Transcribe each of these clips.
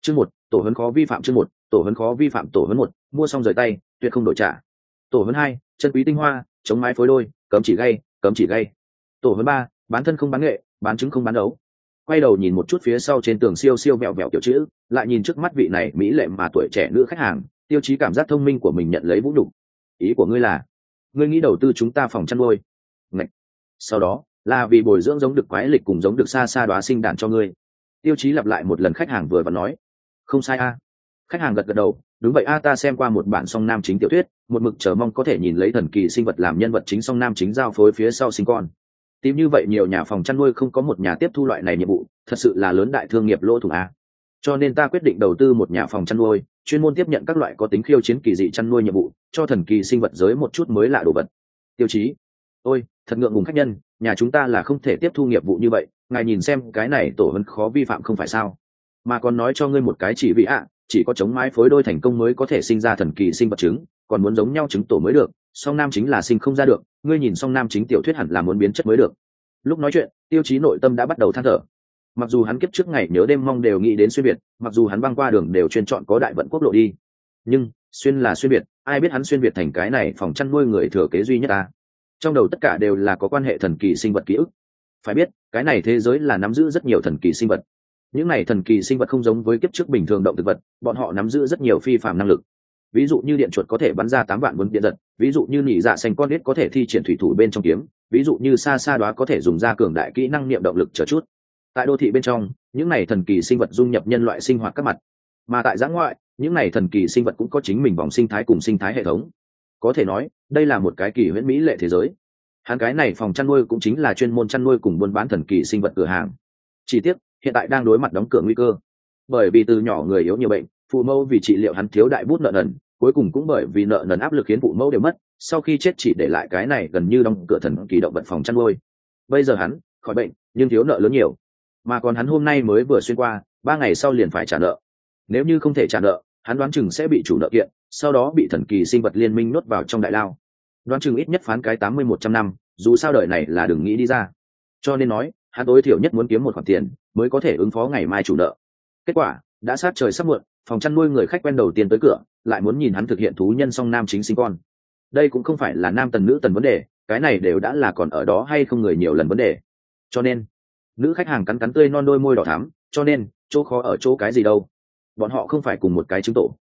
Chương một, tổ huấn khó vi phạm. Chương một, tổ huấn khó vi phạm. Tổ huấn một, mua xong rời tay, tuyệt không đổi trả. Tổ huấn hai, chân quý tinh hoa, chống mái phối đôi, cấm chỉ gay, cấm chỉ gay. Tổ huấn ba, bán thân không bán nghệ, bán trứng không bán đấu. Quay đầu nhìn một chút phía sau trên tường siêu siêu vẹo vẹo tiểu chữ, lại nhìn trước mắt vị này mỹ lệ mà tuổi trẻ nữ khách hàng, Tiêu Chí cảm giác thông minh của mình nhận lấy vũ nhục. Ý của ngươi là, ngươi nghĩ đầu tư chúng ta phòng chăn nuôi? Ngạch. Sau đó, là vì bồi dưỡng giống được quái lịch cùng giống được xa xa đóa sinh đàn cho ngươi. Tiêu Chí lặp lại một lần khách hàng vừa và nói. Không sai a. Khách hàng gật gật đầu, đúng vậy a, ta xem qua một bản song nam chính tiểu thuyết, một mực chờ mong có thể nhìn lấy thần kỳ sinh vật làm nhân vật chính song nam chính giao phối phía sau sinh con. Tìm như vậy nhiều nhà phòng chăn nuôi không có một nhà tiếp thu loại này nhiệm vụ, thật sự là lớn đại thương nghiệp lỗ thủng a. Cho nên ta quyết định đầu tư một nhà phòng chăn nuôi, chuyên môn tiếp nhận các loại có tính khiêu chiến kỳ dị chăn nuôi nhiệm vụ, cho thần kỳ sinh vật giới một chút mới lạ đồ vật. Tiêu Chí, ôi, thật ngượng ngùng khách nhân, nhà chúng ta là không thể tiếp thu nghiệp vụ như vậy, ngài nhìn xem cái này tổ huấn khó vi phạm không phải sao? Mà còn nói cho ngươi một cái chỉ vị ạ, chỉ có chống mái phối đôi thành công mới có thể sinh ra thần kỳ sinh vật trứng, còn muốn giống nhau trứng tổ mới được, song nam chính là sinh không ra được, ngươi nhìn song nam chính tiểu thuyết hẳn là muốn biến chất mới được. Lúc nói chuyện, Tiêu Chí nội tâm đã bắt đầu than thở. Mặc dù hắn kiếp trước ngày nhớ đêm mong đều nghĩ đến xuyên việt, mặc dù hắn băng qua đường đều chuyên chọn có đại vận quốc lộ đi, nhưng xuyên là xuyên việt, ai biết hắn xuyên việt thành cái này phòng chăn nuôi người thừa kế duy nhất ta. Trong đầu tất cả đều là có quan hệ thần kỳ sinh vật ký ức. Phải biết, cái này thế giới là nắm giữ rất nhiều thần kỳ sinh vật. Những này thần kỳ sinh vật không giống với kiếp trước bình thường động thực vật, bọn họ nắm giữ rất nhiều phi phàm năng lực. Ví dụ như điện chuột có thể bắn ra 8 vạn vốn điện giật, ví dụ như nỉ dạ xanh con đít có thể thi triển thủy thủ bên trong kiếm, ví dụ như xa xa đoá có thể dùng ra cường đại kỹ năng niệm động lực chờ chút. Tại đô thị bên trong, những này thần kỳ sinh vật dung nhập nhân loại sinh hoạt các mặt, mà tại giã ngoại, những này thần kỳ sinh vật cũng có chính mình vòng sinh thái cùng sinh thái hệ thống. Có thể nói, đây là một cái kỳ huyễn mỹ lệ thế giới. Hắn cái này phòng chăn nuôi cũng chính là chuyên môn chăn nuôi cùng buôn bán thần kỳ sinh vật cửa hàng. Chỉ tiếc, hiện tại đang đối mặt đóng cửa nguy cơ. Bởi vì từ nhỏ người yếu nhiều bệnh, phụ mẫu vì trị liệu hắn thiếu đại bút nợ nần, cuối cùng cũng bởi vì nợ nần áp lực khiến phụ mẫu đều mất, sau khi chết chỉ để lại cái này gần như đóng cửa thần kỳ động vật phòng chăn nuôi. Bây giờ hắn khỏi bệnh, nhưng thiếu nợ lớn nhiều, mà còn hắn hôm nay mới vừa xuyên qua, 3 ngày sau liền phải trả nợ. Nếu như không thể trả nợ, hắn đoán chừng sẽ bị chủ nợ kiện, sau đó bị thần kỳ sinh vật liên minh nuốt vào trong đại lao. Đoán chừng ít nhất phán cái 80-100 năm, dù sao đời này là đừng nghĩ đi ra. Cho nên nói, hắn tối thiểu nhất muốn kiếm một khoản tiền mới có thể ứng phó ngày mai chủ nợ. Kết quả, đã sát trời sắp muộn, phòng chăn nuôi người khách quen đầu tiên tới cửa, lại muốn nhìn hắn thực hiện thú nhân song nam chính sinh con. Đây cũng không phải là nam tần nữ tần vấn đề, cái này đều đã là còn ở đó hay không người nhiều lần vấn đề. Cho nên, nữ khách hàng cắn cắn tươi non đôi môi đỏ thắm, cho nên, chỗ khó ở chỗ cái gì đâu? Bọn họ không phải cùng một cái trứng tổ.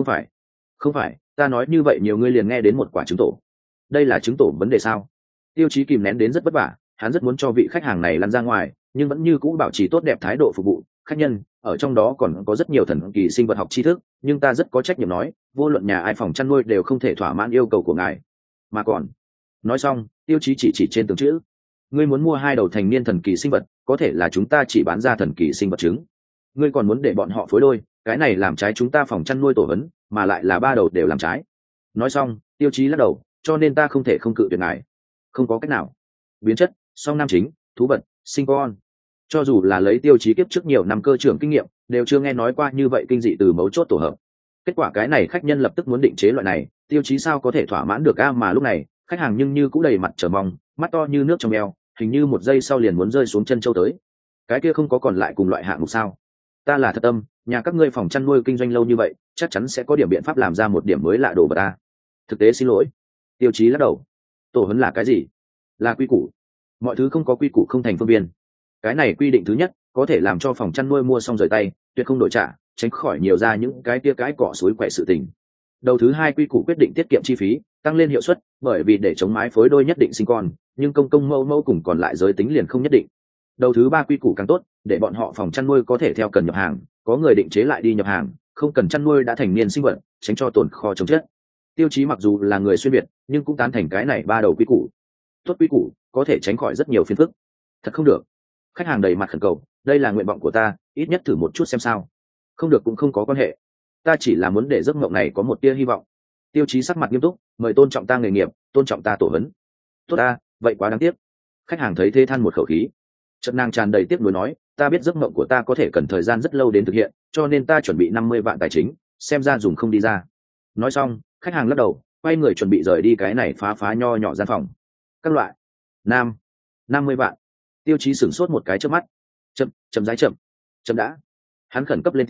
Không phải, ta nói như vậy nhiều người liền nghe đến một quả trứng tổ. Đây là trứng tổ vấn đề sao? Tiêu Chí kìm nén đến rất vất vả, hắn rất muốn cho vị khách hàng này lăn ra ngoài, nhưng vẫn như cũ bảo trì tốt đẹp thái độ phục vụ khách nhân. Ở trong đó còn có rất nhiều thần kỳ sinh vật học tri thức, nhưng ta rất có trách nhiệm nói, vô luận nhà ai phòng chăn nuôi đều không thể thỏa mãn yêu cầu của ngài. Mà còn, nói xong, Tiêu Chí chỉ trên từng chữ. Ngươi muốn mua 2 đầu thành niên thần kỳ sinh vật, có thể là chúng ta chỉ bán ra thần kỳ sinh vật trứng. Ngươi còn muốn để bọn họ phối đôi, cái này làm trái chúng ta phòng chăn nuôi tổ vấn, mà lại là 3 đầu đều làm trái. Nói xong, Tiêu Chí lắc đầu, cho nên ta không thể không cự tuyệt ngài. Không có cách nào. Biến chất, song nam chính, thú vật, sinh con. Cho dù là lấy Tiêu Chí kiếp trước nhiều năm cơ trưởng kinh nghiệm, đều chưa nghe nói qua như vậy kinh dị từ mấu chốt tổ hợp. Kết quả cái này khách nhân lập tức muốn định chế loại này, Tiêu Chí sao có thể thỏa mãn được a, mà lúc này, khách hàng nhưng như cũng đầy mặt chờ mong, mắt to như nước trong eo, hình như một giây sau liền muốn rơi xuống chân châu tới. Cái kia không có còn lại cùng loại hạng mục sao? Ta là thật tâm, nhà các ngươi phòng chăn nuôi kinh doanh lâu như vậy, chắc chắn sẽ có điểm biện pháp làm ra một điểm mới lạ đồ vật ta. Thực tế xin lỗi. Tiêu Chí lắc đầu. Tổ huấn là cái gì? Là quy củ. Mọi thứ không có quy củ không thành phương viên. Cái này quy định thứ nhất, có thể làm cho phòng chăn nuôi mua xong rời tay, tuyệt không đổi trả, tránh khỏi nhiều ra những cái tia cái cỏ suối quậy sự tình. Đầu thứ hai, quy củ quyết định tiết kiệm chi phí, tăng lên hiệu suất, bởi vì để chống mái phối đôi nhất định sinh con, nhưng công mẫu mẫu cùng còn lại giới tính liền không nhất định. Đầu thứ ba, quy củ càng tốt, để bọn họ phòng chăn nuôi có thể theo cần nhập hàng, có người định chế lại đi nhập hàng, không cần chăn nuôi đã thành niên sinh vật, tránh cho tồn kho chống chết. Tiêu Chí mặc dù là người xuyên việt, nhưng cũng tán thành cái này 3 đầu quy củ. Tốt quy củ, có thể tránh khỏi rất nhiều phiền phức. Thật không được. Khách hàng đầy mặt khẩn cầu, đây là nguyện vọng của ta, ít nhất thử một chút xem sao. Không được cũng không có quan hệ, ta chỉ là muốn để giấc mộng này có một tia hy vọng. Tiêu Chí sắc mặt nghiêm túc, mời tôn trọng ta nghề nghiệp, tôn trọng ta tổ huấn. Tốt ta, vậy quá đáng tiếc. Khách hàng thấy thế than một khẩu khí. Chợt nàng tràn đầy tiếc nuối nói, ta biết giấc mộng của ta có thể cần thời gian rất lâu đến thực hiện, cho nên ta chuẩn bị 50 vạn tài chính, xem ra dùng không đi ra. Nói xong, khách hàng lắc đầu, quay người chuẩn bị rời đi cái này phá nho nhỏ gian phòng. Các loại. 50 vạn. Tiêu Chí sửng sốt một cái trước mắt. Chậm đã. Hắn khẩn cấp lên tiếng,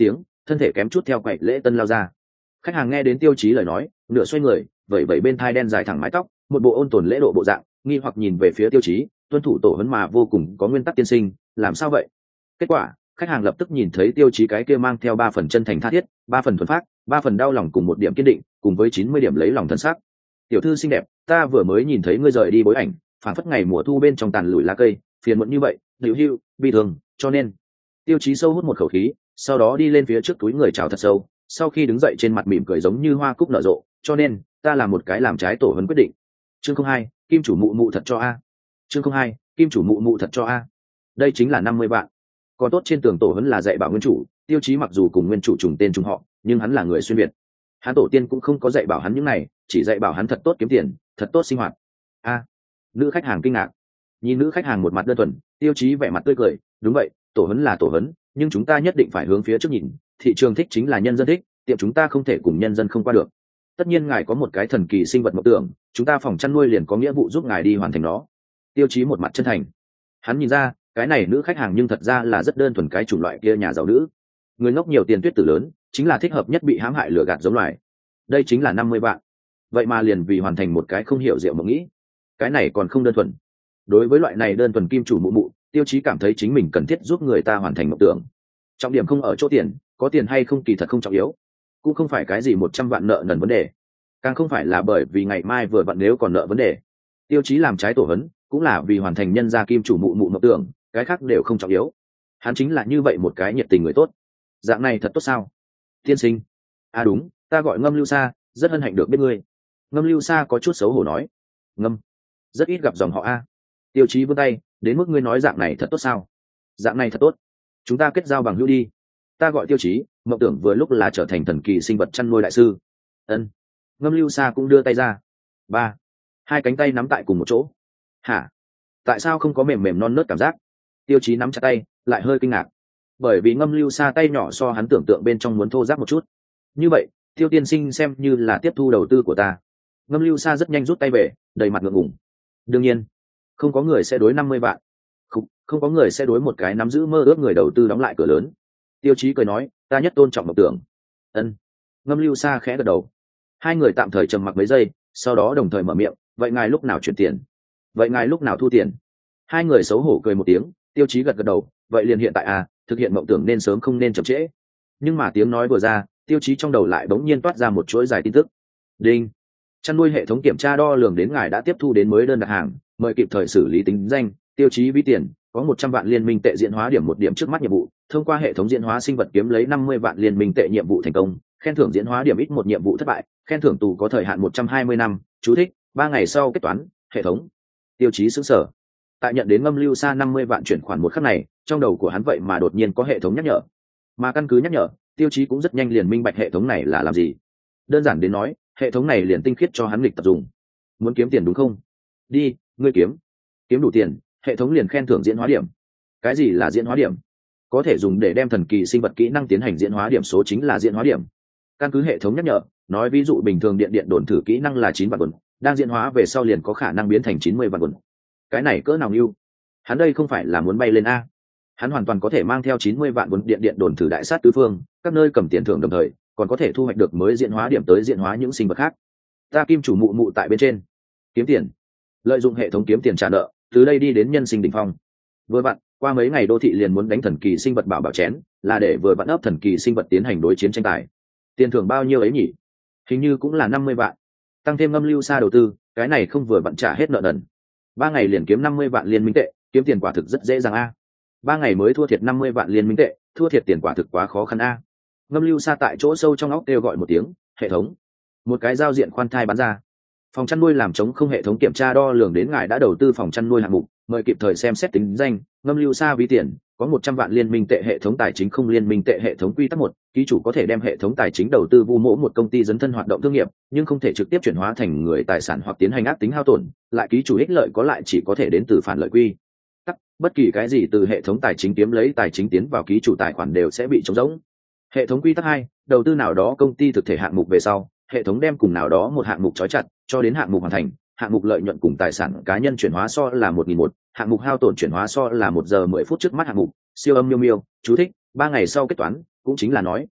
thân thể kém chút theo quậy lễ tân lao ra. Khách hàng nghe đến Tiêu Chí lời nói, nửa xoay người, vẩy vẩy bên thai đen dài thẳng mái tóc, một bộ ôn tồn lễ độ bộ dạng, nghi hoặc nhìn về phía Tiêu Chí, tuân thủ tổ huấn mà vô cùng có nguyên tắc tiên sinh, làm sao vậy? Kết quả, khách hàng lập tức nhìn thấy Tiêu Chí cái kia mang theo 3 phần chân thành tha thiết, 3 phần thuần phác, 3 phần đau lòng cùng một điểm kiên định, cùng với 90 điểm lấy lòng thân xác. Tiểu thư xinh đẹp, ta vừa mới nhìn thấy ngươi rời đi bối ảnh, phản phất ngày mùa thu bên trong tàn lùi lá cây, phiền muộn như vậy, dịu hưu, bi thường, cho nên. Tiêu Chí sâu hút một khẩu khí, sau đó đi lên phía trước túi người chào thật sâu, sau khi đứng dậy trên mặt mỉm cười giống như hoa cúc nở rộ, cho nên ta làm một cái làm trái tổ huấn quyết định. Chương 02, kim chủ mụ mụ thật cho a. Chương 02, kim chủ mụ mụ thật cho a. Đây chính là 50 vạn. Còn tốt trên tường tổ huấn là dạy bảo nguyên chủ, Tiêu Chí mặc dù cùng nguyên chủ trùng tên trùng họ, nhưng hắn là người xuyên việt. Hắn tổ tiên cũng không có dạy bảo hắn những này, chỉ dạy bảo hắn thật tốt kiếm tiền, thật tốt sinh hoạt. A. Nữ khách hàng kinh ngạc. Nhìn nữ khách hàng một mặt đơn thuần, Tiêu Chí vẻ mặt tươi cười, đúng vậy, tổ huấn là tổ huấn, nhưng chúng ta nhất định phải hướng phía trước nhìn, thị trường thích chính là nhân dân thích, tiệm chúng ta không thể cùng nhân dân không qua được. Tất nhiên ngài có một cái thần kỳ sinh vật mộng tưởng, chúng ta phòng chăn nuôi liền có nghĩa vụ giúp ngài đi hoàn thành nó. Tiêu Chí một mặt chân thành. Hắn nhìn ra, cái này nữ khách hàng nhưng thật ra là rất đơn thuần cái chủng loại kia nhà giàu nữ. Người ngốc nhiều tiền tuyết tử lớn, chính là thích hợp nhất bị hãm hại lừa gạt giống loài. Đây chính là 50 vạn. Vậy mà liền vì hoàn thành một cái không hiểu diệu mộng nghĩ. Cái này còn không đơn thuần. Đối với loại này đơn thuần kim chủ mụ mụ, Tiêu Chí cảm thấy chính mình cần thiết giúp người ta hoàn thành mộng tưởng. Trọng điểm không ở chỗ tiền, có tiền hay không kỳ thật không trọng yếu, cũng không phải cái gì 100 vạn nợ nần vấn đề, càng không phải là bởi vì ngày mai vừa vặn nếu còn nợ vấn đề. Tiêu Chí làm trái tổ huấn cũng là vì hoàn thành nhân gia kim chủ mụ mụ mộng tưởng, cái khác đều không trọng yếu. Hắn chính là như vậy một cái nhiệt tình người tốt. Dạng này thật tốt sao? Tiên sinh. À đúng, ta gọi Ngâm Lưu Sa, rất hân hạnh được biết ngươi. Ngâm Lưu Sa có chút xấu hổ nói. Ngâm, rất ít gặp dòng họ a. Tiêu Chí vươn tay, đến mức ngươi nói dạng này thật tốt sao? Dạng này thật tốt, chúng ta kết giao bằng hữu đi. Ta gọi Tiêu Chí, mộng tưởng vừa lúc là trở thành thần kỳ sinh vật chăn nuôi đại sư. Ân. Ngâm Lưu Sa cũng đưa tay ra. Ba. Hai cánh tay nắm tại cùng một chỗ. Hả? Tại sao không có mềm mềm non nớt cảm giác? Tiêu Chí nắm chặt tay, lại hơi kinh ngạc, bởi vì Ngâm Lưu Sa tay nhỏ so hắn tưởng tượng bên trong muốn thô ráp một chút. Như vậy, Tiêu tiên sinh xem như là tiếp thu đầu tư của ta. Ngâm Lưu Sa rất nhanh rút tay về, đầy mặt ngượng ngùng. Đương nhiên, không có người sẽ đối 50 vạn. Không có người sẽ đối một cái nắm giữ mơ ước người đầu tư đóng lại cửa lớn. Tiêu Chí cười nói, ta nhất tôn trọng mộng tưởng. Ân. Ngâm Lưu Sa khẽ gật đầu. Hai người tạm thời trầm mặc mấy giây, sau đó đồng thời mở miệng, vậy ngài lúc nào chuyển tiền? Vậy ngài lúc nào thu tiền? Hai người xấu hổ cười một tiếng. Tiêu Chí gật gật đầu, vậy liền hiện tại à, thực hiện mộng tưởng nên sớm không nên chậm trễ. Nhưng mà tiếng nói vừa ra, Tiêu Chí trong đầu lại bỗng nhiên toát ra một chuỗi dài tin tức. Đinh. Chăn nuôi hệ thống kiểm tra đo lường đến ngài đã tiếp thu đến mới đơn đặt hàng, mời kịp thời xử lý tính danh. Tiêu Chí ví tiền, có 100 vạn liên minh tệ diễn hóa điểm một điểm trước mắt nhiệm vụ, thông qua hệ thống diễn hóa sinh vật kiếm lấy 50 vạn liên minh tệ nhiệm vụ thành công, khen thưởng diễn hóa điểm ít một nhiệm vụ thất bại, khen thưởng tù có thời hạn 120 năm, chú thích, 3 ngày sau kết toán, hệ thống. Tiêu Chí sững sờ. Tại nhận đến Ngâm Lưu Sa 50 vạn chuyển khoản một khắc này, trong đầu của hắn vậy mà đột nhiên có hệ thống nhắc nhở. Mà căn cứ nhắc nhở, Tiêu Chí cũng rất nhanh liền minh bạch hệ thống này là làm gì. Đơn giản đến nói, hệ thống này liền tinh khiết cho hắn lịch tập dùng. Muốn kiếm tiền đúng không? Đi, ngươi kiếm đủ tiền, hệ thống liền khen thưởng diễn hóa điểm. Cái gì là diễn hóa điểm? Có thể dùng để đem thần kỳ sinh vật kỹ năng tiến hành diễn hóa điểm số chính là diễn hóa điểm. Căn cứ hệ thống nhắc nhở, nói ví dụ bình thường điện đồn thử kỹ năng là 9 vạn quần, đang diễn hóa về sau liền có khả năng biến thành 90 vạn quần. Cái này cỡ nào yêu? Hắn đây không phải là muốn bay lên a? Hắn hoàn toàn có thể mang theo 90 vạn quần điện đồn thử đại sát tứ phương, các nơi cầm tiền thưởng đồng thời, còn có thể thu hoạch được mới diễn hóa điểm tới diễn hóa những sinh vật khác. Ta kim chủ mụ mụ tại bên trên, kiếm tiền, lợi dụng hệ thống kiếm tiền trả nợ, từ đây đi đến nhân sinh đỉnh phong. Vừa vặn, qua mấy ngày đô thị liền muốn đánh thần kỳ sinh vật bảo chén, là để vừa vặn ấp thần kỳ sinh vật tiến hành đối chiến tranh tài. Tiền thưởng bao nhiêu ấy nhỉ? Hình như cũng là 50 vạn. Tăng thêm Ngâm Lưu Sa đầu tư, cái này không vừa vặn trả hết nợ nần. 3 ngày liền kiếm 50 vạn liên minh tệ, kiếm tiền quả thực rất dễ dàng a. 3 ngày mới thua thiệt 50 vạn liên minh tệ, thua thiệt tiền quả thực quá khó khăn a. Ngâm Lưu Sa tại chỗ sâu trong óc kêu gọi một tiếng, hệ thống. Một cái giao diện khoan thai bắn ra. Phòng chăn nuôi làm chống không hệ thống kiểm tra đo lường đến ngài đã đầu tư phòng chăn nuôi hạng mục, mời kịp thời xem xét tính danh. Ngâm Lưu Sa ví tiền, có 100 vạn liên minh tệ hệ thống tài chính không liên minh tệ hệ thống quy tắc 1, ký chủ có thể đem hệ thống tài chính đầu tư vu mỗ một công ty dấn thân hoạt động thương nghiệp, nhưng không thể trực tiếp chuyển hóa thành người tài sản hoặc tiến hành ác tính hao tổn, lại ký chủ ích lợi có lại chỉ có thể đến từ phản lợi quy tắc, bất kỳ cái gì từ hệ thống tài chính kiếm lấy tài chính tiến vào ký chủ tài khoản đều sẽ bị trống rỗng. Hệ thống quy tắc 2, đầu tư nào đó công ty thực thể hạng mục về sau, hệ thống đem cùng nào đó một hạng mục trói chặt, cho đến hạng mục hoàn thành, hạng mục lợi nhuận cùng tài sản cá nhân chuyển hóa so là 1001, hạng mục hao tổn chuyển hóa so là 1 giờ 10 phút trước mắt hạng mục, siêu âm miêu miêu, chú thích, 3 ngày sau kết toán, cũng chính là nói,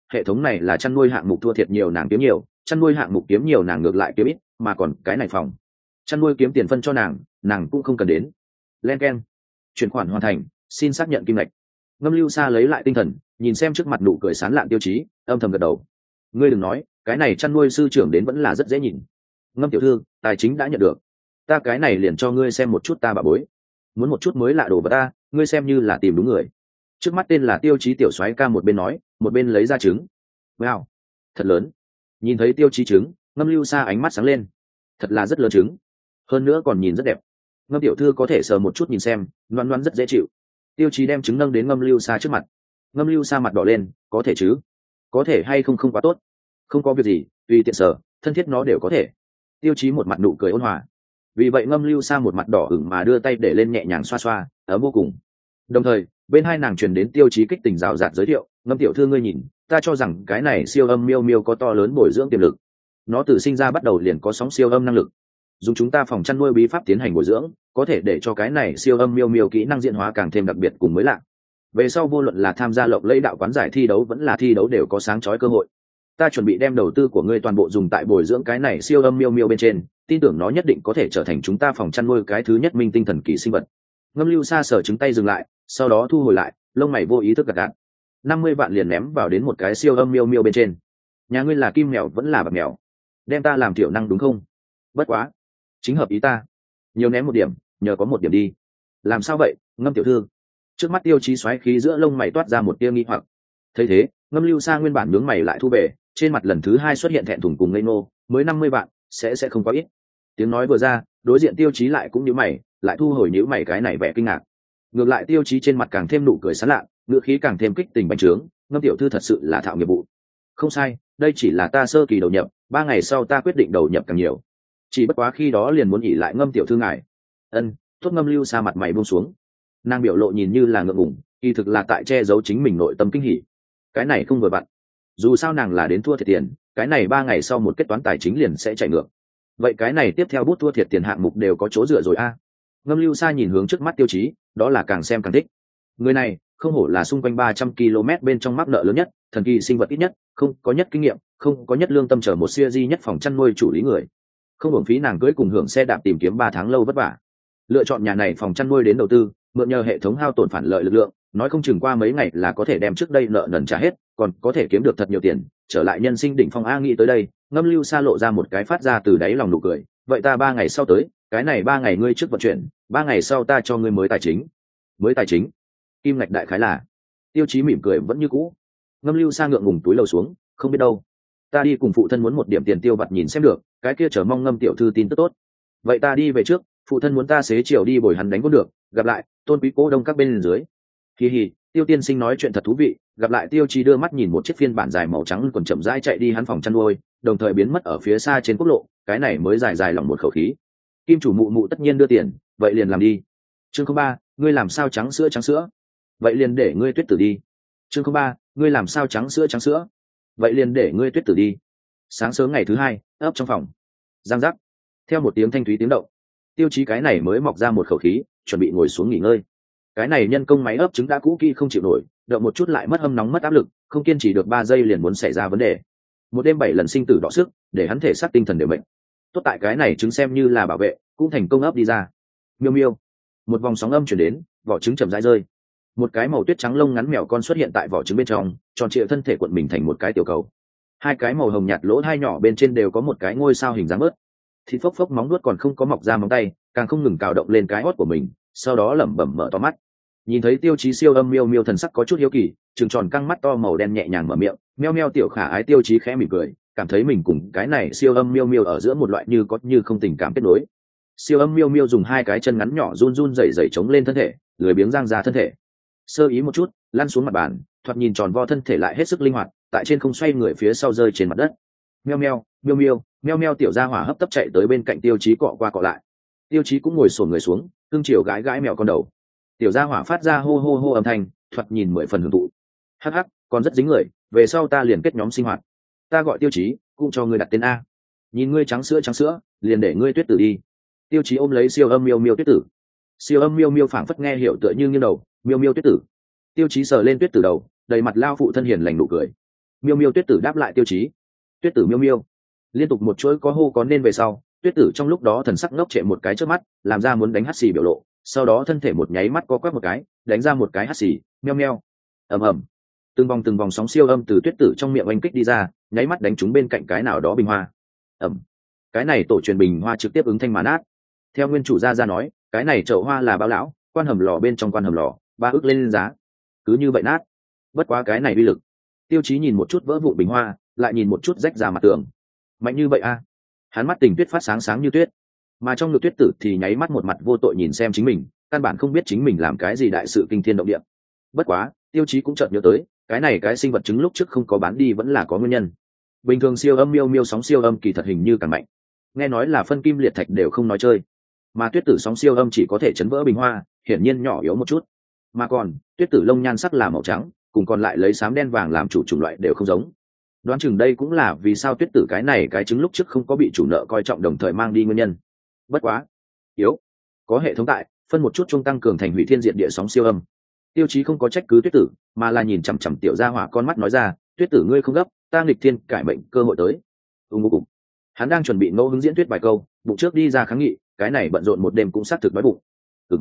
hệ thống này là chăn nuôi hạng mục thua thiệt nhiều nàng kiếm nhiều, chăn nuôi hạng mục kiếm nhiều nàng ngược lại kiếm ít, mà còn cái này phòng chăn nuôi kiếm tiền phân cho nàng cũng không cần đến. Len keng, chuyển khoản hoàn thành, xin xác nhận kim ngạch. Ngâm Lưu Sa lấy lại tinh thần, nhìn xem trước mặt nụ cười sán lạn Tiêu Chí, âm thầm gật đầu. Ngươi đừng nói, cái này chăn nuôi sư trưởng đến vẫn là rất dễ nhìn. Ngâm tiểu thư, tài chính đã nhận được, ta cái này liền cho ngươi xem một chút ta bà bối. Muốn một chút mới lạ đồ vật ta, ngươi xem như là tìm đúng người. Trước mắt tên là Tiêu Chí tiểu soái ca một bên nói, một bên lấy ra trứng. Wow, thật lớn. Nhìn thấy Tiêu Chí trứng, Ngâm Lưu Sa ánh mắt sáng lên. Thật là rất lớn trứng, hơn nữa còn nhìn rất đẹp. Ngâm tiểu thư có thể sờ một chút nhìn xem, loáng loáng rất dễ chịu. Tiêu Chí đem trứng nâng đến Ngâm Lưu Sa trước mặt. Ngâm Lưu Sa mặt đỏ lên, có thể chứ? Có thể hay không không quá tốt. Không có việc gì, tùy tiện sờ, thân thiết nó đều có thể. Tiêu Chí một mặt nụ cười ôn hòa. Vì vậy Ngâm Lưu Sa một mặt đỏ ửng mà đưa tay để lên nhẹ nhàng xoa xoa, ấm vô cùng. Đồng thời, bên hai nàng truyền đến Tiêu Chí kích tình rào rạt giới thiệu, Ngâm tiểu thư ngươi nhìn, ta cho rằng cái này siêu âm miêu miêu có to lớn bồi dưỡng tiềm lực. Nó từ sinh ra bắt đầu liền có sóng siêu âm năng lực. Dùng chúng ta phòng chăn nuôi bí pháp tiến hành bồi dưỡng, có thể để cho cái này siêu âm miêu miêu kỹ năng diễn hóa càng thêm đặc biệt cùng mới lạ. Về sau vô luận là tham gia lộng lẫy đạo quán giải thi đấu vẫn là thi đấu đều có sáng chói cơ hội. Ta chuẩn bị đem đầu tư của ngươi toàn bộ dùng tại bồi dưỡng cái này siêu âm miêu miêu bên trên, tin tưởng nó nhất định có thể trở thành chúng ta phòng chăn nuôi cái thứ nhất minh tinh thần kỳ sinh vật. Ngâm Lưu Sa sở trứng tay dừng lại, sau đó thu hồi lại, lông mày vô ý thức gật gật. 50 vạn liền ném vào đến một cái siêu âm miêu miêu bên trên. Nhà ngươi là kim mèo vẫn là bạc mèo, đem ta làm tiểu năng đúng không? Bất quá, chính hợp ý ta. Nhiều ném một điểm, nhờ có một điểm đi. Làm sao vậy, Ngâm tiểu thư? Trước mắt Tiêu Chí xoáy khí giữa lông mày toát ra một tia nghi hoặc. Thấy thế, Ngâm Lưu Sa nguyên bản nhướng mày lại thu về, trên mặt lần thứ hai xuất hiện thẹn thùng cùng ngây ngô, mới 50 vạn, sẽ không quá ít. Tiếng nói vừa ra, đối diện Tiêu Chí lại cũng nhíu mày, lại thu hồi nhíu mày cái này vẻ kinh ngạc. Ngược lại Tiêu Chí trên mặt càng thêm nụ cười sán lạ, ngữ khí càng thêm kích tình bành trướng, Ngâm tiểu thư thật sự là thạo nghiệp vụ. Không sai, đây chỉ là ta sơ kỳ đầu nhập, 3 ngày sau ta quyết định đầu nhập càng nhiều. Chỉ bất quá khi đó liền muốn nghỉ lại Ngâm tiểu thư ngài. Tốt. Ngâm Lưu Sa mặt mày buông xuống. Nàng biểu lộ nhìn như là ngượng ngùng, kỳ thực là tại che giấu chính mình nội tâm kinh hỉ. Cái này không vừa vặn. Dù sao nàng là đến thua thiệt tiền, cái này 3 ngày sau một kết toán tài chính liền sẽ chạy ngược. Vậy cái này tiếp theo bút thua thiệt tiền hạng mục đều có chỗ dựa rồi a. Ngâm Lưu Sa nhìn hướng trước mắt Tiêu Chí, đó là càng xem càng thích. Người này, không hổ là xung quanh 300 km bên trong mắc nợ lớn nhất, thần kỳ sinh vật ít nhất, không có nhất kinh nghiệm, không có nhất lương tâm trở một siêu di nhất phòng chăn nuôi chủ lý người. Không hưởng phí nàng cưới cùng hưởng xe đạp tìm kiếm 3 tháng lâu vất vả. Lựa chọn nhà này phòng chăn nuôi đến đầu tư, mượn nhờ hệ thống hao tổn phản lợi lực lượng, nói không chừng qua mấy ngày là có thể đem trước đây nợ nần trả hết, còn có thể kiếm được thật nhiều tiền, trở lại nhân sinh đỉnh phong. A nghĩ tới đây, Ngâm Lưu Sa lộ ra một cái phát ra từ đáy lòng nụ cười. Vậy ta 3 ngày sau tới, cái này 3 ngày ngươi trước vận chuyển, 3 ngày sau ta cho ngươi mới tài chính. Mới tài chính? Kim ngạch đại khái là? Tiêu Chí mỉm cười vẫn như cũ. Ngâm Lưu Sa ngượng ngùng túi lầu xuống, không biết đâu. Ta đi cùng phụ thân muốn một điểm tiền tiêu vặt nhìn xem được, cái kia chờ mong Ngâm tiểu thư tin tức tốt. Vậy ta đi về trước, phụ thân muốn ta xế chiều đi bồi hắn đánh cũng được, gặp lại, Tôn quý cố đông các bên dưới. Kỳ hì, Tiêu tiên sinh nói chuyện thật thú vị. Gặp lại. Tiêu Chí đưa mắt nhìn một chiếc phiên bản dài màu trắng còn chậm rãi chạy đi hắn phòng chăn nuôi, đồng thời biến mất ở phía xa trên quốc lộ, cái này mới dài dài lòng một khẩu khí. Kim chủ mụ mụ tất nhiên đưa tiền, vậy liền làm đi. Chương 03, ngươi làm sao trắng sữa? Vậy liền để ngươi tuyết tử đi. Chương 03, ngươi làm sao trắng sữa? Vậy liền để ngươi tuyết tử đi. Sáng sớm ngày thứ hai, ấp trong phòng. Giang giác. Theo một tiếng thanh thúy tiếng động, Tiêu Chí cái này mới mọc ra một khẩu khí, chuẩn bị ngồi xuống nghỉ ngơi. Cái này nhân công máy ấp trứng đã cũ kỹ không chịu nổi, động một chút lại mất hâm nóng mất áp lực, không kiên trì được 3 giây liền muốn xảy ra vấn đề. Một đêm 7 lần sinh tử đọ sức, để hắn thể xác tinh thần đều mệt. Tốt tại cái này trứng xem như là bảo vệ, cũng thành công ấp đi ra. Miêu miêu. Một vòng sóng âm chuyển đến, vỏ trứng chậm rãi rơi. Một cái màu tuyết trắng lông ngắn mèo con xuất hiện tại vỏ trứng bên trong, tròn trịa thân thể cuộn mình thành một cái tiểu cầu. 2 cái màu hồng nhạt lỗ hai nhỏ bên trên đều có một cái ngôi sao hình dáng bớt. Thịt phốc phốc móng nuốt còn không có mọc ra móng tay, càng không ngừng cào động lên cái hót của mình, sau đó lẩm bẩm mở to mắt. Nhìn thấy Tiêu Chí siêu âm miêu miêu thần sắc có chút hiếu kỳ, trừng tròn căng mắt to màu đen nhẹ nhàng mở miệng, meo meo tiểu khả ái. Tiêu Chí khẽ mỉm cười, cảm thấy mình cùng cái này siêu âm miêu miêu ở giữa một loại như có như không tình cảm kết nối. Siêu âm miêu miêu dùng 2 cái chân ngắn nhỏ run run rẩy rẩy chống lên thân thể, lười biếng giang ra thân thể, sơ ý một chút lăn xuống mặt bàn, thoạt nhìn tròn vo thân thể lại hết sức linh hoạt, tại trên không xoay người phía sau rơi trên mặt đất. Meo meo miêu miêu meo meo tiểu gia hỏa hấp tấp chạy tới bên cạnh Tiêu Chí cọ qua cọ lại. Tiêu Chí cũng ngồi xổm người xuống, cưng chiều gãi gãi mèo con đầu. Tiểu gia hỏa phát ra hô hô hô âm thanh, thoạt nhìn 10 phần hưởng thụ. Hắc hắc, còn rất dính người, về sau ta liền kết nhóm sinh hoạt. Ta gọi Tiêu Chí, cũng cho ngươi đặt tên A. Nhìn ngươi trắng sữa, liền để ngươi tuyết tử đi. Tiêu Chí ôm lấy siêu âm miêu miêu tuyết tử. Siêu âm miêu miêu phảng phất nghe hiểu tựa như nghiêng đầu, miêu miêu tuyết tử. Tiêu Chí sờ lên tuyết tử đầu, đầy mặt lao phụ thân hiền lành nụ cười. Miêu miêu tuyết tử đáp lại tiêu chí. Tuyết tử miêu miêu. Liên tục một chuỗi có hô có nên về sau, tuyết tử trong lúc đó thần sắc ngốc trệ một cái trước mắt, làm ra muốn đánh hắt xì biểu lộ, sau đó thân thể một nháy mắt co quắp một cái, đánh ra một cái hắt xì, meo meo. Ầm ầm. Từng vòng sóng siêu âm từ tuyết tử trong miệng oanh kích đi ra, nháy mắt đánh trúng bên cạnh cái nào đó bình hoa. Ầm. Cái này tổ truyền bình hoa trực tiếp ứng thanh mà nát. Theo nguyên chủ ra nói, cái này chậu hoa là báo lão, quan hầm lò bên trong quan hầm lò, 3 ức lên giá. Cứ như vậy nát. Bất quá cái này uy lực. Tiêu chí nhìn một chút vỡ vụn bình hoa, lại nhìn một chút rách ra mặt tường. Mạnh như vậy a? Hắn mắt tình tuyết phát sáng sáng như tuyết, mà trong ngực tuyết tử thì nháy mắt một mặt vô tội nhìn xem chính mình, căn bản không biết chính mình làm cái gì đại sự kinh thiên động địa. Bất quá tiêu chí cũng chợt nhớ tới, cái này cái sinh vật trứng lúc trước không có bán đi vẫn là có nguyên nhân. Bình thường siêu âm miêu miêu sóng siêu âm kỳ thật hình như càng mạnh, nghe nói là phân kim liệt thạch đều không nói chơi, mà tuyết tử sóng siêu âm chỉ có thể chấn vỡ bình hoa, hiển nhiên nhỏ yếu một chút. Mà còn tuyết tử lông nhan sắc là màu trắng, cùng còn lại lấy xám đen vàng làm chủ chủng loại đều không giống. Đoán chừng đây cũng là vì sao tuyết tử cái này cái trứng lúc trước không có bị chủ nợ coi trọng đồng thời mang đi nguyên nhân. Bất quá yếu, có hệ thống tại, phân một chút trung tăng cường thành hủy thiên diện địa sóng siêu âm. Tiêu chí không có trách cứ tuyết tử, mà là nhìn chằm chằm tiểu gia hỏa con mắt nói ra, tuyết tử ngươi không gấp, ta nghịch thiên cải mệnh cơ hội tới. Cùng hắn đang chuẩn bị ngẫu hứng diễn tuyết vài câu, bụng trước đi ra kháng nghị, cái này bận rộn một đêm cũng xác thực đói bụng.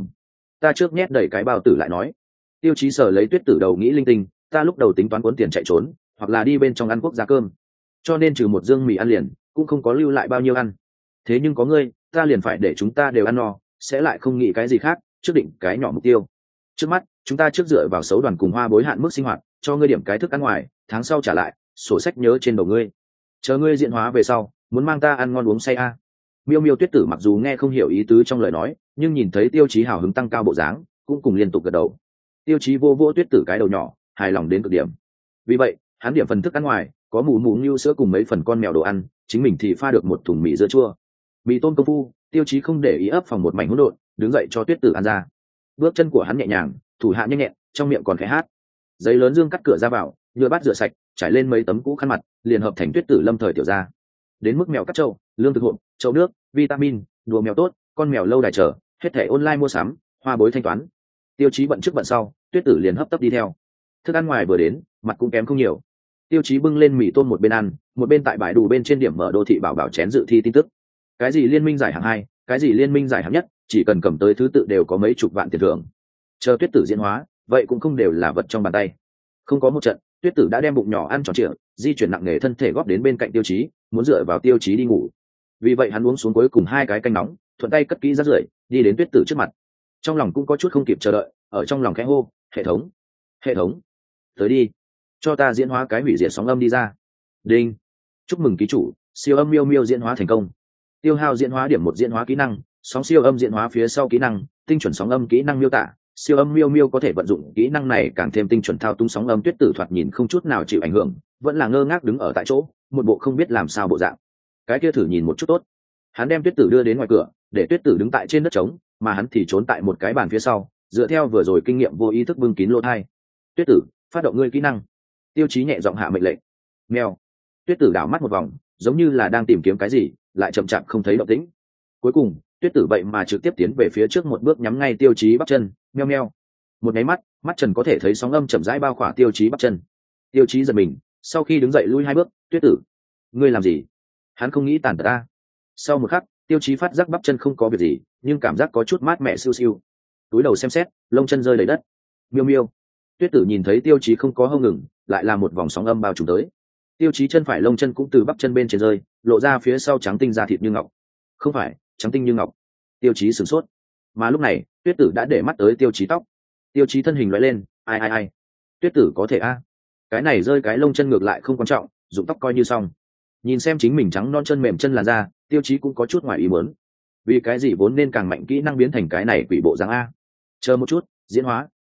Ta trước nhét đầy cái bao tử lại nói. Tiêu chí sở lấy tuyết tử đầu nghĩ linh tinh, ta lúc đầu tính toán cuốn tiền chạy trốn, hoặc là đi bên trong ăn quốc gia cơm, cho nên trừ một dương mì ăn liền cũng không có lưu lại bao nhiêu ăn. Thế nhưng có ngươi, ta liền phải để chúng ta đều ăn no, sẽ lại không nghĩ cái gì khác, trước định cái nhỏ mục tiêu. Trước mắt chúng ta trước dựa vào xấu đoàn cùng hoa bối hạn mức sinh hoạt, cho ngươi điểm cái thức ăn ngoài, tháng sau trả lại, sổ sách nhớ trên đầu ngươi. Chờ ngươi diện hóa về sau, muốn mang ta ăn ngon uống say a. Miêu miêu tuyết tử mặc dù nghe không hiểu ý tứ trong lời nói, nhưng nhìn thấy tiêu chí hào hứng tăng cao bộ dáng, cũng cùng liên tục gật đầu. Tiêu chí vô vô tuyết tử cái đầu nhỏ, hài lòng đến cực điểm. Vì vậy hắn điểm phần thức ăn ngoài, có mù mù như sữa cùng mấy phần con mèo đồ ăn, chính mình thì pha được một thùng mì dưa chua. Mì tôm công phu, tiêu chí không để ý ấp phòng một mảnh hỗn độn, đứng dậy cho tuyết tử ăn ra. Bước chân của hắn nhẹ nhàng, thủ hạ nhanh nhẹn, trong miệng còn khẽ hát. Giấy lớn dương cắt cửa ra vào, nhựa bát rửa sạch, trải lên mấy tấm cũ khăn mặt, liền hợp thành tuyết tử lâm thời tiểu ra. Đến mức mèo cắt trâu, lương thực hộp, chậu nước, vitamin, đùa mèo tốt, con mèo lâu đài chờ, hết thẻ online mua sắm, hoa bối thanh toán. Tiêu chí bận trước bận sau, tuyết tử liền hấp tấp đi theo. Thức ăn ngoài vừa đến, mặt cũng kém không nhiều. Tiêu chí bưng lên mì tôm một bên ăn, một bên tại bãi đủ bên trên điểm mở đô thị bảo bảo chén dự thi tin tức. Cái gì liên minh giải hạng 2, cái gì liên minh giải hạng nhất, chỉ cần cầm tới thứ tự đều có mấy chục vạn tiền thưởng. Chờ tuyết tử diễn hóa, vậy cũng không đều là vật trong bàn tay. Không có một trận, tuyết tử đã đem bụng nhỏ ăn tròn trịa, di chuyển nặng nề thân thể góp đến bên cạnh tiêu chí, muốn dựa vào tiêu chí đi ngủ. Vì vậy hắn uống xuống cuối cùng 2 cái canh nóng, thuận tay cất kỹ rác rưởi, đi đến tuyết tử trước mặt. Trong lòng cũng có chút không kịp chờ đợi, ở trong lòng khẽ hô, hệ thống, tới đi, cho ta diễn hóa cái hủy diệt sóng âm đi ra. Đinh, chúc mừng ký chủ, siêu âm miêu miêu diễn hóa thành công. Tiêu hao diễn hóa điểm 1 diễn hóa kỹ năng, sóng siêu âm diễn hóa phía sau kỹ năng, tinh chuẩn sóng âm kỹ năng miêu tả. Siêu âm miêu miêu có thể vận dụng kỹ năng này càng thêm tinh chuẩn thao túng sóng âm. Tuyết tử thoạt nhìn không chút nào chịu ảnh hưởng, vẫn là ngơ ngác đứng ở tại chỗ, một bộ không biết làm sao bộ dạng. Cái kia thử nhìn một chút tốt. Hắn đem tuyết tử đưa đến ngoài cửa, để tuyết tử đứng tại trên đất trống, mà hắn thì trốn tại một cái bàn phía sau, dựa theo vừa rồi kinh nghiệm vô ý thức bưng kín lỗ tai. Tuyết tử, phát động ngươi kỹ năng. Tiêu chí nhẹ giọng hạ mệnh lệnh. Mèo. Tuyết tử đảo mắt một vòng, giống như là đang tìm kiếm cái gì, lại chậm chạp không thấy động tĩnh. Cuối cùng tuyết tử vậy mà trực tiếp tiến về phía trước một bước, nhắm ngay tiêu chí bắp chân. Meo meo. Một nháy mắt, mắt trần có thể thấy sóng âm chậm rãi bao khỏa tiêu chí bắp chân. Tiêu chí giật mình, sau khi đứng dậy lui 2 bước. Tuyết tử, ngươi làm gì? Hắn không nghĩ tàn tật ta. Sau một khắc, tiêu chí phát giác bắp chân không có việc gì, nhưng cảm giác có chút mát mẻ siêu siêu. Túi đầu xem xét, lông chân rơi đầy đất. Miêu miêu. Tuyết tử nhìn thấy tiêu chí không có hông ngừng, lại là một vòng sóng âm bao trùm tới. Tiêu chí chân phải lông chân cũng từ bắp chân bên trên rơi, lộ ra phía sau trắng tinh da thịt như ngọc. Không phải trắng tinh như ngọc. Tiêu chí sửng sốt, mà lúc này tuyết tử đã để mắt tới tiêu chí tóc. Tiêu chí thân hình lóe lên, ai. Tuyết tử có thể a. Cái này rơi cái lông chân ngược lại không quan trọng, dụng tóc coi như xong. Nhìn xem chính mình trắng non chân mềm chân làn da, tiêu chí cũng có chút ngoài ý muốn. Vì cái gì vốn nên càng mạnh kỹ năng biến thành cái này quỷ bộ dáng a? Chờ một chút, diễn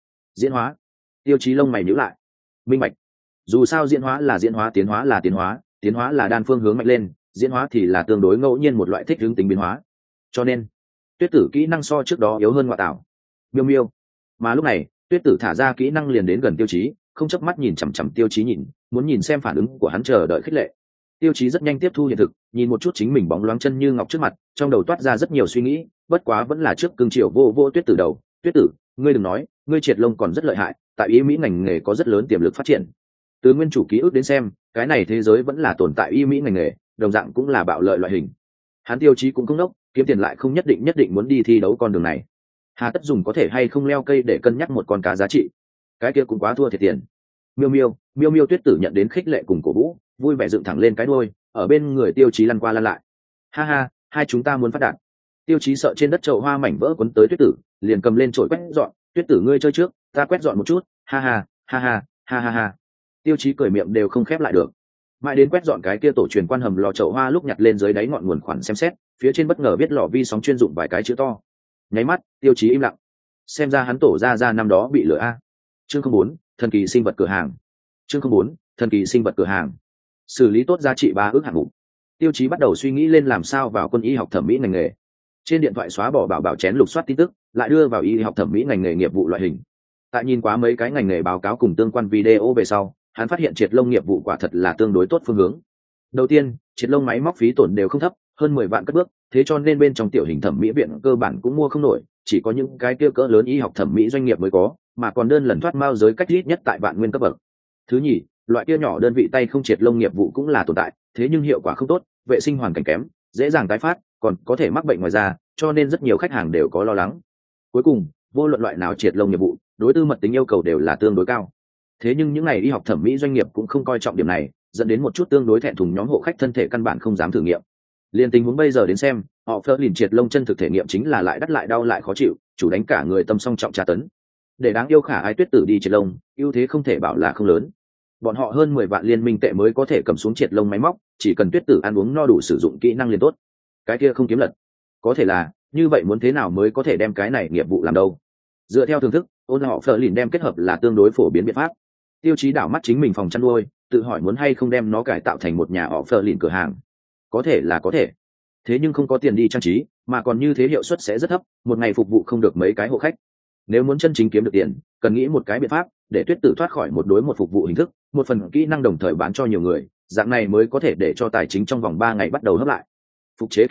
hóa. Tiêu chí lông mày nhíu lại. Minh bạch. Dù sao diễn hóa là diễn hóa, tiến hóa là tiến hóa là đan phương hướng mạnh lên, diễn hóa thì là tương đối ngẫu nhiên một loại thích hướng tính biến hóa. Cho nên tuyết tử kỹ năng so trước đó yếu hơn ngoại tảo. Miêu miêu. Mà lúc này tuyết tử thả ra kỹ năng liền đến gần tiêu chí, không chớp mắt nhìn chằm chằm tiêu chí nhìn, muốn nhìn xem phản ứng của hắn, chờ đợi khích lệ. Tiêu chí rất nhanh tiếp thu hiện thực, nhìn một chút chính mình bóng loáng chân như ngọc trước mặt, trong đầu toát ra rất nhiều suy nghĩ, bất quá vẫn là trước cương chiều vô tuyết tử đầu. Tuyết tử, ngươi đừng nói, ngươi triệt lông còn rất lợi hại, tại ý mỹ ngành nghề có rất lớn tiềm lực phát triển. Từ nguyên chủ ký ức đến xem, cái này thế giới vẫn là tồn tại y mỹ ngành nghề, đồng dạng cũng là bạo lợi loại hình. Hắn Tiêu Chí cũng không đốc, kiếm tiền lại không nhất định muốn đi thi đấu con đường này. Hà tất dùng có thể hay không leo cây để cân nhắc một con cá giá trị, cái kia cũng quá thua thiệt tiền. Miêu Tuyết Tử nhận đến khích lệ cùng cổ vũ, vui vẻ dựng thẳng lên cái đuôi, ở bên người Tiêu Chí lăn qua lăn lại. Ha ha, hai chúng ta muốn phát đạt. Tiêu Chí sợ trên đất chậu hoa mảnh vỡ quấn tới Tuyết Tử, liền cầm lên chổi quét dọn. Tuyết Tử ngươi chơi trước, ta quét dọn một chút. Ha ha, ha ha, ha ha ha. Tiêu Chí cười miệng đều không khép lại được. Mãi đến quét dọn cái kia tổ truyền quan hầm lò chậu hoa lúc nhặt lên dưới đáy ngọn nguồn khoản xem xét, phía trên bất ngờ viết lò vi sóng chuyên dụng vài cái chữ to. Nháy mắt, Tiêu Chí im lặng. Xem ra hắn tổ ra năm đó bị lừa a. Chương 04, thần kỳ sinh vật cửa hàng. Chương 04, thần kỳ sinh vật cửa hàng. Xử lý tốt giá trị 3 ước hạng mục. Tiêu Chí bắt đầu suy nghĩ lên làm sao vào quân y học thẩm mỹ ngành nghề. Trên điện thoại xóa bỏ bảo chén lục soát tin tức, lại đưa vào y học thẩm mỹ ngành nghề nghiệp vụ loại hình. Tại nhìn quá mấy cái ngành nghề báo cáo cùng tương quan video về sau, hắn phát hiện triệt lông nghiệp vụ quả thật là tương đối tốt phương hướng. Đầu tiên, triệt lông máy móc phí tổn đều không thấp, hơn 10 vạn cất bước, thế cho nên bên trong tiểu hình thẩm mỹ viện cơ bản cũng mua không nổi, chỉ có những cái kia cỡ lớn y học thẩm mỹ doanh nghiệp mới có, mà còn đơn lần thoát mao giới cách ít nhất tại vạn nguyên cấp bậc. Thứ nhì, loại kia nhỏ đơn vị tay không triệt lông nghiệp vụ cũng là tồn tại, thế nhưng hiệu quả không tốt, vệ sinh hoàn cảnh kém, dễ dàng tái phát, còn có thể mắc bệnh ngoài da, cho nên rất nhiều khách hàng đều có lo lắng. Cuối cùng, vô luận loại nào triệt lông nghiệp vụ, đối tư mật tính yêu cầu đều là tương đối cao. Thế nhưng những ngày y học thẩm mỹ doanh nghiệp cũng không coi trọng điểm này, dẫn đến một chút tương đối thẹn thùng nhóm hộ khách thân thể căn bản không dám thử nghiệm. Liên tình huống bây giờ đến xem, họ phớt lìn triệt lông chân thực thể nghiệm chính là lại đắt lại đau lại khó chịu, chủ đánh cả người tâm song trọng tra tấn. Để đáng yêu khả ái Tuyết Tử đi triệt lông, ưu thế không thể bảo là không lớn. Bọn họ hơn 10 vạn liên minh tệ mới có thể cầm xuống triệt lông máy móc, chỉ cần Tuyết Tử ăn uống no đủ sử dụng kỹ năng liền tốt. Cái kia không kiếm lật. Có thể là, như vậy muốn thế nào mới có thể đem cái này nghiệp vụ làm đâu? Dựa theo thưởng thức, ôn họ phớt lìn đem kết hợp là tương đối phổ biến biện pháp. Tiêu Chí đảo mắt chính mình phòng chăn nuôi, tự hỏi muốn hay không đem nó cải tạo thành một nhà họ phớt lìn cửa hàng. Có thể là có thể, thế nhưng không có tiền đi trang trí, mà còn như thế hiệu suất sẽ rất thấp, một ngày phục vụ không được mấy cái hộ khách. Nếu muốn chân chính kiếm được tiền, cần nghĩ một cái biện pháp để Tuyết Tử thoát khỏi một đối một phục vụ hình thức, một phần kỹ năng đồng thời bán cho nhiều người, dạng này mới có thể để cho tài chính trong vòng 3 ngày bắt đầu hấp lại. Phục chế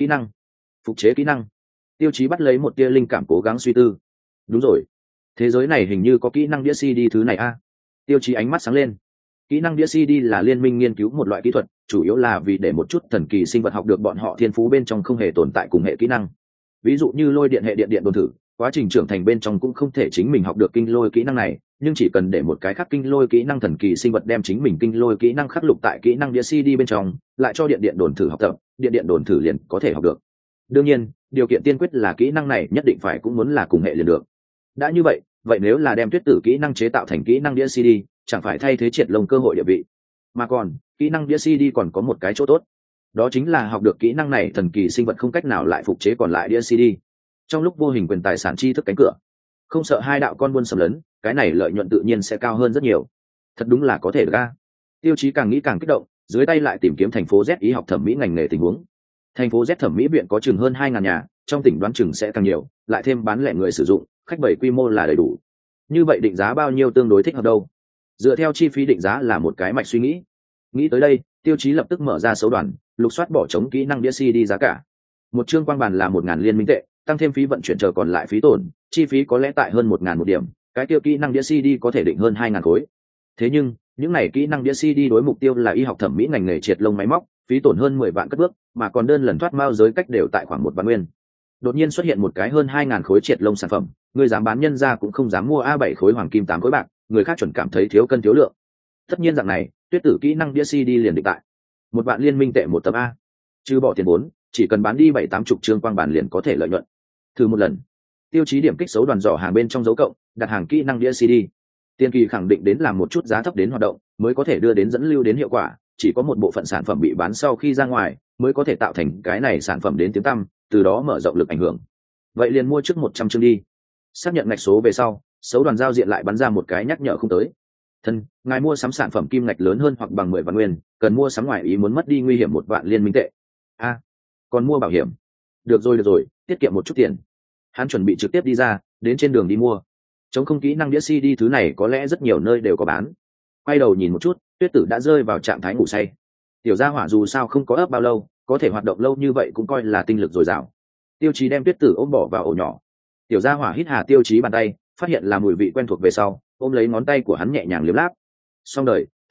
kỹ năng. Tiêu Chí bắt lấy một tia linh cảm cố gắng suy tư. Đúng rồi, thế giới này hình như có kỹ năng đĩa CD thứ này a. Tiêu Chí ánh mắt sáng lên. Kỹ năng đĩa CD là liên minh nghiên cứu một loại kỹ thuật, chủ yếu là vì để một chút thần kỳ sinh vật học được bọn họ thiên phú bên trong không hề tồn tại cùng hệ kỹ năng. Ví dụ như lôi điện hệ điện đồn thử, quá trình trưởng thành bên trong cũng không thể chính mình học được kinh lôi kỹ năng này, nhưng chỉ cần để một cái khác kinh lôi kỹ năng thần kỳ sinh vật đem chính mình kinh lôi kỹ năng khắc lục tại kỹ năng đĩa CD bên trong, lại cho điện đồn thử học tập, điện đồn thử liền có thể học được. Đương nhiên, điều kiện tiên quyết là kỹ năng này nhất định phải cũng muốn là cùng hệ liền được. Đã như vậy, nếu là đem Tuyết Tử kỹ năng chế tạo thành kỹ năng đĩa CD, chẳng phải thay thế triệt lông cơ hội địa vị. Mà còn, kỹ năng đĩa CD còn có một cái chỗ tốt, đó chính là học được kỹ năng này thần kỳ sinh vật không cách nào lại phục chế còn lại đĩa CD. Trong lúc vô hình quyền tài sản tri thức cánh cửa, không sợ hai đạo con buôn sầm lấn, cái này lợi nhuận tự nhiên sẽ cao hơn rất nhiều. Thật đúng là có thể được a. Tiêu Chí càng nghĩ càng kích động, dưới tay lại tìm kiếm thành phố Z y học thẩm mỹ ngành nghề tình huống. Thành phố Z thẩm mỹ viện có chừng hơn 2.000 nhà, trong tỉnh đoán chừng sẽ càng nhiều, lại thêm bán lẻ người sử dụng, khách bảy quy mô là đầy đủ. Như vậy định giá bao nhiêu tương đối thích hợp đâu? Dựa theo chi phí định giá là một cái mạch suy nghĩ. Nghĩ tới đây, Tiêu Chí lập tức mở ra số đoàn, lục soát bỏ trống kỹ năng đĩa CD giá cả. Một chương quang bàn là 1.000 liên minh tệ, tăng thêm phí vận chuyển chờ còn lại phí tổn, chi phí có lẽ tại hơn 1.000 một điểm, cái tiêu kỹ năng đĩa CD có thể định hơn 2.000 khối. Thế nhưng, những này kỹ năng đĩa CD đối mục tiêu là y học thẩm mỹ ngành nghề triệt lông máy móc, phí tổn hơn 10 vạn cất bước, mà còn đơn lần thoát mao giới cách đều tại khoảng 1 vạn nguyên. Đột nhiên xuất hiện một cái hơn 2.000 khối triệt lông sản phẩm, người dám bán nhân ra cũng không dám mua A7 khối hoàng kim 8 khối bạc, người khác chuẩn cảm thấy thiếu cân thiếu lượng. Tất nhiên dạng này, Tuyết Tử kỹ năng đĩa CD liền định tại 1 vạn liên minh tệ một tấm a. Trừ bỏ tiền vốn, chỉ cần bán đi 7-80 chương quang bản liền có thể lợi nhuận. Thử một lần. Tiêu Chí điểm kích xấu đoàn giỏ hàng bên trong dấu cộng, đặt hàng kỹ năng đĩa CD. Tiên kỳ khẳng định đến làm một chút giá thấp đến hoạt động, mới có thể đưa đến dẫn lưu đến hiệu quả, chỉ có một bộ phận sản phẩm bị bán sau khi ra ngoài, mới có thể tạo thành cái này sản phẩm đến tiếng tăm, từ đó mở rộng lực ảnh hưởng. Vậy liền mua trước 100 chương đi. Xác nhận ngạch số về sau, xấu đoàn giao diện lại bắn ra một cái nhắc nhở không tới. Thân, ngài mua sắm sản phẩm kim ngạch lớn hơn hoặc bằng 10 vạn nguyên, cần mua sắm ngoài ý muốn mất đi nguy hiểm 1 vạn liên minh tệ. A, còn mua bảo hiểm. Được rồi, tiết kiệm một chút tiền. Hắn chuẩn bị trực tiếp đi ra, đến trên đường đi mua. Chống không kỹ năng đĩa CD thứ này có lẽ rất nhiều nơi đều có bán. Quay đầu nhìn một chút, Tuyết Tử đã rơi vào trạng thái ngủ say. Tiểu gia hỏa dù sao không có ấp bao lâu, có thể hoạt động lâu như vậy cũng coi là tinh lực dồi dào. Tiêu Chí đem Tuyết Tử ôm bỏ vào ổ nhỏ. Tiểu gia hỏa hít hà Tiêu Chí bàn tay, phát hiện là mùi vị quen thuộc về sau, ôm lấy ngón tay của hắn nhẹ nhàng liếm láp. Xong đời,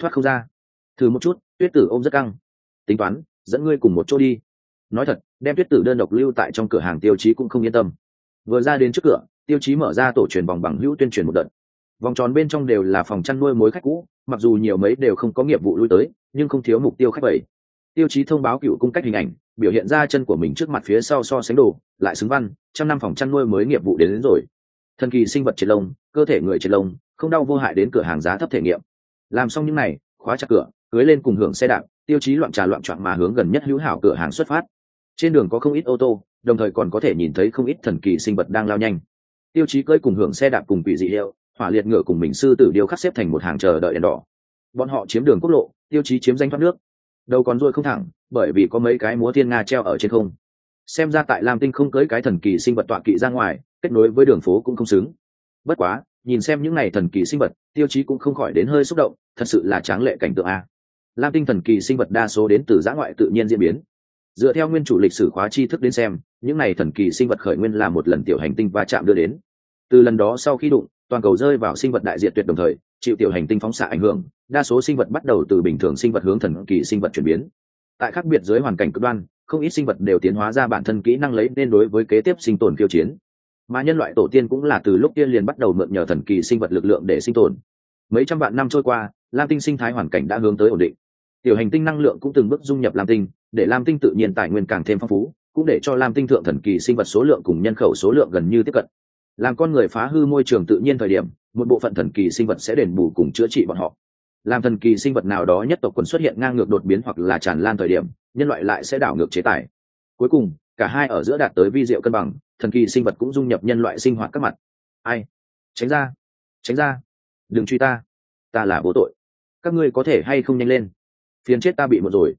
thoát không ra. Thử một chút, Tuyết Tử ôm rất căng. Tính toán dẫn ngươi cùng một chỗ đi. Nói thật, đem Tuyết Tử đơn độc lưu tại trong cửa hàng Tiêu Chí cũng không yên tâm. Vừa ra đến trước cửa, Tiêu Chí mở ra tổ truyền vòng bằng hữu tuyên truyền một đợt. Vòng tròn bên trong đều là phòng chăn nuôi mối khách cũ, mặc dù nhiều mấy đều không có nghiệp vụ lui tới, nhưng không thiếu mục tiêu khách bầy. Tiêu Chí thông báo cựu cung cách hình ảnh, biểu hiện ra chân của mình trước mặt phía sau so sánh đồ, lại xứng văn, 100 năm phòng chăn nuôi mới nghiệp vụ đến rồi. Thần kỳ sinh vật triệt lông, cơ thể người triệt lông, không đau vô hại đến cửa hàng giá thấp thể nghiệm. Làm xong những này, khóa chặt cửa, cưới lên cùng hưởng xe đạp, Tiêu Chí loạn trà loạn choạng mà hướng gần nhất hữu hảo cửa hàng xuất phát. Trên đường có không ít ô tô, đồng thời còn có thể nhìn thấy không ít thần kỳ sinh vật đang lao nhanh. Tiêu Chí cưỡi cùng hưởng xe đạp cùng quỷ dị hiệu, hỏa liệt ngựa cùng mình sư tử điêu khắc xếp thành một hàng chờ đợi đèn đỏ. Bọn họ chiếm đường quốc lộ, Tiêu Chí chiếm danh thoát nước. Đầu còn ruồi không thẳng, bởi vì có mấy cái múa thiên nga treo ở trên không. Xem ra tại Lam Tinh không cưỡi cái thần kỳ sinh vật tọa kỵ ra ngoài, kết nối với đường phố cũng không xứng. Bất quá, nhìn xem những này thần kỳ sinh vật, Tiêu Chí cũng không khỏi đến hơi xúc động, thật sự là tráng lệ cảnh tượng a. Lam Tinh thần kỳ sinh vật đa số đến từ dã ngoại tự nhiên diễn biến. Dựa theo nguyên chủ lịch sử khóa tri thức đến xem, những này thần kỳ sinh vật khởi nguyên là một lần tiểu hành tinh va chạm đưa đến. Từ lần đó sau khi đụng, toàn cầu rơi vào sinh vật đại diệt tuyệt đồng thời, chịu tiểu hành tinh phóng xạ ảnh hưởng, đa số sinh vật bắt đầu từ bình thường sinh vật hướng thần kỳ sinh vật chuyển biến. Tại khác biệt dưới hoàn cảnh cực đoan, không ít sinh vật đều tiến hóa ra bản thân kỹ năng lấy nên đối với kế tiếp sinh tồn khiêu chiến. Mà nhân loại tổ tiên cũng là từ lúc tiên liền bắt đầu mượn nhờ thần kỳ sinh vật lực lượng để sinh tồn. Mấy trăm vạn năm trôi qua, Lam Tinh sinh thái hoàn cảnh đã hướng tới ổn định. Tiểu hành tinh năng lượng cũng từng bước dung nhập Lam Tinh, để Lam Tinh tự nhiên tài nguyên càng thêm phong phú, cũng để cho Lam Tinh thượng thần kỳ sinh vật số lượng cùng nhân khẩu số lượng gần như tiếp cận. Làm con người phá hư môi trường tự nhiên thời điểm, một bộ phận thần kỳ sinh vật sẽ đền bù cùng chữa trị bọn họ. Làm thần kỳ sinh vật nào đó nhất tộc quần xuất hiện ngang ngược đột biến hoặc là tràn lan thời điểm, nhân loại lại sẽ đảo ngược chế tài. Cuối cùng, cả hai ở giữa đạt tới vi diệu cân bằng, thần kỳ sinh vật cũng dung nhập nhân loại sinh hoạt các mặt. Ai? Tránh ra! Tránh ra! Đừng truy ta! Ta là vô tội! Các ngươi có thể hay không nhanh lên? Phiền chết ta bị một rồi.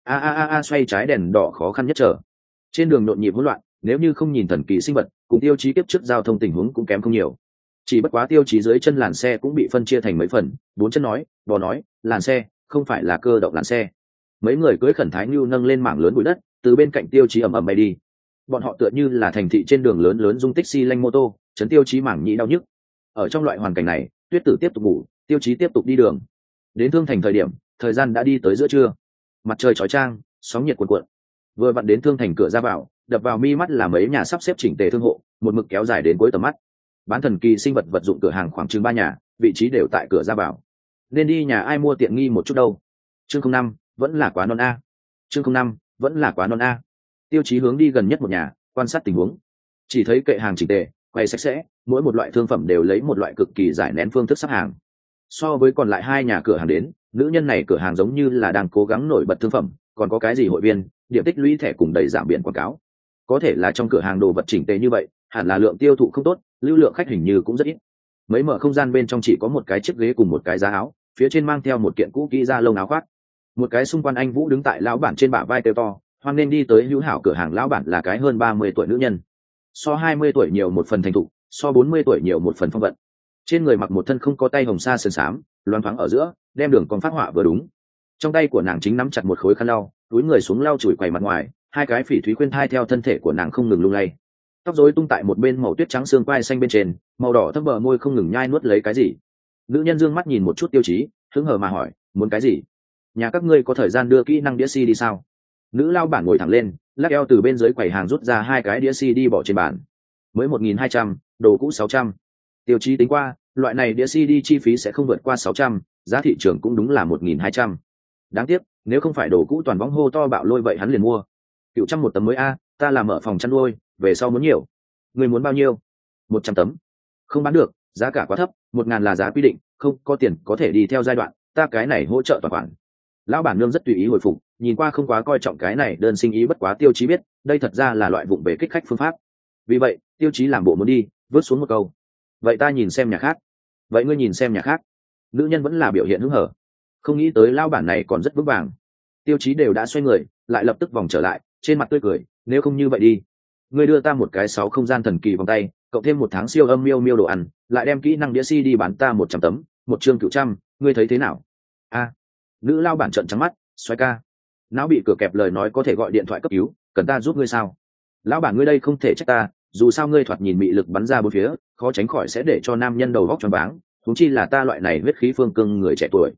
Xoay trái đèn đỏ khó khăn nhất trở. Trên đường nhộn nhịp hỗn loạn, nếu như không nhìn thần kỳ sinh vật, cùng Tiêu Chí tiếp trước giao thông tình huống cũng kém không nhiều. Chỉ bất quá Tiêu Chí dưới chân làn xe cũng bị phân chia thành mấy phần, bốn chân nói, bò nói, làn xe, không phải là cơ động làn xe. Mấy người cưỡi khẩn thái nhu nâng lên mảng lớn bụi đất, từ bên cạnh Tiêu Chí ầm ầm bay đi. Bọn họ tựa như là thành thị trên đường lớn lớn dung tích xi lanh mô tô, chấn Tiêu Chí mảng nhĩ đau nhức. Ở trong loại hoàn cảnh này, Tuyết Tử tiếp tục ngủ, Tiêu Chí tiếp tục đi đường. Đến Thương Thành thời điểm, thời gian đã đi tới giữa trưa. Mặt trời chói chang, sóng nhiệt cuồn cuộn. Vừa vặn đến Thương Thành cửa ra vào, đập vào mi mắt là mấy nhà sắp xếp chỉnh tề thương hộ, một mực kéo dài đến cuối tầm mắt. Bán thần kỳ sinh vật vật dụng cửa hàng khoảng chừng 3 nhà, vị trí đều tại cửa ra vào. Nên đi nhà ai mua tiện nghi một chút đâu. Chương 05, vẫn là quá non a. Chương 05, vẫn là quá non a. Tiêu Chí hướng đi gần nhất một nhà, quan sát tình huống. Chỉ thấy kệ hàng chỉnh tề, quầy sạch sẽ, mỗi một loại thương phẩm đều lấy một loại cực kỳ giải nén phương thức sắp hàng. So với còn lại 2 nhà cửa hàng đến, nữ nhân này cửa hàng giống như là đang cố gắng nổi bật thương phẩm, còn có cái gì hội viên, điểm tích lũy thẻ cùng đầy giảm biển quảng cáo. Có thể là trong cửa hàng đồ vật chỉnh tề như vậy, hẳn là lượng tiêu thụ không tốt, lưu lượng khách hình như cũng rất ít. Mấy mở không gian bên trong chỉ có một cái chiếc ghế cùng một cái giá áo, phía trên mang theo một kiện cũ kỹ da lông áo khoác. Một cái xung quanh anh Vũ đứng tại lão bản trên bả vai kêu to, hoan nên đi tới hữu hảo cửa hàng lão bản là cái hơn 30 tuổi nữ nhân. So 20 tuổi nhiều một phần thành thục, so 40 tuổi nhiều một phần phong vận. Trên người mặc một thân không có tay hồng sa sơn xám, loáng thoáng ở giữa, đem đường con phát họa vừa đúng. Trong tay của nàng chính nắm chặt một khối khăn lau, túi người xuống lau chùi quầy mặt ngoài, hai cái phỉ thúy khuyên thai theo thân thể của nàng không ngừng lung lay. Tóc rối tung tại một bên màu tuyết trắng xương quai xanh bên trên, màu đỏ thâm bờ môi không ngừng nhai nuốt lấy cái gì. Nữ nhân dương mắt nhìn một chút Tiêu Chí, hứng hờ mà hỏi, muốn cái gì? Nhà các ngươi có thời gian đưa kỹ năng đĩa CD sao? Nữ lao bản ngồi thẳng lên, lắc eo từ bên dưới quầy hàng rút ra 2 cái đĩa CD bỏ trên bàn. Mới 1.200, đồ cũ 600. Tiêu Chí tính qua, loại này đĩa CD chi phí sẽ không vượt qua 600, giá thị trường cũng đúng là 1.200. Đáng tiếc, nếu không phải đồ cũ toàn bóng hô to bạo lôi vậy hắn liền mua. Cựu trăm một tấm mới a, ta làm ở phòng chăn nuôi, về sau muốn nhiều. Người muốn bao nhiêu? 100 tấm. Không bán được, giá cả quá thấp, 1.000 là giá quy định, không có tiền có thể đi theo giai đoạn, ta cái này hỗ trợ toàn khoản. Lão bản nương rất tùy ý hồi phục, nhìn qua không quá coi trọng cái này đơn sinh ý, bất quá Tiêu Chí biết, đây thật ra là loại vụng về kích khách phương pháp. Vì vậy, Tiêu Chí làm bộ muốn đi, vớt xuống một câu. Vậy ta nhìn xem nhà khác. Vậy ngươi nhìn xem nhà khác. Nữ nhân vẫn là biểu hiện hứng hở. Không nghĩ tới lão bản này còn rất vững vàng. Tiêu Chí đều đã xoay người, lại lập tức vòng trở lại, trên mặt tươi cười, nếu không như vậy đi. Ngươi đưa ta một cái 6 không gian thần kỳ vòng tay, cộng thêm 1 tháng siêu âm miêu miêu đồ ăn, lại đem kỹ năng đĩa CD bán ta 100 tấm, một chương 900, ngươi thấy thế nào? A. Nữ lao bản trợn trắng mắt, xoay ca. Não bị cửa kẹp lời nói có thể gọi điện thoại cấp cứu, cần ta giúp ngươi sao? Lão bản ngươi đây không thể trách ta, dù sao ngươi thoạt nhìn mị lực bắn ra bốn phía, khó tránh khỏi sẽ để cho nam nhân đầu góc choáng váng, huống chi là ta loại này huyết khí phương cương người trẻ tuổi.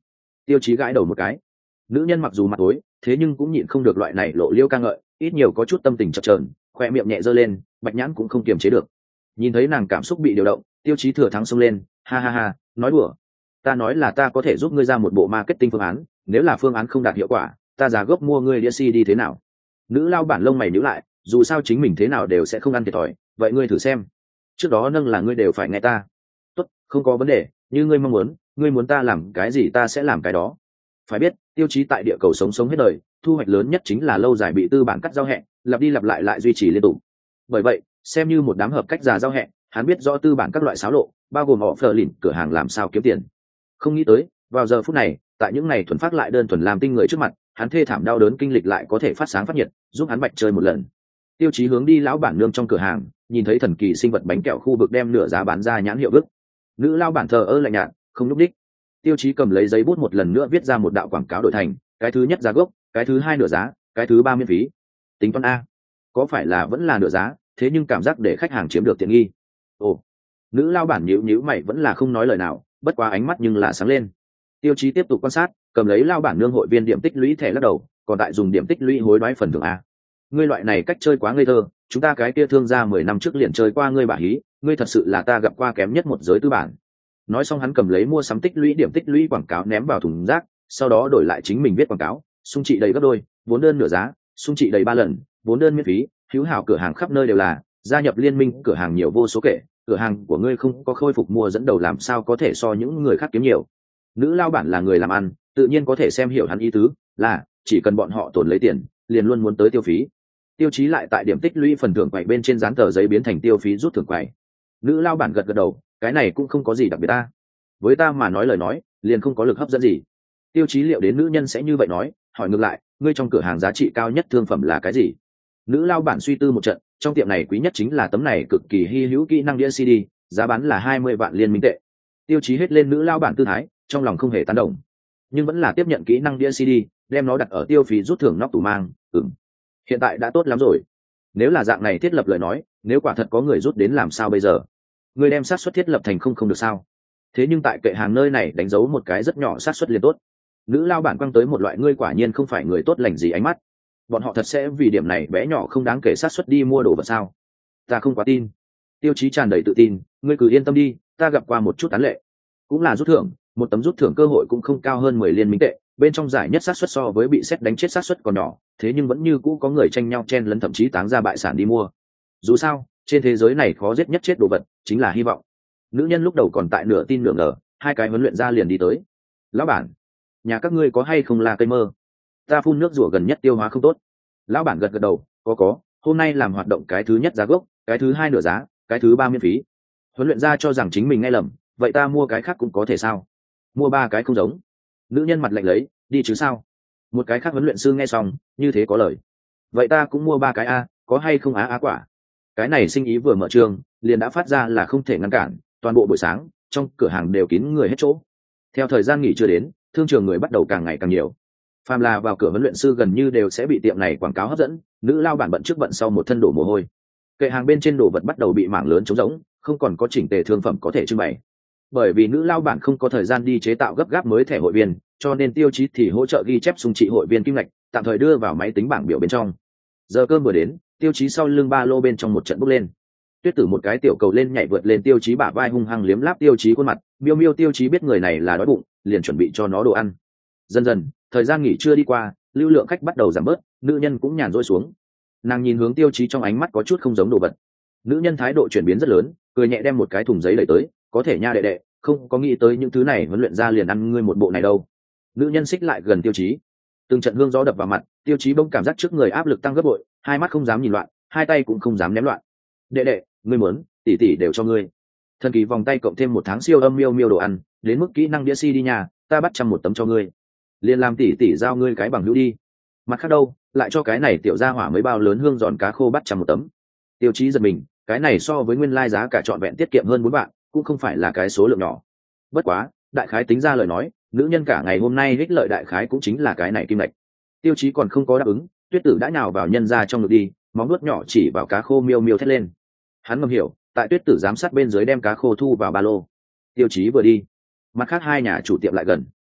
Tiêu Chí gãi đầu một cái. Nữ nhân mặc dù mặt tối, thế nhưng cũng nhịn không được loại này lộ liêu ca ngợi, ít nhiều có chút tâm tình chập chờn, khoe miệng nhẹ giơ lên, bạch nhãn cũng không kiềm chế được. Nhìn thấy nàng cảm xúc bị điều động, Tiêu Chí thừa thắng xông lên, ha ha ha, nói đùa. Ta nói là ta có thể giúp ngươi ra một bộ marketing phương án, nếu là phương án không đạt hiệu quả, ta giá gốc mua ngươi đĩa CD thế nào? Nữ lao bản lông mày nhíu lại, dù sao chính mình thế nào đều sẽ không ăn thiệt thòi, vậy ngươi thử xem. Trước đó nâng là ngươi đều phải nghe ta. Tốt, không có vấn đề, như ngươi mong muốn, ngươi muốn ta làm cái gì ta sẽ làm cái đó. Phải biết, Tiêu Chí tại địa cầu sống hết đời, thu hoạch lớn nhất chính là lâu dài bị tư bản cắt giao hẹn, lặp đi lặp lại lại duy trì liên tục. Bởi vậy, xem như một đám hợp cách già giao hẹn, hắn biết rõ tư bản các loại xáo lộ, bao gồm họ phờ lìn cửa hàng làm sao kiếm tiền. Không nghĩ tới, vào giờ phút này, tại những ngày thuần phát lại đơn thuần làm tinh người trước mặt, hắn thê thảm đau đớn kinh lịch lại có thể phát sáng phát nhiệt, giúp hắn bạch chơi một lần. Tiêu Chí hướng đi lão bản nương trong cửa hàng, nhìn thấy thần kỳ sinh vật bánh kẹo khu vực đem nửa giá bán ra nhãn hiệu vứt. Nữ lao bản thờ ơ lạnh nhạt, không lúc đích. Tiêu Chí cầm lấy giấy bút một lần nữa viết ra một đạo quảng cáo đổi thành, cái thứ nhất giá gốc, cái thứ hai nửa giá, cái thứ ba miễn phí. Tính toán a, có phải là vẫn là nửa giá, thế nhưng cảm giác để khách hàng chiếm được tiện nghi. Ồ, nữ lao bản nhíu mày vẫn là không nói lời nào, bất quá ánh mắt nhưng là sáng lên. Tiêu Chí tiếp tục quan sát, cầm lấy lao bản nương hội viên điểm tích lũy thẻ lắc đầu, còn tại dùng điểm tích lũy hối đoái phần thưởng a. Ngươi loại này cách chơi quá ngây thơ, chúng ta cái kia thương gia 10 năm trước liền chơi qua ngươi bả hí, ngươi thật sự là ta gặp qua kém nhất một giới tư bản. Nói xong hắn cầm lấy mua sắm tích lũy điểm tích lũy quảng cáo ném vào thùng rác, sau đó đổi lại chính mình viết quảng cáo, xung trị đầy gấp đôi, vốn đơn nửa giá, xung trị đầy 3 lần, vốn đơn miễn phí, hữu hảo cửa hàng khắp nơi đều là, gia nhập liên minh cửa hàng nhiều vô số kể, cửa hàng của ngươi không có khôi phục mua dẫn đầu làm sao có thể so những người khác kiếm nhiều. Nữ lao bản là người làm ăn, tự nhiên có thể xem hiểu hắn ý tứ, là chỉ cần bọn họ tồn lấy tiền, liền luôn muốn tới tiêu phí. Tiêu Chí lại tại điểm tích lũy phần thưởng quầy bên trên dán tờ giấy biến thành tiêu phí rút thưởng quầy. Nữ lao bản gật đầu, cái này cũng không có gì đặc biệt ta. Với ta mà nói lời nói, liền không có lực hấp dẫn gì. Tiêu Chí liệu đến nữ nhân sẽ như vậy nói, hỏi ngược lại, ngươi trong cửa hàng giá trị cao nhất thương phẩm là cái gì? Nữ lao bản suy tư một trận, trong tiệm này quý nhất chính là tấm này cực kỳ hy hữu kỹ năng đĩa CD, giá bán là 20 vạn liên minh tệ. Tiêu Chí hết lên nữ lao bản tư thái, trong lòng không hề tán đồng, nhưng vẫn là tiếp nhận kỹ năng đĩa CD, đem nó đặt ở tiêu phí rút thưởng nóc tủ mang. Hiện tại đã tốt lắm rồi. Nếu là dạng này thiết lập lời nói, nếu quả thật có người rút đến làm sao bây giờ? Người đem xác suất thiết lập thành không được sao? Thế nhưng tại kệ hàng nơi này đánh dấu một cái rất nhỏ xác suất liền tốt. Nữ lao bản quăng tới một loại ngươi quả nhiên không phải người tốt lành gì ánh mắt. Bọn họ thật sẽ vì điểm này bé nhỏ không đáng kể xác suất đi mua đồ vật sao? Ta không quá tin. Tiêu Chí tràn đầy tự tin, ngươi cứ yên tâm đi, ta gặp qua một chút tán lệ. Cũng là rút thưởng, một tấm rút thưởng cơ hội cũng không cao hơn 10 liên minh tệ, bên trong giải nhất xác suất so với bị xét đánh chết xác suất còn nhỏ, thế nhưng vẫn như cũ có người tranh nhau chen lấn thậm chí táng ra bại sản đi mua. Dù sao, trên thế giới này khó giết nhất chết đồ vật chính là hy vọng. Nữ nhân lúc đầu còn tại nửa tin nửa ngờ, hai cái huấn luyện ra liền đi tới. Lão bản, nhà các ngươi có hay không là cây mơ? Ta phun nước rủa gần nhất tiêu hóa không tốt. Lão bản gật đầu, có, hôm nay làm hoạt động cái thứ nhất giá gốc, cái thứ hai nửa giá, cái thứ ba miễn phí. Huấn luyện ra cho rằng chính mình nghe lầm, vậy ta mua cái khác cũng có thể sao? Mua 3 cái không giống. Nữ nhân mặt lạnh lấy, đi chứ sao? Một cái khác huấn luyện sư nghe xong, như thế có lời. Vậy ta cũng mua 3 cái a, có hay không á quả? Cái này sinh ý vừa mở trường, liền đã phát ra là không thể ngăn cản, toàn bộ buổi sáng, trong cửa hàng đều kín người hết chỗ. Theo thời gian nghỉ chưa đến, thương trường người bắt đầu càng ngày càng nhiều. Phàm là vào cửa huấn luyện sư gần như đều sẽ bị tiệm này quảng cáo hấp dẫn, nữ lao bản bận trước bận sau một thân đổ mồ hôi. Kệ hàng bên trên đồ vật bắt đầu bị mảng lớn trống rỗng, không còn có chỉnh tề thương phẩm có thể trưng bày. Bởi vì nữ lao bản không có thời gian đi chế tạo gấp gáp mới thẻ hội viên, cho nên Tiêu Chí thì hỗ trợ ghi chép sung trị hội viên kim ngạch, tạm thời đưa vào máy tính bảng biểu bên trong. Giờ cơm vừa đến, Tiêu Chí sau lưng ba lô bên trong một trận bốc lên. Tuyết Tử một cái tiểu cầu lên nhảy vượt lên Tiêu Chí bả vai hung hăng liếm láp Tiêu Chí khuôn mặt, miêu Tiêu Chí biết người này là đói bụng, liền chuẩn bị cho nó đồ ăn. Dần dần, thời gian nghỉ trưa đi qua, lưu lượng khách bắt đầu giảm bớt, nữ nhân cũng nhàn rỗi xuống. Nàng nhìn hướng Tiêu Chí trong ánh mắt có chút không giống đồ vật. Nữ nhân thái độ chuyển biến rất lớn, cười nhẹ đem một cái thùng giấy đẩy tới, có thể nha đệ đệ, không có nghĩ tới những thứ này huấn luyện ra liền ăn ngươi một bộ này đâu. Nữ nhân xích lại gần Tiêu Chí, từng trận hương gió đập vào mặt, Tiêu Chí bỗng cảm giác trước người áp lực tăng gấp bội, hai mắt không dám nhìn loạn, hai tay cũng không dám ném loạn. Đệ đệ, ngươi muốn, tỷ tỷ đều cho ngươi. Thần kỳ vòng tay cộng thêm 1 tháng siêu âm miêu đồ ăn, đến mức kỹ năng đĩa si đi nhà, ta bắt 100 một tấm cho ngươi. Liền làm tỷ tỷ giao ngươi cái bằng hữu đi. Mặt khác đâu, lại cho cái này tiểu gia hỏa mấy bao lớn hương giòn cá khô bắt 100 một tấm. Tiêu Chí giật mình, cái này so với nguyên lai giá cả trọn vẹn tiết kiệm hơn 4 vạn, cũng không phải là cái số lượng nhỏ. Bất quá, đại khái tính ra lời nói, nữ nhân cả ngày hôm nay ích lợi đại khái cũng chính là cái này kim lệch. Tiêu Chí còn không có đáp ứng, Tuyết Tử đã nhào vào nhân ra trong ngực đi, móng vuốt nhỏ chỉ vào cá khô miêu thét lên. Hắn ngầm hiểu, tại Tuyết Tử giám sát bên dưới đem cá khô thu vào ba lô. Tiêu Chí vừa đi, mặt khác hai nhà chủ tiệm lại gần.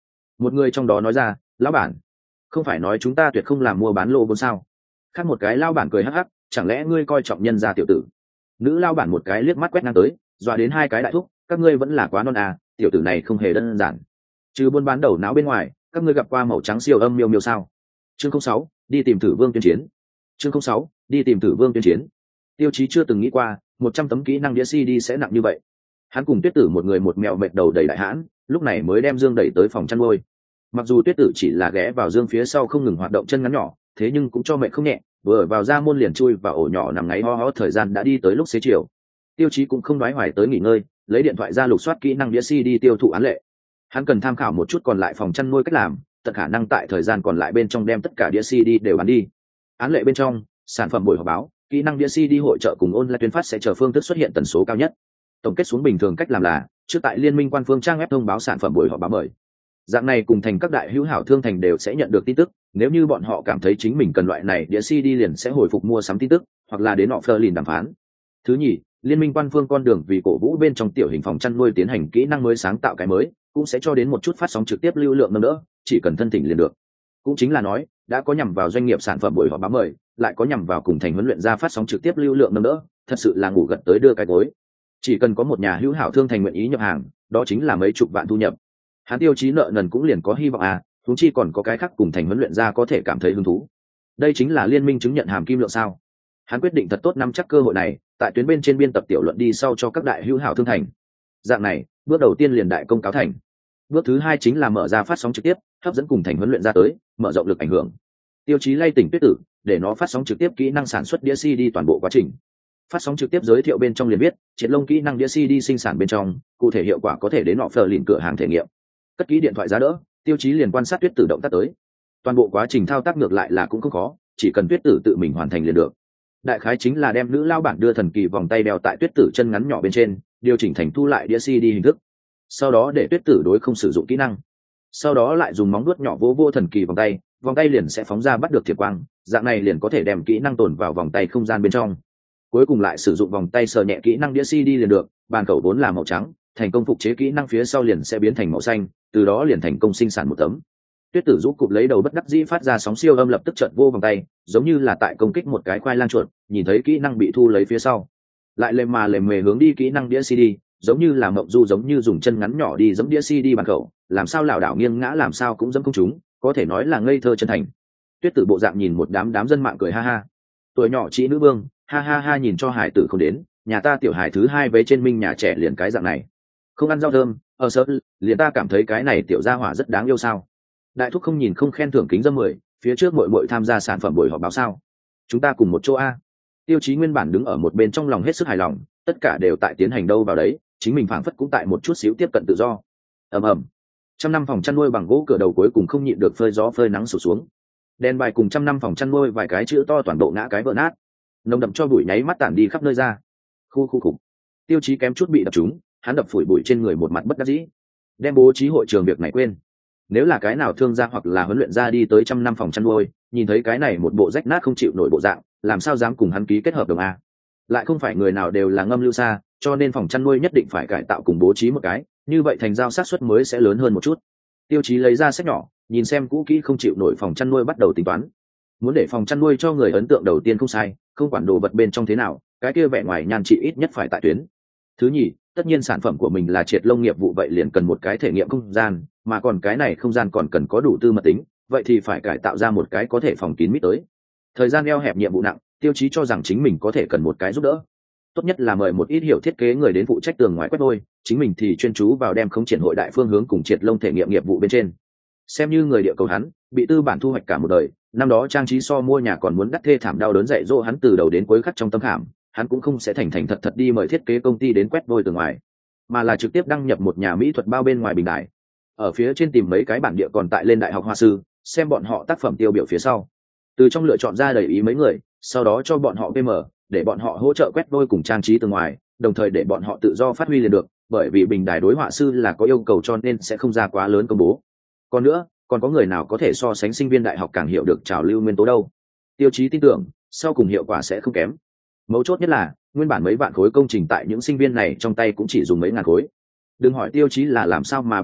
Một người trong đó nói ra, lão bản, không phải nói chúng ta tuyệt không làm mua bán lô vốn sao? Khác một cái lao bản cười hắc hắc, chẳng lẽ ngươi coi trọng nhân gia tiểu tử? Nữ lao bản một cái liếc mắt quét ngang tới, dọa đến hai cái đại thúc, các ngươi vẫn là quá non à, tiểu tử này không hề đơn giản. Trừ buôn bán đầu não bên ngoài, các ngươi gặp qua màu trắng siêu âm miêu miêu sao? Chương 06, đi tìm thử vương tuyên chiến. Chương 06, đi tìm thử vương tuyên chiến. Tiêu Chí chưa từng nghĩ qua 100 tấm kỹ năng đĩa CD sẽ nặng như vậy. Hắn cùng Tuyết Tử một người một mèo mệt đầu đầy đại hãn, lúc này mới đem Dương đẩy tới phòng chăn nuôi. Mặc dù Tuyết Tử chỉ là ghé vào Dương phía sau không ngừng hoạt động chân ngắn nhỏ, thế nhưng cũng cho mệt không nhẹ, vừa vào ra môn liền chui vào ổ nhỏ nằm ngáy ho ho, thời gian đã đi tới lúc xế chiều. Tiêu Chí cũng không đoái hoài tới nghỉ ngơi, lấy điện thoại ra lục soát kỹ năng đĩa CD tiêu thụ án lệ. Hắn cần tham khảo một chút còn lại phòng chăn nuôi cách làm, tận khả năng tại thời gian còn lại bên trong đem tất cả đĩa CD đều bán đi. Án lệ bên trong, sản phẩm buổi họp báo, kỹ năng đĩa CD hội trợ cùng online tuyên phát sẽ chờ phương thức xuất hiện tần số cao nhất. Tổng kết xuống bình thường cách làm là, trước tại liên minh quan phương trang web thông báo sản phẩm buổi họp báo mời. Dạng này cùng thành các đại hữu hảo thương thành đều sẽ nhận được tin tức, nếu như bọn họ cảm thấy chính mình cần loại này đĩa CD liền sẽ hồi phục mua sắm tin tức, hoặc là đến offer liền đàm phán. Thứ nhì, liên minh quan phương con đường vì cổ vũ bên trong tiểu hình phòng chăn nuôi tiến hành kỹ năng mới sáng tạo cái mới, cũng sẽ cho đến một chút phát sóng trực tiếp lưu lượng nâng đỡ, chỉ cần thân thỉnh liền được. Cũng chính là nói, đã có nhằm vào doanh nghiệp sản phẩm buổi họp báo mời, lại có nhằm vào cùng thành huấn luyện ra phát sóng trực tiếp lưu lượng nâng đỡ, thật sự là ngủ gật tới đưa cái gối. Chỉ cần có một nhà hữu hảo thương thành nguyện ý nhập hàng, đó chính là mấy chục vạn thu nhập. Hắn Tiêu Chí nợ nần cũng liền có hy vọng à, huống chi còn có cái khác cùng thành huấn luyện ra có thể cảm thấy hứng thú. Đây chính là liên minh chứng nhận hàm kim lượng sao? Hắn quyết định thật tốt nắm chắc cơ hội này, tại tuyến bên trên biên tập tiểu luận đi sau cho các đại hữu hảo thương thành. Dạng này, bước đầu tiên liền đại công cáo thành. Bước thứ hai chính là mở ra phát sóng trực tiếp, hấp dẫn cùng thành huấn luyện ra tới, mở rộng lực ảnh hưởng. Tiêu Chí lay tỉnh Tuyết Tử, để nó phát sóng trực tiếp kỹ năng sản xuất đĩa CD toàn bộ quá trình. Phát sóng trực tiếp giới thiệu bên trong liền biết, triệt lông kỹ năng đĩa CD sinh sản bên trong, cụ thể hiệu quả có thể đến offer liền cửa hàng thể nghiệm. Cất kỹ điện thoại giá đỡ, Tiêu Chí liền quan sát Tuyết Tử động tác tới. Toàn bộ quá trình thao tác ngược lại là cũng không khó, chỉ cần Tuyết Tử tự mình hoàn thành liền được. Đại khái chính là đem nữ lao bản đưa thần kỳ vòng tay đeo tại Tuyết Tử chân ngắn nhỏ bên trên, điều chỉnh thành thu lại đĩa CD hình thức. Sau đó để Tuyết Tử đối không sử dụng kỹ năng. Sau đó lại dùng móng vuốt nhỏ vỗ vô thần kỳ vòng tay liền sẽ phóng ra bắt được thiệp quang, dạng này liền có thể đem kỹ năng tồn vào vòng tay không gian bên trong. Cuối cùng lại sử dụng vòng tay sờ nhẹ kỹ năng đĩa CD liền được, bàn khẩu vốn là màu trắng, thành công phục chế kỹ năng phía sau liền sẽ biến thành màu xanh, từ đó liền thành công sinh sản một tấm. Tuyết Tử rũ cụp lấy đầu bất đắc dĩ phát ra sóng siêu âm lập tức trợn vô vòng tay, giống như là tại công kích một cái khoai lang chuột, nhìn thấy kỹ năng bị thu lấy phía sau, lại lềm mề hướng đi kỹ năng đĩa CD, giống như là mộng du, giống như dùng chân ngắn nhỏ đi giẫm đĩa CD bàn khẩu, làm sao lảo đảo nghiêng ngã làm sao cũng giẫm không trúng, có thể nói là ngây thơ chân thành. Tuyết Tử bộ dạng nhìn một đám dân mạng cười ha ha. Tuổi nhỏ chị nữ vương, ha ha ha, nhìn cho hải tử không đến, nhà ta tiểu hải thứ hai vế trên minh nhà trẻ liền cái dạng này. Không ăn rau thơm, sớm, liền ta cảm thấy cái này tiểu gia hỏa rất đáng yêu sao. Đại thúc không nhìn không khen thưởng kính dâm 10, phía trước muội tham gia sản phẩm buổi họp báo sao. Chúng ta cùng một chỗ a. Tiêu Chí nguyên bản đứng ở một bên trong lòng hết sức hài lòng, tất cả đều tại tiến hành đâu vào đấy, chính mình phảng phất cũng tại một chút xíu tiếp cận tự do. Ầm. Trăm năm phòng chăn nuôi bằng gỗ cửa đầu cuối cùng không nhịn được phơi gió phơi nắng sụp xuống. Đèn bài cùng trăm năm phòng chăn nuôi vài cái chữ to toàn bộ ngã cái vỡ nát, nồng đậm cho bụi nháy mắt tản đi khắp nơi ra. Khu khục. Tiêu Chí kém chút bị đập trúng, hắn đập phủi bụi trên người một mặt bất đắc dĩ. Đem bố trí hội trường việc này quên. Nếu là cái nào thương gia hoặc là huấn luyện gia đi tới trăm năm phòng chăn nuôi, nhìn thấy cái này một bộ rách nát không chịu nổi bộ dạng, làm sao dám cùng hắn ký kết hợp đồng a? Lại không phải người nào đều là ngâm lưu xa, cho nên phòng chăn nuôi nhất định phải cải tạo cùng bố trí một cái, như vậy thành giao xác suất mới sẽ lớn hơn một chút. Tiêu Chí lấy ra sách nhỏ, nhìn xem cũ kỹ không chịu nổi phòng chăn nuôi bắt đầu tính toán. Muốn để phòng chăn nuôi cho người ấn tượng đầu tiên không sai, không quản đồ vật bên trong thế nào, cái kia vẻ ngoài nhan trị ít nhất phải tại tuyến. Thứ nhì, tất nhiên sản phẩm của mình là triệt lông nghiệp vụ, vậy liền cần một cái thể nghiệm không gian, mà còn cái này không gian còn cần có đủ tư mật tính, vậy thì phải cải tạo ra một cái có thể phòng kín mít tới. Thời gian eo hẹp, nhiệm vụ nặng, Tiêu Chí cho rằng chính mình có thể cần một cái giúp đỡ. Tốt nhất là mời một ít hiểu thiết kế người đến phụ trách tường ngoài quét vôi, chính mình thì chuyên chú vào đem khống triển hội đại phương hướng cùng triệt lông thể nghiệm nghiệp vụ bên trên. Xem như người địa cầu hắn, bị tư bản thu hoạch cả một đời, năm đó trang trí so mua nhà còn muốn đắt thê thảm, đau đớn dạy dỗ hắn từ đầu đến cuối khắc trong tâm khảm, hắn cũng không sẽ thành thật đi mời thiết kế công ty đến quét vôi tường ngoài, mà là trực tiếp đăng nhập một nhà mỹ thuật bao bên ngoài bình đài, ở phía trên tìm mấy cái bản địa còn tại lên đại học hoa sư, xem bọn họ tác phẩm tiêu biểu phía sau, từ trong lựa chọn ra đầy ý mấy người, sau đó cho bọn họ PM, để bọn họ hỗ trợ quét vôi cùng trang trí tường ngoài, đồng thời để bọn họ tự do phát huy liền được, bởi vì bình đài đối họa sư là có yêu cầu cho nên sẽ không ra quá lớn công bố. Còn nữa, còn có người nào có thể so sánh sinh viên đại học càng hiểu được trào lưu nguyên tố đâu. Tiêu Chí tin tưởng sau cùng hiệu quả sẽ không kém. Mấu chốt nhất là nguyên bản mấy vạn khối công trình tại những sinh viên này trong tay cũng chỉ dùng mấy ngàn khối. Đừng hỏi Tiêu Chí là làm sao mà biết được,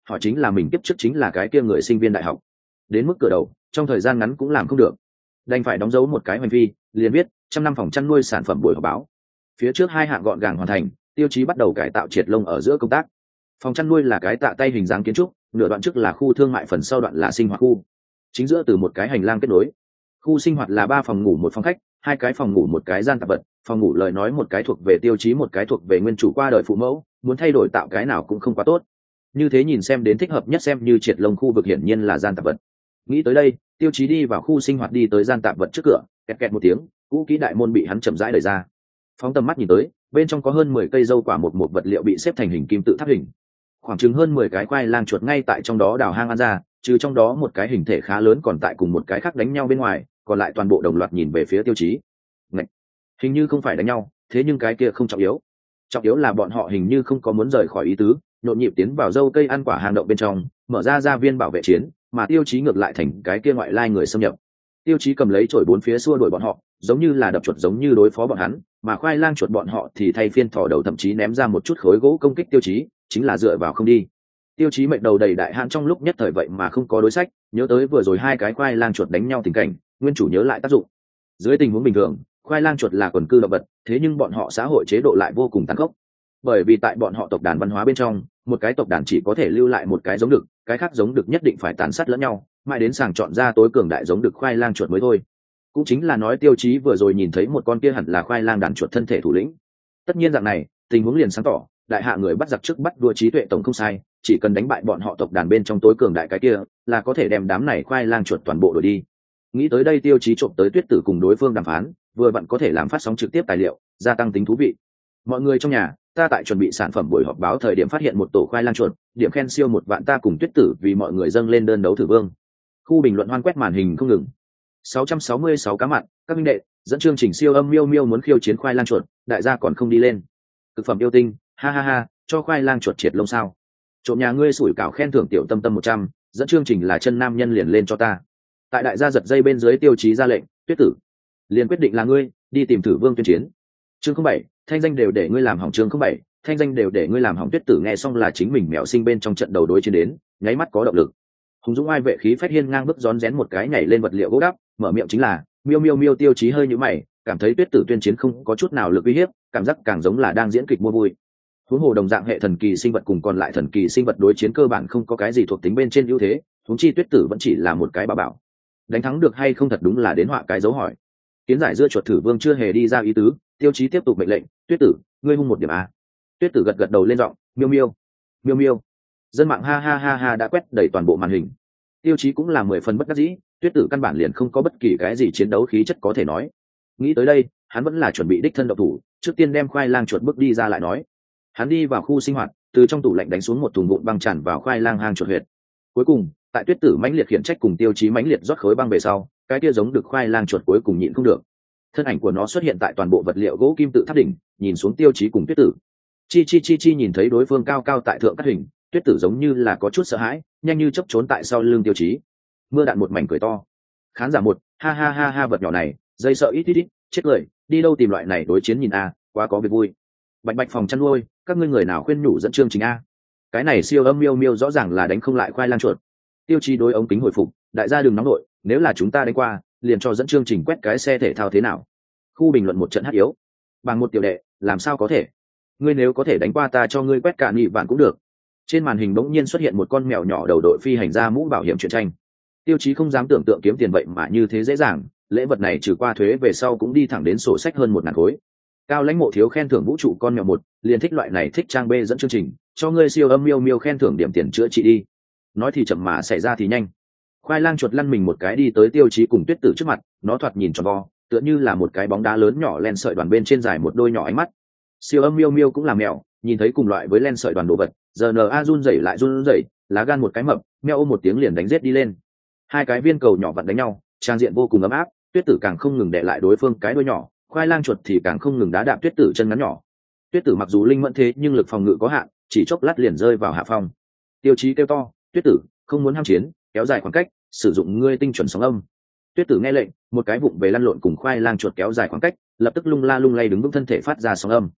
họ chính là mình tiếp trước chính là cái kia người sinh viên đại học. Đến mức cửa đầu trong thời gian ngắn cũng làm không được, đành phải đóng dấu một cái hành vi liền viết 100 năm phòng chăn nuôi sản phẩm buổi họp báo. Phía trước 2 hạng gọn gàng hoàn thành, Tiêu Chí bắt đầu cải tạo triệt lông ở giữa công tác. Phòng chăn nuôi là cái tạ tay hình dáng kiến trúc, nửa đoạn trước là khu thương mại, phần sau đoạn là sinh hoạt khu, chính giữa từ một cái hành lang kết nối. Khu sinh hoạt là 3 phòng ngủ 1 phòng khách, 2 cái phòng ngủ 1 cái gian tạp vật. Phòng ngủ lời nói một cái thuộc về Tiêu Chí, một cái thuộc về nguyên chủ qua đời phụ mẫu, muốn thay đổi tạo cái nào cũng không quá tốt. Như thế nhìn xem đến thích hợp nhất xem như triệt lông khu vực hiển nhiên là gian tạp vật. Nghĩ tới đây, Tiêu Chí đi vào khu sinh hoạt, đi tới gian tạp vật trước cửa, kẹt kẹt một tiếng, cũ kỹ đại môn bị hắn chậm rãi đẩy ra. Phóng tầm mắt nhìn tới, bên trong có hơn 10 cây dâu quả một vật liệu bị xếp thành hình kim tự tháp hình. Khoảng chừng hơn 10 cái khoai lang chuột ngay tại trong đó đào hang ăn ra, trừ trong đó một cái hình thể khá lớn còn tại cùng một cái khác đánh nhau bên ngoài, còn lại toàn bộ đồng loạt nhìn về phía Tiêu Chí. Ngậy! Hình như không phải đánh nhau, thế nhưng cái kia không trọng yếu. Trọng yếu là bọn họ hình như không có muốn rời khỏi ý tứ, nhộn nhịp tiến vào dâu cây ăn quả hang động bên trong, mở ra gia viên bảo vệ chiến, mà Tiêu Chí ngược lại thành cái kia ngoại lai người xâm nhập. Tiêu Chí cầm lấy chổi bốn phía xua đuổi bọn họ, giống như là đập chuột giống như đối phó bọn hắn, mà khoai lang chuột bọn họ thì thay phiên thò đầu, thậm chí ném ra một chút khối gỗ công kích Tiêu Chí, chính là dựa vào không đi. Tiêu Chí mệnh đầu đầy đại hãn trong lúc nhất thời vậy mà không có đối sách, nhớ tới vừa rồi 2 cái khoai lang chuột đánh nhau tình cảnh, nguyên chủ nhớ lại tác dụng. Dưới tình huống bình thường, khoai lang chuột là quần cư động vật, thế nhưng bọn họ xã hội chế độ lại vô cùng tàn khốc. Bởi vì tại bọn họ tộc đàn văn hóa bên trong, một cái tộc đàn chỉ có thể lưu lại một cái giống đực, cái khác giống đực nhất định phải tàn sát lẫn nhau, mãi đến sàng chọn ra tối cường đại giống đực khoai lang chuột mới thôi. Cũng chính là nói Tiêu Chí vừa rồi nhìn thấy một con kia hẳn là khoai lang đàn chuột thân thể thủ lĩnh. Tất nhiên dạng này, tình huống liền sáng tỏ, đại hạ người bắt giặc trước bắt vua trí tuệ tổng không sai, chỉ cần đánh bại bọn họ tộc đàn bên trong tối cường đại cái kia, là có thể đem đám này khoai lang chuột toàn bộ đuổi đi. Nghĩ tới đây, Tiêu Chí trộm tới Tuyết Tử cùng đối phương đàm phán, vừa vặn có thể làm phát sóng trực tiếp tài liệu, gia tăng tính thú vị. Mọi người trong nhà, ta tại chuẩn bị sản phẩm buổi họp báo thời điểm phát hiện một tổ khoai lang chuột, điểm khen siêu 1 vạn, ta cùng Tuyết Tử vì mọi người dâng lên đơn đấu thử vương. Khu bình luận hoan quét màn hình không ngừng. 666 cá mặn, các minh đệ, dẫn chương trình siêu âm miêu miêu muốn khiêu chiến khoai lang chuột, đại gia còn không đi lên. Thực phẩm yêu tinh, ha ha ha, cho khoai lang chuột triệt lông sao? Trộm nhà ngươi sủi cảo khen thưởng tiểu tâm tâm 100, dẫn chương trình là chân nam nhân liền lên cho ta. Tại đại gia giật dây bên dưới, Tiêu Chí ra lệnh, Tuyết Tử, liền quyết định là ngươi, đi tìm thử vương tuyên chiến. Chương 07, thanh danh đều để ngươi làm hỏng. Chương 07, thanh danh đều để ngươi làm hỏng. Tuyết Tử nghe xong là chính mình mẹo sinh bên trong trận đầu đối chiến đến, nháy mắt có động lực. Hùng Dũng ai vệ khí phách hiên ngang bước rón rén một cái nhảy lên vật liệu gỗ đắp, mở miệng chính là miêu miêu miêu. Tiêu Chí hơi nhíu mày, cảm thấy Tuyết Tử tuyên chiến không có chút nào lực uy hiếp, cảm giác càng giống là đang diễn kịch mua vui. Huống hồ đồng dạng hệ thần kỳ sinh vật cùng còn lại thần kỳ sinh vật đối chiến cơ bản không có cái gì thuộc tính bên trên ưu thế, huống chi Tuyết Tử vẫn chỉ là một cái bảo bảo, đánh thắng được hay không thật đúng là đến họa cái dấu hỏi. Kiến giải giữa chuột thử vương chưa hề đi ra ý tứ, Tiêu Chí tiếp tục mệnh lệnh, Tuyết Tử, ngươi hung một điểm a. Tuyết Tử gật gật đầu lên giọng, miêu miêu miêu miêu. Dân mạng ha ha ha ha đã quét đầy toàn bộ màn hình. Tiêu Chí cũng là 10 phần bất đắc dĩ, Tuyết Tử căn bản liền không có bất kỳ cái gì chiến đấu khí chất có thể nói. Nghĩ tới đây, hắn vẫn là chuẩn bị đích thân động thủ, trước tiên đem khoai lang chuột bước đi ra lại nói. Hắn đi vào khu sinh hoạt, từ trong tủ lạnh đánh xuống một thùng vụn băng tràn vào khoai lang hang chuột huyệt. Cuối cùng, tại Tuyết Tử mãnh liệt khiển trách cùng Tiêu Chí mãnh liệt rót khối băng về sau, cái kia giống được khoai lang chuột cuối cùng nhịn không được. Thân ảnh của nó xuất hiện tại toàn bộ vật liệu gỗ kim tự tháp đỉnh, nhìn xuống Tiêu Chí cùng Tuyết Tử. Chi nhìn thấy đối phương cao cao tại thượng cắt hình, Tuyết Tử giống như là có chút sợ hãi, nhanh như chớp trốn tại sau lưng Tiêu Chí. Mưa đạn một mảnh cười to. Khán giả một, ha ha ha ha, vật nhỏ này, dây sợ ít, chết cười, đi đâu tìm loại này đối chiến nhìn a, quá có việc vui. Bạch bạch phòng chăn nuôi, các ngươi người nào khuyên nhủ dẫn chương trình a? Cái này siêu âm miêu miêu rõ ràng là đánh không lại khoai lang chuột. Tiêu Chí đối ống kính hồi phục, đại gia đừng nóng nội, nếu là chúng ta đánh qua, liền cho dẫn chương trình quét cái xe thể thao thế nào? Khu bình luận một trận hắc yếu. Bằng một tiểu đệ, làm sao có thể? Ngươi nếu có thể đánh qua ta cho ngươi quét cả nghị vạn cũng được. Trên màn hình bỗng nhiên xuất hiện một con mèo nhỏ đầu đội phi hành gia mũ bảo hiểm truyện tranh. Tiêu Chí không dám tưởng tượng kiếm tiền vậy mà như thế dễ dàng, lễ vật này trừ qua thuế về sau cũng đi thẳng đến sổ sách hơn 1.000 khối. Cao Lãnh Mộ thiếu khen thưởng vũ trụ con mèo một, liền thích loại này, thích trang bê dẫn chương trình, cho ngươi siêu âm miêu miêu khen thưởng điểm tiền chữa trị đi. Nói thì chậm mà xảy ra thì nhanh. Khoai lang chuột lăn mình một cái đi tới Tiêu Chí cùng Tuyết Tử trước mặt, nó thoạt nhìn tròn vo, tựa như là một cái bóng đá lớn nhỏ len sợi đoàn bên trên dài một đôi nhỏ ánh mắt. Siêu âm miêu miêu cũng là mèo, nhìn thấy cùng loại với len sợi đoàn đồ vật, giờ na run rẩy lại run rẩy, lá gan một cái mập, meo ôm một tiếng liền đánh giết đi lên. 2 cái viên cầu nhỏ vặn đánh nhau, trang diện vô cùng ấm áp. Tuyết Tử càng không ngừng đè lại đối phương cái đuôi nhỏ, khoai lang chuột thì càng không ngừng đá đạp Tuyết Tử chân ngắn nhỏ. Tuyết Tử mặc dù linh mẫn thế nhưng lực phòng ngự có hạn, chỉ chốc lát liền rơi vào hạ phong. Tiêu Chí kêu to, Tuyết Tử, không muốn ham chiến, kéo dài khoảng cách, sử dụng ngươi tinh chuẩn sóng âm. Tuyết Tử nghe lệnh, một cái vụng về lăn lộn cùng khoai lang chuột kéo dài khoảng cách, lập tức lung la lung lay đứng vững thân thể phát ra sóng âm.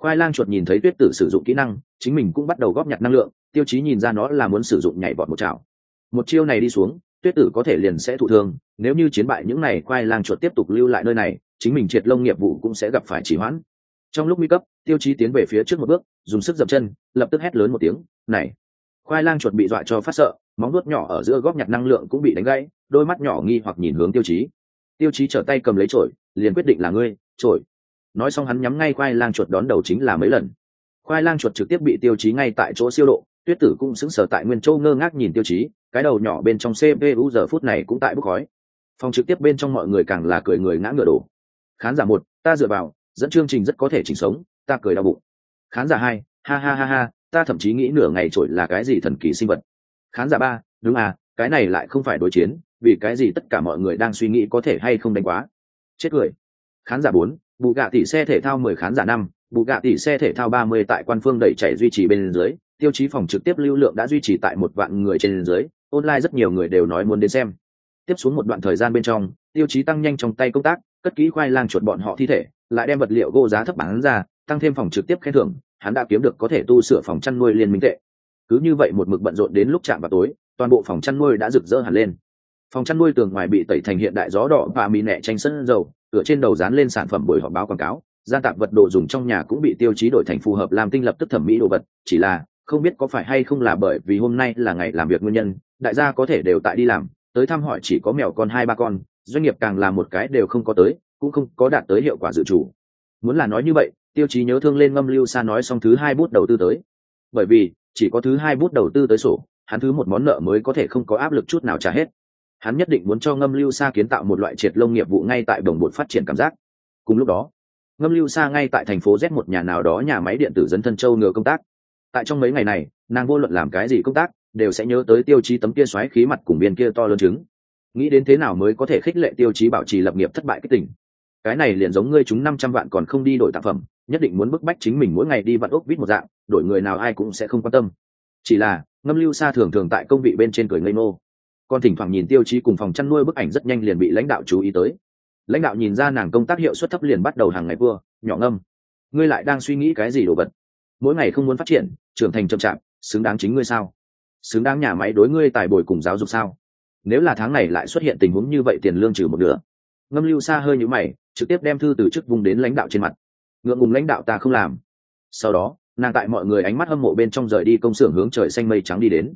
Khoai lang chuột nhìn thấy tuyết tử sử dụng kỹ năng, chính mình cũng bắt đầu góp nhặt năng lượng. Tiêu chí nhìn ra nó là muốn sử dụng nhảy vọt một chảo. Một chiêu này đi xuống, tuyết tử có thể liền sẽ thụ thương. Nếu như chiến bại những này khoai lang chuột tiếp tục lưu lại nơi này, chính mình triệt lông nghiệp vụ cũng sẽ gặp phải trì hoãn. Trong lúc nguy cấp, tiêu chí tiến về phía trước một bước, dùng sức dậm chân, lập tức hét lớn một tiếng, này. Khoai lang chuột bị dọa cho phát sợ, móng vuốt nhỏ ở giữa góp nhặt năng lượng cũng bị đánh gãy, đôi mắt nhỏ nghi hoặc nhìn hướng tiêu chí. Tiêu chí trở tay cầm lấy chổi, liền quyết định là ngươi, chổi. Nói xong hắn nhắm ngay khoai lang chuột đón đầu chính là mấy lần. Khoai lang chuột trực tiếp bị tiêu chí ngay tại chỗ siêu độ, tuyết tử cũng sững sờ tại nguyên châu ngơ ngác nhìn tiêu chí, cái đầu nhỏ bên trong CPU giờ phút này cũng tại bốc khói. Phòng trực tiếp bên trong mọi người càng là cười người ngã ngựa đổ. Khán giả một, ta dựa vào, dẫn chương trình rất có thể chỉnh sống, ta cười đau bụng. Khán giả hai, ha ha ha ha, ta thậm chí nghĩ nửa ngày trội là cái gì thần kỳ sinh vật. Khán giả ba, đúng à, cái này lại không phải đối chiến, vì cái gì tất cả mọi người đang suy nghĩ có thể hay không đánh quá. Chết cười. Khán giả bốn, bù gạ tỷ xe thể thao 10. Khán giả năm, bù gạ tỷ xe thể thao 30 tại quan phương đẩy chạy duy trì bên dưới, tiêu chí phòng trực tiếp lưu lượng đã duy trì tại 1 vạn người trên dưới, online rất nhiều người đều nói muốn đến xem. Tiếp xuống một đoạn thời gian bên trong, tiêu chí tăng nhanh trong tay công tác, cất kỹ khoai lang chuột bọn họ thi thể, lại đem vật liệu gỗ giá thấp bán ra, tăng thêm phòng trực tiếp khen thưởng, hắn đã kiếm được có thể tu sửa phòng chăn nuôi liên minh tệ. Cứ như vậy một mực bận rộn đến lúc chạm vào tối, toàn bộ phòng chăn nuôi đã rực rỡ hẳn lên. Phòng chăn nuôi tường ngoài bị tẩy thành hiện đại gió đỏ và mì nẹ tranh sân dầu, cửa trên đầu dán lên sản phẩm buổi họp báo quảng cáo, gian tạp vật đồ dùng trong nhà cũng bị tiêu chí đổi thành phù hợp làm tinh lập tức thẩm mỹ đồ vật, chỉ là không biết có phải hay không là bởi vì hôm nay là ngày làm việc nguyên nhân, đại gia có thể đều tại đi làm, tới thăm hỏi chỉ có mèo con 2-3 con, doanh nghiệp càng là một cái đều không có tới, cũng không có đạt tới hiệu quả dự chủ. Muốn là nói như vậy, tiêu chí nhớ thương lên Ngâm Lưu Sa nói xong thứ 2 bút đầu tư tới. Bởi vì chỉ có thứ 2 bút đầu tư tới sổ, hắn thứ 1 món nợ mới có thể không có áp lực chút nào trả hết. Hắn nhất định muốn cho Ngâm Lưu Sa kiến tạo một loại triệt lông nghiệp vụ ngay tại đồng bộ phát triển cảm giác. Cùng lúc đó, Ngâm Lưu Sa ngay tại thành phố Z một nhà nào đó nhà máy điện tử dấn thân châu ngừa công tác. Tại trong mấy ngày này, nàng vô luận làm cái gì công tác, đều sẽ nhớ tới tiêu chí tấm kia xoáy khí mặt cùng biên kia to lớn trứng. Nghĩ đến thế nào mới có thể khích lệ tiêu chí bảo trì lập nghiệp thất bại cái tình. Cái này liền giống ngươi chúng 500 vạn còn không đi đổi tác phẩm, nhất định muốn bức bách chính mình mỗi ngày đi vặn ốc vít một dạng, đổi người nào ai cũng sẽ không quan tâm. Chỉ là Ngâm Lưu Sa thường thường tại công vị bên trên cười ngây ngô, còn thỉnh thoảng nhìn tiêu chí cùng phòng chăn nuôi bức ảnh rất nhanh liền bị lãnh đạo chú ý tới. Lãnh đạo nhìn ra nàng công tác hiệu suất thấp liền bắt đầu hàng ngày vua nhỏ Ngâm, ngươi lại đang suy nghĩ cái gì đồ vật, mỗi ngày không muốn phát triển, trưởng thành chậm chạp, xứng đáng chính ngươi sao, xứng đáng nhà máy đối ngươi tài bồi cùng giáo dục sao? Nếu là tháng này lại xuất hiện tình huống như vậy, tiền lương trừ một nửa. Ngâm Lưu Sa hơi nhíu mày, trực tiếp đem thư từ chức vung đến lãnh đạo trên mặt. Ngượng ngùng lãnh đạo, ta không làm. Sau đó nàng tại mọi người ánh mắt hâm mộ bên trong rời đi công xưởng hướng trời xanh mây trắng đi đến.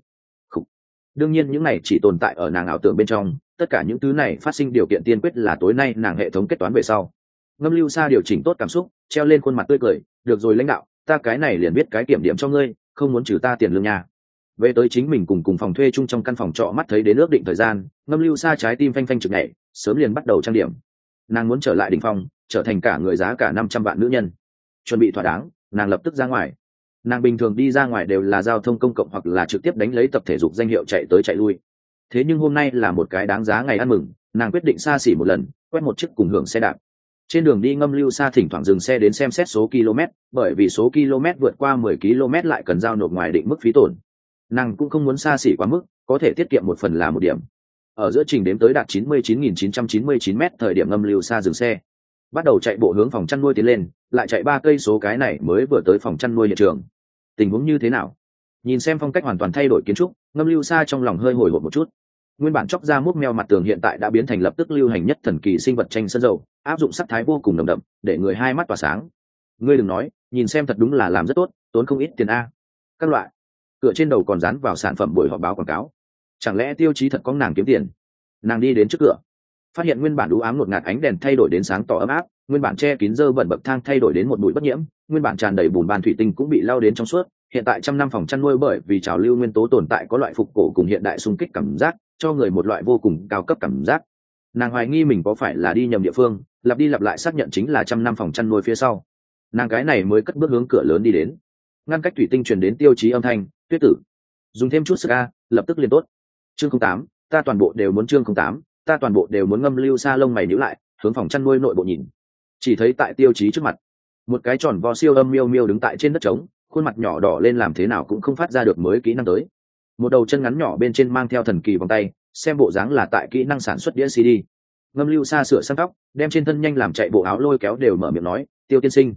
Đương nhiên những này chỉ tồn tại ở nàng ảo tưởng bên trong, tất cả những thứ này phát sinh điều kiện tiên quyết là tối nay nàng hệ thống kết toán về sau. Ngâm Lưu Sa điều chỉnh tốt cảm xúc, treo lên khuôn mặt tươi cười, được rồi lãnh đạo, ta cái này liền biết cái kiểm điểm cho ngươi, không muốn trừ ta tiền lương nha. Về tới chính mình cùng phòng thuê chung trong căn phòng trọ, mắt thấy đến ước định thời gian, Ngâm Lưu Sa trái tim phanh phanh trực nhảy, sớm liền bắt đầu trang điểm. Nàng muốn trở lại đỉnh phong, trở thành cả người giá cả 500 vạn nữ nhân. Chuẩn bị thỏa đáng, nàng lập tức ra ngoài. Nàng bình thường đi ra ngoài đều là giao thông công cộng hoặc là trực tiếp đánh lấy tập thể dục danh hiệu chạy tới chạy lui. Thế nhưng hôm nay là một cái đáng giá ngày ăn mừng, nàng quyết định xa xỉ một lần, quét một chiếc cùng hưởng xe đạp. Trên đường đi Ngâm Lưu Sa thỉnh thoảng dừng xe đến xem xét số km, bởi vì số km vượt qua 10 km lại cần giao nộp ngoài định mức phí tổn. Nàng cũng không muốn xa xỉ quá mức, có thể tiết kiệm một phần là một điểm. Ở giữa trình đếm tới đạt 99.999 m thời điểm Ngâm Lưu Sa dừng xe, bắt đầu chạy bộ hướng phòng chăn nuôi tiến lên, lại chạy 3 cây số, cái này mới vừa tới phòng chăn nuôi hiện trường. Tình huống như thế nào? Nhìn xem phong cách hoàn toàn thay đổi kiến trúc, Ngâm Lưu Sa trong lòng hơi hồi hộp một chút. Nguyên bản chóc ra múc meo mặt tường hiện tại đã biến thành lập tức lưu hành nhất thần kỳ sinh vật tranh sân dầu, áp dụng sắc thái vô cùng nồng đậm, để người hai mắt tỏa sáng. Ngươi đừng nói, nhìn xem thật đúng là làm rất tốt, tốn không ít tiền a. Các loại. Cửa trên đầu còn dán vào sản phẩm buổi họp báo quảng cáo. Chẳng lẽ tiêu chí thật có nàng kiếm tiền? Nàng đi đến trước cửa, phát hiện nguyên bản u ám ngột ngạt ánh đèn thay đổi đến sáng tỏ ấm áp, nguyên bản che kín dơ bẩn bậc thang thay đổi đến một bụi bất nhiễm, nguyên bản tràn đầy bùn ban thủy tinh cũng bị lau đến trong suốt. Hiện tại trăm năm phòng chăn nuôi bởi vì trào lưu nguyên tố tồn tại có loại phục cổ cùng hiện đại xung kích cảm giác, cho người một loại vô cùng cao cấp cảm giác. Nàng hoài nghi mình có phải là đi nhầm địa phương, lặp đi lặp lại xác nhận chính là trăm năm phòng chăn nuôi phía sau. Nàng cái này mới cất bước hướng cửa lớn đi đến. Ngăn cách thủy tinh truyền đến tiêu chí âm thanh, Tuyết tử, dùng thêm chút sức a, lập tức liền tốt. Chương 08, ta toàn bộ đều muốn. Chương 08, ta toàn bộ đều muốn. Ngâm Lưu Sa lông mày nhíu lại, hướng phòng chăn nuôi nội bộ nhìn. Chỉ thấy tại tiêu chí trước mặt, một cái tròn vo siêu âm miêu miêu đứng tại trên đất trống, khuôn mặt nhỏ đỏ lên làm thế nào cũng không phát ra được mới kỹ năng tới. Một đầu chân ngắn nhỏ bên trên mang theo thần kỳ vòng tay, xem bộ dáng là tại kỹ năng sản xuất đĩa CD. Ngâm Lưu Sa sửa sang tóc, đem trên thân nhanh làm chạy bộ áo lôi kéo đều mở miệng nói, Tiêu tiên sinh,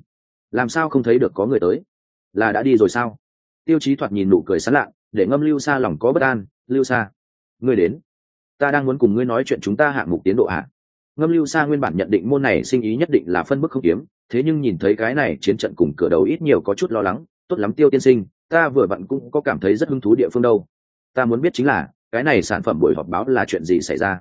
làm sao không thấy được có người tới? Là đã đi rồi sao? Tiêu Chí thoạt nhìn nụ cười sán lạ, để Ngâm Lưu Sa lòng có bất an. Lưu Sa, ngươi đến. Ta đang muốn cùng ngươi nói chuyện chúng ta hạng mục tiến độ hạ. Ngâm Lưu Sa nguyên bản nhận định môn này sinh ý nhất định là phân bức không kiếm, thế nhưng nhìn thấy cái này chiến trận cùng cửa đầu ít nhiều có chút lo lắng. Tốt lắm Tiêu tiên sinh, ta vừa vặn cũng có cảm thấy rất hứng thú địa phương đâu. Ta muốn biết chính là cái này sản phẩm buổi họp báo là chuyện gì xảy ra.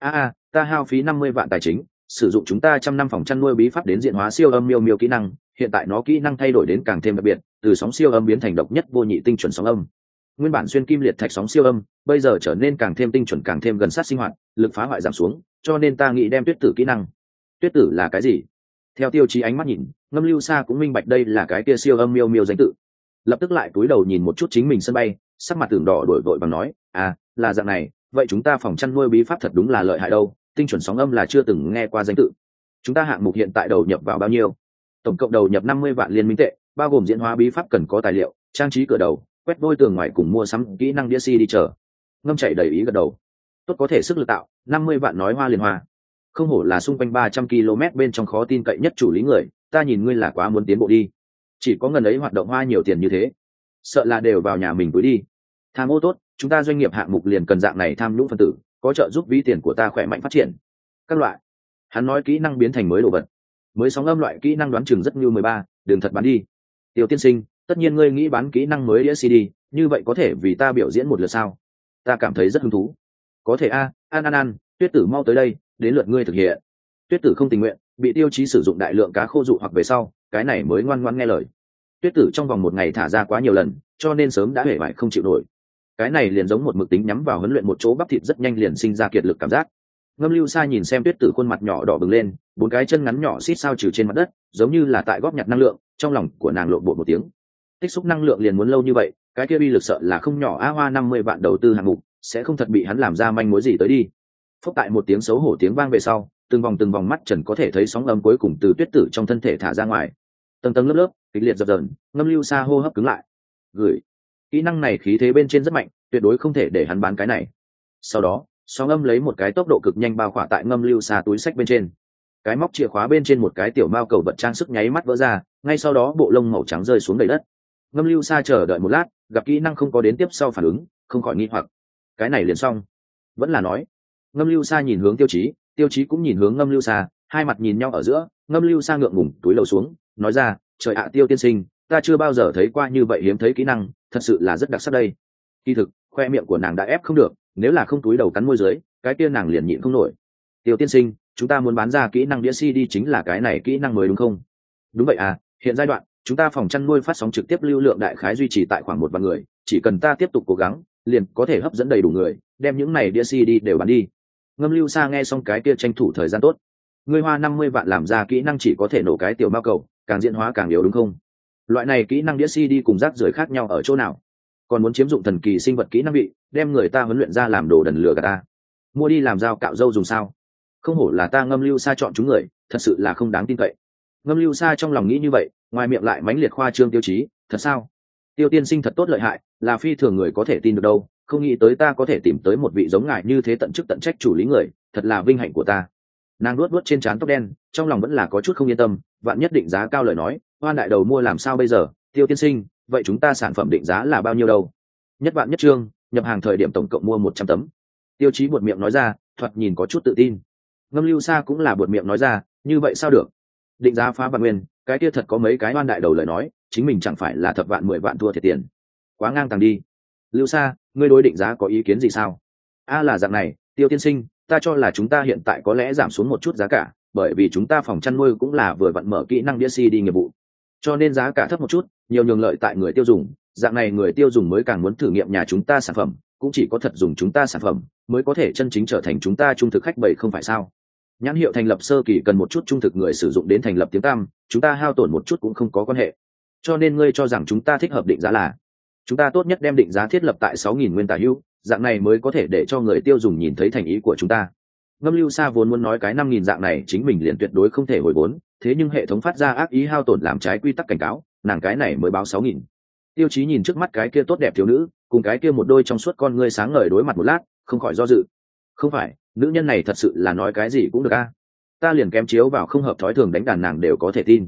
Ta hao phí 50 vạn tài chính, sử dụng chúng ta 100 năm phòng chăn nuôi bí pháp đến diện hóa siêu âm miêu miêu kỹ năng, hiện tại nó kỹ năng thay đổi đến càng thêm đặc biệt, từ sóng siêu âm biến thành độc nhất vô nhị tinh chuẩn sóng âm. Nguyên bản xuyên kim liệt thạch sóng siêu âm, bây giờ trở nên càng thêm tinh chuẩn, càng thêm gần sát sinh hoạt, lực phá hoại giảm xuống, cho nên ta nghĩ đem tuyết tử kỹ năng. Tuyết tử là cái gì? Theo Tiêu Chí ánh mắt nhìn, Ngâm Lưu Sa cũng minh bạch đây là cái kia siêu âm miêu miêu danh tự. Lập tức lại cúi đầu nhìn một chút chính mình sân bay, sắc mặt tưởng đỏ đổi vội bằng nói, là dạng này, vậy chúng ta phòng chăn nuôi bí pháp thật đúng là lợi hại đâu, tinh chuẩn sóng âm là chưa từng nghe qua danh tự. Chúng ta hạng mục hiện tại đầu nhập vào bao nhiêu? Tổng cộng đầu nhập 50 vạn liên minh tệ, bao gồm diễn hóa bí pháp cần có tài liệu, trang trí cửa đầu, quét vôi tường ngoài cùng mua sắm kỹ năng đĩa CD đi chờ. Ngâm chạy đầy ý gật đầu. Tốt, có thể sức lực tạo, 50 vạn nói hoa liền hoa. Không hổ là xung quanh 300 km bên trong khó tin cậy nhất chủ lý người, ta nhìn ngươi là quá muốn tiến bộ đi. Chỉ có ngần ấy hoạt động hoa nhiều tiền như thế, sợ là đều vào nhà mình túi đi. Tham ô tốt, chúng ta doanh nghiệp hạng mục liền cần dạng này tham nhũng phân tử, có trợ giúp ví tiền của ta khỏe mạnh phát triển. Các loại. Hắn nói kỹ năng biến thành mới đồ vật. Mới sóng âm loại kỹ năng đoán chừng rất như 13, đừng thật bán đi. Tiêu tiên sinh, tất nhiên ngươi nghĩ bán kỹ năng mới đĩa CD, như vậy có thể vì ta biểu diễn một lượt sao? Ta cảm thấy rất hứng thú. Có thể ăn, Tuyết tử mau tới đây, đến lượt ngươi thực hiện. Tuyết tử không tình nguyện, bị Tiêu Chí sử dụng đại lượng cá khô dụ hoặc về sau, cái này mới ngoan ngoãn nghe lời. Tuyết tử trong vòng một ngày thả ra quá nhiều lần, cho nên sớm đã hể bại không chịu nổi. Cái này liền giống một mực tính nhắm vào huấn luyện một chỗ bắp thịt rất nhanh liền sinh ra kiệt lực cảm giác. Ngâm Lưu Sa nhìn xem Tuyết tử khuôn mặt nhỏ đỏ bừng lên, bốn cái chân ngắn nhỏ xít sao trừ trên mặt đất, giống như là tại góp nhặt năng lượng, trong lòng của nàng lộn bộ một tiếng. Tích xúc năng lượng liền muốn lâu như vậy, cái kia uy lực sợ là không nhỏ. Hoa 50 vạn đầu tư hạng mục, sẽ không thật bị hắn làm ra manh mối gì tới đi. Phốc tại một tiếng xấu hổ tiếng vang về sau, từng vòng mắt trần có thể thấy sóng âm cuối cùng từ Tuyết tử trong thân thể thả ra ngoài. Tầng tầng lớp lớp, kịch liệt dập dờn, Ngâm Lưu Sa hô hấp cứng lại. Gửi. Kỹ năng này khí thế bên trên rất mạnh, tuyệt đối không thể để hắn bán cái này. Sau đó, sóng âm lấy một cái tốc độ cực nhanh bao khỏa tại Ngâm Lưu Sa túi sách bên trên. Cái móc chìa khóa bên trên một cái tiểu mao cầu vật trang sức nháy mắt vỡ ra, ngay sau đó bộ lông màu trắng rơi xuống đầy đất. Ngâm Lưu Sa chờ đợi một lát, gặp kỹ năng không có đến tiếp sau phản ứng, không khỏi nghi hoặc. Cái này liền xong? Vẫn là nói. Ngâm Lưu Sa nhìn hướng Tiêu Chí, Tiêu Chí cũng nhìn hướng Ngâm Lưu Sa, hai mặt nhìn nhau ở giữa, Ngâm Lưu Sa ngượng ngùng túi lầu xuống, nói ra, trời ạ Tiêu tiên sinh, ta chưa bao giờ thấy qua như vậy hiếm thấy kỹ năng, thật sự là rất đặc sắc đây. Kỳ thực, khoe miệng của nàng đã ép không được, nếu là không túi đầu cắn môi dưới, cái kia nàng liền nhịn không nổi. Tiêu tiên sinh, chúng ta muốn bán ra kỹ năng đĩa CD chính là cái này kỹ năng mới đúng không? Đúng vậy hiện giai đoạn chúng ta phòng chăn nuôi phát sóng trực tiếp lưu lượng đại khái duy trì tại khoảng 1 vạn người, chỉ cần ta tiếp tục cố gắng, liền có thể hấp dẫn đầy đủ người, đem những này đĩa CD đều bán đi. Ngâm Lưu Sa nghe xong cái kia tranh thủ thời gian tốt. Ngươi hoa 50 vạn làm ra kỹ năng chỉ có thể nổ cái tiểu mao cầu, càng diễn hóa càng yếu đúng không? Loại này kỹ năng đĩa CD cùng rác rưởi khác nhau ở chỗ nào? Còn muốn chiếm dụng thần kỳ sinh vật kỹ năng bị, đem người ta huấn luyện ra làm đồ đần lừa gạt ta. Mua đi làm dao cạo râu dùng sao? Không hổ là ta Ngâm Lưu Sa chọn chúng người, thật sự là không đáng tin cậy. Ngâm Lưu Sa trong lòng nghĩ như vậy, ngoài miệng lại mãnh liệt khoa trương Tiêu Chí, thật sao? Tiêu tiên sinh thật tốt lợi hại, là phi thường người có thể tin được đâu, không nghĩ tới ta có thể tìm tới một vị giống ngài như thế tận chức tận trách chủ lý người, thật là vinh hạnh của ta. Nàng luốt trên trán tóc đen, trong lòng vẫn là có chút không yên tâm, vạn nhất định giá cao lời nói, Hoan đại đầu mua làm sao bây giờ? Tiêu tiên sinh, vậy chúng ta sản phẩm định giá là bao nhiêu đâu? Nhất vạn nhất trương, nhập hàng thời điểm tổng cộng mua 100 tấm. Tiêu Chí buột miệng nói ra, thoạt nhìn có chút tự tin. Ngâm Lưu Sa cũng là buột miệng nói ra, như vậy sao được? Định giá phá vạn nguyên, cái kia thật có mấy cái Hoan đại đầu lời nói, chính mình chẳng phải là thập vạn 10 vạn thua thiệt tiền. Quá ngang tàng đi. Lưu Sa, ngươi đối định giá có ý kiến gì sao? Là dạng này, Tiêu tiên sinh, ta cho là chúng ta hiện tại có lẽ giảm xuống một chút giá cả, bởi vì chúng ta phòng chăn nuôi cũng là vừa vặn mở kỹ năng đĩa CD nghiệp vụ, cho nên giá cả thấp một chút, nhiều nhường lợi tại người tiêu dùng, dạng này người tiêu dùng mới càng muốn thử nghiệm nhà chúng ta sản phẩm, cũng chỉ có thật dùng chúng ta sản phẩm mới có thể chân chính trở thành chúng ta trung thực khách bậy không phải sao? Nhãn hiệu thành lập sơ kỳ cần một chút trung thực người sử dụng đến thành lập tiếng tăm, chúng ta hao tổn một chút cũng không có quan hệ. Cho nên ngươi cho rằng chúng ta thích hợp định giá là, chúng ta tốt nhất đem định giá thiết lập tại 6.000 nguyên tả hữu, dạng này mới có thể để cho người tiêu dùng nhìn thấy thành ý của chúng ta. Ngâm Lưu Sa vốn muốn nói cái 5.000 dạng này chính mình liền tuyệt đối không thể hồi vốn, thế nhưng hệ thống phát ra ác ý hao tổn làm trái quy tắc cảnh cáo, nàng cái này mới báo 6.000. Tiêu Chí nhìn trước mắt cái kia tốt đẹp thiếu nữ, cùng cái kia một đôi trong suốt con ngươi sáng ngời đối mặt một lát, không khỏi do dự. Không phải, nữ nhân này thật sự là nói cái gì cũng được ta liền kém chiếu vào không hợp thói thường đánh đàn nàng đều có thể tin.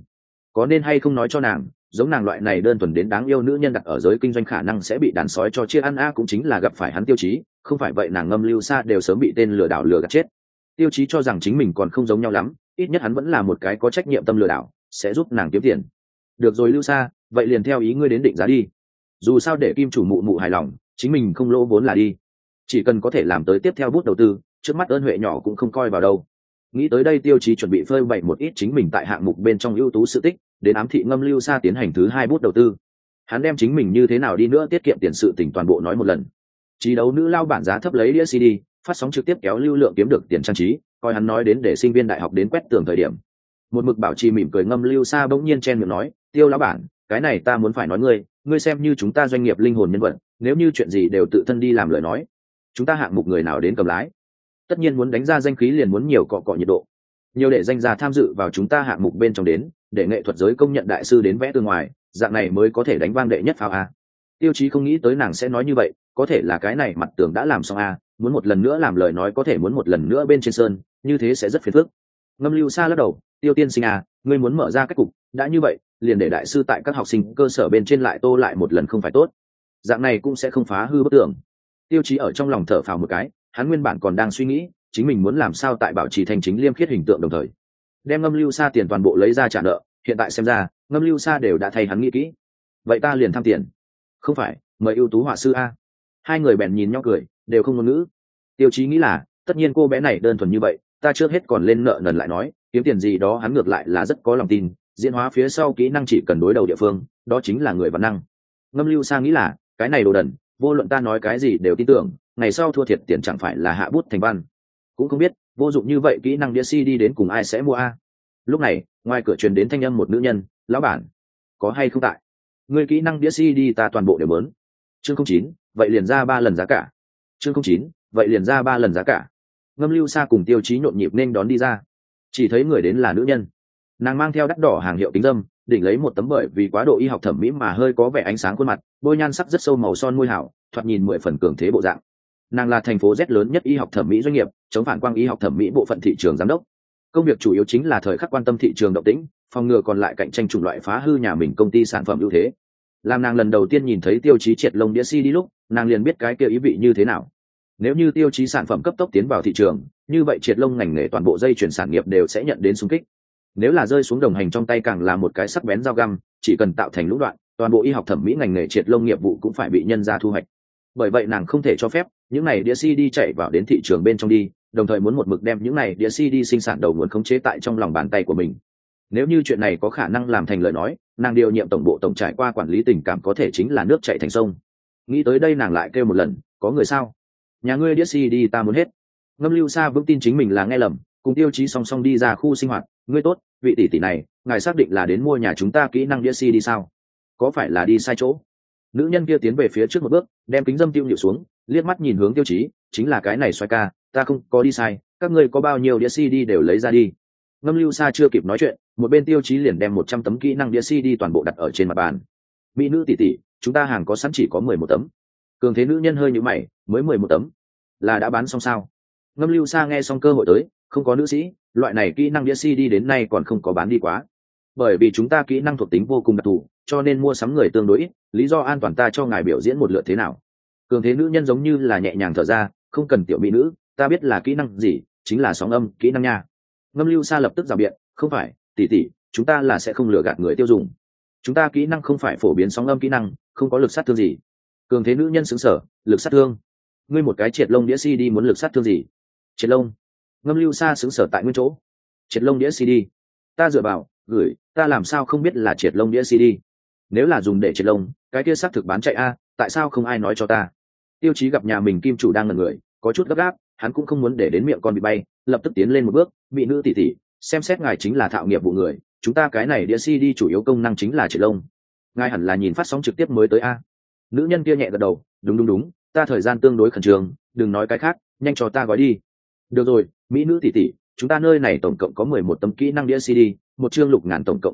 có nên hay không nói cho nàng, giống nàng loại này đơn thuần đến đáng yêu nữ nhân đặt ở giới kinh doanh khả năng sẽ bị đàn sói cho chia ăn cũng chính là gặp phải hắn Tiêu Chí, không phải vậy nàng Ngâm Lưu Sa đều sớm bị tên lừa đảo lừa gạt chết. Tiêu Chí cho rằng chính mình còn không giống nhau lắm, ít nhất hắn vẫn là một cái có trách nhiệm tâm lừa đảo, sẽ giúp nàng kiếm tiền. Được rồi Lưu Sa, vậy liền theo ý ngươi đến định giá đi. Dù sao để kim chủ mụ mụ hài lòng, chính mình không lỗ vốn là đi. Chỉ cần có thể làm tới tiếp theo bút đầu tư, trước mắt ơn huệ nhỏ cũng không coi vào đâu. Nghĩ tới đây Tiêu Chí chuẩn bị phơi bày một ít chính mình tại hạng mục bên trong ưu tú sự tích, đến ám thị Ngâm Lưu Sa tiến hành thứ 2 bút đầu tư. Hắn đem chính mình như thế nào đi nữa tiết kiệm tiền sự tỉnh toàn bộ nói một lần. Trí đấu nữ lao bản giá thấp lấy đĩa CD, phát sóng trực tiếp kéo lưu lượng kiếm được tiền trang trí, coi hắn nói đến để sinh viên đại học đến quét tường thời điểm. Một mực bảo trì mỉm cười Ngâm Lưu Sa bỗng nhiên chen miệng nói, Tiêu lão bản, cái này ta muốn phải nói ngươi xem như chúng ta doanh nghiệp linh hồn nhân vật, nếu như chuyện gì đều tự thân đi làm lời nói, chúng ta hạng mục người nào đến cầm lái? Tất nhiên muốn đánh ra danh khí liền muốn nhiều cọ cọ nhiệt độ, nhiều để danh gia tham dự vào chúng ta hạng mục bên trong đến, để nghệ thuật giới công nhận đại sư đến vẽ từ ngoài, dạng này mới có thể đánh vang đệ nhất pháo a. Tiêu Chí không nghĩ tới nàng sẽ nói như vậy, có thể là cái này mặt tường đã làm xong a, muốn một lần nữa làm lời nói có thể muốn một lần nữa bên trên sơn, như thế sẽ rất phiền phức. Ngâm Lưu Sa lắc đầu, Tiêu tiên sinh à, ngươi muốn mở ra cách cục, đã như vậy, liền để đại sư tại các học sinh cơ sở bên trên lại tô lại một lần không phải tốt. Dạng này cũng sẽ không phá hư bức tường. Tiêu Chí ở trong lòng thở phào một cái, hắn nguyên bản còn đang suy nghĩ, chính mình muốn làm sao tại bảo trì thành chính liêm khiết hình tượng đồng thời đem Ngâm Lưu Sa tiền toàn bộ lấy ra trả nợ, hiện tại xem ra Ngâm Lưu Sa đều đã thay hắn nghĩ kỹ. Vậy ta liền tham tiền. Không phải, mời ưu tú họa sư a. Hai người bèn nhìn nhau cười, đều không ngôn ngữ. Tiêu Chí nghĩ là, tất nhiên cô bé này đơn thuần như vậy, ta trước hết còn lên nợ nần lại nói, kiếm tiền gì đó hắn ngược lại là rất có lòng tin, diễn hóa phía sau kỹ năng chỉ cần đối đầu địa phương, đó chính là người văn năng. Ngâm Lưu Sa nghĩ là, cái này đồ đần, vô luận ta nói cái gì đều tin tưởng, ngày sau thua thiệt tiền chẳng phải là hạ bút thành văn. Cũng không biết vô dụng như vậy kỹ năng đĩa CD đến cùng ai sẽ mua a. Lúc này ngoài cửa truyền đến thanh âm một nữ nhân, lão bản có hay không tại? Người kỹ năng đĩa CD ta toàn bộ đều muốn. Chương 09, vậy liền ra 3 lần giá cả. Chương 09, vậy liền ra 3 lần giá cả. Ngâm Lưu Sa cùng Tiêu Chí nhộn nhịp nên đón đi ra, chỉ thấy người đến là nữ nhân. Nàng mang theo đắt đỏ hàng hiệu kính dâm, đỉnh lấy một tấm bởi vì quá độ y học thẩm mỹ mà hơi có vẻ ánh sáng khuôn mặt, bôi nhan sắc rất sâu màu son môi hảo, thoạt nhìn 10 phần cường thế bộ dạng. Nàng là thành phố Z lớn nhất y học thẩm mỹ doanh nghiệp, chống phản quang y học thẩm mỹ bộ phận thị trường giám đốc. Công việc chủ yếu chính là thời khắc quan tâm thị trường động tĩnh, phòng ngừa còn lại cạnh tranh chủng loại phá hư nhà mình công ty sản phẩm ưu thế. Làm nàng lần đầu tiên nhìn thấy Tiêu Chí triệt lông đĩa CD lúc, nàng liền biết cái kia ý vị như thế nào. Nếu như Tiêu Chí sản phẩm cấp tốc tiến vào thị trường, như vậy triệt lông ngành nghề toàn bộ dây chuyển sản nghiệp đều sẽ nhận đến xung kích. Nếu là rơi xuống đồng hành trong tay càng là một cái sắc bén dao găm, chỉ cần tạo thành lũng đoạn, toàn bộ y học thẩm mỹ ngành nghề triệt lông nghiệp vụ cũng phải bị nhân ra thu hoạch. Bởi vậy nàng không thể cho phép những này đĩa CD chạy vào đến thị trường bên trong đi, đồng thời muốn một mực đem những này đĩa CD sinh sản đầu nguồn khống chế tại trong lòng bàn tay của mình. Nếu như chuyện này có khả năng làm thành lời nói, nàng điều nhiệm tổng bộ tổng trải qua quản lý tình cảm có thể chính là nước chảy thành sông. Nghĩ tới đây nàng lại kêu một lần, có người sao? Nhà ngươi đĩa CD ta muốn hết. Ngâm Lưu Sa vững tin chính mình là nghe lầm, cùng Tiêu Chí song song đi ra khu sinh hoạt. Ngươi tốt, vị tỷ tỷ này, ngài xác định là đến mua nhà chúng ta kỹ năng đĩa CD sao? Có phải là đi sai chỗ? Nữ nhân kia tiến về phía trước một bước, đem kính dâm tiêu nhịu xuống, liếc mắt nhìn hướng Tiêu Chí, chính là cái này xoay ca, ta không có đi sai, các ngươi có bao nhiêu đĩa CD đều lấy ra đi. Ngâm Lưu Sa chưa kịp nói chuyện, một bên Tiêu Chí liền đem 100 tấm kỹ năng đĩa CD toàn bộ đặt ở trên mặt bàn. Mỹ nữ tỷ tỷ, chúng ta hàng có sẵn chỉ có 11 tấm. Cường thế nữ nhân hơi nhíu mày, mới 11 tấm, là đã bán xong sao? Ngâm Lưu Sa nghe xong cơ hội tới, không có nữ sĩ, loại này kỹ năng đĩa CD đến nay còn không có bán đi quá. Bởi vì chúng ta kỹ năng thuộc tính vô cùng đặc thù, cho nên mua sắm người tương đối ít, lý do an toàn ta cho ngài biểu diễn một lượt thế nào. Cường thế nữ nhân giống như là nhẹ nhàng thở ra, không cần tiểu mỹ nữ, ta biết là kỹ năng gì, chính là sóng âm kỹ năng nha. Ngâm Lưu Sa lập tức rào biện, không phải tỷ tỷ, chúng ta là sẽ không lừa gạt người tiêu dùng, chúng ta kỹ năng không phải phổ biến sóng âm kỹ năng, không có lực sát thương gì. Cường thế nữ nhân sững sờ, lực sát thương? Ngươi một cái triệt lông đĩa CD muốn lực sát thương gì? Triệt lông? Ngâm Lưu Sa sững sờ tại nguyên chỗ. Triệt lông đĩa CD? Ta dựa vào, gửi, ta làm sao không biết là triệt lông đĩa CD? Nếu là dùng để triệt lông, cái kia xác thực bán chạy a, tại sao không ai nói cho ta? Tiêu Chí gặp nhà mình kim chủ đang ngẩn người, có chút gấp gáp, hắn cũng không muốn để đến miệng con bị bay, lập tức tiến lên một bước, mỹ nữ tỷ tỷ, xem xét ngài chính là thạo nghiệp vụ người, chúng ta cái này đĩa CD chủ yếu công năng chính là triệt lông, ngài hẳn là nhìn phát sóng trực tiếp mới tới a. Nữ nhân kia nhẹ gật đầu, đúng, ta thời gian tương đối khẩn trương, đừng nói cái khác, nhanh cho ta gói đi. Được rồi, mỹ nữ tỷ tỷ, chúng ta nơi này tổng cộng có 11 tấm kỹ năng đĩa CD, một chương lục ngàn tổng cộng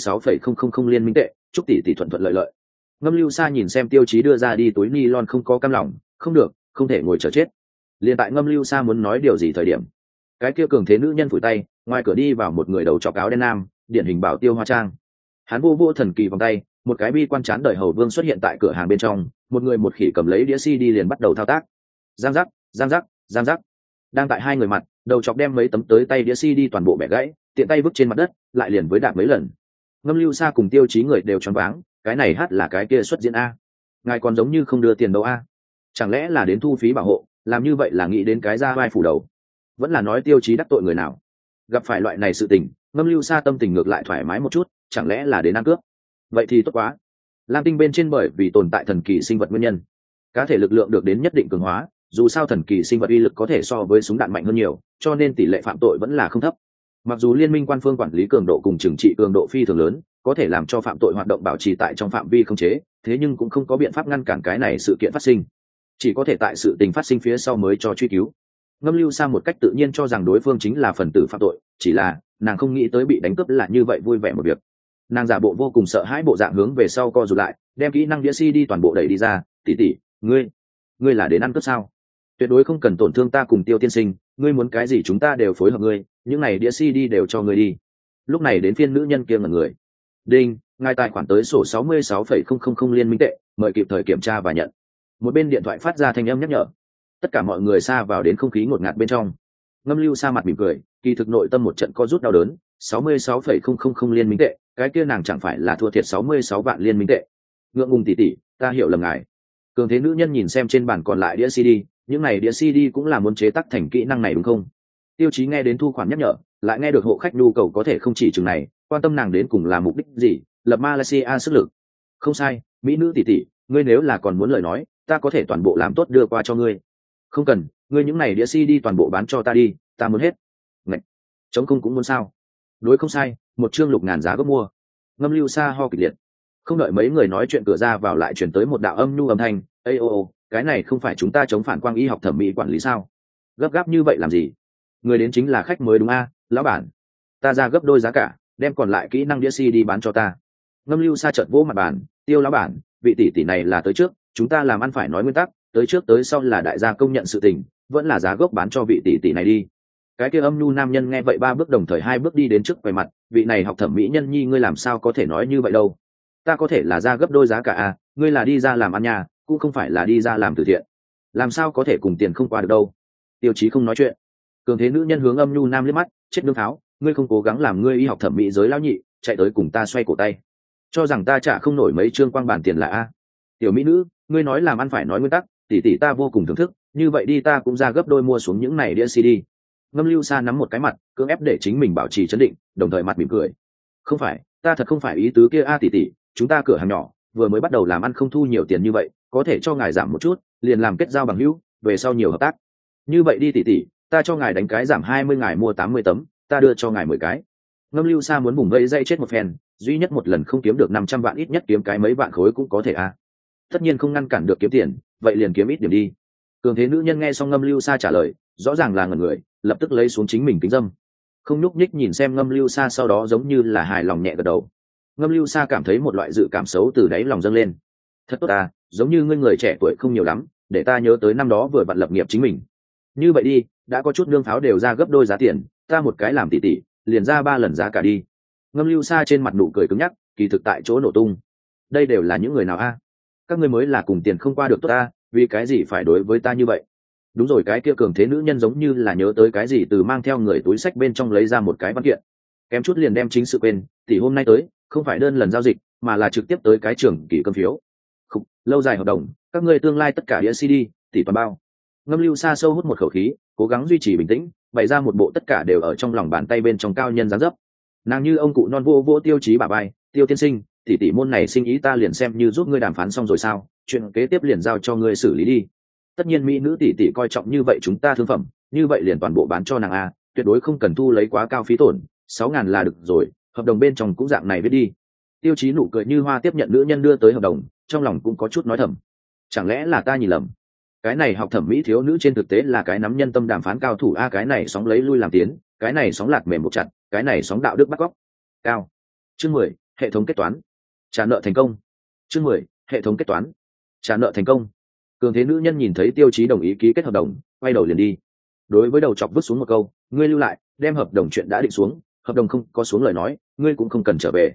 66,000 liên minh tệ, chúc tỷ tỷ thuận thuận lợi lợi. Ngâm Lưu Sa nhìn xem Tiêu Chí đưa ra đi túi nylon không có cam lòng, không được, không thể ngồi chờ chết. Liền tại Ngâm Lưu Sa muốn nói điều gì thời điểm, cái kia cường thế nữ nhân phủi tay, ngoài cửa đi vào một người đầu trọc áo đen nam, điển hình bảo tiêu hóa trang. Hắn vô vô thần kỳ vòng tay, một cái bi quan chán đời hầu vương xuất hiện tại cửa hàng bên trong, một người một khỉ cầm lấy đĩa CD liền bắt đầu thao tác. Giang giác, giang giác, giang giác. Đang tại hai người mặt, đầu chọc đem mấy tấm tới tay đĩa CD toàn bộ bẻ gãy, tiện tay vứt trên mặt đất, lại liền với đạp mấy lần. Ngâm Lưu Sa cùng Tiêu Chí người đều choáng váng, cái này hát là cái kia xuất diễn a. Ngài còn giống như không đưa tiền đâu a. Chẳng lẽ là đến thu phí bảo hộ, làm như vậy là nghĩ đến cái ra vai phủ đầu. Vẫn là nói Tiêu Chí đắc tội người nào. Gặp phải loại này sự tình, Ngâm Lưu Sa tâm tình ngược lại thoải mái một chút, chẳng lẽ là đến ăn cướp. Vậy thì tốt quá. Lam tinh bên trên bởi vì tồn tại thần kỳ sinh vật nguyên nhân, cá thể lực lượng được đến nhất định cường hóa, dù sao thần kỳ sinh vật uy lực có thể so với súng đạn mạnh hơn nhiều, cho nên tỷ lệ phạm tội vẫn là không thấp. Mặc dù liên minh quan phương quản lý cường độ cùng trừng trị cường độ phi thường lớn, có thể làm cho phạm tội hoạt động bảo trì tại trong phạm vi khống chế, thế nhưng cũng không có biện pháp ngăn cản cái này sự kiện phát sinh, chỉ có thể tại sự tình phát sinh phía sau mới cho truy cứu. Ngâm Lưu Sa một cách tự nhiên cho rằng đối phương chính là phần tử phạm tội, chỉ là nàng không nghĩ tới bị đánh cướp là như vậy vui vẻ một việc. Nàng giả bộ vô cùng sợ hãi bộ dạng hướng về sau co rụt lại, đem kỹ năng đĩa CD toàn bộ đẩy đi ra. Tỷ, ngươi là đến ăn cướp sao? Tuyệt đối không cần tổn thương ta cùng Tiêu tiên sinh, ngươi muốn cái gì chúng ta đều phối hợp ngươi, những này đĩa CD đều cho ngươi đi. Lúc này đến phiên nữ nhân kia ngẩn người. Đinh, ngài tài khoản tới sổ 66,000 liên minh tệ, mời kịp thời kiểm tra và nhận. Một bên điện thoại phát ra thanh âm nhắc nhở. Tất cả mọi người xa vào đến không khí ngột ngạt bên trong. Ngâm Lưu Sa mặt mỉm cười, kỳ thực nội tâm một trận co rút đau đớn. 66,000 liên minh tệ, cái kia nàng chẳng phải là thua thiệt 66 vạn liên minh tệ. Ngượng ngùng tỷ, ta hiểu lầm ngài. Cường thế nữ nhân nhìn xem trên bàn còn lại đĩa CD, những này đĩa CD cũng là muốn chế tác thành kỹ năng này đúng không? Tiêu Chí nghe đến thu khoản nhắc nhở, lại nghe được hộ khách nhu cầu có thể không chỉ chừng này, quan tâm nàng đến cùng là mục đích gì, lập Malaysia sức lực. Không sai, mỹ nữ tỷ, ngươi nếu là còn muốn lời nói, ta có thể toàn bộ làm tốt đưa qua cho ngươi. Không cần, ngươi những này đĩa CD toàn bộ bán cho ta đi, ta muốn hết. Ngậy, chống không cũng muốn sao? Đối không sai, một chương lục ngàn giá gấp mua. Ngâm Lưu Sa ho kịch liệt. Không đợi mấy người nói chuyện cửa ra vào lại chuyển tới một đạo âm nhu âm thanh, ê ô, cái này không phải chúng ta chống phản quang y học thẩm mỹ quản lý sao? Gấp gáp như vậy làm gì? Người đến chính là khách mới đúng a, lão bản. Ta ra gấp đôi giá cả, đem còn lại kỹ năng đĩa CD bán cho ta. Ngâm Lưu Sa chợt vỗ mặt bàn, Tiêu lão bản, vị tỷ này là tới trước, chúng ta làm ăn phải nói nguyên tắc, tới trước tới sau là đại gia công nhận sự tình, vẫn là giá gốc bán cho vị tỷ này đi. Cái kia âm nhu nam nhân nghe vậy ba bước đồng thời hai bước đi đến trước quầy mặt, vị này học thẩm mỹ nhân nhi ngươi làm sao có thể nói như vậy đâu? Ta có thể là ra gấp đôi giá cả à, ngươi là đi ra làm ăn nhà, cũng không phải là đi ra làm từ thiện, làm sao có thể cùng tiền không qua được đâu. Tiêu Chí không nói chuyện. Cường thế nữ nhân hướng âm nhu nam liếc mắt, chết nương tháo, ngươi không cố gắng làm ngươi y học thẩm mỹ giới lão nhị, chạy tới cùng ta xoay cổ tay, cho rằng ta trả không nổi mấy trương quang bản tiền là a? Tiểu mỹ nữ, ngươi nói làm ăn phải nói nguyên tắc, tỷ ta vô cùng thưởng thức, như vậy đi ta cũng ra gấp đôi mua xuống những này đĩa CD. Ngâm Lưu Sa nắm một cái mặt, cưỡng ép để chính mình bảo trì trấn định, đồng thời mặt mỉm cười. Không phải, ta thật không phải ý tứ kia a tỷ, chúng ta cửa hàng nhỏ, vừa mới bắt đầu làm ăn không thu nhiều tiền như vậy, có thể cho ngài giảm một chút, liền làm kết giao bằng hữu, về sau nhiều hợp tác. Như vậy đi tỷ, ta cho ngài đánh cái giảm 20 ngài mua 80 tấm, ta đưa cho ngài 10 cái. Ngâm Lưu Sa muốn bùng vây dây chết một phen, duy nhất một lần không kiếm được 500 vạn ít nhất kiếm cái mấy vạn khối cũng có thể a. Tất nhiên không ngăn cản được kiếm tiền, vậy liền kiếm ít điểm đi. Cường thế nữ nhân nghe xong Ngâm Lưu Sa trả lời, rõ ràng là ngẩn người, lập tức lấy xuống chính mình kính dâm, không nhúc nhích nhìn xem Ngâm Lưu Sa, sau đó giống như là hài lòng nhẹ gật đầu. Ngâm Lưu Sa cảm thấy một loại dự cảm xấu từ đáy lòng dâng lên. Thật tốt à, giống như ngươi người trẻ tuổi không nhiều lắm, để ta nhớ tới năm đó vừa vặn lập nghiệp chính mình. Như vậy đi, đã có chút nương pháo đều ra gấp đôi giá tiền, ta một cái làm tỷ, liền ra 3 lần giá cả đi. Ngâm Lưu Sa trên mặt nụ cười cứng nhắc, kỳ thực tại chỗ nổ tung. Đây đều là những người nào a? Các ngươi mới là cùng tiền không qua được tốt ta, vì cái gì phải đối với ta như vậy? Đúng rồi, cái kia cường thế nữ nhân giống như là nhớ tới cái gì từ mang theo người túi sách bên trong lấy ra một cái văn kiện, kém chút liền đem chính sự quên. Tỷ hôm nay tới không phải đơn lần giao dịch, mà là trực tiếp tới cái trường kỷ cơm phiếu. Không, lâu dài hợp đồng, các ngươi tương lai tất cả đĩa CD, tỷ toàn bao. Ngâm Lưu Sa sâu hút một khẩu khí, cố gắng duy trì bình tĩnh, bày ra một bộ tất cả đều ở trong lòng bàn tay bên trong cao nhân dáng dấp. Nàng như ông cụ non vô vô Tiêu Chí bả vai, Tiêu tiên sinh, tỷ môn này sinh ý ta liền xem như giúp ngươi đàm phán xong rồi sao, chuyện kế tiếp liền giao cho ngươi xử lý đi. Tất nhiên mỹ nữ tỷ coi trọng như vậy chúng ta thương phẩm, như vậy liền toàn bộ bán cho nàng a, tuyệt đối không cần thu lấy quá cao phí tổn, 6.000 là được rồi, hợp đồng bên trong cũng dạng này viết đi. Tiêu Chí nụ cười như hoa tiếp nhận nữ nhân đưa tới hợp đồng, trong lòng cũng có chút nói thầm, chẳng lẽ là ta nhìn lầm? Cái này học thẩm mỹ thiếu nữ trên thực tế là cái nắm nhân tâm đàm phán cao thủ a, cái này sóng lấy lui làm tiến, cái này sóng lạc mềm một chặt, cái này sóng đạo đức bắt cóc. Cao. Chương 10, hệ thống kết toán. Trả nợ thành công. Chương 10, hệ thống kết toán. Trả nợ thành công. Cường thế nữ nhân nhìn thấy Tiêu Chí đồng ý ký kết hợp đồng, quay đầu liền đi. Đối với đầu chọc vứt xuống một câu, ngươi lưu lại, đem hợp đồng chuyện đã định xuống, hợp đồng không có xuống lời nói, ngươi cũng không cần trở về.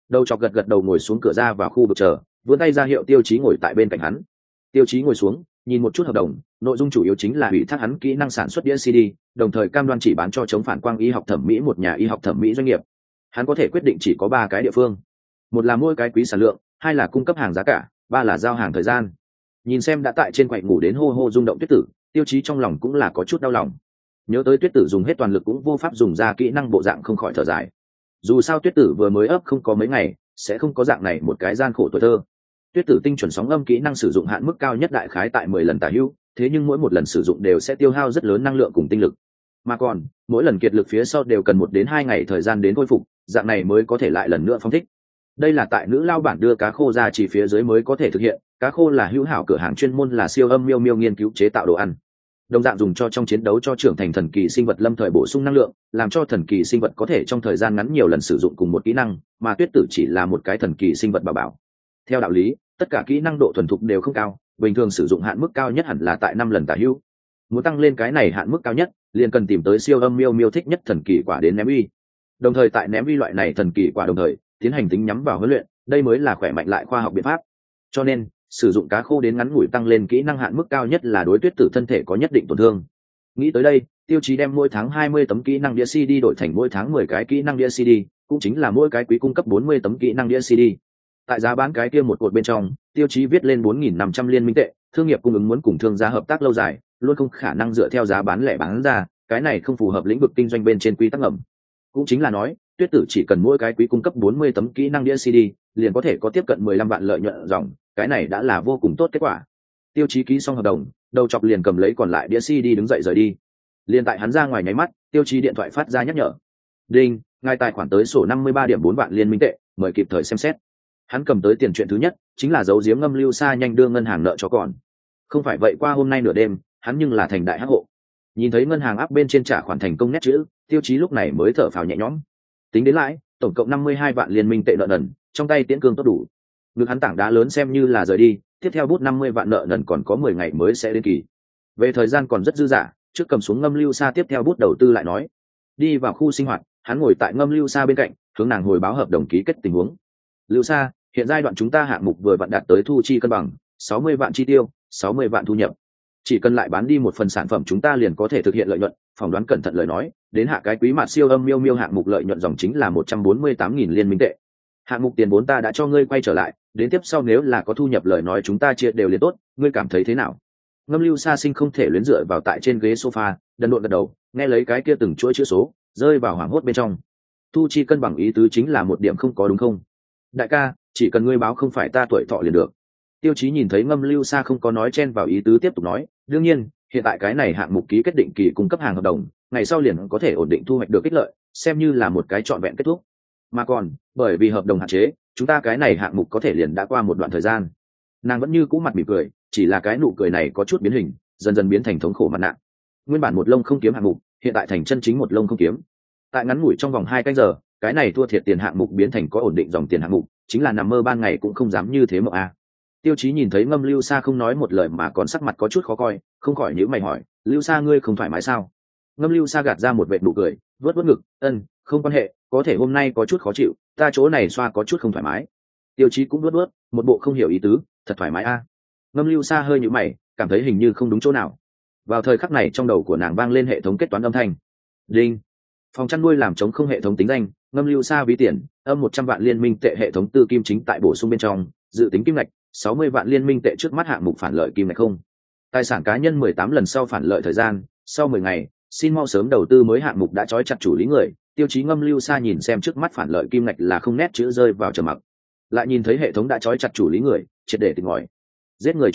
Đầu chọc gật gật đầu ngồi xuống cửa ra vào khu vực chờ, vươn tay ra hiệu Tiêu Chí ngồi tại bên cạnh hắn. Tiêu Chí ngồi xuống, nhìn một chút hợp đồng, nội dung chủ yếu chính là ủy thác hắn kỹ năng sản xuất đĩa CD, đồng thời cam đoan chỉ bán cho chống phản quang y học thẩm mỹ một nhà y học thẩm mỹ doanh nghiệp. Hắn có thể quyết định chỉ có 3 cái địa phương. Một là mỗi cái quý sản lượng, 2 là cung cấp hàng giá cả, 3 là giao hàng thời gian. Nhìn xem đã tại trên quầy ngủ đến hô hô rung động Tuyết Tử, Tiêu Chí trong lòng cũng là có chút đau lòng. Nhớ tới Tuyết Tử dùng hết toàn lực cũng vô pháp dùng ra kỹ năng bộ dạng không khỏi thở dài. Dù sao Tuyết Tử vừa mới ấp không có mấy ngày, sẽ không có dạng này một cái gian khổ tuổi thơ. Tuyết Tử tinh chuẩn sóng âm kỹ năng sử dụng hạn mức cao nhất đại khái tại 10 lần tả hữu, thế nhưng mỗi một lần sử dụng đều sẽ tiêu hao rất lớn năng lượng cùng tinh lực. Mà còn, mỗi lần kiệt lực phía sau đều cần 1 đến 2 ngày thời gian đến khôi phục, dạng này mới có thể lại lần nữa phóng thích. Đây là tại nữ lao bản đưa cá khô ra chỉ phía dưới mới có thể thực hiện, cá khô là hữu hảo cửa hàng chuyên môn là siêu âm miêu miêu nghiên cứu chế tạo đồ ăn. Đồng dạng dùng cho trong chiến đấu cho trưởng thành thần kỳ sinh vật lâm thời bổ sung năng lượng, làm cho thần kỳ sinh vật có thể trong thời gian ngắn nhiều lần sử dụng cùng một kỹ năng, mà Tuyết Tử chỉ là một cái thần kỳ sinh vật bảo. Theo đạo lý, tất cả kỹ năng độ thuần thục đều không cao, bình thường sử dụng hạn mức cao nhất hẳn là tại 5 lần tả hữu. Muốn tăng lên cái này hạn mức cao nhất, liền cần tìm tới siêu âm miêu miêu thích nhất thần kỳ quả đến ném uy. Đồng thời tại ném uy loại này thần kỳ quả đồng thời tiến hành tính nhắm vào huấn luyện, đây mới là khỏe mạnh lại khoa học biện pháp. Cho nên, sử dụng cá khô đến ngắn ngủi tăng lên kỹ năng hạn mức cao nhất là đối Tuyết Tử thân thể có nhất định tổn thương. Nghĩ tới đây, Tiêu Chí đem mỗi tháng 20 tấm kỹ năng đĩa CD đổi thành mỗi tháng 10 cái kỹ năng đĩa CD, cũng chính là mỗi cái quý cung cấp 40 tấm kỹ năng đĩa CD. Tại giá bán cái kia một cột bên trong, Tiêu Chí viết lên 4.500 liên minh tệ, thương nghiệp cung ứng muốn cùng thương gia hợp tác lâu dài, luôn không khả năng dựa theo giá bán lẻ bán ra, cái này không phù hợp lĩnh vực kinh doanh bên trên quy tắc ngầm. Cũng chính là nói, Tuyết Tử chỉ cần mỗi cái quý cung cấp 40 tấm kỹ năng đĩa CD, liền có thể có tiếp cận 15 vạn lợi nhuận dòng, cái này đã là vô cùng tốt kết quả. Tiêu Chí ký xong hợp đồng, đầu chọc liền cầm lấy còn lại đĩa CD đứng dậy rời đi. Liền tại hắn ra ngoài nháy mắt, Tiêu Chí điện thoại phát ra nhắc nhở. Đinh, ngài tài khoản tới sổ 53.4 vạn liên minh tệ, mời kịp thời xem xét. Hắn cầm tới tiền chuyện thứ nhất chính là giấu giếm Ngâm Lưu Sa nhanh đưa ngân hàng nợ cho còn. Không phải vậy qua hôm nay nửa đêm, hắn nhưng là thành đại hắc hộ. Nhìn thấy ngân hàng áp bên trên trả khoản thành công nét chữ, Tiêu Chí lúc này mới thở phào nhẹ nhõm. Tính đến lãi, tổng cộng 52 vạn liên minh tệ nợ nần, trong tay tiễn cương tốt đủ. Ngực hắn tảng đá lớn xem như là rời đi, tiếp theo bút 50 vạn nợ nần còn có 10 ngày mới sẽ đến kỳ. Về thời gian còn rất dư dả, trước cầm xuống Ngâm Lưu Sa tiếp theo bút đầu tư lại nói. Đi vào khu sinh hoạt, hắn ngồi tại Ngâm Lưu Sa bên cạnh, hướng nàng hồi báo hợp đồng ký kết tình huống. Lưu Sa, hiện giai đoạn chúng ta hạng mục vừa vặn đạt tới thu chi cân bằng, 60 vạn chi tiêu, 60 vạn thu nhập. Chỉ cần lại bán đi một phần sản phẩm chúng ta liền có thể thực hiện lợi nhuận, phỏng đoán cẩn thận lời nói, đến hạ cái quý mạt siêu âm miêu miêu hạng mục lợi nhuận dòng chính là 148.000 liên minh tệ. Hạng mục tiền vốn ta đã cho ngươi quay trở lại, đến tiếp sau nếu là có thu nhập lời nói chúng ta chia đều liền tốt, ngươi cảm thấy thế nào? Ngâm Lưu Sa Sinh không thể luyến dựa vào tại trên ghế sofa, đần độn gật đầu, nghe lấy cái kia từng chuỗi chữ số, rơi vào hoảng hốt bên trong. Thu chi cân bằng ý tứ chính là một điểm không có đúng không? Đại ca, chỉ cần ngươi báo không phải ta tuổi thọ liền được. Tiêu Chí nhìn thấy Ngâm Lưu Sa không có nói chen vào ý tứ tiếp tục nói, đương nhiên, hiện tại cái này hạng mục ký kết định kỳ cung cấp hàng hợp đồng, ngày sau liền có thể ổn định thu hoạch được ích lợi, xem như là một cái trọn vẹn kết thúc. Mà còn, bởi vì hợp đồng hạn chế, chúng ta cái này hạng mục có thể liền đã qua một đoạn thời gian. Nàng vẫn như cũ mặt mỉm cười, chỉ là cái nụ cười này có chút biến hình, dần dần biến thành thống khổ mặt nạ. Nguyên bản một lông không kiếm hạng mục, hiện tại thành chân chính một lông không kiếm. Tại ngắn ngủi trong vòng 2 canh giờ, cái này thua thiệt tiền hạng mục biến thành có ổn định dòng tiền hạng mục, chính là nằm mơ ban ngày cũng không dám như thế mộng a. Tiêu Chí nhìn thấy Ngâm Lưu Sa không nói một lời mà còn sắc mặt có chút khó coi, không khỏi nhíu mày hỏi, Lưu Sa ngươi không thoải mái sao? Ngâm Lưu Sa gạt ra một vệt nụ cười, vớt ngực, không quan hệ, có thể hôm nay có chút khó chịu, ta chỗ này xoa có chút không thoải mái. Tiêu Chí cũng vớt, một bộ không hiểu ý tứ, thật thoải mái a. Ngâm Lưu Sa hơi nhíu mày, cảm thấy hình như không đúng chỗ nào. Vào thời khắc này trong đầu của nàng vang lên hệ thống kết toán âm thanh. Đinh. Phòng chăn nuôi làm chống không hệ thống tính danh, Ngâm Lưu Sa ví tiền, 100 vạn liên minh tệ hệ thống tư kim chính tại bổ sung bên trong, dự tính kim ngạch 60 vạn liên minh tệ trước mắt hạng mục phản lợi kim ngạch không. Tài sản cá nhân 18 lần sau phản lợi thời gian, sau 10 ngày, xin mau sớm đầu tư mới hạng mục đã trói chặt chủ lý người. Tiêu Chí Ngâm Lưu Sa nhìn xem trước mắt phản lợi kim ngạch là không nét chữ rơi vào trầm mặc. Lại nhìn thấy hệ thống đã trói chặt chủ lý người, triệt để tỉnh ngòi. Giết người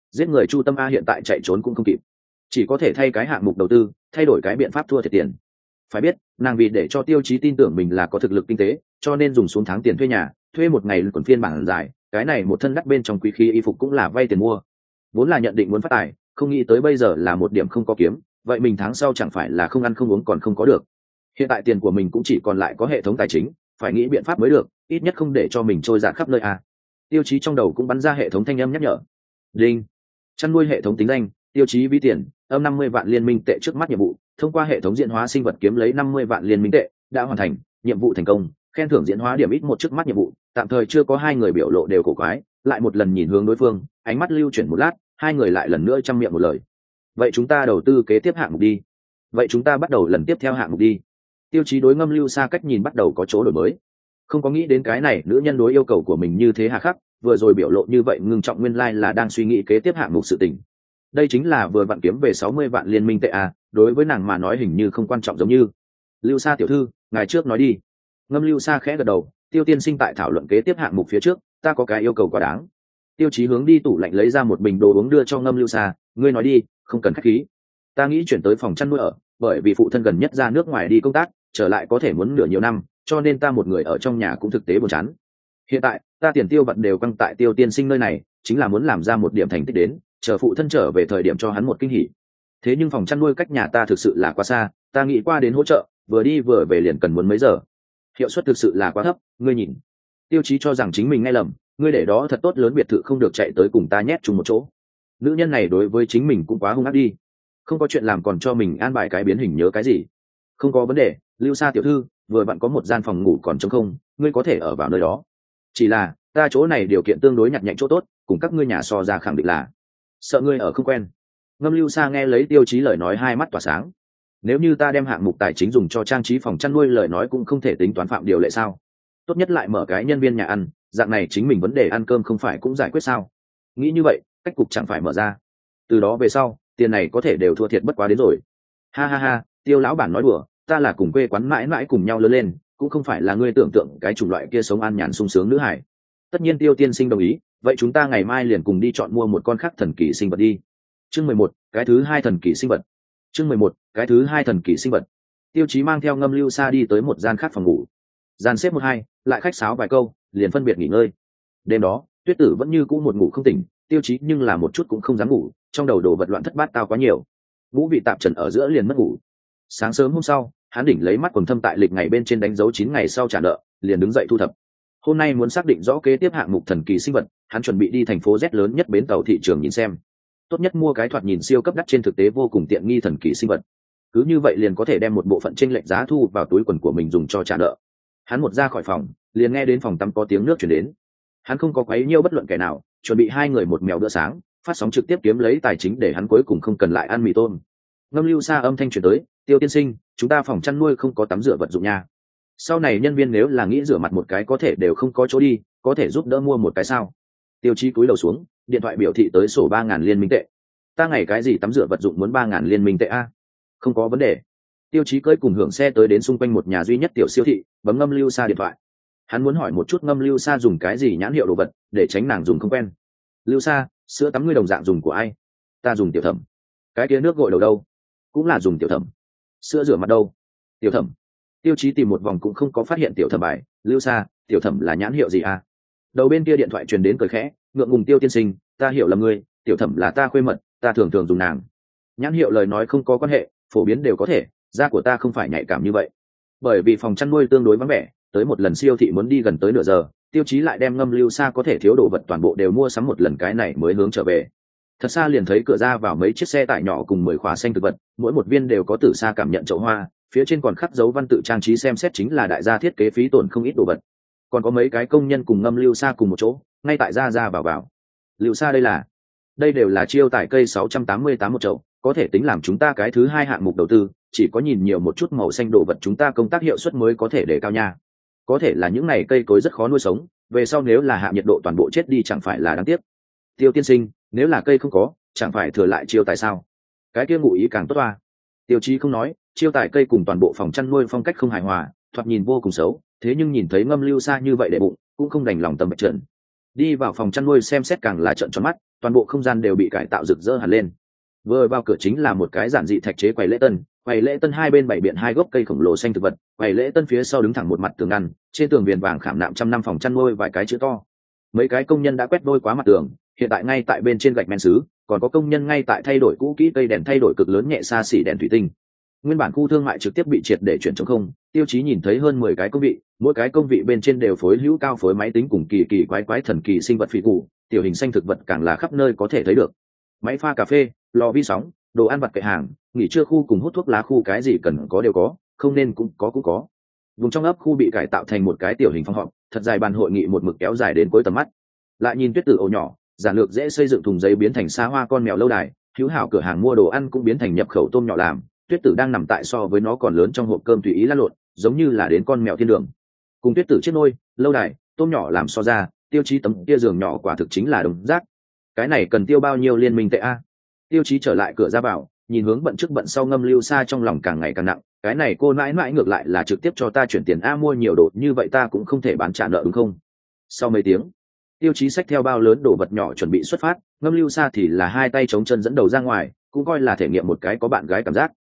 chu tâm a hiện tại chạy trốn cũng không kịp, chỉ có thể thay cái hạng mục đầu tư, thay đổi cái biện pháp thua thiệt tiền. Phải biết, nàng vì để cho Tiêu Chí tin tưởng mình là có thực lực kinh tế, cho nên dùng xuống tháng tiền thuê nhà, thuê một ngày còn phiên bản dài, cái này một thân đắt bên trong quý khí y phục cũng là vay tiền mua. Vốn là nhận định muốn phát tài, không nghĩ tới bây giờ là một điểm không có kiếm, vậy mình tháng sau chẳng phải là không ăn không uống còn không có được. Hiện tại tiền của mình cũng chỉ còn lại có hệ thống tài chính, phải nghĩ biện pháp mới được, ít nhất không để cho mình trôi dạt khắp nơi à. Tiêu Chí trong đầu cũng bắn ra hệ thống thanh âm nhắc nhở. Đinh. Chăn nuôi hệ thống tính danh, Tiêu Chí ví tiền, 50 vạn liên minh tệ trước mắt nhiệm vụ, thông qua hệ thống diễn hóa sinh vật kiếm lấy 50 vạn liên minh tệ, đã hoàn thành, nhiệm vụ thành công, khen thưởng diễn hóa điểm ít một trước mắt nhiệm vụ, tạm thời chưa có hai người biểu lộ đều cổ quái, lại một lần nhìn hướng đối phương, ánh mắt lưu chuyển một lát, hai người lại lần nữa chăm miệng một lời. Vậy chúng ta đầu tư kế tiếp hạng mục đi. Vậy chúng ta bắt đầu lần tiếp theo hạng mục đi. Tiêu Chí đối Ngâm Lưu Sa cách nhìn bắt đầu có chỗ đổi mới. Không có nghĩ đến cái này nữ nhân đối yêu cầu của mình như thế hà khắc, vừa rồi biểu lộ như vậy ngưng trọng, nguyên lai là đang suy nghĩ kế tiếp hạng mục sự tình. Đây chính là vừa vặn kiếm về 60 vạn liên minh tệ à, đối với nàng mà nói hình như không quan trọng giống như. Lưu Sa tiểu thư, ngài trước nói đi. Ngâm Lưu Sa khẽ gật đầu, Tiêu tiên sinh tại thảo luận kế tiếp hạng mục phía trước, ta có cái yêu cầu quá đáng. Tiêu Chí hướng đi tủ lạnh lấy ra một bình đồ uống đưa cho Ngâm Lưu Sa, ngươi nói đi, không cần khách khí. Ta nghĩ chuyển tới phòng chăn nuôi ở, bởi vì phụ thân gần nhất ra nước ngoài đi công tác, trở lại có thể muốn nửa nhiều năm, cho nên ta một người ở trong nhà cũng thực tế buồn chán. Hiện tại ta tiền tiêu vặt đều căng tại Tiêu tiên sinh nơi này, chính là muốn làm ra một điểm thành tích đến, chờ phụ thân trở về thời điểm cho hắn một kinh hỉ. Thế nhưng phòng chăn nuôi cách nhà ta thực sự là quá xa, ta nghĩ qua đến hỗ trợ, vừa đi vừa về liền cần muốn mấy giờ, hiệu suất thực sự là quá thấp. Ngươi nhìn. Tiêu Chí cho rằng chính mình nghe lầm, ngươi để đó thật tốt lớn biệt thự không được chạy tới cùng ta nhét chung một chỗ. Nữ nhân này đối với chính mình cũng quá hung ác đi, không có chuyện làm còn cho mình an bài cái biến hình nhớ cái gì. Không có vấn đề, Lưu Sa tiểu thư, vừa bạn có một gian phòng ngủ còn trống không, ngươi có thể ở vào nơi đó. Chỉ là ta chỗ này điều kiện tương đối nhặt nhạnh chỗ tốt, cùng các ngươi nhà so ra khẳng định là sợ ngươi ở không quen. Ngâm Lưu Sa nghe lấy Tiêu Chí lời nói hai mắt tỏa sáng. Nếu như ta đem hạng mục tài chính dùng cho trang trí phòng chăn nuôi lời nói cũng không thể tính toán phạm điều lệ sao? Tốt nhất lại mở cái nhân viên nhà ăn, dạng này chính mình vấn đề ăn cơm không phải cũng giải quyết sao? Nghĩ như vậy, cách cục chẳng phải mở ra. Từ đó về sau, tiền này có thể đều thua thiệt bất quá đến rồi. Ha ha ha, Tiêu lão bản nói đùa, ta là cùng quê quán mãi mãi cùng nhau lớn lên, cũng không phải là ngươi tưởng tượng cái chủng loại kia sống an nhàn sung sướng nữ hải. Tất nhiên Tiêu tiên sinh đồng ý, vậy chúng ta ngày mai liền cùng đi chọn mua một con khác thần kỳ sinh vật đi. Chương 11, cái thứ hai thần kỳ sinh vật. Chương 11, cái thứ hai thần kỳ sinh vật. Tiêu Chí mang theo Ngâm Lưu Sa đi tới một gian khác phòng ngủ. Gian xếp 1-2, lại khách sáo vài câu, liền phân biệt nghỉ ngơi. Đêm đó, Tuyết Tử vẫn như cũ một ngủ không tỉnh, Tiêu Chí nhưng là một chút cũng không dám ngủ, trong đầu đồ vật loạn thất bát tao quá nhiều. Ngũ vị tạp trần ở giữa liền mất ngủ. Sáng sớm hôm sau, hắn đỉnh lấy mắt quần thâm tại lịch ngày bên trên đánh dấu 9 ngày sau trả nợ, liền đứng dậy thu thập. Hôm nay muốn xác định rõ kế tiếp hạng mục thần kỳ sinh vật, hắn chuẩn bị đi thành phố Z lớn nhất bến tàu thị trường nhìn xem. Tốt nhất mua cái thoạt nhìn siêu cấp đắt trên thực tế vô cùng tiện nghi thần kỳ sinh vật. Cứ như vậy liền có thể đem một bộ phận chênh lệch giá thu vào túi quần của mình dùng cho trả nợ. Hắn một ra khỏi phòng, liền nghe đến phòng tắm có tiếng nước truyền đến. Hắn không có quấy nhiêu bất luận kẻ nào, chuẩn bị hai người một mèo bữa sáng, phát sóng trực tiếp kiếm lấy tài chính để hắn cuối cùng không cần lại ăn mì tôm. Ngâm Lưu Sa âm thanh truyền tới, Tiêu tiên sinh, chúng ta phòng chăn nuôi không có tắm rửa vật dụng nha. Sau này nhân viên nếu là nghĩ rửa mặt một cái có thể đều không có chỗ đi, có thể giúp đỡ mua một cái sao? Tiêu Chí cúi đầu xuống, điện thoại biểu thị tới sổ 3.000 liên minh tệ. Ta ngày cái gì tắm rửa vật dụng muốn 3.000 liên minh tệ a? Không có vấn đề. Tiêu Chí cưỡi cùng hưởng xe tới đến xung quanh một nhà duy nhất tiểu siêu thị, bấm Ngâm Lưu Sa điện thoại. Hắn muốn hỏi một chút Ngâm Lưu Sa dùng cái gì nhãn hiệu đồ vật, để tránh nàng dùng không quen. Lưu Sa, sữa tắm ngươi đồng dạng dùng của ai? Ta dùng Tiểu Thẩm. Cái kia nước gội đầu đâu? Cũng là dùng Tiểu Thẩm. Sữa rửa mặt đâu? Tiểu Thẩm. Tiêu Chí tìm một vòng cũng không có phát hiện Tiểu Thẩm bài. Lưu Sa, Tiểu Thẩm là nhãn hiệu gì a? Đầu bên kia điện thoại truyền đến cười khẽ, ngượng ngùng Tiêu tiên sinh, ta hiểu là ngươi, Tiểu Thẩm là ta khuê mật, ta thường thường dùng nàng. Nhãn hiệu lời nói không có quan hệ, phổ biến đều có thể, da của ta không phải nhạy cảm như vậy. Bởi vì phòng chăn nuôi tương đối vắng vẻ, tới một lần siêu thị muốn đi gần tới nửa giờ, Tiêu Chí lại đem Ngâm Lưu Sa có thể thiếu đồ vật toàn bộ đều mua sắm một lần, cái này mới hướng trở về. Thật xa liền thấy cửa ra vào mấy chiếc xe tải nhỏ cùng 10 khóa xanh thực vật, mỗi một viên đều có từ xa cảm nhận chậu hoa, phía trên còn khắc dấu văn tự trang trí, xem xét chính là đại gia thiết kế phí tổn không ít đồ vật. Còn có mấy cái công nhân cùng Ngâm Lưu Sa cùng một chỗ, ngay tại ra vào. Lưu Sa, đây đều là chiêu tải cây 688 một chậu, có thể tính làm chúng ta cái thứ hai hạng mục đầu tư, chỉ có nhìn nhiều một chút màu xanh đồ vật chúng ta công tác hiệu suất mới có thể đề cao nha. Có thể là những này cây cối rất khó nuôi sống, về sau nếu là hạ nhiệt độ toàn bộ chết đi chẳng phải là đáng tiếc. Tiêu tiên sinh, nếu là cây không có, chẳng phải thừa lại chiêu tài sao? Cái kia ngụ ý càng tốt toa. Tiêu Chí không nói, chiêu tài cây cùng toàn bộ phòng chăn nuôi phong cách không hài hòa, thoạt nhìn vô cùng xấu, thế nhưng nhìn thấy Ngâm Lưu Sa như vậy để bụng, cũng không đành lòng tầm bạch trận. Đi vào phòng chăn nuôi xem xét càng là trợn tròn mắt, toàn bộ không gian đều bị cải tạo rực rỡ hẳn lên. Vừa vào cửa chính là một cái giản dị thạch chế quầy lễ tân hai bên bày biện hai gốc cây khổng lồ xanh thực vật, quầy lễ tân phía sau đứng thẳng một mặt tường ngăn, trên tường viền vàng khảm nạm trăm năm phòng chăn nuôi vài cái chữ to. Mấy cái công nhân đã quét vôi quá mặt tường, hiện tại ngay tại bên trên gạch men sứ, còn có công nhân ngay tại thay đổi cũ kỹ cây đèn, thay đổi cực lớn nhẹ xa xỉ đèn thủy tinh. Nguyên bản khu thương mại trực tiếp bị triệt để chuyển trống không, Tiêu Chí nhìn thấy hơn 10 cái công vị, mỗi cái công vị bên trên đều phối hữu cao phối máy tính cùng kỳ kỳ quái thần kỳ sinh vật phi cụ, tiểu hình xanh thực vật càng là khắp nơi có thể thấy được. Máy pha cà phê, lò vi sóng, đồ ăn vặt kệ hàng, nghỉ trưa khu cùng hút thuốc lá khu, cái gì cần có đều có, không nên cũng có. vùng trong ấp khu bị cải tạo thành một cái tiểu hình phòng họp, thật dài bàn hội nghị một mực kéo dài đến cuối tầm mắt. Lại nhìn Tuyết Tử ổ nhỏ, giản lược dễ xây dựng thùng giấy biến thành xa hoa con mèo lâu đài, hữu hảo cửa hàng mua đồ ăn cũng biến thành nhập khẩu tôm nhỏ làm. Tuyết Tử đang nằm tại so với nó còn lớn trong hộp cơm tùy ý lăn lộn, giống như là đến con mèo thiên đường. Cùng Tuyết Tử chiếc nôi, lâu đài, tôm nhỏ làm so ra, Tiêu Chí tấm kia giường nhỏ quả thực chính là đồng rác. Cái này cần tiêu bao nhiêu liên minh tệ a? Tiêu Chí trở lại cửa ra vào, nhìn hướng bận trước bận sau Ngâm Lưu Sa trong lòng càng ngày càng nặng. Cái này cô mãi mãi ngược lại là trực tiếp cho ta chuyển tiền a, mua nhiều đồ như vậy ta cũng không thể bán trả nợ đúng không? Sau mấy tiếng, Tiêu Chí xách theo bao lớn đồ vật nhỏ chuẩn bị xuất phát, Ngâm Lưu Sa thì là hai tay chống chân dẫn đầu ra ngoài, cũng coi là thể nghiệm một cái có bạn gái cảm giác.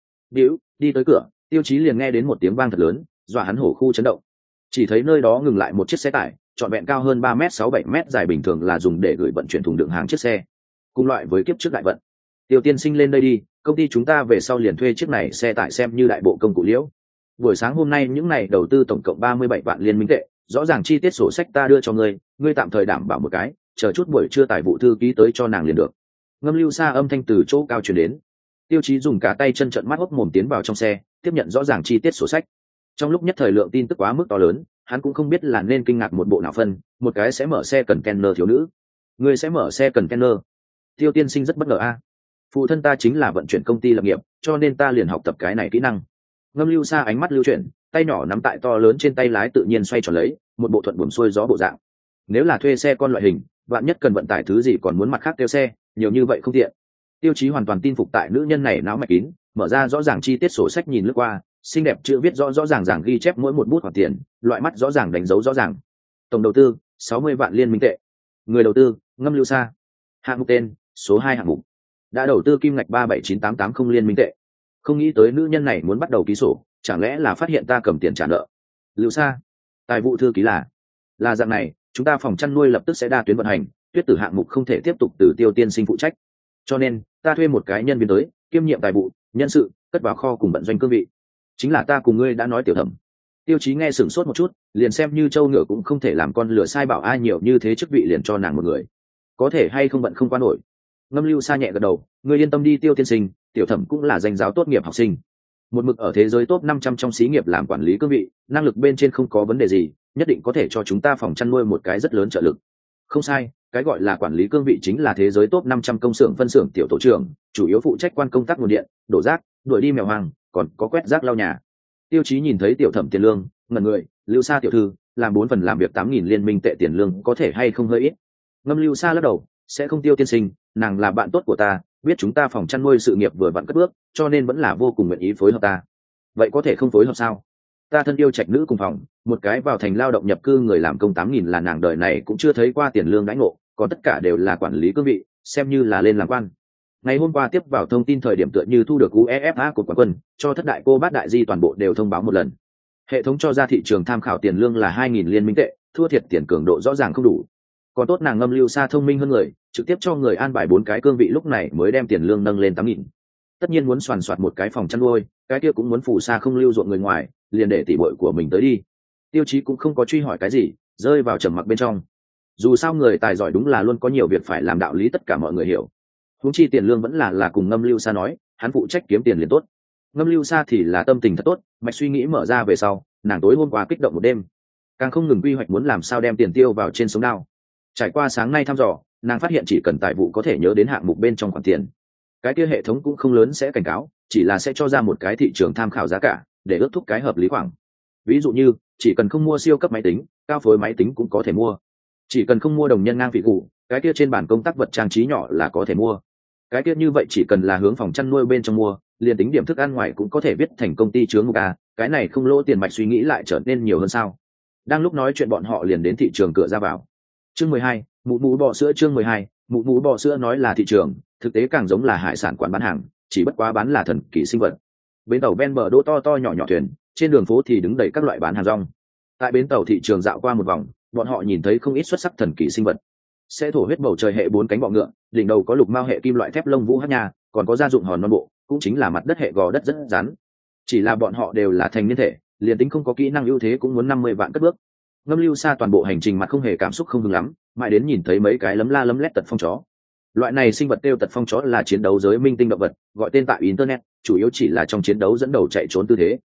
Đi tới cửa, Tiêu Chí liền nghe đến một tiếng vang thật lớn, dọa hắn hổ khu chấn động. Chỉ thấy nơi đó ngừng lại một chiếc xe tải, trọn vẹn cao hơn 3m6-7m dài, bình thường là dùng để gửi vận chuyển thùng đựng hàng chiếc xe, cùng loại với kiếp trước đại vận. Tiêu tiên sinh lên đây đi, công ty chúng ta về sau liền thuê chiếc này xe tải xem như đại bộ công cụ liễu. Buổi sáng hôm nay những này đầu tư tổng cộng 37 vạn liên minh tệ, rõ ràng chi tiết sổ sách ta đưa cho ngươi tạm thời đảm bảo một cái, chờ chút buổi trưa tài vụ thư ký tới cho nàng liền được. Ngâm Lưu Sa âm thanh từ chỗ cao truyền đến. Tiêu Chí dùng cả tay chân trợn mắt hốc mồm tiến vào trong xe, tiếp nhận rõ ràng chi tiết sổ sách. Trong lúc nhất thời lượng tin tức quá mức to lớn, hắn cũng không biết là nên kinh ngạc một bộ nào phân. Một cái sẽ mở xe cần kenner thiếu nữ, người sẽ mở xe cần kenner. Tiêu tiên sinh rất bất ngờ a. Phụ thân ta chính là vận chuyển công ty lập nghiệp, cho nên ta liền học tập cái này kỹ năng. Ngâm Lưu Sa ánh mắt lưu chuyển, tay nhỏ nắm tại to lớn trên tay lái tự nhiên xoay tròn lấy, một bộ thuận buồm xuôi gió bộ dạng. Nếu là thuê xe con loại hình, vạn nhất cần vận tải thứ gì còn muốn mặt khác tiêu xe, nhiều như vậy không tiện. Tiêu Chí hoàn toàn tin phục tại nữ nhân này não mạch kín, mở ra rõ ràng chi tiết sổ sách nhìn lướt qua, xinh đẹp chữ viết rõ rõ ràng ràng ghi chép mỗi một bút khoản tiền, loại mắt rõ ràng đánh dấu rõ ràng. Tổng đầu tư 60 vạn liên minh tệ. Người đầu tư Ngâm Lưu Sa. Hạng mục tên số 2 hạng mục. Đã đầu tư kim ngạch 379880 liên minh tệ. Không nghĩ tới nữ nhân này muốn bắt đầu ký sổ, chẳng lẽ là phát hiện ta cầm tiền trả nợ. Lưu Sa, tài vụ thư ký là dạng này, chúng ta phòng chăn nuôi lập tức sẽ đa tuyến vận hành, Tuyết Tử hạng mục không thể tiếp tục từ Tiêu tiên sinh phụ trách, cho nên ta thuê một cái nhân viên tới kiêm nhiệm tài vụ, nhân sự, cất vào kho cùng vận doanh cương vị, chính là ta cùng ngươi đã nói Tiểu Thẩm. Tiêu Chí nghe sửng sốt một chút, liền xem như châu ngựa cũng không thể làm con lửa sai bảo ai nhiều như thế chức vị liền cho nàng một người, có thể hay không bận không qua nổi. Ngâm Lưu Sa nhẹ gật đầu, ngươi yên tâm đi Tiêu tiên sinh, Tiểu Thẩm cũng là danh giáo tốt nghiệp học sinh, một mực ở thế giới top 500 trong xí nghiệp làm quản lý cương vị, năng lực bên trên không có vấn đề gì, nhất định có thể cho chúng ta phòng chăn nuôi một cái rất lớn trợ lực. Không sai, cái gọi là quản lý cương vị chính là thế giới top 500 công xưởng phân xưởng tiểu tổ trưởng, chủ yếu phụ trách quan công tác nguồn điện, đổ rác, đuổi đi mèo hoang, còn có quét rác lau nhà. Tiêu Chí nhìn thấy Tiểu Thẩm tiền lương, ngẩn người, Lưu Sa tiểu thư, làm 4 phần làm việc 8.000 liên minh tệ tiền lương có thể hay không hơi ít. Ngâm Lưu Sa lắc đầu, sẽ không Tiêu tiên sinh, nàng là bạn tốt của ta, biết chúng ta phòng chăn nuôi sự nghiệp vừa vặn cất bước, cho nên vẫn là vô cùng nguyện ý phối hợp ta. Vậy có thể không phối hợp sao? Ta thân yêu trạch nữ cùng phòng, một cái vào thành lao động nhập cư người làm công 8.000 là nàng đời này cũng chưa thấy qua tiền lương đãi ngộ, còn tất cả đều là quản lý cương vị, xem như là lên làm quan. Ngày hôm qua tiếp vào thông tin thời điểm tựa như thu được UEFA của quán quân, cho thất đại cô bát đại di toàn bộ đều thông báo một lần. Hệ thống cho ra thị trường tham khảo tiền lương là 2.000 liên minh tệ, thua thiệt tiền cường độ rõ ràng không đủ. Còn tốt nàng Ngâm Lưu Sa thông minh hơn người, trực tiếp cho người an bài 4 cái cương vị, lúc này mới đem tiền lương nâng lên 8.000. Tất nhiên muốn soàn soạt một cái phòng chăn nuôi, cái kia cũng muốn phù sa không lưu ruộng người ngoài, liền để tỷ muội của mình tới đi. Tiêu Chí cũng không có truy hỏi cái gì, rơi vào trầm mặc bên trong. Dù sao người tài giỏi đúng là luôn có nhiều việc phải làm, đạo lý tất cả mọi người hiểu. Huống chi tiền lương vẫn là cùng Ngâm Lưu Sa nói, hắn phụ trách kiếm tiền liền tốt. Ngâm Lưu Sa thì là tâm tình thật tốt, mạch suy nghĩ mở ra về sau, nàng tối hôm qua kích động một đêm, càng không ngừng quy hoạch muốn làm sao đem tiền tiêu vào trên sống đao. Trải qua sáng nay thăm dò, nàng phát hiện chỉ cần tài vụ có thể nhớ đến hạng mục bên trong khoản tiền, cái kia hệ thống cũng không lớn sẽ cảnh cáo, chỉ là sẽ cho ra một cái thị trường tham khảo giá cả để ước thúc cái hợp lý khoảng. Ví dụ như chỉ cần không mua siêu cấp máy tính, cao phối máy tính cũng có thể mua. Chỉ cần không mua đồng nhân ngang vị cụ, cái kia trên bàn công tác vật trang trí nhỏ là có thể mua. Cái kia như vậy chỉ cần là hướng phòng chăn nuôi bên trong mua, liền tính điểm thức ăn ngoài cũng có thể viết thành công ty chướng mục a, cái này không lỗ tiền. Mạch suy nghĩ lại trở nên nhiều hơn sao. Đang lúc nói chuyện bọn họ liền đến thị trường cửa ra vào. Chương 12, mụ mụ bò sữa. Chương 12, mụ mụ bò sữa nói là thị trường, thực tế càng giống là hải sản quán bán hàng, chỉ bất quá bán là thần kỳ sinh vật. Bến tàu ven bờ đỗ to to nhỏ nhỏ thuyền, trên đường phố thì đứng đầy các loại bán hàng rong. Tại bến tàu thị trường dạo qua một vòng, bọn họ nhìn thấy không ít xuất sắc thần kỳ sinh vật. Sẽ thổ huyết bầu trời hệ 4 cánh bọ ngựa, đỉnh đầu có lục mao hệ kim loại thép lông vũ hát nha, còn có gia dụng hòn non bộ, cũng chính là mặt đất hệ gò đất rất rắn. Chỉ là bọn họ đều là thành niên thể, liền tính không có kỹ năng ưu thế cũng muốn 50 vạn cất bước. Ngâm Lưu Sa toàn bộ hành trình mặt không hề cảm xúc không hứng lắm, mãi đến nhìn thấy mấy cái lấm la lấm lét tật phong chó. Loại này sinh vật tiêu tật phong chó là chiến đấu giới minh tinh động vật, gọi tên tại internet, chủ yếu chỉ là trong chiến đấu dẫn đầu chạy trốn tư thế.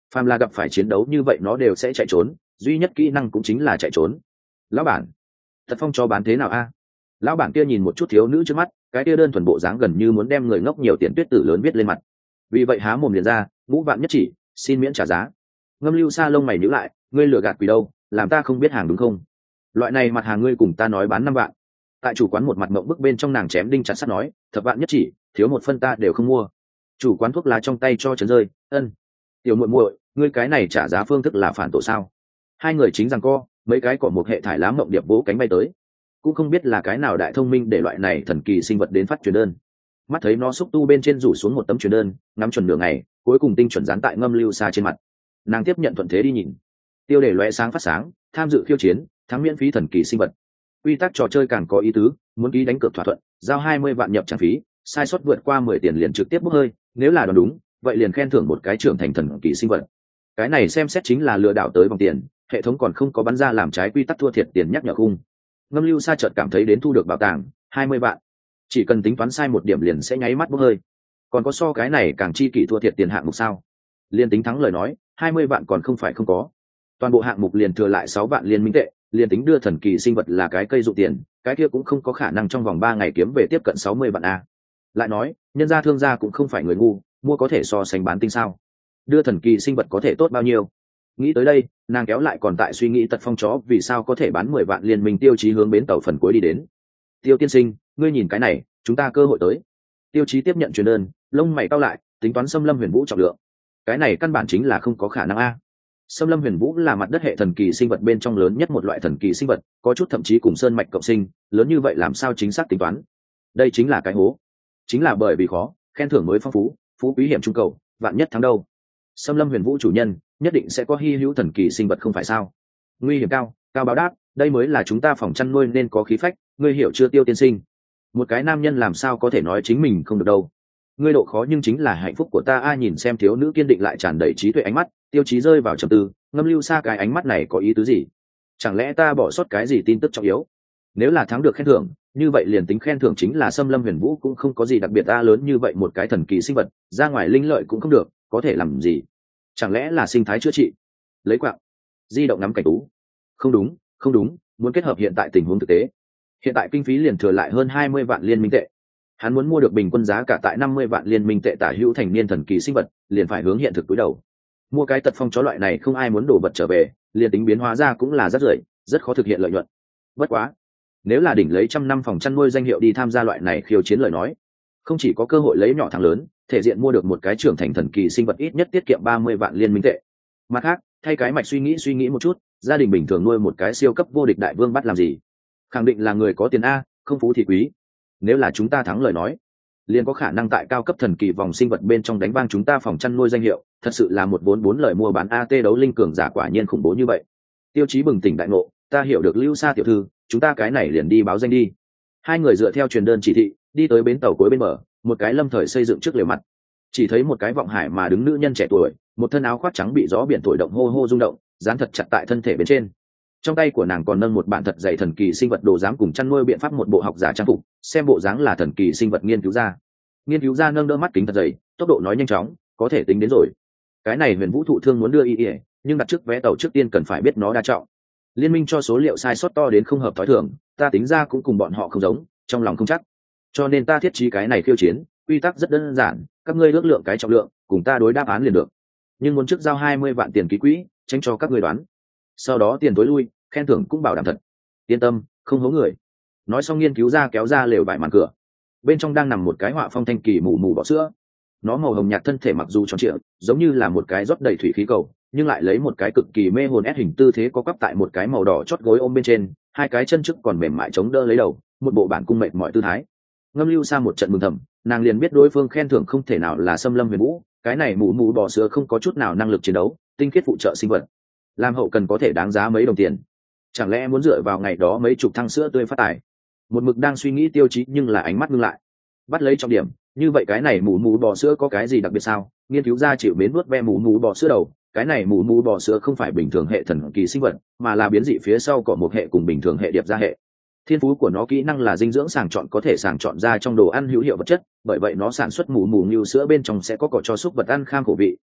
phàm là gặp phải chiến đấu như vậy nó đều sẽ chạy trốn, duy nhất kỹ năng cũng chính là chạy trốn. Lão bản, Tật Phong cho bán thế nào a? Lão bản kia nhìn một chút thiếu nữ trước mắt, cái kia đơn thuần bộ dáng gần như muốn đem người ngốc nhiều tiền tuyết tử lớn viết lên mặt, vì vậy há mồm liền ra, ngũ vạn nhất chỉ, xin miễn trả giá. Ngâm Lưu Sa lông mày nhíu lại, ngươi lừa gạt quỷ đâu, làm ta không biết hàng đúng không? Loại này mặt hàng ngươi cùng ta nói bán 5 vạn. Tại chủ quán một mặt mộng bức bên trong nàng chém đinh chặt sắt nói, thập vạn nhất chỉ, thiếu một phân ta đều không mua. Chủ quán thuốc lá trong tay cho chấn rơi, ân. Tiểu muội muội, ngươi cái này trả giá phương thức là phản tổ sao? Hai người chính rằng co, mấy cái cỏ một hệ thải lá mộng điệp vỗ cánh bay tới. Cũng không biết là cái nào đại thông minh để loại này thần kỳ sinh vật đến phát truyền đơn. Mắt thấy nó xúc tu bên trên rủ xuống một tấm truyền đơn, ngắm chuẩn nửa ngày, cuối cùng tinh chuẩn dán tại Ngâm Lưu Sa trên mặt. Nàng tiếp nhận thuận thế đi nhìn. Tiêu đề lóe sáng phát sáng, tham dự khiêu chiến, thắng miễn phí thần kỳ sinh vật. Quy tắc trò chơi càng có ý tứ, muốn ký đánh cược thỏa thuận, giao 20 vạn nhập trang phí, sai suất vượt qua 10 tiền liền trực tiếp bốc hơi, nếu là đoán đúng, vậy liền khen thưởng một cái trưởng thành thần kỳ sinh vật. Cái này xem xét chính là lừa đảo tới vòng tiền, hệ thống còn không có bắn ra làm trái quy tắc thua thiệt tiền nhắc nhở khung. Ngâm Lưu Sa chợt cảm thấy đến thu được bảo tàng, 20 vạn. Chỉ cần tính toán sai một điểm liền sẽ nháy mắt bốc hơi. Còn có so cái này càng chi kỷ thua thiệt tiền hạng mục sao? Liên tính thắng lời nói, 20 vạn còn không phải không có. Toàn bộ hạng mục liền thừa lại 6 vạn liên minh tệ, liền tính đưa thần kỳ sinh vật là cái cây dụ tiền, cái kia cũng không có khả năng trong vòng 3 ngày kiếm về tiếp cận 60 vạn a. Lại nói, nhân gia thương gia cũng không phải người ngu, mua có thể so sánh bán tinh sao? Đưa thần kỳ sinh vật có thể tốt bao nhiêu? Nghĩ tới đây, nàng kéo lại còn tại suy nghĩ Tật Phong chó vì sao có thể bán 10 vạn liên minh tiêu chí hướng bến tàu phần cuối đi đến. Tiêu tiên sinh, ngươi nhìn cái này, chúng ta cơ hội tới. Tiêu chí tiếp nhận truyền đơn, lông mày cau lại, tính toán xâm lâm huyền vũ trọng lượng. Cái này căn bản chính là không có khả năng a. Xâm lâm huyền vũ là mặt đất hệ thần kỳ sinh vật bên trong lớn nhất một loại thần kỳ sinh vật, có chút thậm chí cùng sơn mạch cộng sinh, lớn như vậy làm sao chính xác tính toán? Đây chính là cái hố. Chính là bởi vì khó, khen thưởng mới phong phú, phú quý hiểm trung cầu, vạn nhất thắng đâu. Xâm lâm huyền vũ chủ nhân nhất định sẽ có hy hữu thần kỳ sinh vật không phải sao? Nguy hiểm cao, cao báo đáp, đây mới là chúng ta phòng chăn nuôi nên có khí phách, ngươi hiểu chưa Tiêu tiên sinh? Một cái nam nhân làm sao có thể nói chính mình không được đâu? Ngươi độ khó nhưng chính là hạnh phúc của ta a. Nhìn xem thiếu nữ kiên định lại tràn đầy trí tuệ ánh mắt, Tiêu Chí rơi vào trầm tư. Ngâm Lưu Sa cái ánh mắt này có ý tứ gì? Chẳng lẽ ta bỏ sót cái gì tin tức trọng yếu? Nếu là thắng được khen thưởng, như vậy liền tính khen thưởng chính là xâm lâm huyền vũ cũng không có gì đặc biệt a. Lớn như vậy một cái thần kỳ sinh vật, ra ngoài linh lợi cũng không được, có thể làm gì? Chẳng lẽ là sinh thái chữa trị? Lấy quạng, di động ngắm cảnh tú? Không đúng, không đúng, muốn kết hợp hiện tại tình huống thực tế. Hiện tại kinh phí liền thừa lại hơn 20 vạn liên minh tệ. Hắn muốn mua được bình quân giá cả tại 50 vạn liên minh tệ tả hữu thành niên thần kỳ sinh vật, liền phải hướng hiện thực túi đầu. Mua cái Tật Phong chó loại này không ai muốn đổ vật trở về, liền tính biến hóa ra cũng là rất rưởi, rất khó thực hiện lợi nhuận. Bất quá, nếu là đỉnh lấy 100 năm phòng chăn nuôi danh hiệu đi tham gia loại này khiêu chiến lời nói, không chỉ có cơ hội lấy nhỏ thắng lớn, thể diện mua được một cái trưởng thành thần kỳ sinh vật ít nhất tiết kiệm 30 vạn liên minh tệ. Mặt khác, thay cái mạch suy nghĩ một chút, gia đình bình thường nuôi một cái siêu cấp vô địch đại vương bắt làm gì? Khẳng định là người có tiền a, không phú thì quý. Nếu là chúng ta thắng lời nói, liền có khả năng tại cao cấp thần kỳ vòng sinh vật bên trong đánh vang chúng ta phòng chăn nuôi danh hiệu, thật sự là một vốn bốn lời mua bán AT đấu linh cường giả quả nhiên khủng bố như vậy. Tiêu Chí bừng tỉnh đại ngộ, ta hiểu được Lưu Sa tiểu thư, chúng ta cái này liền đi báo danh đi. Hai người dựa theo truyền đơn chỉ thị, đi tới bến tàu cuối bên bờ, một cái lâm thời xây dựng trước lều mặt. Chỉ thấy một cái vọng hải mà đứng nữ nhân trẻ tuổi, một thân áo khoác trắng bị gió biển thổi động hô hô rung động, dán thật chặt tại thân thể bên trên. Trong tay của nàng còn nâng một bản thật dày thần kỳ sinh vật đồ giám cùng chăn nuôi biện pháp một bộ học giả trang phục, xem bộ dáng là thần kỳ sinh vật nghiên cứu ra. Nghiên cứu ra nâng đỡ mắt kính thật dày, tốc độ nói nhanh chóng, có thể tính đến rồi. Cái này huyền vũ thụ thương muốn đưa y ỉa, nhưng đặt trước vé tàu trước tiên cần phải biết nó đa trọng. Liên minh cho số liệu sai sót to đến không hợp thói thường, ta tính ra cũng cùng bọn họ không giống, trong lòng không chắc. Cho nên ta thiết trí cái này khiêu chiến, quy tắc rất đơn giản, các ngươi ước lượng cái trọng lượng, cùng ta đối đáp án liền được. Nhưng muốn trước giao 20 vạn tiền ký quỹ, tránh cho các ngươi đoán. Sau đó tiền tối lui, khen thưởng cũng bảo đảm thật. Yên tâm, không hố người. Nói xong nghiên cứu ra kéo ra lều vải màn cửa. Bên trong đang nằm một cái họa phong thanh kỳ mù mù bọ sữa. Nó màu hồng nhạt thân thể mặc dù tròn trịa, giống như là một cái rót đầy thủy khí cầu, nhưng lại lấy một cái cực kỳ mê hồn ép hình tư thế có quắp tại một cái màu đỏ chót gối ôm bên trên, hai cái chân trước còn mềm mại chống đỡ lấy đầu, một bộ bản cung mệt mọi tư thái. Ngâm Lưu Sa một trận mừng thầm, nàng liền biết đối phương khen thưởng không thể nào là xâm lâm huyền vũ, cái này mù mù bò sữa không có chút nào năng lực chiến đấu, tinh khiết phụ trợ sinh vật, làm hậu cần có thể đáng giá mấy đồng tiền. Chẳng lẽ muốn dựa vào ngày đó mấy chục thăng sữa tươi phát tài? Một mực đang suy nghĩ Tiêu Chí nhưng là ánh mắt ngưng lại, bắt lấy trọng điểm. Như vậy cái này mù mù bò sữa có cái gì đặc biệt sao? Nghiên cứu ra chịu mến nuốt ve mù mù bò sữa đầu, cái này mù mù bò sữa không phải bình thường hệ thần kỳ sinh vật, mà là biến dị phía sau có một hệ cùng bình thường hệ điệp ra hệ. Thiên phú của nó kỹ năng là dinh dưỡng sàng chọn, có thể sàng chọn ra trong đồ ăn hữu hiệu vật chất, bởi vậy nó sản xuất mù mù như sữa bên trong sẽ có cỏ cho súc vật ăn kham khổ vị,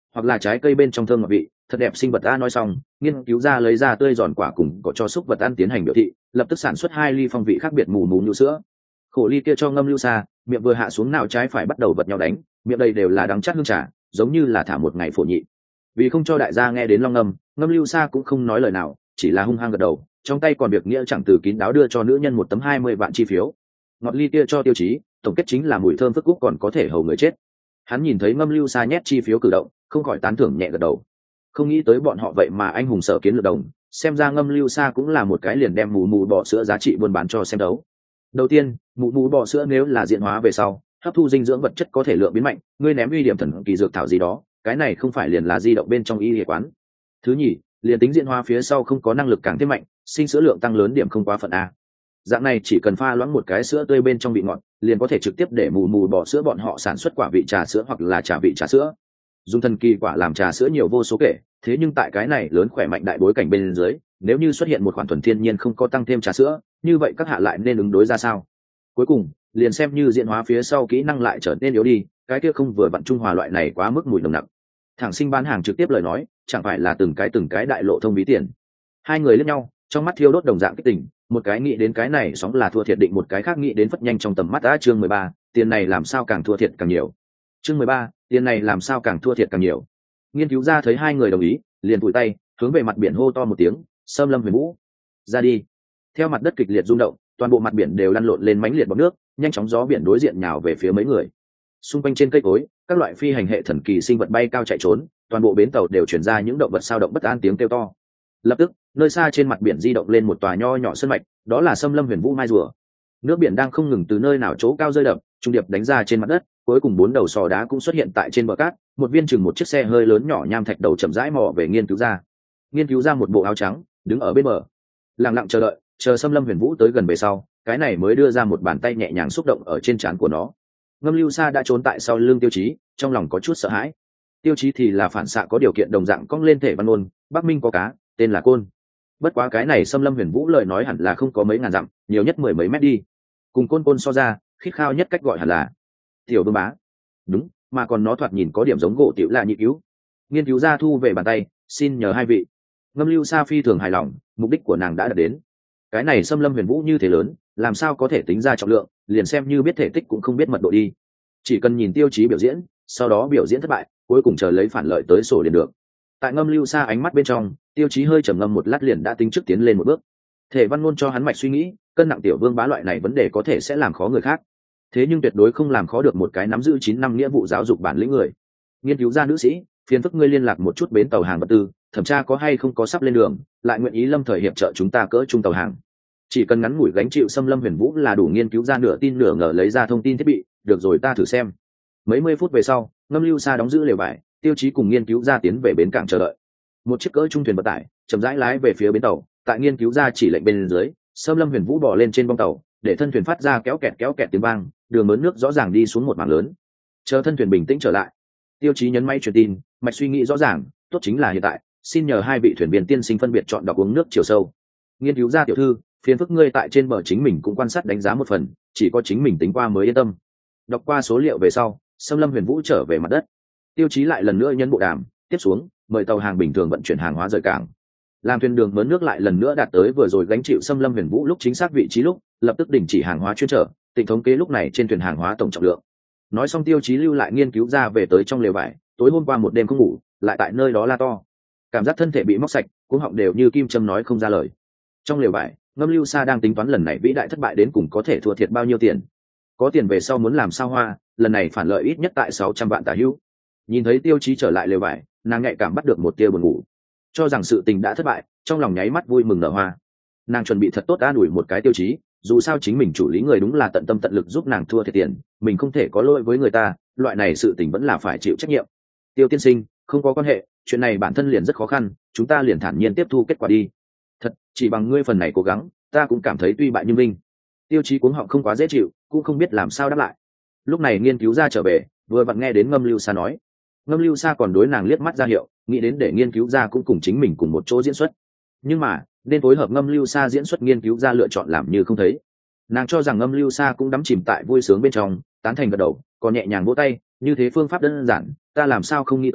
hoặc là trái cây bên trong thơm ngọt vị, thật đẹp sinh vật. A nói xong, nghiên cứu ra lấy ra tươi giòn quả cùng có cho súc vật ăn tiến hành biểu thị, lập tức sản xuất 2 ly phong vị khác biệt mù mù nhu sữa. Khổ ly kia cho Ngâm Lưu Sa, miệng vừa hạ xuống nào trái phải bắt đầu vật nhau đánh, miệng đây đều là đắng chát hương trà, giống như là thả một ngày phổ nhị. Vì không cho đại gia nghe đến long ngâm, Ngâm Lưu Sa cũng không nói lời nào, chỉ là hung hăng gật đầu, trong tay còn việc nghĩa chẳng từ kín đáo đưa cho nữ nhân một tấm 20 vạn chi phiếu. Ngọt ly kia cho Tiêu Chí, tổng kết chính là mùi thơm phức cúc còn có thể hầu người chết. Hắn nhìn thấy Ngâm Lưu Sa nhét chi phiếu cử động, không khỏi tán thưởng nhẹ gật đầu. Không nghĩ tới bọn họ vậy mà anh hùng sở kiến lược đồng, xem ra Ngâm Lưu Sa cũng là một cái liền đem mù mù bò sữa giá trị buôn bán cho xem đấu. Đầu tiên, mù mù bò sữa nếu là diễn hóa về sau, hấp thu dinh dưỡng vật chất có thể lượng biến mạnh, ngươi ném uy điểm thần kỳ dược thảo gì đó, cái này không phải liền là di động bên trong y y quán. Thứ nhì, liền tính diễn hóa phía sau không có năng lực càng thêm mạnh, sinh sữa lượng tăng lớn điểm không quá phận a. Dạng này chỉ cần pha loãng một cái sữa tươi bên trong vị ngọt, liền có thể trực tiếp để mù mù bò sữa bọn họ sản xuất quả vị trà sữa hoặc là trà vị trà sữa. Dùng thần kỳ quả làm trà sữa nhiều vô số kể, thế nhưng tại cái này lớn khỏe mạnh đại bối cảnh bên dưới, nếu như xuất hiện một khoản thuần thiên nhiên không có tăng thêm trà sữa, như vậy các hạ lại nên ứng đối ra sao? Cuối cùng, liền xem như diễn hóa phía sau kỹ năng lại trở nên yếu đi, cái kia không vừa vặn trung hòa loại này quá mức mùi nồng nặc. Thẳng Sinh bán hàng trực tiếp lời nói, chẳng phải là từng cái đại lộ thông bí tiền. Hai người liếc nhau, trong mắt thiêu đốt đồng dạng kích tình, một cái nghĩ đến cái này sóng là thua thiệt định, một cái khác nghĩ đến phất nhanh trong tầm mắt. Đã chương 13, tiền này làm sao càng thua thiệt càng nhiều. Chương 13, tiền này làm sao càng thua thiệt càng nhiều. Nghiên cứu ra thấy hai người đồng ý, liền vùi tay, hướng về mặt biển hô to một tiếng, Sâm Lâm Huyền Vũ, ra đi. Theo mặt đất kịch liệt rung động, toàn bộ mặt biển đều lăn lộn lên mãnh liệt bọt nước, nhanh chóng gió biển đối diện nhào về phía mấy người. Xung quanh trên cây cối, các loại phi hành hệ thần kỳ sinh vật bay cao chạy trốn, toàn bộ bến tàu đều truyền ra những động vật sao động bất an tiếng kêu to. Lập tức, nơi xa trên mặt biển di động lên một tòa nho nhỏ sơn mạch, đó là Sâm Lâm Huyền Vũ mai rùa. Nước biển đang không ngừng từ nơi nào chỗ cao rơi đập, trung điệp đánh ra trên mặt đất, cuối cùng 4 đầu sò đá cũng xuất hiện tại trên bờ cát, một viên chừng một chiếc xe hơi lớn nhỏ nham thạch đầu chậm rãi mò về nghiên cứu ra. Nghiên cứu ra một bộ áo trắng, đứng ở bên bờ, lặng lặng chờ đợi, chờ Sâm Lâm Huyền Vũ tới gần về sau, cái này mới đưa ra một bàn tay nhẹ nhàng xúc động ở trên trán của nó. Ngâm Lưu Sa đã trốn tại sau lưng Tiêu Chí, trong lòng có chút sợ hãi. Tiêu Chí thì là phản xạ có điều kiện đồng dạng cong lên thể văn ngôn, Bắc Minh có cá, tên là Côn. Bất quá cái này Sâm Lâm Huyền Vũ lời nói hẳn là không có mấy ngàn dặm, nhiều nhất 10 mấy mét đi. Cùng Côn so ra, khít khao nhất cách gọi hẳn là Tiểu Vương Bá. Đúng, mà còn nó thoạt nhìn có điểm giống gỗ tiểu lạ nhị cứu. Nghiên cứu ra thu về bàn tay, xin nhờ hai vị. Ngâm Lưu Sa phi thường hài lòng, mục đích của nàng đã đạt đến. Cái này Sâm Lâm Huyền Vũ như thế lớn, làm sao có thể tính ra trọng lượng, liền xem như biết thể tích cũng không biết mật độ đi. Chỉ cần nhìn Tiêu Chí biểu diễn, sau đó biểu diễn thất bại, cuối cùng chờ lấy phản lợi tới sổ liền được. Tại Ngâm Lưu Sa ánh mắt bên trong, Tiêu Chí hơi trầm ngâm một lát liền đã tính trước tiến lên một bước. Thể văn ngôn cho hắn mạch suy nghĩ, cân nặng Tiểu Vương Bá loại này vấn đề có thể sẽ làm khó người khác, thế nhưng tuyệt đối không làm khó được một cái nắm giữ 9 năm nghĩa vụ giáo dục bản lĩnh người. Nghiên cứu ra nữ sĩ, phiền phức ngươi liên lạc một chút bến tàu hàng vật tư, thẩm tra có hay không có sắp lên đường, lại nguyện ý lâm thời hiệp trợ chúng ta cỡ trung tàu hàng. Chỉ cần ngắn ngủi gánh chịu Sâm Lâm Huyền Vũ là đủ. Nghiên cứu ra nửa tin nửa ngờ lấy ra thông tin thiết bị, được rồi ta thử xem. Mấy mươi phút về sau, Ngâm Lưu Sa đóng giữ lều vải, Tiêu Chí cùng nghiên cứu ra tiến về bến cảng chờ đợi. Một chiếc cỡ trung thuyền vận tải chậm rãi lái về phía bến tàu, tại nghiên cứu ra chỉ lệnh bên dưới, Sâm Lâm Huyền Vũ bò lên trên bong tàu, để thân thuyền phát ra kéo kẹt tiếng vang, đường mớn nước rõ ràng đi xuống một mảng lớn. Chờ thân thuyền bình tĩnh trở lại, Tiêu Chí nhấn máy truyền tin, mạch suy nghĩ rõ ràng, tốt chính là hiện tại, xin nhờ hai vị thuyền viên tiên sinh phân biệt chọn đọc uống nước chiều sâu. Nghiên cứu ra tiểu thư, phiền phức ngươi tại trên bờ chính mình cũng quan sát đánh giá một phần, chỉ có chính mình tính qua mới yên tâm. Đọc qua số liệu về sau, Sâm Lâm Huyền Vũ trở về mặt đất. Tiêu Chí lại lần nữa nhấn bộ đàm, tiếp xuống, mời tàu hàng bình thường vận chuyển hàng hóa rời cảng. Làm thuyền đường mớn nước lại lần nữa đạt tới vừa rồi gánh chịu Sâm Lâm Huyền Vũ lúc chính xác vị trí lúc, lập tức đình chỉ hàng hóa chuyên trở, tịnh thống kế lúc này trên thuyền hàng hóa tổng trọng lượng. Nói xong Tiêu Chí lưu lại nghiên cứu ra về tới trong lều vải, tối hôm qua một đêm không ngủ, lại tại nơi đó la to, cảm giác thân thể bị móc sạch, cuống họng đều như kim châm nói không ra lời. Trong lều vải, Ngâm Lưu Sa đang tính toán lần này vĩ đại thất bại đến cùng có thể thua thiệt bao nhiêu tiền. Có tiền về sau muốn làm sao hoa, lần này phản lợi ít nhất tại 600 vạn tả hữu. Nhìn thấy Tiêu Chí trở lại lều vải, nàng nhạy cảm bắt được một tia buồn ngủ, cho rằng sự tình đã thất bại, trong lòng nháy mắt vui mừng nở hoa. Nàng chuẩn bị thật tốt an ủi một cái Tiêu Chí, dù sao chính mình chủ lý người đúng là tận tâm tận lực giúp nàng thua thiệt tiền, mình không thể có lỗi với người ta, loại này sự tình vẫn là phải chịu trách nhiệm. Tiêu tiên sinh, không có quan hệ, chuyện này bản thân liền rất khó khăn, chúng ta liền thản nhiên tiếp thu kết quả đi. Thật, chỉ bằng ngươi phần này cố gắng, ta cũng cảm thấy tuy bại nhưng vinh. Tiêu Chí cuống họng không quá dễ chịu, cũng không biết làm sao đáp lại. Lúc này nghiên cứu ra trở về, vừa vặn nghe đến Ngâm Lưu Sa nói. Ngâm Lưu Sa còn đối nàng liếc mắt ra hiệu, nghĩ đến để nghiên cứu ra cũng cùng chính mình cùng một chỗ diễn xuất. Nhưng mà, nên phối hợp Ngâm Lưu Sa diễn xuất nghiên cứu ra lựa chọn làm như không thấy. Nàng cho rằng Ngâm Lưu Sa cũng đắm chìm tại vui sướng bên trong, tán thành gật đầu, còn nhẹ nhàng vỗ tay, như thế phương pháp đơn giản, ta làm sao không nghĩ tới,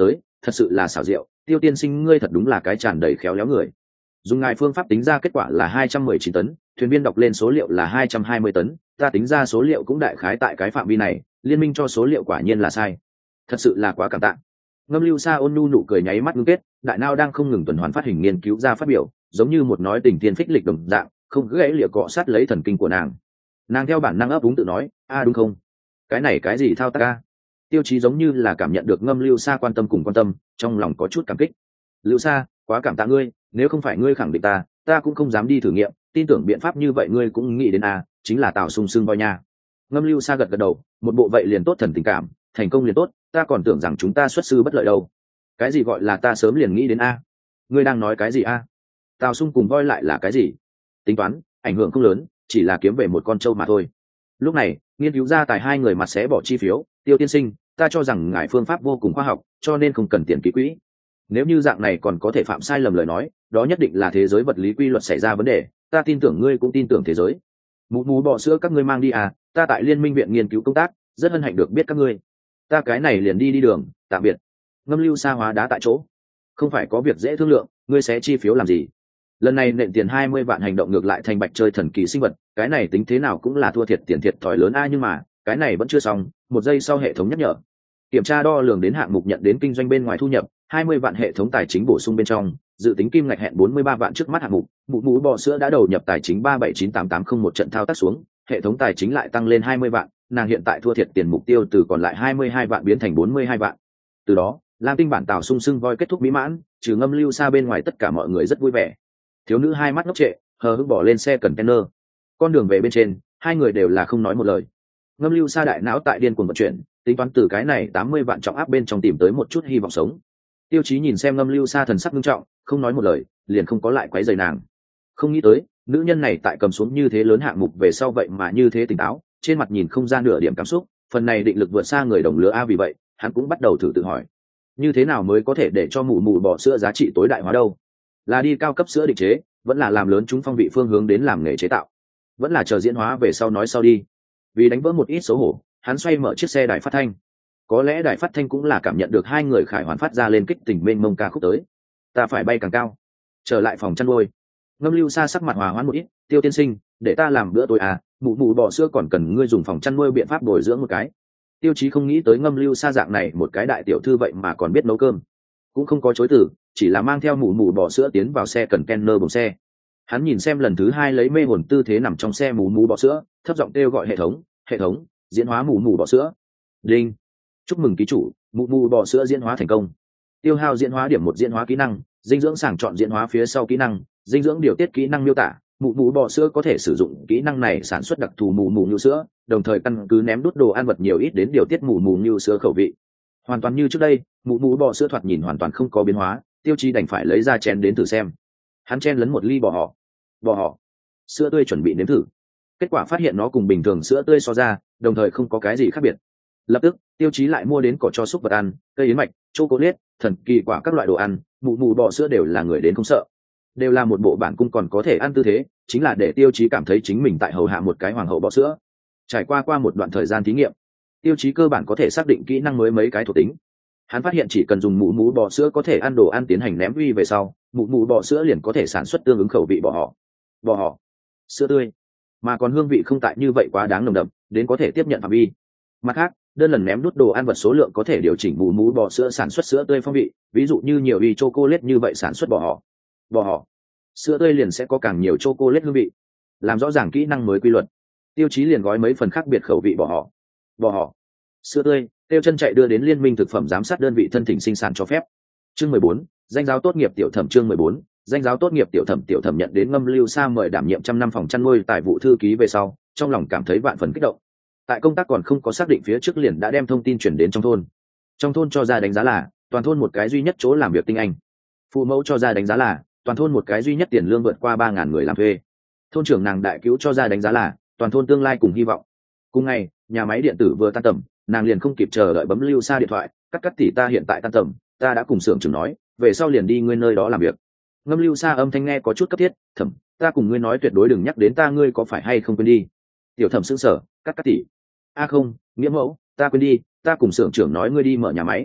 thật sự là xảo diệu, Tiêu tiên sinh ngươi thật đúng là cái tràn đầy khéo léo người. Dùng ngài phương pháp tính ra kết quả là 219 tấn, thuyền viên đọc lên số liệu là 220 tấn, ta tính ra số liệu cũng đại khái tại cái phạm vi này, liên minh cho số liệu quả nhiên là sai. Thật sự là quá cảm tạ. Ngâm Lưu Sa ôn nhu nụ cười nháy mắt ngưng kết, đại não đang không ngừng tuần hoàn phát hình nghiên cứu ra phát biểu, giống như một nói tình tiên phích lịch đồng dạng, không gãy lịa cọ sát lấy thần kinh của nàng. Nàng theo bản năng ấp úng tự nói, đúng không? Cái này cái gì thao tác a? Tiêu Chí giống như là cảm nhận được Ngâm Lưu Sa quan tâm cùng quan tâm, trong lòng có chút cảm kích. Lưu Sa, quá cảm tạ ngươi, nếu không phải ngươi khẳng định ta cũng không dám đi thử nghiệm, tin tưởng biện pháp như vậy ngươi cũng nghĩ đến chính là Tào Sung Sương voi nha. Ngâm Lưu Sa gật gật đầu, một bộ vậy liền tốt thần tình cảm, thành công liền tốt, ta còn tưởng rằng chúng ta xuất sư bất lợi đâu. Cái gì gọi là ta sớm liền nghĩ đến ngươi đang nói cái gì Tào Sung cùng voi lại là cái gì? Tính toán, ảnh hưởng không lớn, chỉ là kiếm về một con trâu mà thôi. Lúc này, nghiên cứu ra tài hai người mặt sẽ bỏ chi phiếu, Tiêu tiên sinh, ta cho rằng ngài phương pháp vô cùng khoa học, cho nên không cần tiền ký quỹ. Nếu như dạng này còn có thể phạm sai lầm lời nói, đó nhất định là thế giới vật lý quy luật xảy ra vấn đề, ta tin tưởng ngươi cũng tin tưởng thế giới. Mụ bò sữa các ngươi mang đi ta tại Liên minh viện nghiên cứu công tác, rất hân hạnh được biết các ngươi. Ta cái này liền đi đường, tạm biệt. Ngâm Lưu Sa hóa đá tại chỗ. Không phải có việc dễ thương lượng, ngươi sẽ chi phiếu làm gì? Lần này nện tiền 20 vạn hành động ngược lại thành bạch chơi thần kỳ sinh vật, cái này tính thế nào cũng là thua thiệt tiền thiệt thòi lớn nhưng mà cái này vẫn chưa xong, một giây sau hệ thống nhắc nhở. Kiểm tra đo lường đến hạng mục nhận đến kinh doanh bên ngoài thu nhập 20 vạn, hệ thống tài chính bổ sung bên trong, dự tính kim ngạch hẹn 43 vạn trước mắt hạng mục, mụ bò sữa đã đầu nhập tài chính 3798801 trận thao tác xuống, hệ thống tài chính lại tăng lên 20 vạn, nàng hiện tại thua thiệt tiền mục tiêu từ còn lại 22 vạn biến thành 42 vạn. Từ đó, Lam Tinh bản Tào Sung Sương voi kết thúc mỹ mãn, trừ Ngâm Lưu Sa bên ngoài tất cả mọi người rất vui vẻ. Thiếu nữ hai mắt ngốc trệ, hờ hững bỏ lên xe container. Con đường về bên trên, hai người đều là không nói một lời. Ngâm Lưu Sa đại não tại điên cuồng vận chuyển, tính toán từ cái này 80 vạn trọng áp bên trong tìm tới một chút hy vọng sống. Tiêu Chí nhìn xem Ngâm Lưu Sa thần sắc nghiêm trọng, không nói một lời, liền không có lại quấy rầy nàng. Không nghĩ tới, nữ nhân này tại cầm xuống như thế lớn hạng mục về sau vậy mà như thế tỉnh táo, trên mặt nhìn không ra nửa điểm cảm xúc, phần này định lực vượt xa người đồng lứa vì vậy, hắn cũng bắt đầu thử tự hỏi, như thế nào mới có thể để cho mụ bò sữa giá trị tối đại hóa đâu? Là đi cao cấp sữa định chế, vẫn là làm lớn chúng phong vị phương hướng đến làm nghề chế tạo, vẫn là chờ diễn hóa về sau nói sau đi. Vì đánh vỡ một ít xấu hổ, hắn xoay mở chiếc xe đài phát thanh. Có lẽ đài phát thanh cũng là cảm nhận được hai người khải hoàn phát ra lên kích tình mênh mông ca khúc tới. Ta phải bay càng cao. Trở lại phòng chăn nuôi. Ngâm Lưu Sa sắc mặt hòa hoãn một ít, Tiêu tiên sinh, để ta làm bữa tối mụ bò sữa còn cần ngươi dùng phòng chăn nuôi biện pháp bồi dưỡng một cái. Tiêu Chí không nghĩ tới Ngâm Lưu Sa dạng này một cái đại tiểu thư vậy mà còn biết nấu cơm, cũng không có chối từ, chỉ là mang theo mụ bò sữa tiến vào xe container bồng xe. Hắn nhìn xem lần thứ hai lấy mê hồn tư thế nằm trong xe mụ bò sữa, thấp giọng kêu gọi hệ thống diễn hóa mụ bò sữa. Đinh, chúc mừng ký chủ, mụ bò sữa diễn hóa thành công. Tiêu hao diễn hóa điểm 1 diễn hóa kỹ năng, dinh dưỡng sàng chọn diễn hóa phía sau kỹ năng, dinh dưỡng điều tiết kỹ năng miêu tả, mụ bò sữa có thể sử dụng kỹ năng này sản xuất đặc thù mù như sữa, đồng thời căn cứ ném đút đồ ăn vật nhiều ít đến điều tiết mù như sữa khẩu vị. Hoàn toàn như trước đây, mụ bò sữa thoạt nhìn hoàn toàn không có biến hóa, Tiêu Chí đành phải lấy ra chén đến thử xem. Hắn chen lấn một ly bò họ sữa tươi chuẩn bị nếm thử, kết quả phát hiện nó cùng bình thường sữa tươi so ra, đồng thời không có cái gì khác biệt. Lập tức, Tiêu Chí lại mua đến cỏ cho súc vật ăn, cây yến mạch, chocolate, thần kỳ quả các loại đồ ăn, mụ bò sữa đều là người đến không sợ, đều là một bộ bản cung còn có thể ăn tư thế, chính là để Tiêu Chí cảm thấy chính mình tại hầu hạ một cái hoàng hậu bò sữa. Trải qua một đoạn thời gian thí nghiệm, Tiêu Chí cơ bản có thể xác định kỹ năng mới mấy cái thuộc tính. Hắn phát hiện chỉ cần dùng mụ bò sữa có thể ăn đồ ăn tiến hành ném uy về sau, mụ bò sữa liền có thể sản xuất tương ứng khẩu vị bò họ sữa tươi, mà còn hương vị không tại như vậy quá đáng nồng đậm, đến có thể tiếp nhận phạm vi. Mặt khác, đơn lần ném đút đồ ăn vật số lượng có thể điều chỉnh mụ bò sữa sản xuất sữa tươi phong vị, ví dụ như nhiều uy chocolate như vậy sản xuất bò họ sữa tươi liền sẽ có càng nhiều chocolate hương vị. Làm rõ ràng kỹ năng mới quy luật, Tiêu Chí liền gói mấy phần khác biệt khẩu vị bò họ sữa tươi, Tiêu chân chạy đưa đến Liên minh thực phẩm giám sát đơn vị thân thỉnh sinh sản cho phép. Chương 14, danh giáo tốt nghiệp tiểu thẩm. Chương 14, danh giáo tốt nghiệp tiểu thẩm nhận đến Ngâm Lưu Sa mời đảm nhiệm trăm năm phòng chăn nuôi tài vụ thư ký về sau, trong lòng cảm thấy vạn phần kích động. Tại công tác còn không có xác định phía trước liền đã đem thông tin chuyển đến trong thôn cho ra đánh giá là toàn thôn một cái duy nhất chỗ làm việc tinh anh. Phụ mẫu cho ra đánh giá là toàn thôn một cái duy nhất tiền lương vượt qua 3.000 người làm thuê. Thôn trưởng nàng đại cứu cho ra đánh giá là toàn thôn tương lai cùng hy vọng. Cùng ngày, nhà máy điện tử vừa tan tầm, nàng liền không kịp chờ đợi bấm Lưu Sa điện thoại, cắt tỷ, ta hiện tại tan tầm, ta đã cùng xưởng trưởng nói, về sau liền đi ngươi nơi đó làm việc. Ngâm Lưu Sa âm thanh nghe có chút cấp thiết, thẩm, ta cùng ngươi nói tuyệt đối đừng nhắc đến ta, ngươi có phải hay không quên đi? Tiểu thẩm sững sờ, cắt tỷ, không, nghĩa mẫu, ta quên đi, ta cùng xưởng trưởng nói ngươi đi mở nhà máy.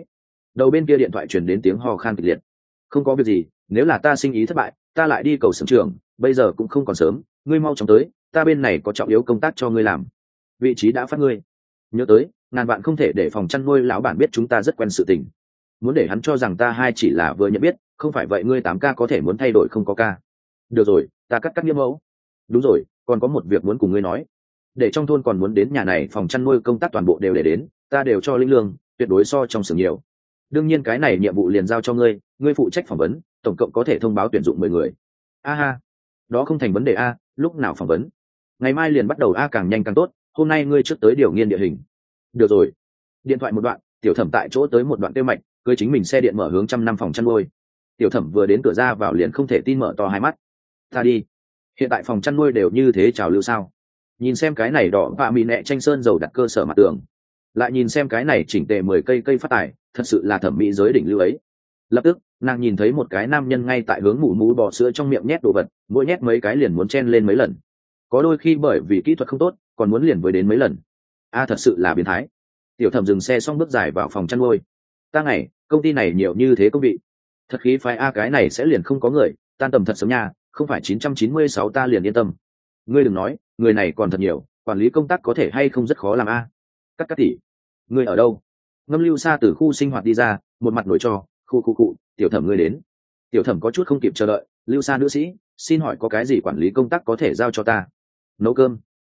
Đầu bên kia điện thoại truyền đến tiếng ho khan kịch liệt. Không có việc gì, nếu là ta sinh ý thất bại ta lại đi cầu xưởng trưởng, bây giờ cũng không còn sớm, ngươi mau chóng tới, ta bên này có trọng yếu công tác cho ngươi làm. Vị trí đã phát ngươi. Nhớ tới, ngàn vạn không thể để phòng chăn nuôi lão bản biết chúng ta rất quen sự tình. Muốn để hắn cho rằng ta hai chỉ là vừa nhận biết, không phải vậy ngươi 8K có thể muốn thay đổi không có ca. Được rồi, ta cắt nghĩa mẫu. Đúng rồi, còn có một việc muốn cùng ngươi nói. Để trong thôn còn muốn đến nhà này phòng chăn nuôi công tác toàn bộ đều để đến, ta đều cho lĩnh lương, tuyệt đối so trong xưởng nhiều. Đương nhiên cái này nhiệm vụ liền giao cho ngươi, ngươi phụ trách phỏng vấn, tổng cộng có thể thông báo tuyển dụng 10 người. Ha, đó không thành vấn đề a, lúc nào phỏng vấn? Ngày mai liền bắt đầu a, càng nhanh càng tốt, hôm nay ngươi trước tới điều nghiên địa hình. Được rồi. Điện thoại một đoạn, Tiểu Thẩm tại chỗ tới một đoạn tiêu mạch, cưới chính mình xe điện mở hướng 100 năm phòng chăn nuôi. Tiểu Thẩm vừa đến cửa ra vào liền không thể tin mở to hai mắt. Ta đi, hiện tại phòng chăn nuôi đều như thế trào lưu sao? Nhìn xem cái này đỏ và mì nẹ tranh sơn dầu đặt cơ sở mặt tường, lại nhìn xem cái này chỉnh tề 10 cây phát tài, thật sự là thẩm mỹ giới đỉnh lưu ấy. Lập tức nàng nhìn thấy một cái nam nhân ngay tại hướng mụ mú bò sữa trong miệng nhét đồ vật, mỗi nhét mấy cái liền muốn chen lên mấy lần, có đôi khi bởi vì kỹ thuật không tốt còn muốn liền với đến mấy lần. Thật sự là biến thái. Tiểu Thẩm dừng xe xong bước dài vào phòng chăn nuôi. Ta ngày công ty này nhiều như thế công vị, thật khí phái cái này sẽ liền không có người, tan tầm thật sớm nha, không phải 996 ta liền yên tâm. Ngươi đừng nói, người này còn thật nhiều, quản lý công tác có thể hay không rất khó làm Cắt tỉ, ngươi ở đâu? Ngâm Lưu Sa từ khu sinh hoạt đi ra, một mặt nổi cho, khu, Tiểu Thẩm ngươi đến. Tiểu Thẩm có chút không kịp chờ đợi, Lưu Sa nữ sĩ, xin hỏi có cái gì quản lý công tác có thể giao cho ta? Nấu cơm.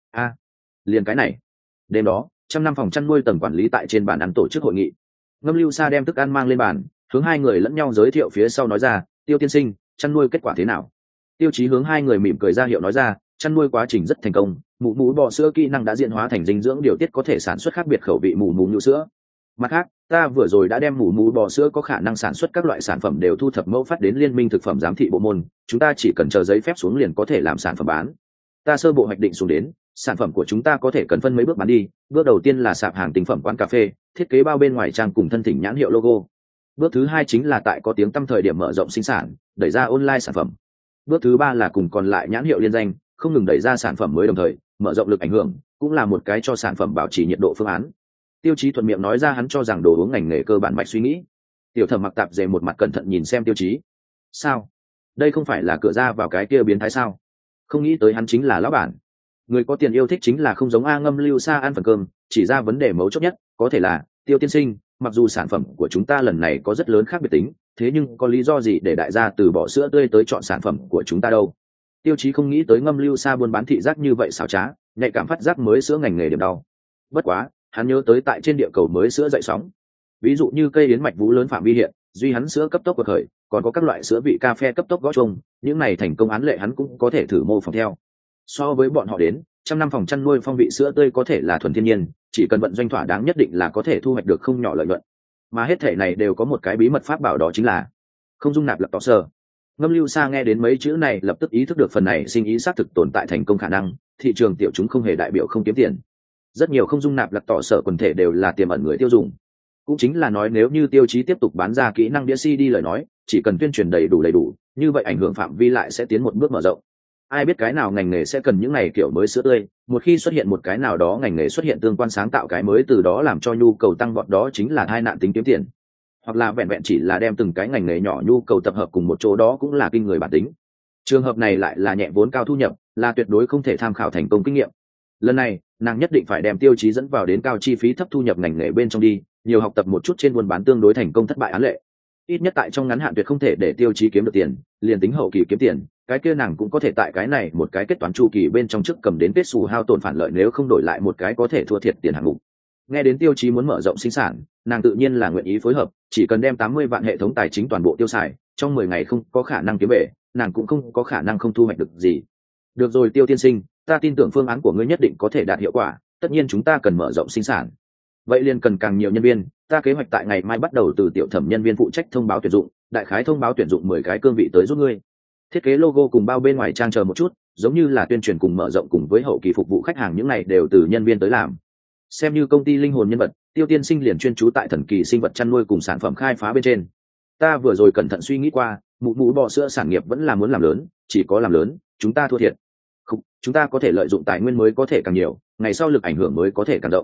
Liền cái này. Đêm đó, 100 năm phòng chăn nuôi tầng quản lý tại trên bàn ăn tổ chức hội nghị. Ngâm Lưu Sa đem thức ăn mang lên bàn, hướng hai người lẫn nhau giới thiệu phía sau nói ra, Tiêu tiên sinh, chăn nuôi kết quả thế nào? Tiêu Chí hướng hai người mỉm cười ra hiệu nói ra, chăn nuôi quá trình rất thành công, mụ mú bò sữa kỹ năng đã diễn hóa thành dinh dưỡng điều tiết có thể sản xuất khác biệt khẩu vị mụ mú nhũ sữa. Mặt khác, ta vừa rồi đã đem mụ mú bò sữa có khả năng sản xuất các loại sản phẩm đều thu thập mẫu phát đến Liên minh thực phẩm giám thị bộ môn, chúng ta chỉ cần chờ giấy phép xuống liền có thể làm sản phẩm bán. Ta sơ bộ hoạch định xuống đến, sản phẩm của chúng ta có thể cần phân mấy bước bán đi. Bước đầu tiên là sạp hàng tinh phẩm quán cà phê, thiết kế bao bên ngoài trang cùng thân thỉnh nhãn hiệu logo. Bước thứ hai chính là tại có tiếng tăm thời điểm mở rộng sinh sản, đẩy ra online sản phẩm. Bước thứ ba là cùng còn lại nhãn hiệu liên danh, không ngừng đẩy ra sản phẩm mới, đồng thời mở rộng lực ảnh hưởng, cũng là một cái cho sản phẩm bảo trì nhiệt độ phương án. Tiêu Chí thuận miệng nói ra hắn cho rằng đồ uống ngành nghề cơ bản mạch suy nghĩ. Tiểu Thẩm mặc tạp dề một mặt cẩn thận nhìn xem Tiêu Chí. Sao? Đây không phải là cửa ra vào cái kia biến thái sao? Không nghĩ tới hắn chính là lão bản. Người có tiền yêu thích chính là không giống Ngâm Lưu Sa ăn phần cơm, chỉ ra vấn đề mấu chốt nhất, có thể là, Tiêu tiên sinh, mặc dù sản phẩm của chúng ta lần này có rất lớn khác biệt tính, thế nhưng có lý do gì để đại gia từ bỏ sữa tươi tới chọn sản phẩm của chúng ta đâu? Tiêu Chí không nghĩ tới Ngâm Lưu Sa buôn bán thị giác như vậy xảo trá, nhạy cảm phát giác mới sữa ngành nghề điểm đau. Bất quá, hắn nhớ tới tại trên địa cầu mới sữa dậy sóng, ví dụ như cây yến mạch vũ lớn phạm vi hiện, duy hắn sữa cấp tốc bậc khởi, còn có các loại sữa vị cà phê cấp tốc gõ chung, những này thành công án lệ hắn cũng có thể thử mô phỏng theo. So với bọn họ đến, 100 năm phòng chăn nuôi phong vị sữa tươi có thể là thuần thiên nhiên, chỉ cần vận doanh thỏa đáng nhất định là có thể thu hoạch được không nhỏ lợi nhuận. Mà hết thể này đều có một cái bí mật pháp bảo, đó chính là không dung nạp lập tỏ sơ. Ngâm Lưu Sa nghe đến mấy chữ này lập tức ý thức được phần này sinh ý xác thực tồn tại thành công khả năng, thị trường tiểu chúng không hề đại biểu không kiếm tiền. Rất nhiều không dung nạp lập tỏ sở quần thể đều là tiềm ẩn người tiêu dùng. Cũng chính là nói nếu như Tiêu Chí tiếp tục bán ra kỹ năng đĩa CD lời nói, chỉ cần tuyên truyền đầy đủ, như vậy ảnh hưởng phạm vi lại sẽ tiến một bước mở rộng. Ai biết cái nào ngành nghề sẽ cần những này kiểu mới sữa tươi, một khi xuất hiện một cái nào đó ngành nghề xuất hiện tương quan sáng tạo cái mới, từ đó làm cho nhu cầu tăng vọt, đó chính là tai nạn tính kiếm tiền. Hoặc là vẹn vẹn chỉ là đem từng cái ngành nghề nhỏ nhu cầu tập hợp cùng một chỗ, đó cũng là kinh người bản tính. Trường hợp này lại là nhẹ vốn cao thu nhập, là tuyệt đối không thể tham khảo thành công kinh nghiệm. Lần này nàng nhất định phải đem Tiêu Chí dẫn vào đến cao chi phí thấp thu nhập ngành nghề bên trong đi, nhiều học tập một chút trên buôn bán tương đối thành công thất bại án lệ. Ít nhất tại trong ngắn hạn tuyệt không thể để Tiêu Chí kiếm được tiền, liền tính hậu kỳ kiếm tiền, cái kia nàng cũng có thể tại cái này một cái kết toán chu kỳ bên trong trước cầm đến kết xù hao tổn phản lợi, nếu không đổi lại một cái có thể thua thiệt tiền hạng mục. Nghe đến Tiêu Chí muốn mở rộng sinh sản, nàng tự nhiên là nguyện ý phối hợp, chỉ cần đem 80 vạn hệ thống tài chính toàn bộ tiêu xài, trong 10 ngày không có khả năng kiếm về, nàng cũng không có khả năng không thu hoạch được gì. Được rồi Tiêu tiên sinh, ta tin tưởng phương án của ngươi nhất định có thể đạt hiệu quả, tất nhiên chúng ta cần mở rộng sinh sản. Vậy liền cần càng nhiều nhân viên, ta kế hoạch tại ngày mai bắt đầu từ Tiểu Thẩm nhân viên phụ trách thông báo tuyển dụng, đại khái thông báo tuyển dụng 10 cái cương vị tới giúp ngươi. Thiết kế logo cùng bao bên ngoài trang chờ một chút, giống như là tuyên truyền cùng mở rộng cùng với hậu kỳ phục vụ khách hàng, những này đều từ nhân viên tới làm. Xem như công ty linh hồn nhân vật, Tiêu tiên sinh liền chuyên trú tại thần kỳ sinh vật chăn nuôi cùng sản phẩm khai phá bên trên. Ta vừa rồi cẩn thận suy nghĩ qua, mụ mú bò sữa sản nghiệp vẫn là muốn làm lớn, chỉ có làm lớn chúng ta thua thiệt. Không, chúng ta có thể lợi dụng tài nguyên mới có thể càng nhiều, ngày sau lực ảnh hưởng mới có thể càng rộng.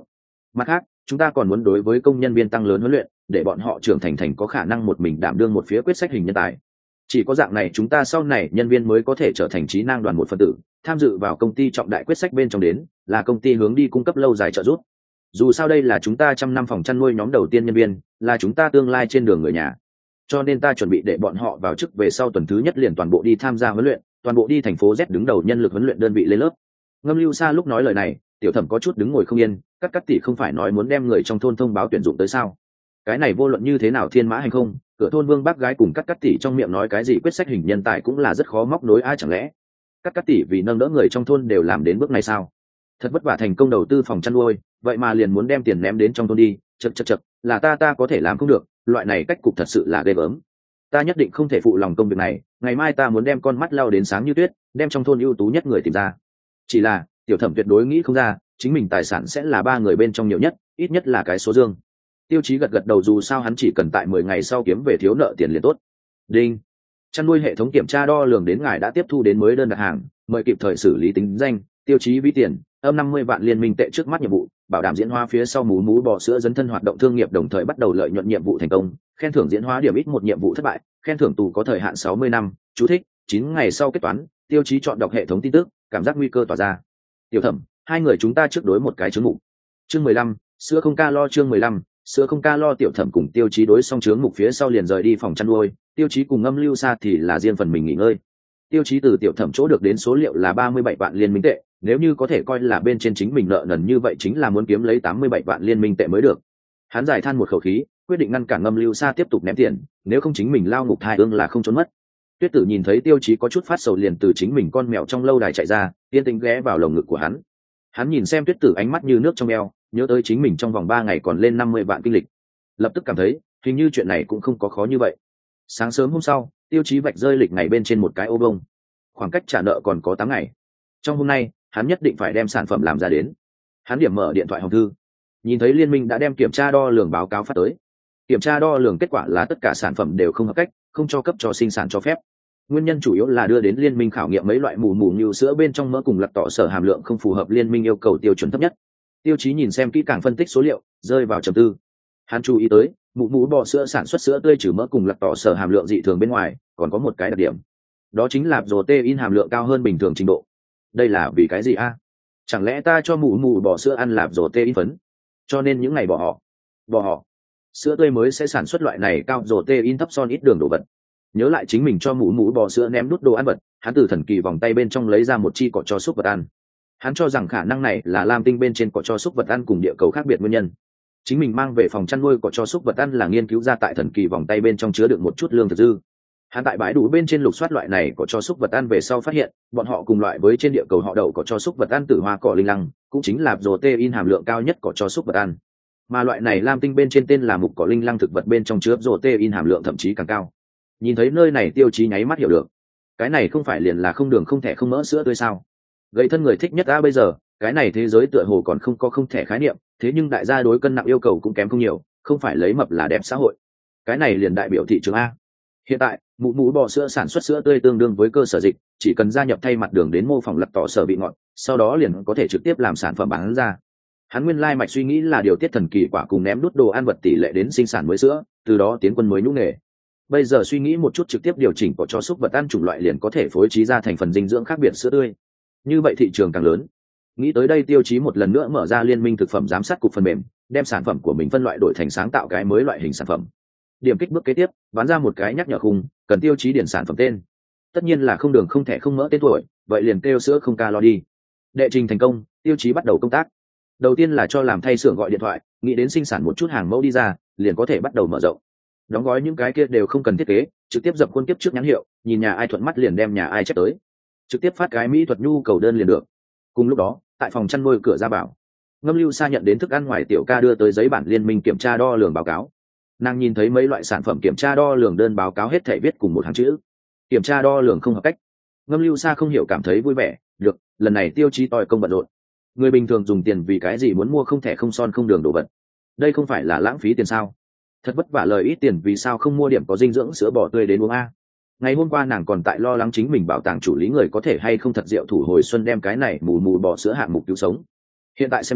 Mặt khác, chúng ta còn muốn đối với công nhân viên tăng lớn huấn luyện, để bọn họ trưởng thành có khả năng một mình đảm đương một phía quyết sách hình nhân tài. Chỉ có dạng này chúng ta sau này nhân viên mới có thể trở thành trí năng đoàn một phần tử, tham dự vào công ty trọng đại quyết sách bên trong đến, là công ty hướng đi cung cấp lâu dài trợ giúp. Dù sao đây là chúng ta 100 năm phòng chăn nuôi nhóm đầu tiên nhân viên, là chúng ta tương lai trên đường người nhà. Cho nên ta chuẩn bị để bọn họ vào chức về sau tuần thứ nhất liền toàn bộ đi tham gia huấn luyện, toàn bộ đi thành phố Z đứng đầu nhân lực huấn luyện đơn vị lên lớp. Ngâm Lưu Sa lúc nói lời này, Tiểu Thẩm có chút đứng ngồi không yên, cắt tỷ không phải nói muốn đem người trong thôn thông báo tuyển dụng tới sao? Cái này vô luận như thế nào thiên mã hành không, cửa thôn Vương bác gái cùng cắt tỷ trong miệng nói cái gì quyết sách hình nhân tài cũng là rất khó móc nối ai chẳng lẽ? Cắt tỷ vì nâng đỡ người trong thôn đều làm đến bước này sao? Thật vất vả thành công đầu tư phòng chăn nuôi, vậy mà liền muốn đem tiền ném đến trong thôn đi, chậc, là ta có thể làm không được, loại này cách cục thật sự là ghê gớm. Ta nhất định không thể phụ lòng công việc này, ngày mai ta muốn đem con mắt lau đến sáng như tuyết, đem trong thôn ưu tú nhất người tìm ra. Chỉ là Tiểu Thẩm tuyệt đối nghĩ không ra chính mình tài sản sẽ là 3 người bên trong nhiều nhất, ít nhất là cái số dương. Tiêu Chí gật đầu, dù sao hắn chỉ cần tại 10 ngày sau kiếm về thiếu nợ tiền liền tốt. Đinh, chăn nuôi hệ thống kiểm tra đo lường đến ngài đã tiếp thu đến mới đơn đặt hàng, mời kịp thời xử lý tính danh, tiêu chí ví tiền, âm 50 vạn liên minh tệ trước mắt nhiệm vụ, bảo đảm diễn hóa phía sau mú bò sữa dấn thân hoạt động thương nghiệp, đồng thời bắt đầu lợi nhuận nhiệm vụ thành công, khen thưởng diễn hóa điểm ít 1 nhiệm vụ thất bại, khen thưởng tù có thời hạn 60 năm, chú thích, 9 ngày sau kết toán. Tiêu Chí chọn đọc hệ thống tin tức, cảm giác nguy cơ tỏa ra. Tiểu Thẩm, hai người chúng ta trước đối một cái chướng mục. Chương 15, sữa không ca lo. Chương 15, sữa không ca lo. Tiểu Thẩm cùng Tiêu Chí đối xong chướng mục phía sau liền rời đi phòng chăn nuôi, Tiêu Chí cùng Ngâm Lưu Sa thì là riêng phần mình nghỉ ngơi. Tiêu Chí từ Tiểu Thẩm chỗ được đến số liệu là 37 vạn liên minh tệ, nếu như có thể coi là bên trên chính mình nợ nần như vậy chính là muốn kiếm lấy 87 vạn liên minh tệ mới được. Hắn giải than một khẩu khí, quyết định ngăn cản Ngâm Lưu Sa tiếp tục ném tiền, nếu không chính mình lao ngục thai ương là không trốn mất. Tuyết Tử nhìn thấy Tiêu Chí có chút phát sầu liền từ chính mình con mèo trong lâu đài chạy ra, yên tĩnh ghé vào lồng ngực của hắn. Hắn nhìn xem Tuyết Tử ánh mắt như nước trong eo, nhớ tới chính mình trong vòng 3 ngày còn lên 50 vạn kinh lịch, lập tức cảm thấy hình như chuyện này cũng không có khó như vậy. Sáng sớm hôm sau, Tiêu Chí vạch rơi lịch ngày bên trên một cái ô bông, khoảng cách trả nợ còn có 8 ngày. Trong hôm nay hắn nhất định phải đem sản phẩm làm ra đến. Hắn điểm mở điện thoại hòm thư, nhìn thấy liên minh đã đem kiểm tra đo lường báo cáo phát tới. Kiểm tra đo lường kết quả là tất cả sản phẩm đều không hợp cách, không cho cấp cho sinh sản cho phép. Nguyên nhân chủ yếu là đưa đến liên minh khảo nghiệm mấy loại mù như sữa bên trong mỡ cùng lật tỏ sở hàm lượng không phù hợp liên minh yêu cầu tiêu chuẩn thấp nhất. Tiêu Chí nhìn xem kỹ càng phân tích số liệu, rơi vào trầm tư. Hắn chú ý tới mũ bò sữa sản xuất sữa tươi trừ mỡ cùng lật tỏ sở hàm lượng dị thường bên ngoài, còn có một cái đặc điểm, đó chính là protein hàm lượng cao hơn bình thường trình độ. Đây là vì cái gì a? Chẳng lẽ ta cho mũ bò sữa ăn lạp protein phấn, cho nên những ngày bò họ sữa tươi mới sẽ sản xuất loại này cao protein thấp son ít đường đồ vật. Nhớ lại chính mình cho mũ bò sữa ném đút đồ ăn vật, hắn từ thần kỳ vòng tay bên trong lấy ra một chi cỏ cho súc vật ăn. Hắn cho rằng khả năng này là lam tinh bên trên cỏ cho súc vật ăn cùng địa cầu khác biệt nguyên nhân. Chính mình mang về phòng chăn nuôi cỏ cho súc vật ăn là nghiên cứu ra tại thần kỳ vòng tay bên trong chứa đựng một chút lương thực dư. Hắn tại bãi đủ bên trên lục soát loại này cỏ cho súc vật ăn về sau phát hiện, bọn họ cùng loại với trên địa cầu họ đậu cỏ cho súc vật ăn tử hoa cỏ linh lăng, cũng chính là protein hàm lượng cao nhất cỏ cho súc vật ăn. Mà loại này lam tinh bên trên tên là mục cỏ linh lăng thực vật bên trong chứa protein hàm lượng thậm chí càng cao. Nhìn thấy nơi này Tiêu Chí nháy mắt hiểu được, cái này không phải liền là không đường không thẻ không mỡ sữa tươi sao? Gầy thân người thích nhất a, bây giờ cái này thế giới tựa hồ còn không có không thẻ khái niệm, thế nhưng đại gia đối cân nặng yêu cầu cũng kém không nhiều, không phải lấy mập là đẹp xã hội. Cái này liền đại biểu thị trường a. Hiện tại mũ bò sữa sản xuất sữa tươi tương đương với cơ sở dịch, chỉ cần gia nhập thay mặt đường đến mô phỏng lật tỏ sở vị ngọt, sau đó liền có thể trực tiếp làm sản phẩm bán ra. Hắn nguyên lai mạch suy nghĩ là điều tiết thần kỳ quả cùng ném đút đồ ăn vật tỷ lệ đến sinh sản mới sữa, từ đó tiến quân mới nhũ nghề. Bây giờ suy nghĩ một chút, trực tiếp điều chỉnh cỏ cho súc vật ăn chủng loại liền có thể phối trí ra thành phần dinh dưỡng khác biệt sữa tươi, như vậy thị trường càng lớn. Nghĩ tới đây Tiêu Chí một lần nữa mở ra liên minh thực phẩm giám sát cục phần mềm, đem sản phẩm của mình phân loại đổi thành sáng tạo cái mới loại hình sản phẩm. Điểm kích bước kế tiếp, bán ra một cái nhắc nhở khung, cần Tiêu Chí điền sản phẩm tên, tất nhiên là không đường không thẻ không mỡ tên tuổi, vậy liền kêu sữa không ca lo đi. Đệ trình thành công, Tiêu Chí bắt đầu công tác. Đầu tiên là cho làm thay xưởng gọi điện thoại, nghĩ đến sinh sản một chút hàng mẫu đi ra, liền có thể bắt đầu mở rộng. Đóng gói những cái kia đều không cần thiết kế, trực tiếp dập khuôn tiếp trước nhãn hiệu, nhìn nhà ai thuận mắt liền đem nhà ai chép tới, trực tiếp phát cái mỹ thuật nhu cầu đơn liền được. Cùng lúc đó, tại phòng chăn nuôi cửa ra bảo, Ngâm Lưu Sa nhận đến thức ăn ngoài tiểu ca đưa tới giấy bản liên minh kiểm tra đo lường báo cáo. Nàng nhìn thấy mấy loại sản phẩm kiểm tra đo lường đơn báo cáo hết thảy viết cùng một hàng chữ: kiểm tra đo lường không hợp cách. Ngâm Lưu Sa không hiểu cảm thấy vui vẻ, được, lần này Tiêu Chí tòi công bận rộn. Người bình thường dùng tiền vì cái gì muốn mua không thẻ không son không đường đồ vật? Đây không phải là lãng phí tiền sao? Thật vất vả lời ít tiền vì sao không mua điểm có dinh dưỡng sữa bò tươi đến uống a? Ngày hôm qua nàng còn tại lo lắng chính mình bảo tàng chủ lý người có thể hay không thật diệu thủ hồi xuân đem cái này mù bò sữa hạng mục cứu sống. Hiện tại xem ra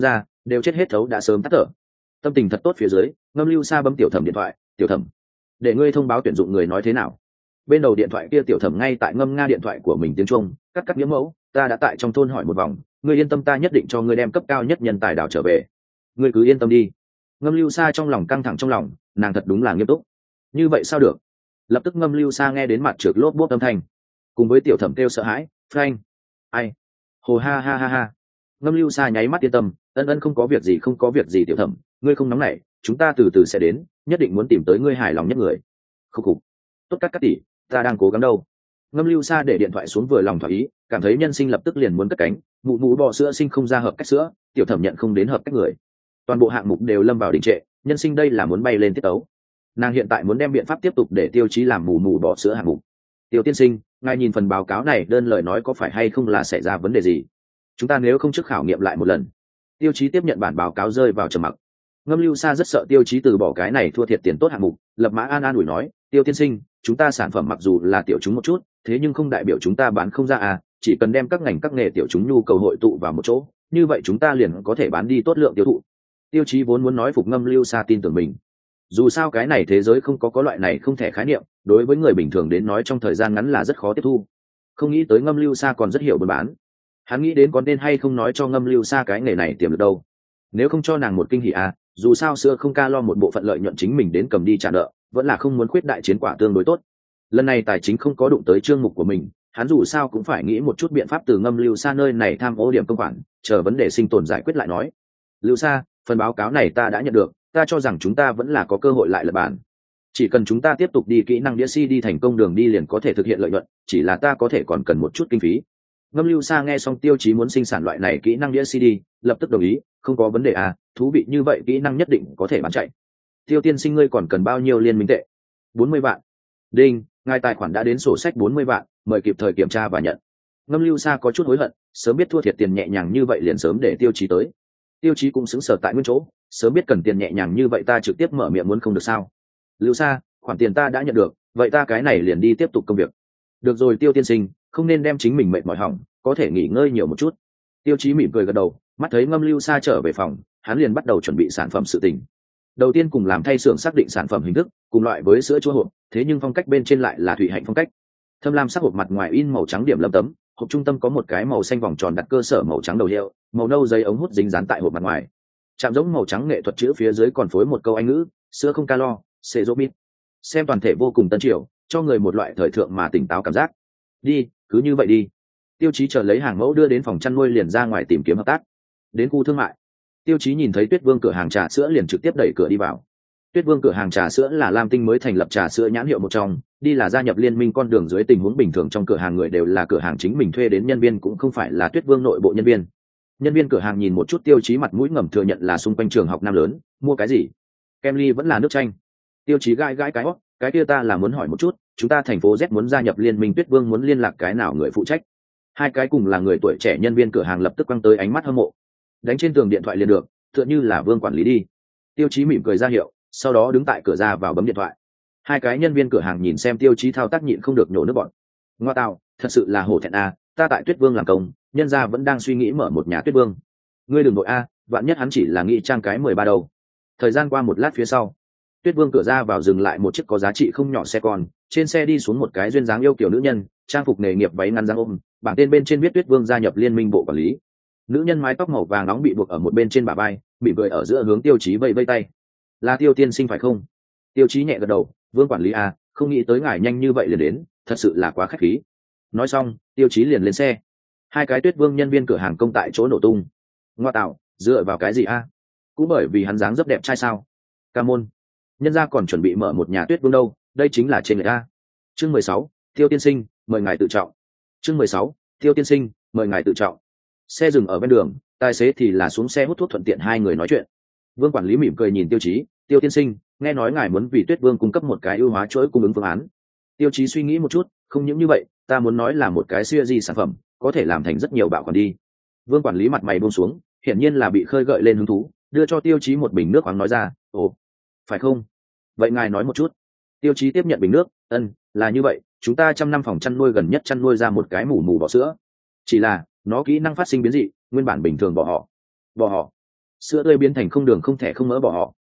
đều chết hết thấu đã sớm tắt thở. Tâm tình thật tốt phía dưới, Ngâm Lưu Sa bấm Tiểu Thẩm điện thoại. Tiểu Thẩm, để ngươi thông báo tuyển dụng người nói thế nào? Bên đầu điện thoại kia Tiểu Thẩm ngay tại ngâm nga điện thoại của mình tiếng Trung, cắt nghĩa mẫu, ta đã tại trong thôn hỏi một vòng, ngươi yên tâm, ta nhất định cho ngươi đem cấp cao nhất nhân tài đào trở về, ngươi cứ yên tâm đi. Ngâm Lưu Sa trong lòng căng thẳng trong lòng, nàng thật đúng là nghiêm túc. Như vậy sao được? Lập tức Ngâm Lưu Sa nghe đến mặt trượt lốp bốp âm thanh, cùng với Tiểu Thẩm kêu sợ hãi, phanh, ai, hồ ha ha ha ha. Ngâm Lưu Sa nháy mắt yên tâm, ân ân không có việc gì không có việc gì Tiểu Thẩm, ngươi không nóng nảy, chúng ta từ từ sẽ đến, nhất định muốn tìm tới ngươi hài lòng nhất người. Khúc khục, tốt các tỷ, ta đang cố gắng đâu. Ngâm Lưu Sa để điện thoại xuống vừa lòng thỏa ý, cảm thấy nhân sinh lập tức liền muốn cất cánh, mụ mụ bò sữa sinh không ra hợp cách sữa, Tiểu Thẩm nhận không đến hợp cách người, toàn bộ hạng mục đều lâm vào đình trệ, nhân sinh đây là muốn bay lên tiết tấu. Nàng hiện tại muốn đem biện pháp tiếp tục để Tiêu Chí làm mù mù bò sữa hạng mục. Tiêu tiên sinh, ngài nhìn phần báo cáo này đơn lời nói có phải hay không là xảy ra vấn đề gì? Chúng ta nếu không trước khảo nghiệm lại một lần. Tiêu Chí tiếp nhận bản báo cáo rơi vào trầm mặc. Ngâm Lưu Sa rất sợ Tiêu Chí từ bỏ cái này thua thiệt tiền tốt hạng mục, lập mã an ủi nói, Tiêu tiên sinh, chúng ta sản phẩm mặc dù là tiểu chúng một chút, thế nhưng không đại biểu chúng ta bán không ra à, chỉ cần đem các ngành các nghề tiểu chúng nhu cầu hội tụ vào một chỗ, như vậy chúng ta liền có thể bán đi tốt lượng tiêu thụ. Tiêu Chí vốn muốn nói phục Ngâm Lưu Sa tin tưởng mình, dù sao cái này thế giới không có loại này không thể khái niệm, đối với người bình thường đến nói trong thời gian ngắn là rất khó tiếp thu. Không nghĩ tới Ngâm Lưu Sa còn rất hiểu buôn bán, hắn nghĩ đến có nên hay không nói cho Ngâm Lưu Sa cái nghề này tiềm lực đâu, nếu không cho nàng một kinh hỉ à, dù sao xưa không ca lo một bộ phận lợi nhuận chính mình đến cầm đi trả nợ, vẫn là không muốn khuyết đại chiến quả tương đối tốt. Lần này tài chính không có đụng tới chương mục của mình, hắn dù sao cũng phải nghĩ một chút biện pháp từ Ngâm Lưu Sa nơi này tham ô điểm công khoản, chờ vấn đề sinh tồn giải quyết lại nói. Lưu Sa, phần báo cáo này ta đã nhận được, ta cho rằng chúng ta vẫn là có cơ hội lại lật bản. Chỉ cần chúng ta tiếp tục đi kỹ năng đĩa CD thành công đường đi liền có thể thực hiện lợi nhuận, chỉ là ta có thể còn cần một chút kinh phí. Ngâm Lưu Sa nghe xong Tiêu Chí muốn sinh sản loại này kỹ năng đĩa CD, lập tức đồng ý, không có vấn đề à, thú vị như vậy kỹ năng nhất định có thể bán chạy. Tiêu tiên sinh ngươi còn cần bao nhiêu liên minh tệ? 40 vạn. Đinh, ngài tài khoản đã đến sổ sách 40 vạn, mời kịp thời kiểm tra và nhận. Ngâm Lưu Sa có chút hối hận, sớm biết thua thiệt tiền nhẹ nhàng như vậy liền sớm để Tiêu Chí tới. Tiêu Chí cũng sững sờ tại nguyên chỗ, sớm biết cần tiền nhẹ nhàng như vậy ta trực tiếp mở miệng muốn không được sao? Lưu Sa, khoản tiền ta đã nhận được, vậy ta cái này liền đi tiếp tục công việc. Được rồi Tiêu tiên sinh, không nên đem chính mình mệt mỏi hỏng, có thể nghỉ ngơi nhiều một chút. Tiêu Chí mỉm cười gật đầu, mắt thấy Ngâm Lưu Sa trở về phòng, hắn liền bắt đầu chuẩn bị sản phẩm sự tình. Đầu tiên cùng làm thay xưởng xác định sản phẩm hình thức, cùng loại với sữa chua hộp, thế nhưng phong cách bên trên lại là thủy hạnh phong cách. Thâm lam sắc hộp mặt ngoài in màu trắng điểm lâm tấm, hộp trung tâm có một cái màu xanh vòng tròn đặt cơ sở màu trắng đầu hiệu, màu nâu giấy ống hút dính dán tại hộp mặt ngoài. Chạm giống màu trắng nghệ thuật chữ phía dưới còn phối một câu Anh ngữ, sữa không calo, Sezobit. Xem toàn thể vô cùng tân triều, cho người một loại thời thượng mà tỉnh táo cảm giác. Đi, cứ như vậy đi. Tiêu Chí chờ lấy hàng mẫu đưa đến phòng chăn nuôi liền ra ngoài tìm kiếm hợp tác. Đến khu thương mại, Tiêu Chí nhìn thấy Tuyết Vương cửa hàng trà sữa liền trực tiếp đẩy cửa đi vào. Tuyết Vương cửa hàng trà sữa là Lam Tinh mới thành lập trà sữa nhãn hiệu một trong, đi là gia nhập liên minh con đường dưới tình huống bình thường trong cửa hàng người đều là cửa hàng chính mình thuê đến nhân viên cũng không phải là Tuyết Vương nội bộ nhân viên. Nhân viên cửa hàng nhìn một chút Tiêu Chí mặt mũi ngầm thừa nhận là xung quanh trường học nam lớn, mua cái gì? Kem ly vẫn là nước chanh. Tiêu Chí gãi gãi cái kia ta là muốn hỏi một chút, chúng ta thành phố Z muốn gia nhập liên minh Tuyết Vương muốn liên lạc cái nào người phụ trách? Hai cái cùng là người tuổi trẻ nhân viên cửa hàng lập tức quăng tới ánh mắt hâm mộ. Đánh trên tường điện thoại liền được, tựa như là Vương quản lý đi. Tiêu Chí mỉm cười ra hiệu, sau đó đứng tại cửa ra vào bấm điện thoại. Hai cái nhân viên cửa hàng nhìn xem Tiêu Chí thao tác nhịn không được nhổ nước bọt. Ngoa tào, thật sự là hổ thẹn a, ta tại Tuyết Vương làm công, nhân gia vẫn đang suy nghĩ mở một nhà Tuyết Vương. Ngươi đừng nội a, vạn nhất hắn chỉ là nghĩ trang cái 13 đầu. Thời gian qua một lát phía sau, Tuyết Vương cửa ra vào dừng lại một chiếc có giá trị không nhỏ xe con, trên xe đi xuống một cái duyên dáng yêu kiểu nữ nhân, trang phục nghề nghiệp váy ngắn dáng ôm, bảng tên bên trên viết Tuyết Vương gia nhập liên minh bộ quản lý. Nữ nhân mái tóc màu vàng nóng bị buộc ở một bên trên bả vai, bị cười ở giữa hướng Tiêu Chí vẫy vẫy tay. Là Tiêu tiên sinh phải không? Tiêu Chí nhẹ gật đầu, Vương quản lý à, không nghĩ tới ngài nhanh như vậy liền đến, thật sự là quá khách khí. Nói xong, Tiêu Chí liền lên xe. Hai cái Tuyết Vương nhân viên cửa hàng công tại chỗ nổ tung. Ngoa tạo, dựa vào cái gì a? Cũng bởi vì hắn dáng rất đẹp trai sao? Ca môn, nhân gia còn chuẩn bị mở một nhà Tuyết Vương đâu, đây chính là trên người a. Chương 16, Tiêu tiên sinh, mời ngài tự trọng. Chương 16, Tiêu tiên sinh, mời ngài tự trọng. Xe dừng ở bên đường, tài xế thì là xuống xe hút thuốc thuận tiện hai người nói chuyện. Vương quản lý mỉm cười nhìn Tiêu Chí, Tiêu tiên sinh, nghe nói ngài muốn vì Tuyết Vương cung cấp một cái ưu hóa chuỗi cung ứng phương án. Tiêu Chí suy nghĩ một chút, không những như vậy, ta muốn nói là một cái siêu di sản phẩm, có thể làm thành rất nhiều bảo quản đi. Vương quản lý mặt mày buông xuống, hiển nhiên là bị khơi gợi lên hứng thú, đưa cho Tiêu Chí một bình nước khoáng nói ra, ồ, phải không? Vậy ngài nói một chút. Tiêu Chí tiếp nhận bình nước, là như vậy, chúng ta 100 năm phòng chăn nuôi gần nhất chăn nuôi ra một cái mủ mủ bò sữa. Chỉ là, nó kỹ năng phát sinh biến dị, nguyên bản bình thường bỏ họ. Sữa tươi biến thành không đường không thẻ không mỡ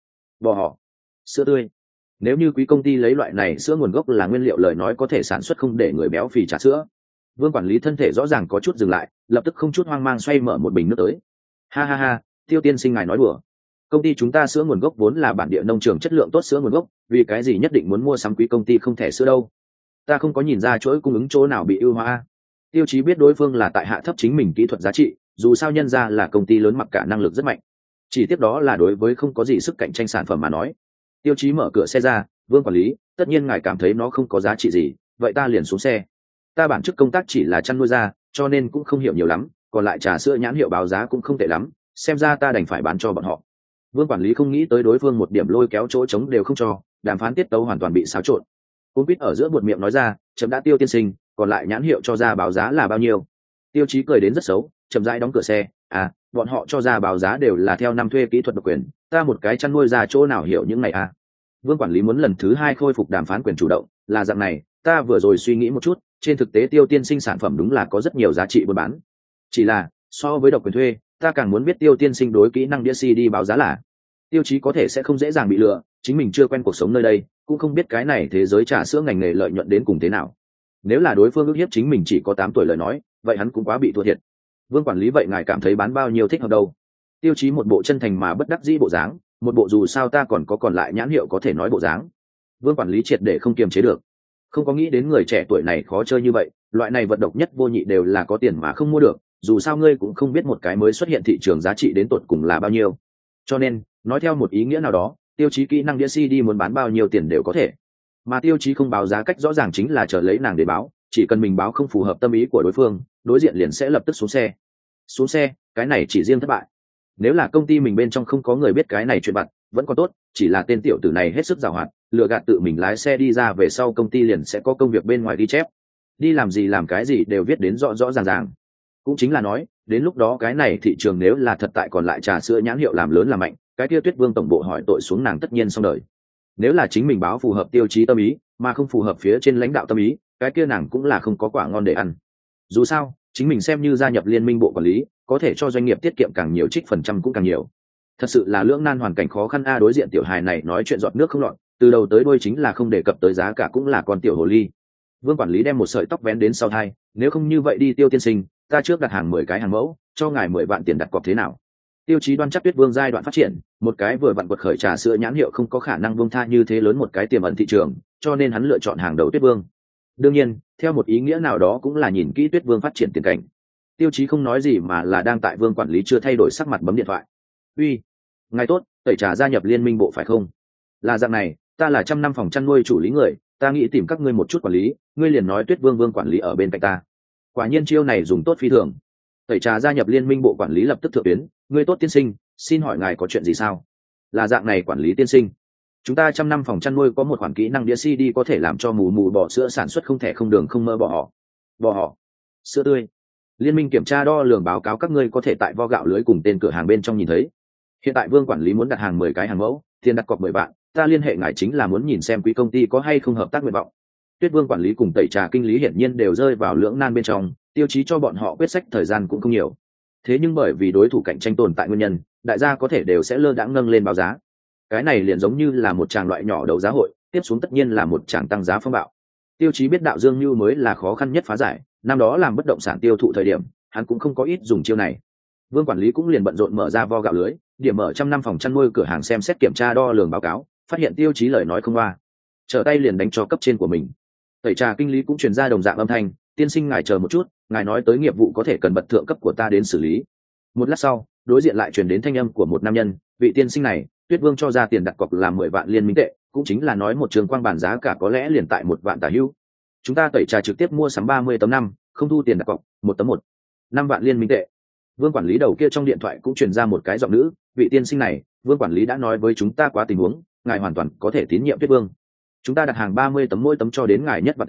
bỏ họ sữa tươi. Nếu như quý công ty lấy loại này sữa nguồn gốc là nguyên liệu lời nói có thể sản xuất không để người béo phì trà sữa. Vương quản lý thân thể rõ ràng có chút dừng lại, lập tức không chút hoang mang xoay mở một bình nước tới. Ha ha ha, Tiêu tiên sinh ngài nói đùa. Công ty chúng ta sữa nguồn gốc vốn là bản địa nông trường chất lượng tốt sữa nguồn gốc, vì cái gì nhất định muốn mua sắm quý công ty không thẻ sữa đâu? Ta không có nhìn ra chuỗi cung ứng chỗ nào bị ưu hóa. Tiêu Chí biết đối phương là tại hạ thấp chính mình kỹ thuật giá trị, dù sao nhân ra là công ty lớn mặc cả năng lực rất mạnh. Chỉ tiếp đó là đối với không có gì sức cạnh tranh sản phẩm mà nói. Tiêu Chí mở cửa xe ra, Vương quản lý, tất nhiên ngài cảm thấy nó không có giá trị gì, vậy ta liền xuống xe. Ta bản chức công tác chỉ là chăn nuôi ra, cho nên cũng không hiểu nhiều lắm, còn lại trà sữa nhãn hiệu báo giá cũng không tệ lắm, xem ra ta đành phải bán cho bọn họ. Vương quản lý không nghĩ tới đối phương một điểm lôi kéo chỗ trống đều không cho, đàm phán tiết tấu hoàn toàn bị xáo trộn. Cung Quýt ở giữa buột miệng nói ra, chấm đã Tiêu tiên sinh, còn lại nhãn hiệu cho ra báo giá là bao nhiêu? Tiêu Chí cười đến rất xấu, chậm rãi đóng cửa xe. À, bọn họ cho ra báo giá đều là theo năm thuê kỹ thuật độc quyền, ta một cái chăn nuôi ra chỗ nào hiểu những này à? Vương quản lý muốn lần thứ hai khôi phục đàm phán quyền chủ động, là dạng này, ta vừa rồi suy nghĩ một chút, trên thực tế Tiêu tiên sinh sản phẩm đúng là có rất nhiều giá trị buôn bán. Chỉ là, so với độc quyền thuê, ta càng muốn biết Tiêu tiên sinh đối kỹ năng đĩa CD báo giá là. Tiêu Chí có thể sẽ không dễ dàng bị lừa, chính mình chưa quen cuộc sống nơi đây, cũng không biết cái này thế giới trà sữa ngành nghề lợi nhuận đến cùng thế nào. Nếu là đối phương ước hiếp chính mình chỉ có 8 tuổi lời nói, vậy hắn cũng quá bị thua thiệt. Vương quản lý vậy ngài cảm thấy bán bao nhiêu thích hợp đâu? Tiêu Chí một bộ chân thành mà bất đắc dĩ bộ dáng, một bộ dù sao ta còn có còn lại nhãn hiệu có thể nói bộ dáng. Vương quản lý triệt để không kiềm chế được, không có nghĩ đến người trẻ tuổi này khó chơi như vậy, loại này vật độc nhất vô nhị đều là có tiền mà không mua được, dù sao ngươi cũng không biết một cái mới xuất hiện thị trường giá trị đến tột cùng là bao nhiêu. Cho nên, nói theo một ý nghĩa nào đó, Tiêu Chí kỹ năng đĩa CD muốn bán bao nhiêu tiền đều có thể. Mà Tiêu Chí không báo giá cách rõ ràng chính là chờ lấy nàng để báo, chỉ cần mình báo không phù hợp tâm ý của đối phương, đối diện liền sẽ lập tức xuống xe. Xuống xe, cái này chỉ riêng thất bại. Nếu là công ty mình bên trong không có người biết cái này chuyện vặt, vẫn còn tốt, chỉ là tên tiểu tử này hết sức giàu hoạt, lừa gạt tự mình lái xe đi ra về sau công ty liền sẽ có công việc bên ngoài ghi chép. Đi làm gì làm cái gì đều viết đến rõ rõ ràng ràng. Cũng chính là nói, đến lúc đó cái này thị trường nếu là thật tại còn lại trà sữa nhãn hiệu làm lớn làm mạnh, cái kia Tuyết Vương tổng bộ hỏi tội xuống nàng tất nhiên xong đời. Nếu là chính mình báo phù hợp Tiêu Chí tâm ý, mà không phù hợp phía trên lãnh đạo tâm ý, cái kia nàng cũng là không có quả ngon để ăn. Dù sao, chính mình xem như gia nhập liên minh bộ quản lý, có thể cho doanh nghiệp tiết kiệm càng nhiều trích phần trăm cũng càng nhiều. Thật sự là lưỡng nan hoàn cảnh khó khăn a. Đối diện tiểu hài này nói chuyện giọt nước không lọt, từ đầu tới đuôi chính là không đề cập tới giá cả, cũng là con tiểu hồ ly. Vương quản lý đem một sợi tóc vén đến sau tai, nếu không như vậy đi Tiêu tiên sinh, ta trước đặt hàng 10 cái hàng mẫu, cho ngài 10 vạn tiền đặt cọc thế nào? Tiêu Chí đoan chắc Tuyết Vương giai đoạn phát triển, một cái vừa vặn quật khởi trà sữa nhãn hiệu không có khả năng buông tha như thế lớn một cái tiềm ẩn thị trường, cho nên hắn lựa chọn hàng đầu Tuyết Vương. Đương nhiên, theo một ý nghĩa nào đó cũng là nhìn kỹ Tuyết Vương phát triển tiền cảnh. Tiêu Chí không nói gì mà là đang tại Vương quản lý chưa thay đổi sắc mặt bấm điện thoại. Uy, ngài tốt, tẩy trà gia nhập liên minh bộ phải không? Là dạng này, ta là 100 năm phòng chăn nuôi chủ lý người, ta nghĩ tìm các ngươi một chút quản lý, ngươi liền nói Tuyết Vương quản lý ở bên cạnh ta. Quả nhiên chiêu này dùng tốt phi thường. Tẩy trà gia nhập liên minh bộ quản lý lập tức thượng tuyến, ngươi tốt tiên sinh, xin hỏi ngài có chuyện gì sao? Là dạng này quản lý tiên sinh, chúng ta 100 năm phòng chăn nuôi có một khoản kỹ năng đĩa CD có thể làm cho mù mù bò sữa sản xuất không thể không đường không mỡ bò họ sữa tươi. Liên minh kiểm tra đo lường báo cáo các ngươi có thể tại vo gạo lưới cùng tên cửa hàng bên trong nhìn thấy. Hiện tại Vương quản lý muốn đặt hàng 10 cái hàng mẫu, tiền đặt cọc 10 vạn, ta liên hệ ngài chính là muốn nhìn xem quý công ty có hay không hợp tác nguyện vọng. Tuyết Vương quản lý cùng tẩy trà kinh lý hiển nhiên đều rơi vào lưỡng nan bên trong, Tiêu Chí cho bọn họ quyết sách thời gian cũng không nhiều. Thế nhưng bởi vì đối thủ cạnh tranh tồn tại nguyên nhân, đại gia có thể đều sẽ lơ đãng nâng lên báo giá. Cái này liền giống như là một tràng loại nhỏ đấu giá hội, tiếp xuống tất nhiên là một tràng tăng giá phong bạo. Tiêu Chí biết đạo dương như mới là khó khăn nhất phá giải, năm đó làm bất động sản tiêu thụ thời điểm, hắn cũng không có ít dùng chiêu này. Vương quản lý cũng liền bận rộn mở ra vo gạo lưới, điểm mở 100 năm phòng chăn nuôi cửa hàng xem xét kiểm tra đo lường báo cáo, phát hiện Tiêu Chí lời nói không qua, trở tay liền đánh cho cấp trên của mình. Tẩy trà kinh lý cũng truyền ra đồng dạng âm thanh, tiên sinh ngài chờ một chút, ngài nói tới nghiệp vụ có thể cần bật thượng cấp của ta đến xử lý. Một lát sau, đối diện lại truyền đến thanh âm của một nam nhân, vị tiên sinh này, Tuyết Vương cho ra tiền đặt cọc là 10 vạn liên minh tệ, cũng chính là nói một trường quang bản giá cả có lẽ liền tại 1 vạn tả hữu. Chúng ta tẩy trà trực tiếp mua sắm 30 tấm năm, không thu tiền đặt cọc, 1 tấm 5 vạn liên minh tệ. Vương quản lý đầu kia trong điện thoại cũng truyền ra một cái giọng nữ, vị tiên sinh này, Vương quản lý đã nói với chúng ta quá tình huống, ngài hoàn toàn có thể tín nhiệm Tuyết Vương. Chúng ta đặt hàng 30 tấm mỗi tấm cho đến ngài nhất và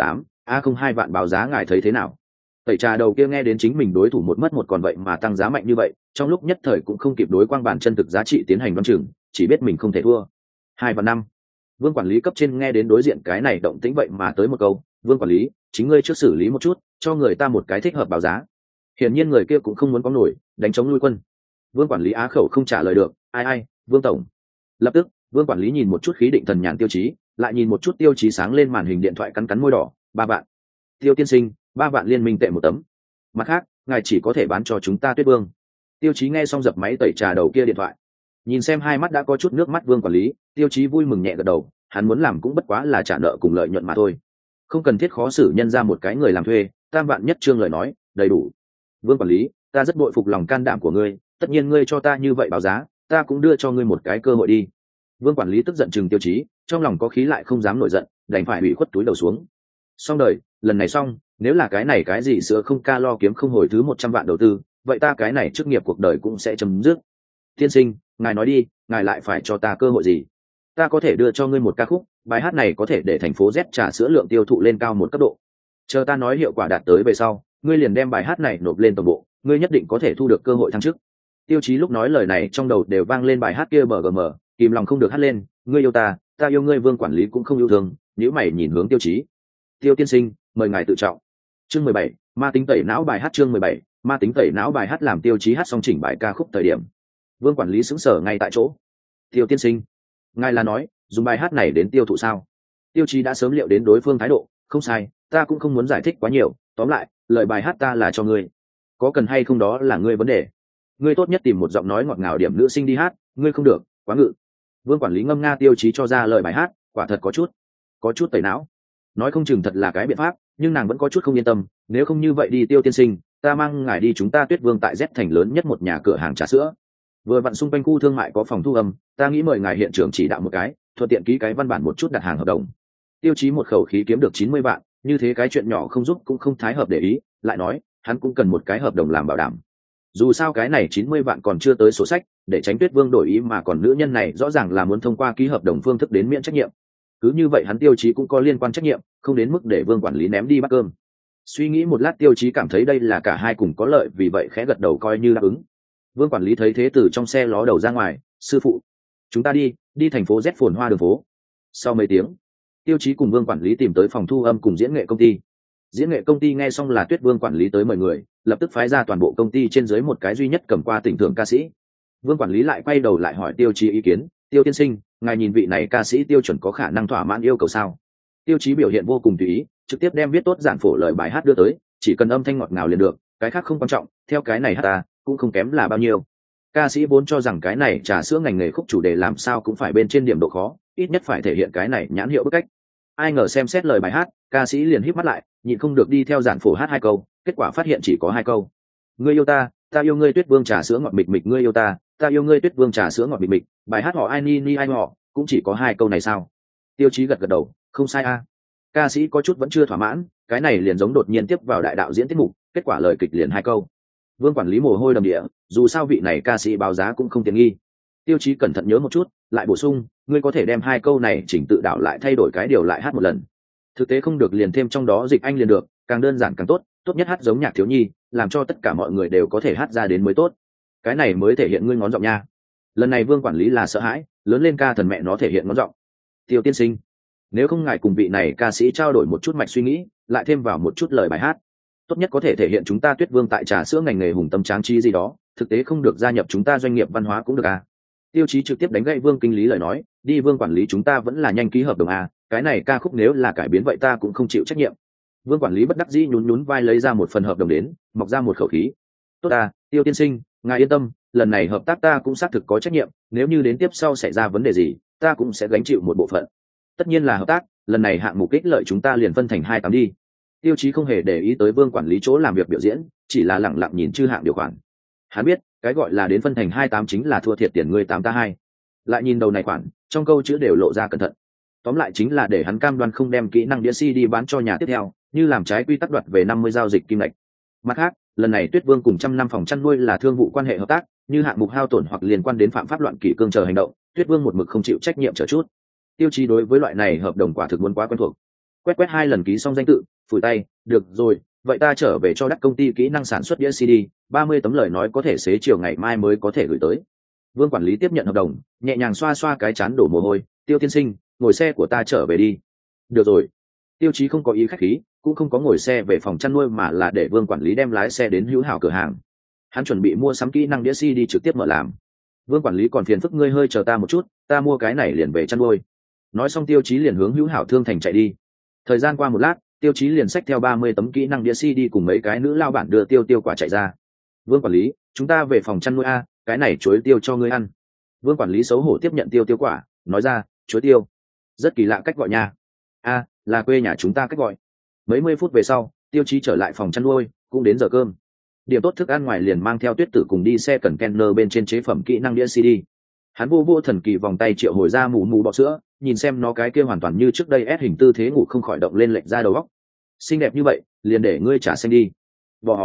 2 vạn báo giá, ngài thấy thế nào? Tẩy trà đầu kia nghe đến chính mình đối thủ một mất một còn vậy mà tăng giá mạnh như vậy, trong lúc nhất thời cũng không kịp đối quang bản chân thực giá trị tiến hành đoán chừng, chỉ biết mình không thể thua. 2 và 5. Vương quản lý cấp trên nghe đến đối diện cái này động tĩnh vậy mà tới một câu, Vương quản lý, chính ngươi trước xử lý một chút, cho người ta một cái thích hợp báo giá. Hiển nhiên người kia cũng không muốn có nổi, đánh chống nuôi quân. Vương quản lý á khẩu không trả lời được, Ai, Vương tổng. Lập tức Vương quản lý nhìn một chút khí định thần nhàn Tiêu Chí, lại nhìn một chút Tiêu Chí sáng lên màn hình điện thoại cắn cắn môi đỏ. 3 vạn. Tiêu tiên sinh, 3 vạn liên minh tệ một tấm. Mặt khác, ngài chỉ có thể bán cho chúng ta Tuyết Vương. Tiêu Chí nghe xong dập máy tẩy trà đầu kia điện thoại, nhìn xem hai mắt đã có chút nước mắt Vương quản lý, Tiêu Chí vui mừng nhẹ gật đầu. Hắn muốn làm cũng bất quá là trả nợ cùng lợi nhuận mà thôi, không cần thiết khó xử nhân ra một cái người làm thuê. 3 vạn nhất trương lời nói đầy đủ. Vương quản lý, ta rất bội phục lòng can đảm của ngươi, tất nhiên ngươi cho ta như vậy báo giá, ta cũng đưa cho ngươi một cái cơ hội đi. Vương quản lý tức giận chừng Tiêu Chí, trong lòng có khí lại không dám nổi giận, đành phải ủy khuất túi đầu xuống. Xong đời, lần này xong, nếu là cái này cái gì sữa không ca lo kiếm không hồi thứ 100 vạn đầu tư, vậy ta cái này chức nghiệp cuộc đời cũng sẽ chấm dứt. Tiên sinh, ngài nói đi, ngài lại phải cho ta cơ hội gì? Ta có thể đưa cho ngươi một ca khúc, bài hát này có thể để thành phố Z trà sữa lượng tiêu thụ lên cao một cấp độ. Chờ ta nói hiệu quả đạt tới về sau, ngươi liền đem bài hát này nộp lên tổng bộ, ngươi nhất định có thể thu được cơ hội thăng chức. Tiêu Chí lúc nói lời này trong đầu đều vang lên bài hát kia BGM, kìm lòng không được hát lên, ngươi yêu ta, ta yêu ngươi. Vương quản lý cũng không yêu thương, nếu mày nhìn hướng Tiêu Chí. Tiêu tiên sinh, mời ngài tự trọng. Chương 17, ma tính tẩy não bài hát. Chương 17, ma tính tẩy não bài hát. Làm Tiêu Chí hát xong chỉnh bài ca khúc thời điểm, Vương quản lý sững sờ ngay tại chỗ. Tiêu tiên sinh, ngài là nói dùng bài hát này đến tiêu thụ sao? Tiêu Chí đã sớm liệu đến đối phương thái độ, không sai, ta cũng không muốn giải thích quá nhiều, tóm lại lời bài hát ta là cho ngươi, có cần hay không đó là ngươi vấn đề. Ngươi tốt nhất tìm một giọng nói ngọt ngào điểm nữ sinh đi hát, ngươi không được quá ngự. Vương quản lý ngâm nga Tiêu Chí cho ra lời bài hát, quả thật có chút tẩy não. Nói không chừng thật là cái biện pháp, nhưng nàng vẫn có chút không yên tâm. Nếu không như vậy đi Tiêu tiên sinh, ta mang ngài đi chúng ta Tuyết Vương tại Z thành lớn nhất một nhà cửa hàng trà sữa, vừa vặn xung quanh khu thương mại có phòng thu âm, ta nghĩ mời ngài hiện trường chỉ đạo một cái, thuận tiện ký cái văn bản một chút đặt hàng hợp đồng. Tiêu Chí một khẩu khí kiếm được 90 vạn, như thế cái chuyện nhỏ không giúp cũng không thái hợp để ý, lại nói hắn cũng cần một cái hợp đồng làm bảo đảm. Dù sao cái này 90 vạn còn chưa tới sổ sách, để tránh Tuyết Vương đổi ý mà còn nữ nhân này rõ ràng là muốn thông qua ký hợp đồng phương thức đến miễn trách nhiệm. Cứ như vậy hắn Tiêu Chí cũng có liên quan trách nhiệm, không đến mức để Vương quản lý ném đi bát cơm. Suy nghĩ một lát Tiêu Chí cảm thấy đây là cả hai cùng có lợi, vì vậy khẽ gật đầu coi như đáp ứng. Vương quản lý thấy thế từ trong xe ló đầu ra ngoài, sư phụ, chúng ta đi thành phố Z phồn hoa đường phố. Sau mấy tiếng, Tiêu Chí cùng Vương quản lý tìm tới phòng thu âm cùng diễn nghệ công ty. Diễn nghệ công ty nghe xong là Tuyết Vương quản lý tới mời người, lập tức phái ra toàn bộ công ty trên dưới một cái duy nhất cầm qua tỉnh thưởng ca sĩ. Vương quản lý lại quay đầu lại hỏi Tiêu Chí ý kiến, Tiêu tiên sinh, ngài nhìn vị này ca sĩ tiêu chuẩn có khả năng thỏa mãn yêu cầu sao? Tiêu Chí biểu hiện vô cùng tùy ý, trực tiếp đem viết tốt giản phổ lời bài hát đưa tới, chỉ cần âm thanh ngọt ngào liền được, cái khác không quan trọng, theo cái này hát ta cũng không kém là bao nhiêu. Ca sĩ vốn cho rằng cái này trà sữa ngành nghề khúc chủ đề làm sao cũng phải bên trên điểm độ khó, ít nhất phải thể hiện cái này nhãn hiệu bức cách. Ai ngờ xem xét lời bài hát, ca sĩ liền híp mắt lại, nhịn không được đi theo giản phổ hát 2 câu, kết quả phát hiện chỉ có 2 câu. Ngươi yêu ta, ta yêu ngươi Tuyết Vương trà sữa ngọt mịch mịch. Ngươi yêu ta, ta yêu ngươi Tuyết Vương trà sữa ngọt mịch mịch. Bài hát họ ai ni ni ai họ, cũng chỉ có 2 câu này sao? Tiêu Chí gật gật đầu, không sai a. Ca sĩ có chút vẫn chưa thỏa mãn, cái này liền giống đột nhiên tiếp vào đại đạo diễn tiết mục, kết quả lời kịch liền 2 câu. Vương quản lý mồ hôi đầm địa, dù sao vị này ca sĩ báo giá cũng không tiện nghi. Tiêu Chí cẩn thận nhớ một chút, lại bổ sung, ngươi có thể đem 2 câu này chỉnh tự đạo lại thay đổi cái điều lại hát một lần. Thực tế không được liền thêm trong đó dịch anh liền được, càng đơn giản càng tốt, tốt nhất hát giống nhạc thiếu nhi, làm cho tất cả mọi người đều có thể hát ra đến mới tốt. Cái này mới thể hiện ngươi ngón giọng nha. Lần này Vương quản lý là sợ hãi, lớn lên ca thần mẹ nó thể hiện ngón giọng. Tiêu tiên sinh, nếu không ngài cùng vị này ca sĩ trao đổi một chút mạch suy nghĩ, lại thêm vào một chút lời bài hát, tốt nhất có thể thể hiện chúng ta Tuyết Vương tại trà sữa ngành nghề hùng tâm tráng trí gì đó, thực tế không được gia nhập chúng ta doanh nghiệp văn hóa cũng được à. Tiêu Chí trực tiếp đánh gậy Vương kinh lý lời nói, đi Vương quản lý, chúng ta vẫn là nhanh ký hợp đồng à, cái này ca khúc nếu là cải biến vậy ta cũng không chịu trách nhiệm. Vương quản lý bất đắc dĩ nhún nhún vai lấy ra một phần hợp đồng đến, mọc ra một khẩu khí. Tốt à, Tiêu tiên sinh, ngài yên tâm, lần này hợp tác ta cũng xác thực có trách nhiệm, nếu như đến tiếp sau xảy ra vấn đề gì, ta cũng sẽ gánh chịu một bộ phận. Tất nhiên là hợp tác, lần này hạng mục ích lợi chúng ta liền phân thành 2/8 đi. Tiêu Chí không hề để ý tới Vương quản lý chỗ làm việc biểu diễn, chỉ là lẳng lặng nhìn chư hạng điều khoản. Hắn biết, cái gọi là đến phân thành 2/8 chính là thua thiệt tiền ngươi 8 ta 2. Lại nhìn đầu này khoản, trong câu chữ đều lộ ra cẩn thận. Tóm lại chính là để hắn cam đoan không đem kỹ năng đĩa CD bán cho nhà tiếp theo, như làm trái quy tắc đoạt về 50 giao dịch kim ngạch. Mặt khác, lần này Tuyết Vương cùng 100 năm phòng chăn nuôi là thương vụ quan hệ hợp tác, như hạng mục hao tổn hoặc liên quan đến phạm pháp loạn kỷ cương chờ hành động, Tuyết Vương một mực không chịu trách nhiệm trở chút. Tiêu Chí đối với loại này hợp đồng quả thực muốn quá quen thuộc. Quét 2 lần ký xong danh tự, phủi tay, được rồi, vậy ta trở về cho đắt công ty kỹ năng sản xuất đĩa CD, 30 tấm lời nói có thể xế chiều ngày mai mới có thể gửi tới. Vương quản lý tiếp nhận hợp đồng, nhẹ nhàng xoa xoa cái chán đổ mồ hôi, Tiêu tiên sinh, ngồi xe của ta trở về đi. Được rồi. Tiêu Chí không có ý khách khí, cũng không có ngồi xe về phòng chăn nuôi mà là để Vương quản lý đem lái xe đến hữu hảo cửa hàng. Hắn chuẩn bị mua sắm kỹ năng đĩa CD trực tiếp mở làm. Vương quản lý còn phiền phức ngươi hơi chờ ta một chút, ta mua cái này liền về chăn nuôi. Nói xong Tiêu Chí liền hướng Hữu Hảo Thương Thành chạy đi. Thời gian qua một lát, Tiêu Chí liền xách theo 30 tấm kỹ năng đĩa CD cùng mấy cái nữ lao bản đưa tiêu quả chạy ra. Vương quản lý, chúng ta về phòng chăn nuôi a, cái này chuối tiêu cho ngươi ăn. Vương quản lý xấu hổ tiếp nhận tiêu quả, nói ra, chuối tiêu, rất kỳ lạ cách gọi nha. A, là quê nhà chúng ta cách gọi. Mấy mươi phút về sau, Tiêu Chí trở lại phòng chăn nuôi, cũng đến giờ cơm. Điểm tốt thức ăn ngoài liền mang theo Tuyết Tử cùng đi xe cần container bên trên chế phẩm kỹ năng đĩa CD. Hắn vô thần kỳ vòng tay triệu hồi ra mù bọ sữa, nhìn xem nó cái kia hoàn toàn như trước đây ép hình tư thế ngủ không khỏi động lên lệch ra đầu óc. Xinh đẹp như vậy, liền để ngươi trả xanh đi. Bò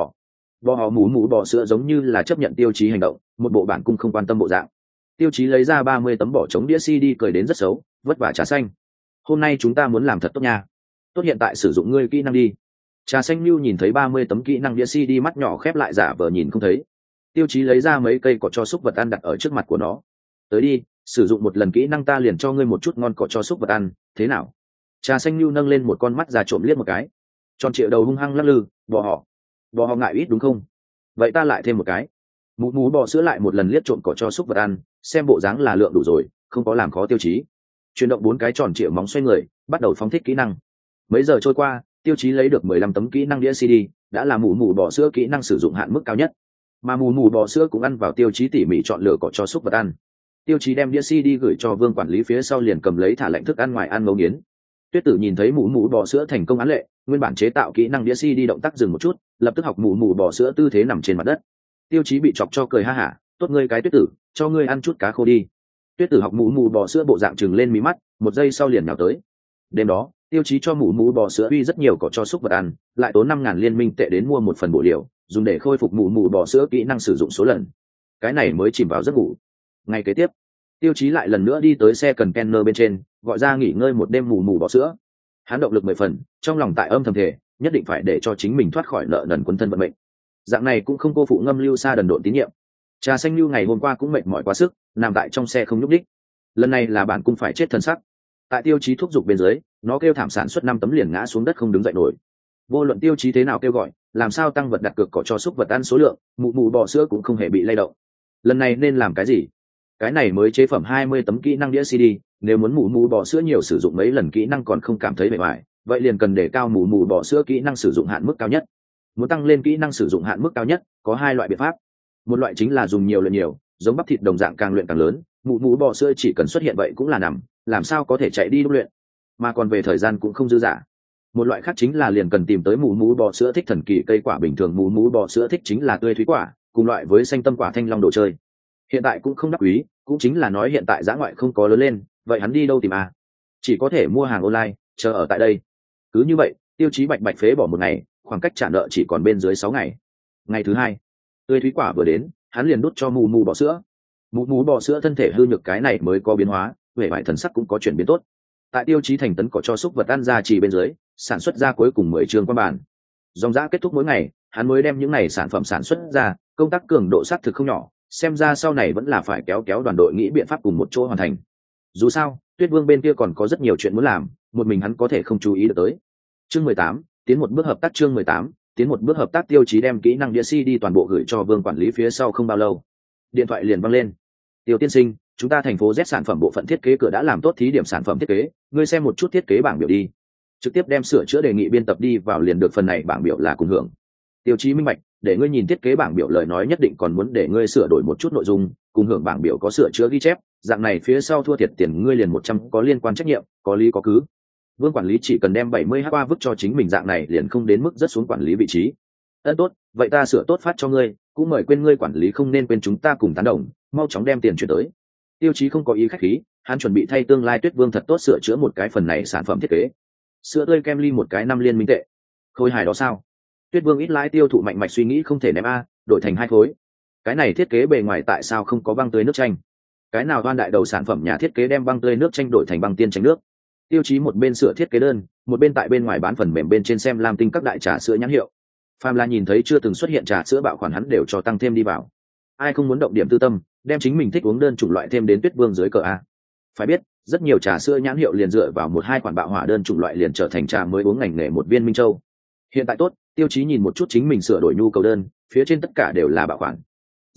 họ mù bọ sữa giống như là chấp nhận Tiêu Chí hành động, một bộ bản cung không quan tâm bộ dạng. Tiêu Chí lấy ra 30 tấm bỏ trống đĩa CD cười đến rất xấu, vất vả trả xanh. Hôm nay chúng ta muốn làm thật tốt nha. Tốt, hiện tại sử dụng ngươi kỹ năng đi. Trà xanh Nhu nhìn thấy 30 tấm kỹ năng đĩa CD mắt nhỏ khép lại giả vờ nhìn không thấy. Tiêu Chí lấy ra mấy cây cỏ cho súc vật ăn đặt ở trước mặt của nó. Tới đi, sử dụng một lần kỹ năng ta liền cho ngươi một chút ngon cỏ cho súc vật ăn, thế nào? Trà xanh Nhu nâng lên một con mắt già trộm liếc một cái. Tròn trịa đầu hung hăng lắc lư, bò họ ngại ít đúng không? Vậy ta lại thêm một cái. Mú bò sữa lại một lần liếc trộm cỏ cho súc vật ăn, xem bộ dáng là lượng đủ rồi, không có làm khó Tiêu Chí. Chuyển động 4 cái tròn trịa móng xoay người, bắt đầu phóng thích kỹ năng. Mấy giờ trôi qua, Tiêu Chí lấy được 15 tấm kỹ năng đĩa CD, đã là mù bò sữa kỹ năng sử dụng hạn mức cao nhất. Mà mù bò sữa cũng ăn vào Tiêu Chí tỉ mỉ chọn lựa cỏ cho súc vật ăn. Tiêu Chí đem đĩa CD gửi cho Vương quản lý phía sau liền cầm lấy thả lệnh thức ăn ngoài ăn ngấu nghiến. Tuyết Tử nhìn thấy mù bò sữa thành công án lệ, nguyên bản chế tạo kỹ năng đĩa CD động tác dừng một chút, lập tức học mù bò sữa tư thế nằm trên mặt đất. Tiêu Chí bị chọc cho cười ha hả, tốt ngươi cái Tuyết Tử, cho ngươi ăn chút cá khô đi. Tuyết Tử học mù bò sữa bộ dạng trừng lên mí mắt, một giây sau liền nhào tới. Đêm đó, Tiêu Chí cho mù bò sữa uy rất nhiều cỏ cho súc vật ăn, lại tốn 5.000 liên minh tệ đến mua một phần bổ liệu, dùng để khôi phục mù bò sữa kỹ năng sử dụng số lần. Cái này mới chìm vào giấc ngủ. Ngày kế tiếp, Tiêu Chí lại lần nữa đi tới xe cần container bên trên, gọi ra nghỉ ngơi một đêm mù bò sữa. Hắn động lực 10 phần, trong lòng tại âm thầm thề, nhất định phải để cho chính mình thoát khỏi nợ nần quấn thân vận mệnh. Dạng này cũng không cô phụ Ngâm Lưu Sa đần độn tín nhiệm. Trà xanh Lưu ngày hôm qua cũng mệt mỏi quá sức, nằm tại trong xe không nhúc nhích. Lần này là bản cung phải chết thân sắc. Tại Tiêu Chí thúc giục bên dưới, nó kêu thảm sản xuất 5 tấm liền ngã xuống đất không đứng dậy nổi. Vô luận Tiêu Chí thế nào kêu gọi, làm sao tăng vật đặt cược cỏ cho súc vật ăn số lượng, mù bò sữa cũng không hề bị lay động. Lần này nên làm cái gì? Cái này mới chế phẩm 20 tấm kỹ năng đĩa CD, nếu muốn mù bò sữa nhiều sử dụng mấy lần kỹ năng còn không cảm thấy bề ngoài, vậy liền cần để cao mù bò sữa kỹ năng sử dụng hạn mức cao nhất. Muốn tăng lên kỹ năng sử dụng hạn mức cao nhất, có 2 loại biện pháp. Một loại chính là dùng nhiều luyện nhiều, giống bắp thịt đồng dạng càng luyện càng lớn, mù bò sữa chỉ cần xuất hiện vậy cũng là nằm, làm sao có thể chạy đi đúc luyện, mà còn về thời gian cũng không dư dả. Một loại khác chính là liền cần tìm tới mù bò sữa thích thần kỳ cây quả bình thường, mù bò sữa thích chính là tươi thúy quả, cùng loại với xanh tâm quả thanh long đồ chơi. Hiện tại cũng không đắc quý, cũng chính là nói hiện tại dã ngoại không có lớn lên, vậy hắn đi đâu tìm à? Chỉ có thể mua hàng online, chờ ở tại đây. Cứ như vậy, Tiêu Chí bạch phế bỏ một ngày, khoảng cách trả nợ chỉ còn bên dưới 6 ngày. Ngày thứ 2, tươi thúy quả vừa đến, hắn liền đút cho mù bò sữa. Mù bò sữa thân thể hư nhược cái này mới có biến hóa, vẻ vải thần sắc cũng có chuyển biến tốt. Tại Tiêu Chí thành tấn cỏ cho súc vật ăn ra chỉ bên dưới, sản xuất ra cuối cùng 10 trường quan bản. Dòng dã kết thúc mỗi ngày, hắn mới đem những này sản phẩm sản xuất ra, công tác cường độ xác thực không nhỏ, xem ra sau này vẫn là phải kéo đoàn đội nghĩ biện pháp cùng một chỗ hoàn thành. Dù sao, Tuyết Vương bên kia còn có rất nhiều chuyện muốn làm, một mình hắn có thể không chú ý được tới. Chương 18, tiến một bước hợp tác. Chương 18, tiến một bước hợp tác. Tiêu Chí đem kỹ năng đĩa CD toàn bộ gửi cho Vương quản lý phía sau không bao lâu, điện thoại liền vang lên. Tiêu tiên sinh, chúng ta thành phố Z sản phẩm bộ phận thiết kế cửa đã làm tốt thí điểm sản phẩm thiết kế, ngươi xem một chút thiết kế bảng biểu đi. Trực tiếp đem sửa chữa đề nghị biên tập đi vào liền được, phần này bảng biểu là cùng hưởng. Tiêu Chí minh bạch, để ngươi nhìn thiết kế bảng biểu lời nói nhất định còn muốn để ngươi sửa đổi một chút nội dung, cùng hưởng bảng biểu có sửa chữa ghi chép, dạng này phía sau thua thiệt tiền ngươi liền 100 có liên quan trách nhiệm, có lý có cứ. Vương quản lý chỉ cần đem 70 qua vứt cho chính mình, dạng này liền không đến mức rất xuống quản lý vị trí. Tốt, vậy ta sửa tốt phát cho ngươi, cũng mời quên ngươi quản lý không nên quên chúng ta cùng tán đồng, mau chóng đem tiền chuyển tới. Tiêu Chí không có ý khách khí, hắn chuẩn bị thay tương lai Tuyết Vương thật tốt sửa chữa một cái phần này sản phẩm thiết kế. Sữa tươi kem ly một cái 5 liên minh tệ. Khôi hài đó sao? Tuyết Vương ít lãi tiêu thụ mạnh mạch suy nghĩ không thể ném a, đổi thành 2 khối. Cái này thiết kế bề ngoài tại sao không có băng tươi nước chanh? Cái nào toan đại đầu sản phẩm nhà thiết kế đem băng tươi nước chanh đổi thành băng tiên chanh nước? Tiêu Chí một bên sửa thiết kế đơn, một bên tại bên ngoài bán phần mềm bên trên xem lam tinh các đại trà sữa nhãn hiệu. Phàm là nhìn thấy chưa từng xuất hiện trà sữa bạo khoản hắn đều cho tăng thêm đi vào. Ai không muốn động điểm tư tâm, đem chính mình thích uống đơn chủng loại thêm đến Tuyết Vương dưới cờ a. Phải biết, rất nhiều trà sữa nhãn hiệu liền dựa vào 1-2 khoản bạo hỏa đơn chủng loại liền trở thành trà mới uống ngành nghề một viên minh châu. Hiện tại tốt, Tiêu Chí nhìn một chút chính mình sửa đổi nhu cầu đơn, phía trên tất cả đều là bạo khoản.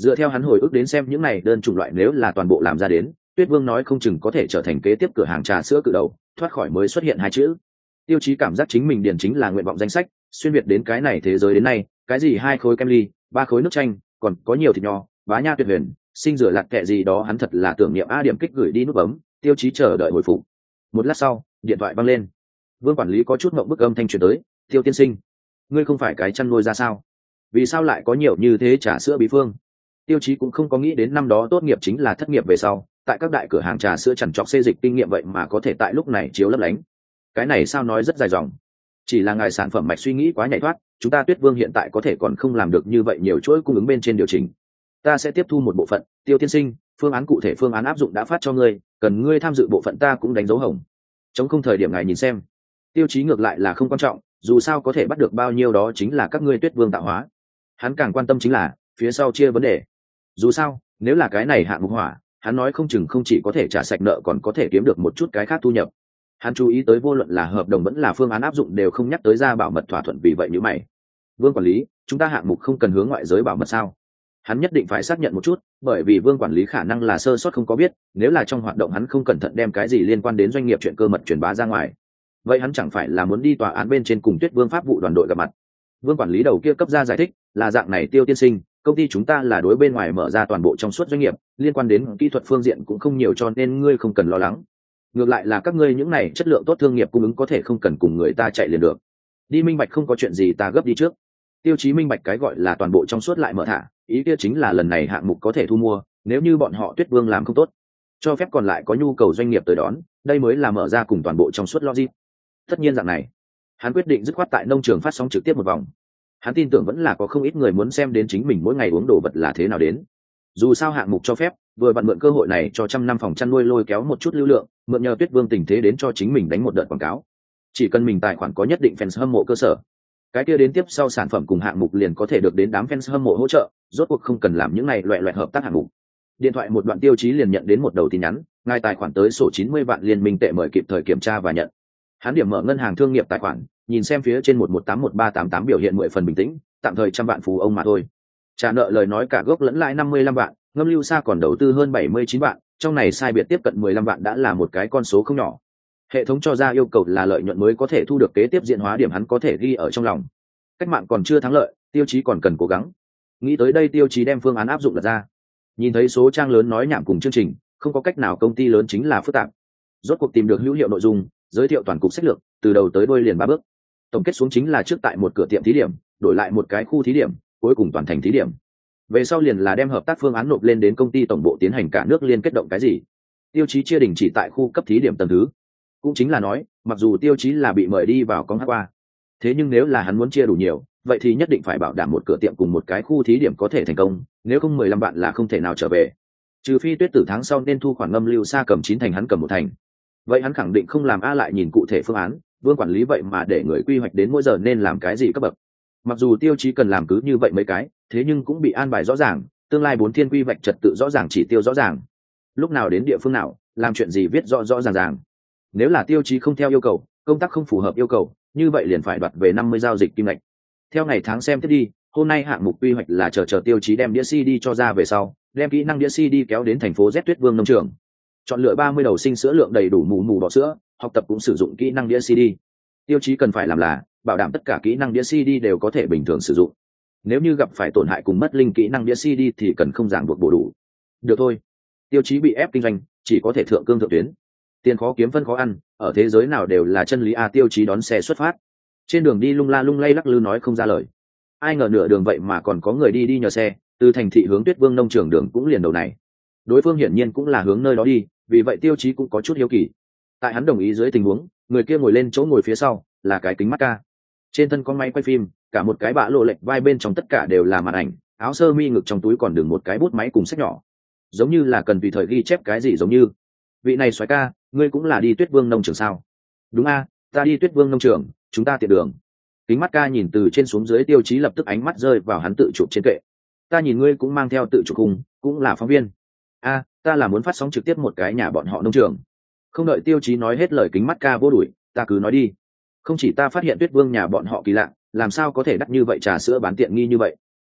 Dựa theo hắn hồi ức đến xem những này đơn chủng loại nếu là toàn bộ làm ra đến, Tuyết Vương nói không chừng có thể trở thành kế tiếp cửa hàng trà sữa cự đầu, thoát khỏi mới xuất hiện hai chữ. Tiêu Chí cảm giác chính mình điền chính là nguyện vọng danh sách, xuyên việt đến cái này thế giới đến nay, cái gì 2 khối kem ly, 3 khối nước chanh, còn có nhiều thịt nho, bá nha tuyệt huyền, sinh rửa lạt kệ gì đó hắn thật là tưởng niệm a điểm kích gửi đi nút bấm, Tiêu Chí chờ đợi hồi phục. Một lát sau, điện thoại vang lên. Vương quản lý có chút ngậm bức âm thanh truyền tới, "Tiêu tiên sinh, ngươi không phải cái chăn nuôi ra sao? Vì sao lại có nhiều như thế trà sữa bí phương?" Tiêu Chí cũng không có nghĩ đến năm đó tốt nghiệp chính là thất nghiệp về sau, tại các đại cửa hàng trà sữa chằn trọc xê dịch kinh nghiệm vậy mà có thể tại lúc này chiếu lấp lánh. Cái này sao nói rất dài dòng. Chỉ là ngài sản phẩm mạch suy nghĩ quá nhảy thoát, chúng ta Tuyết Vương hiện tại có thể còn không làm được như vậy nhiều chuỗi cung ứng bên trên điều chỉnh. Ta sẽ tiếp thu một bộ phận, Tiêu tiên sinh, phương án cụ thể phương án áp dụng đã phát cho ngươi, cần ngươi tham dự bộ phận ta cũng đánh dấu hồng. Chống không thời điểm ngài nhìn xem. Tiêu Chí ngược lại là không quan trọng, dù sao có thể bắt được bao nhiêu đó chính là các ngươi Tuyết Vương tạo hóa. Hắn càng quan tâm chính là phía sau chia vấn đề. Dù sao, nếu là cái này hạng mục hỏa, hắn nói không chừng không chỉ có thể trả sạch nợ còn có thể kiếm được một chút cái khác thu nhập. Hắn chú ý tới vô luận là hợp đồng vẫn là phương án áp dụng đều không nhắc tới ra bảo mật thỏa thuận, vì vậy như mày. Vương quản lý, chúng ta hạng mục không cần hướng ngoại giới bảo mật sao? Hắn nhất định phải xác nhận một chút, bởi vì Vương quản lý khả năng là sơ sót không có biết, nếu là trong hoạt động hắn không cẩn thận đem cái gì liên quan đến doanh nghiệp chuyện cơ mật truyền bá ra ngoài, vậy hắn chẳng phải là muốn đi tòa án bên trên cùng Tuyết Vương pháp vụ đoàn đội gặp mặt. Vương quản lý đầu kia cấp ra giải thích, là dạng này Tiêu tiên sinh, công ty chúng ta là đối bên ngoài mở ra toàn bộ trong suốt doanh nghiệp, liên quan đến kỹ thuật phương diện cũng không nhiều cho nên ngươi không cần lo lắng. Ngược lại là các ngươi những này chất lượng tốt thương nghiệp cung ứng có thể không cần cùng người ta chạy liền được. Đi minh bạch không có chuyện gì ta gấp đi trước. Tiêu Chí minh bạch cái gọi là toàn bộ trong suốt lại mở thả, ý kia chính là lần này hạng mục có thể thu mua, nếu như bọn họ Tuyết Vương làm không tốt, cho phép còn lại có nhu cầu doanh nghiệp tới đón, đây mới là mở ra cùng toàn bộ trong suốt logic. Tất nhiên dạng này, hắn quyết định dứt khoát tại nông trường phát sóng trực tiếp một vòng. Hắn tin tưởng vẫn là có không ít người muốn xem đến chính mình mỗi ngày uống đồ vật là thế nào đến. Dù sao hạng mục cho phép, vừa vặn mượn cơ hội này cho 100 năm phòng chăn nuôi lôi kéo một chút lưu lượng, mượn nhờ Tuyết Vương tình thế đến cho chính mình đánh một đợt quảng cáo. Chỉ cần mình tài khoản có nhất định fans hâm mộ cơ sở, cái kia đến tiếp sau sản phẩm cùng hạng mục liền có thể được đến đám fans hâm mộ hỗ trợ, rốt cuộc không cần làm những này loẹ loẹt hợp tác hạng mục. Điện thoại một đoạn Tiêu Chí liền nhận đến một đầu tin nhắn, ngài tài khoản tới sổ 90 vạn liên minh tệ mời kịp thời kiểm tra và nhận. Hắn điểm mở ngân hàng thương nghiệp tài khoản, nhìn xem phía trên 1181388 biểu hiện 10 phần bình tĩnh, tạm thời 100 vạn phú ông mà thôi. Trả nợ lời nói cả gốc lẫn lãi 55 vạn, Ngâm Lưu Sa còn đầu tư hơn 79 vạn, trong này sai biệt tiếp cận 15 vạn đã là một cái con số không nhỏ. Hệ thống cho ra yêu cầu là lợi nhuận mới có thể thu được kế tiếp diễn hóa điểm, hắn có thể ghi ở trong lòng. Cách mạng còn chưa thắng lợi, Tiêu Chí còn cần cố gắng. Nghĩ tới đây Tiêu Chí đem phương án áp dụng đặt ra. Nhìn thấy số trang lớn nói nhảm cùng chương trình, không có cách nào, công ty lớn chính là phức tạp. Rốt cuộc tìm được hữu hiệu nội dung, giới thiệu toàn cục sách lược, từ đầu tới đuôi liền 3 bước. Tổng kết xuống chính là trước tại một cửa tiệm thí điểm, đổi lại một cái khu thí điểm, cuối cùng toàn thành thí điểm. Về sau liền là đem hợp tác phương án nộp lên đến công ty tổng bộ tiến hành cả nước liên kết động cái gì. Tiêu Chí chia đình chỉ tại khu cấp thí điểm tầng thứ. Cũng chính là nói, mặc dù Tiêu Chí là bị mời đi vào con hát qua, thế nhưng nếu là hắn muốn chia đủ nhiều, vậy thì nhất định phải bảo đảm một cửa tiệm cùng một cái khu thí điểm có thể thành công, nếu không 15 vạn là không thể nào trở về. Trừ phi Tuyết Tử tháng sau nên thu khoản Ngâm Lưu Sa cầm 9 thành, hắn cầm 1 thành. Vậy hắn khẳng định không làm. Lại nhìn cụ thể phương án, Vương quản lý vậy mà để người quy hoạch đến mỗi giờ nên làm cái gì cấp bậc. Mặc dù Tiêu Chí cần làm cứ như vậy mấy cái, thế nhưng cũng bị an bài rõ ràng, tương lai 4 thiên quy hoạch trật tự rõ ràng, chỉ tiêu rõ ràng, lúc nào đến địa phương nào làm chuyện gì viết rõ rõ ràng ràng. Nếu là Tiêu Chí không theo yêu cầu, công tác không phù hợp yêu cầu, như vậy liền phải đoạt về 50 giao dịch kim ngạch. Theo ngày tháng xem tiếp đi, hôm nay hạng mục quy hoạch là chờ Tiêu Chí đem đĩa CD cho ra về sau, đem kỹ năng đĩa CD kéo đến thành phố Z Tuyết Vương nông trường, chọn lựa 30 đầu sinh sữa lượng đầy đủ mù mù bọ sữa, học tập cũng sử dụng kỹ năng đĩa CD. Tiêu Chí cần phải làm là bảo đảm tất cả kỹ năng đĩa CD đều có thể bình thường sử dụng. Nếu như gặp phải tổn hại cùng mất linh kỹ năng đĩa CD thì cần không ràng buộc bổ đủ. Được thôi, Tiêu Chí bị ép kinh doanh, chỉ có thể thượng cương thượng tuyến. Tiền khó kiếm phân khó ăn, ở thế giới nào đều là chân lý a. Tiêu Chí đón xe xuất phát, trên đường đi lung la lung lay lắc lư nói không ra lời. Ai ngờ nửa đường vậy mà còn có người đi nhờ xe, từ thành thị hướng Tuyết Vương nông trường đường cũng liền đầu này. Đối phương hiển nhiên cũng là hướng nơi đó đi, vì vậy Tiêu Chí cũng có chút hiếu kỳ. Tại hắn đồng ý dưới tình huống, người kia ngồi lên chỗ ngồi phía sau, là cái kính mắt ca. Trên thân có máy quay phim, cả một cái bạ lộ lệch vai, bên trong tất cả đều là màn ảnh, áo sơ mi ngực trong túi còn đựng một cái bút máy cùng sách nhỏ, giống như là cần tùy thời ghi chép cái gì giống như. Vị này soái ca, ngươi cũng là đi Tuyết Vương nông trường sao? Đúng a, ta đi Tuyết Vương nông trường, chúng ta tiện đường. Kính mắt ca nhìn từ trên xuống dưới Tiêu Chí lập tức ánh mắt rơi vào hắn tự chụp trên kệ. Ta nhìn ngươi cũng mang theo tự chụp khung, cũng là phóng viên. A, ta là muốn phát sóng trực tiếp một cái nhà bọn họ nông trường. Không đợi Tiêu Chí nói hết lời, kính mắt ca vô đuổi, ta cứ nói đi. Không chỉ ta phát hiện Tuyết Vương nhà bọn họ kỳ lạ, làm sao có thể đắt như vậy, trà sữa bán tiện nghi như vậy.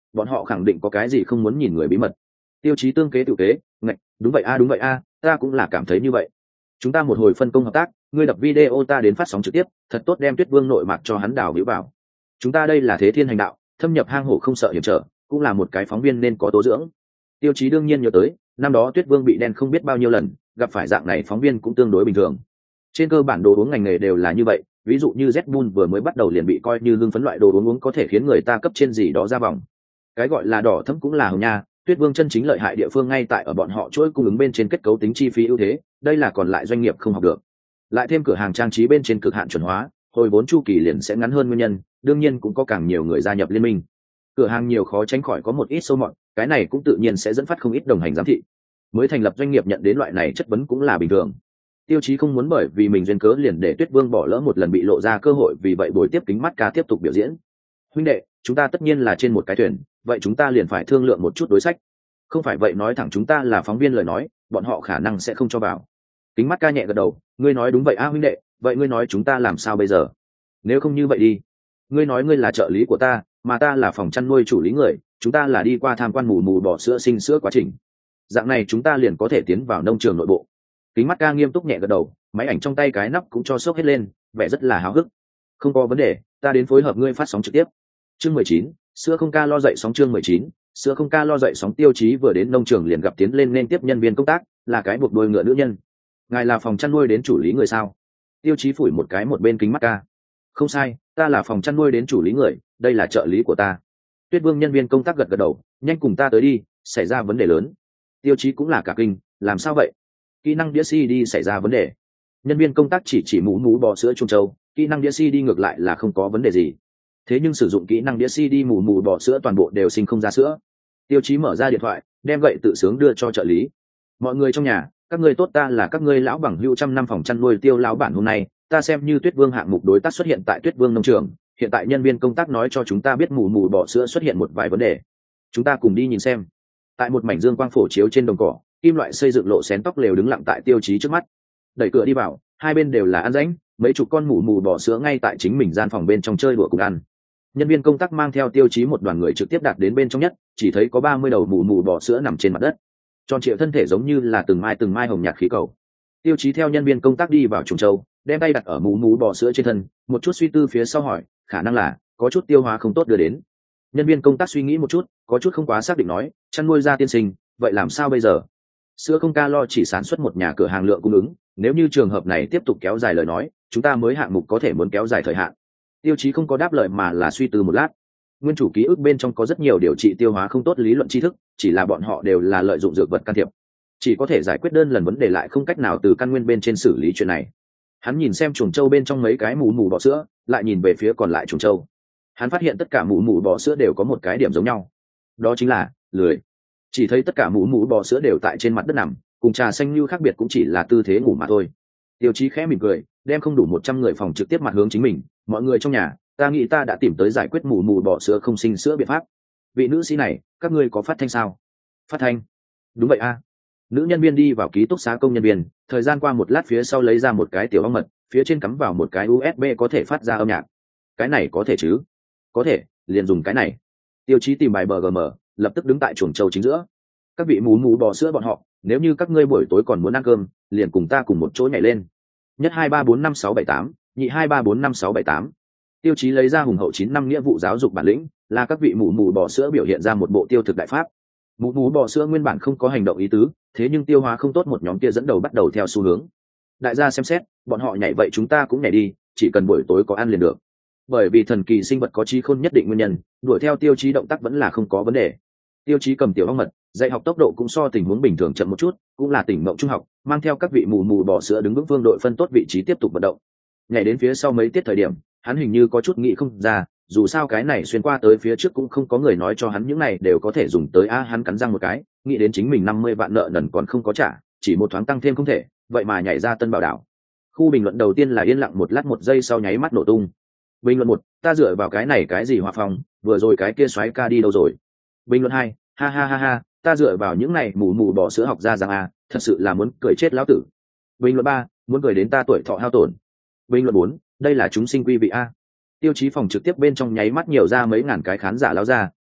bọn họ khẳng định có cái gì không muốn nhìn người bí mật. Tiêu chí tương kế tự kế, ngạch, đúng vậy a, đúng vậy a, ta cũng là cảm thấy như vậy. Chúng ta một hồi phân công hợp tác, ngươi đập video ta đến phát sóng trực tiếp, thật tốt đem Tuyết Vương nội mạc cho hắn đào hữu vào. Chúng ta đây là thế thiên hành đạo, thâm nhập hang hổ không sợ hiểm trở, cũng là một cái phóng viên nên có tố dưỡng. Tiêu chí đương nhiên nhớ tới, năm đó Tuyết Vương bị đen không biết bao nhiêu lần, gặp phải dạng này phóng viên cũng tương đối bình thường. Trên cơ bản đồ uống ngành nghề đều là như vậy, ví dụ như Red Bull vừa mới bắt đầu liền bị coi như hưng phấn loại đồ uống có thể khiến người ta cấp trên gì đó ra vòng. Cái gọi là đỏ thẫm cũng là hồng nha, Tuyết Vương chân chính lợi hại địa phương ngay tại ở bọn họ chuỗi cung ứng bên trên kết cấu tính chi phí ưu thế, đây là còn lại doanh nghiệp không học được. Lại thêm cửa hàng trang trí bên trên cực hạn chuẩn hóa, hồi vốn chu kỳ liền sẽ ngắn hơn nguyên nhân, đương nhiên cũng có càng nhiều người gia nhập liên minh. Cửa hàng nhiều khó tránh khỏi có một ít sâu mọt, cái này cũng tự nhiên sẽ dẫn phát không ít đồng hành giám thị. Mới thành lập doanh nghiệp nhận đến loại này chất vấn cũng là bình thường. Tiêu chí không muốn bởi vì mình duyên cớ liền để Tuyết Vương bỏ lỡ một lần bị lộ ra cơ hội, vì vậy buổi tiếp kính mắt ca tiếp tục biểu diễn. Huynh đệ, chúng ta tất nhiên là trên một cái thuyền, vậy chúng ta liền phải thương lượng một chút đối sách. Không phải vậy nói thẳng chúng ta là phóng viên lời nói, bọn họ khả năng sẽ không cho vào. Kính mắt ca nhẹ gật đầu, ngươi nói đúng vậy a huynh đệ, vậy ngươi nói chúng ta làm sao bây giờ? Nếu không như vậy đi, ngươi nói ngươi là trợ lý của ta, mà ta là phòng chăn nuôi chủ lý người, chúng ta là đi qua tham quan mù mù bò sữa sinh sữa quá trình. Dạng này chúng ta liền có thể tiến vào nông trường nội bộ. Kính mắt ca nghiêm túc nhẹ gật đầu, máy ảnh trong tay cái nắp cũng cho sốc hết lên, vẻ rất là háo hức. Không có vấn đề, ta đến phối hợp ngươi phát sóng trực tiếp. Chương 19, sữa không ca lo dậy sóng. Chương 19, sữa không ca lo dậy sóng. Tiêu chí vừa đến nông trường liền gặp tiến lên nên tiếp nhân viên công tác, là cái buộc đuôi ngựa nữ nhân. Ngài là phòng chăn nuôi đến chủ lý người sao? Tiêu chí phủi một cái một bên kính mắt ca. Không sai, ta là phòng chăn nuôi đến chủ lý người, đây là trợ lý của ta. Tuyết Vương nhân viên công tác gật gật đầu, nhanh cùng ta tới đi, xảy ra vấn đề lớn. Tiêu chí cũng là cả kinh, làm sao vậy? Kỹ năng đĩa CD xảy ra vấn đề. Nhân viên công tác chỉ mú mú bò sữa Trung Châu, kỹ năng đĩa CD ngược lại là không có vấn đề gì. Thế nhưng sử dụng kỹ năng đĩa CD mù mù bò sữa toàn bộ đều sinh không ra sữa. Tiêu chí mở ra điện thoại, đem gậy tự sướng đưa cho trợ lý. Mọi người trong nhà, các ngươi tốt, ta là các ngươi lão bằng hữu trăm năm phòng chăn nuôi Tiêu lão bản, hôm nay ta xem như Tuyết Vương hạng mục đối tác xuất hiện tại Tuyết Vương nông trường, hiện tại nhân viên công tác nói cho chúng ta biết mù mù bò sữa xuất hiện một vài vấn đề, chúng ta cùng đi nhìn xem. Tại một mảnh dương quang phổ chiếu trên đồng cỏ, kim loại xây dựng lộ xén tóc lều đứng lặng tại Tiêu chí trước mắt. Đẩy cửa đi vào, hai bên đều là ăn rãnh, mấy chục con mù mù bò sữa ngay tại chính mình gian phòng bên trong chơi đùa cùng ăn. Nhân viên công tác mang theo Tiêu chí một đoàn người trực tiếp đạt đến bên trong nhất, chỉ thấy có 30 đầu mù mù bò sữa nằm trên mặt đất, tròn trịa thân thể giống như là từng mai hồng nhạt khí cầu. Tiêu chí theo nhân viên công tác đi vào chuồng trâu, đem tay đặt ở mù mù bò sữa trên thân, một chút suy tư phía sau hỏi, khả năng là có chút tiêu hóa không tốt đưa đến. Nhân viên công tác suy nghĩ một chút, có chút không quá xác định nói, chăn nuôi ra tiên sinh, vậy làm sao bây giờ? Sữa không ca lo chỉ sản xuất một nhà cửa hàng lượng cung ứng, nếu như trường hợp này tiếp tục kéo dài lời nói, chúng ta mới hạng mục có thể muốn kéo dài thời hạn. Tiêu chí không có đáp lời mà là suy tư một lát. Nguyên chủ ký ức bên trong có rất nhiều điều trị tiêu hóa không tốt lý luận tri thức, chỉ là bọn họ đều là lợi dụng dược vật can thiệp, chỉ có thể giải quyết đơn lần vấn đề, lại không cách nào từ căn nguyên bên trên xử lý chuyện này. Hắn nhìn xem chuồng trâu bên trong mấy cái mù mù bò sữa, lại nhìn về phía còn lại chuồng trâu. Hắn phát hiện tất cả mù mù bò sữa đều có một cái điểm giống nhau, đó chính là lười. Chỉ thấy tất cả mù mù bò sữa đều tại trên mặt đất nằm, cùng trà xanh như khác biệt cũng chỉ là tư thế ngủ mà thôi. Tiêu chí khẽ mỉm cười, đem không đủ 100 người phòng trực tiếp mặt hướng chính mình. Mọi người trong nhà, ta nghĩ ta đã tìm tới giải quyết mù mù bò sữa không sinh sữa biện pháp. Vị nữ sĩ này, các ngươi có phát thanh sao? Phát thanh? Đúng vậy a. Nữ nhân viên đi vào ký túc xá công nhân viên, thời gian qua một lát phía sau lấy ra một cái tiểu ong mật, phía trên cắm vào một cái USB có thể phát ra âm nhạc. Cái này có thể chứ? Có thể, liền dùng cái này. Tiêu chí tìm bài BGM, lập tức đứng tại chuồng trâu chính giữa. Các vị mú mú bò sữa bọn họ, nếu như các ngươi buổi tối còn muốn ăn cơm, liền cùng ta cùng một chỗ nhảy lên. Nhất 2345678, nhị 2345678. Tiêu chí lấy ra hùng hậu 9 năm nghĩa vụ giáo dục bản lĩnh, là các vị mù mù bò sữa biểu hiện ra một bộ tiêu thực đại pháp. Mù mù bò sữa nguyên bản không có hành động ý tứ, thế nhưng tiêu hóa không tốt một nhóm kia dẫn đầu bắt đầu theo xu hướng. Đại gia xem xét, bọn họ nhảy vậy chúng ta cũng nhảy đi, chỉ cần buổi tối có ăn liền được. Bởi vì thần kỳ sinh vật có trí khôn nhất định nguyên nhân, đuổi theo tiêu chí động tác vẫn là không có vấn đề. Tiêu chí cầm tiểu ong mật, dạy học tốc độ cũng so tình huống bình thường chậm một chút, cũng là tỉnh mộng trung học, mang theo các vị mù mù bò sữa đứng vững phương đội phân tốt vị trí tiếp tục vận động. Nhảy đến phía sau mấy tiết thời điểm, hắn hình như có chút nghĩ không ra, dù sao cái này xuyên qua tới phía trước cũng không có người nói cho hắn những này đều có thể dùng tới hắn cắn răng một cái, nghĩ đến chính mình 50 vạn nợ nần còn không có trả, chỉ một thoáng tăng thêm không thể, vậy mà nhảy ra Tân Bảo Đảo. Khu bình luận đầu tiên là yên lặng một lát, một giây sau nháy mắt nổ tung. Bình luận 1, ta dựa vào cái này cái gì Hòa Phong, vừa rồi cái kia xoáy ca đi đâu rồi? Bình luận 2, ha ha ha ha, ta dựa vào những này mù mù bỏ sữa học ra rằng thật sự là muốn cười chết lão tử. Bình luận 3, muốn cười đến ta tuổi thọ hao tổn. Bình luận 4, đây là chúng sinh quý vị a. Tiêu chí phòng trực tiếp bên trong nháy mắt nhiều ra mấy ngàn cái khán giả lao ra,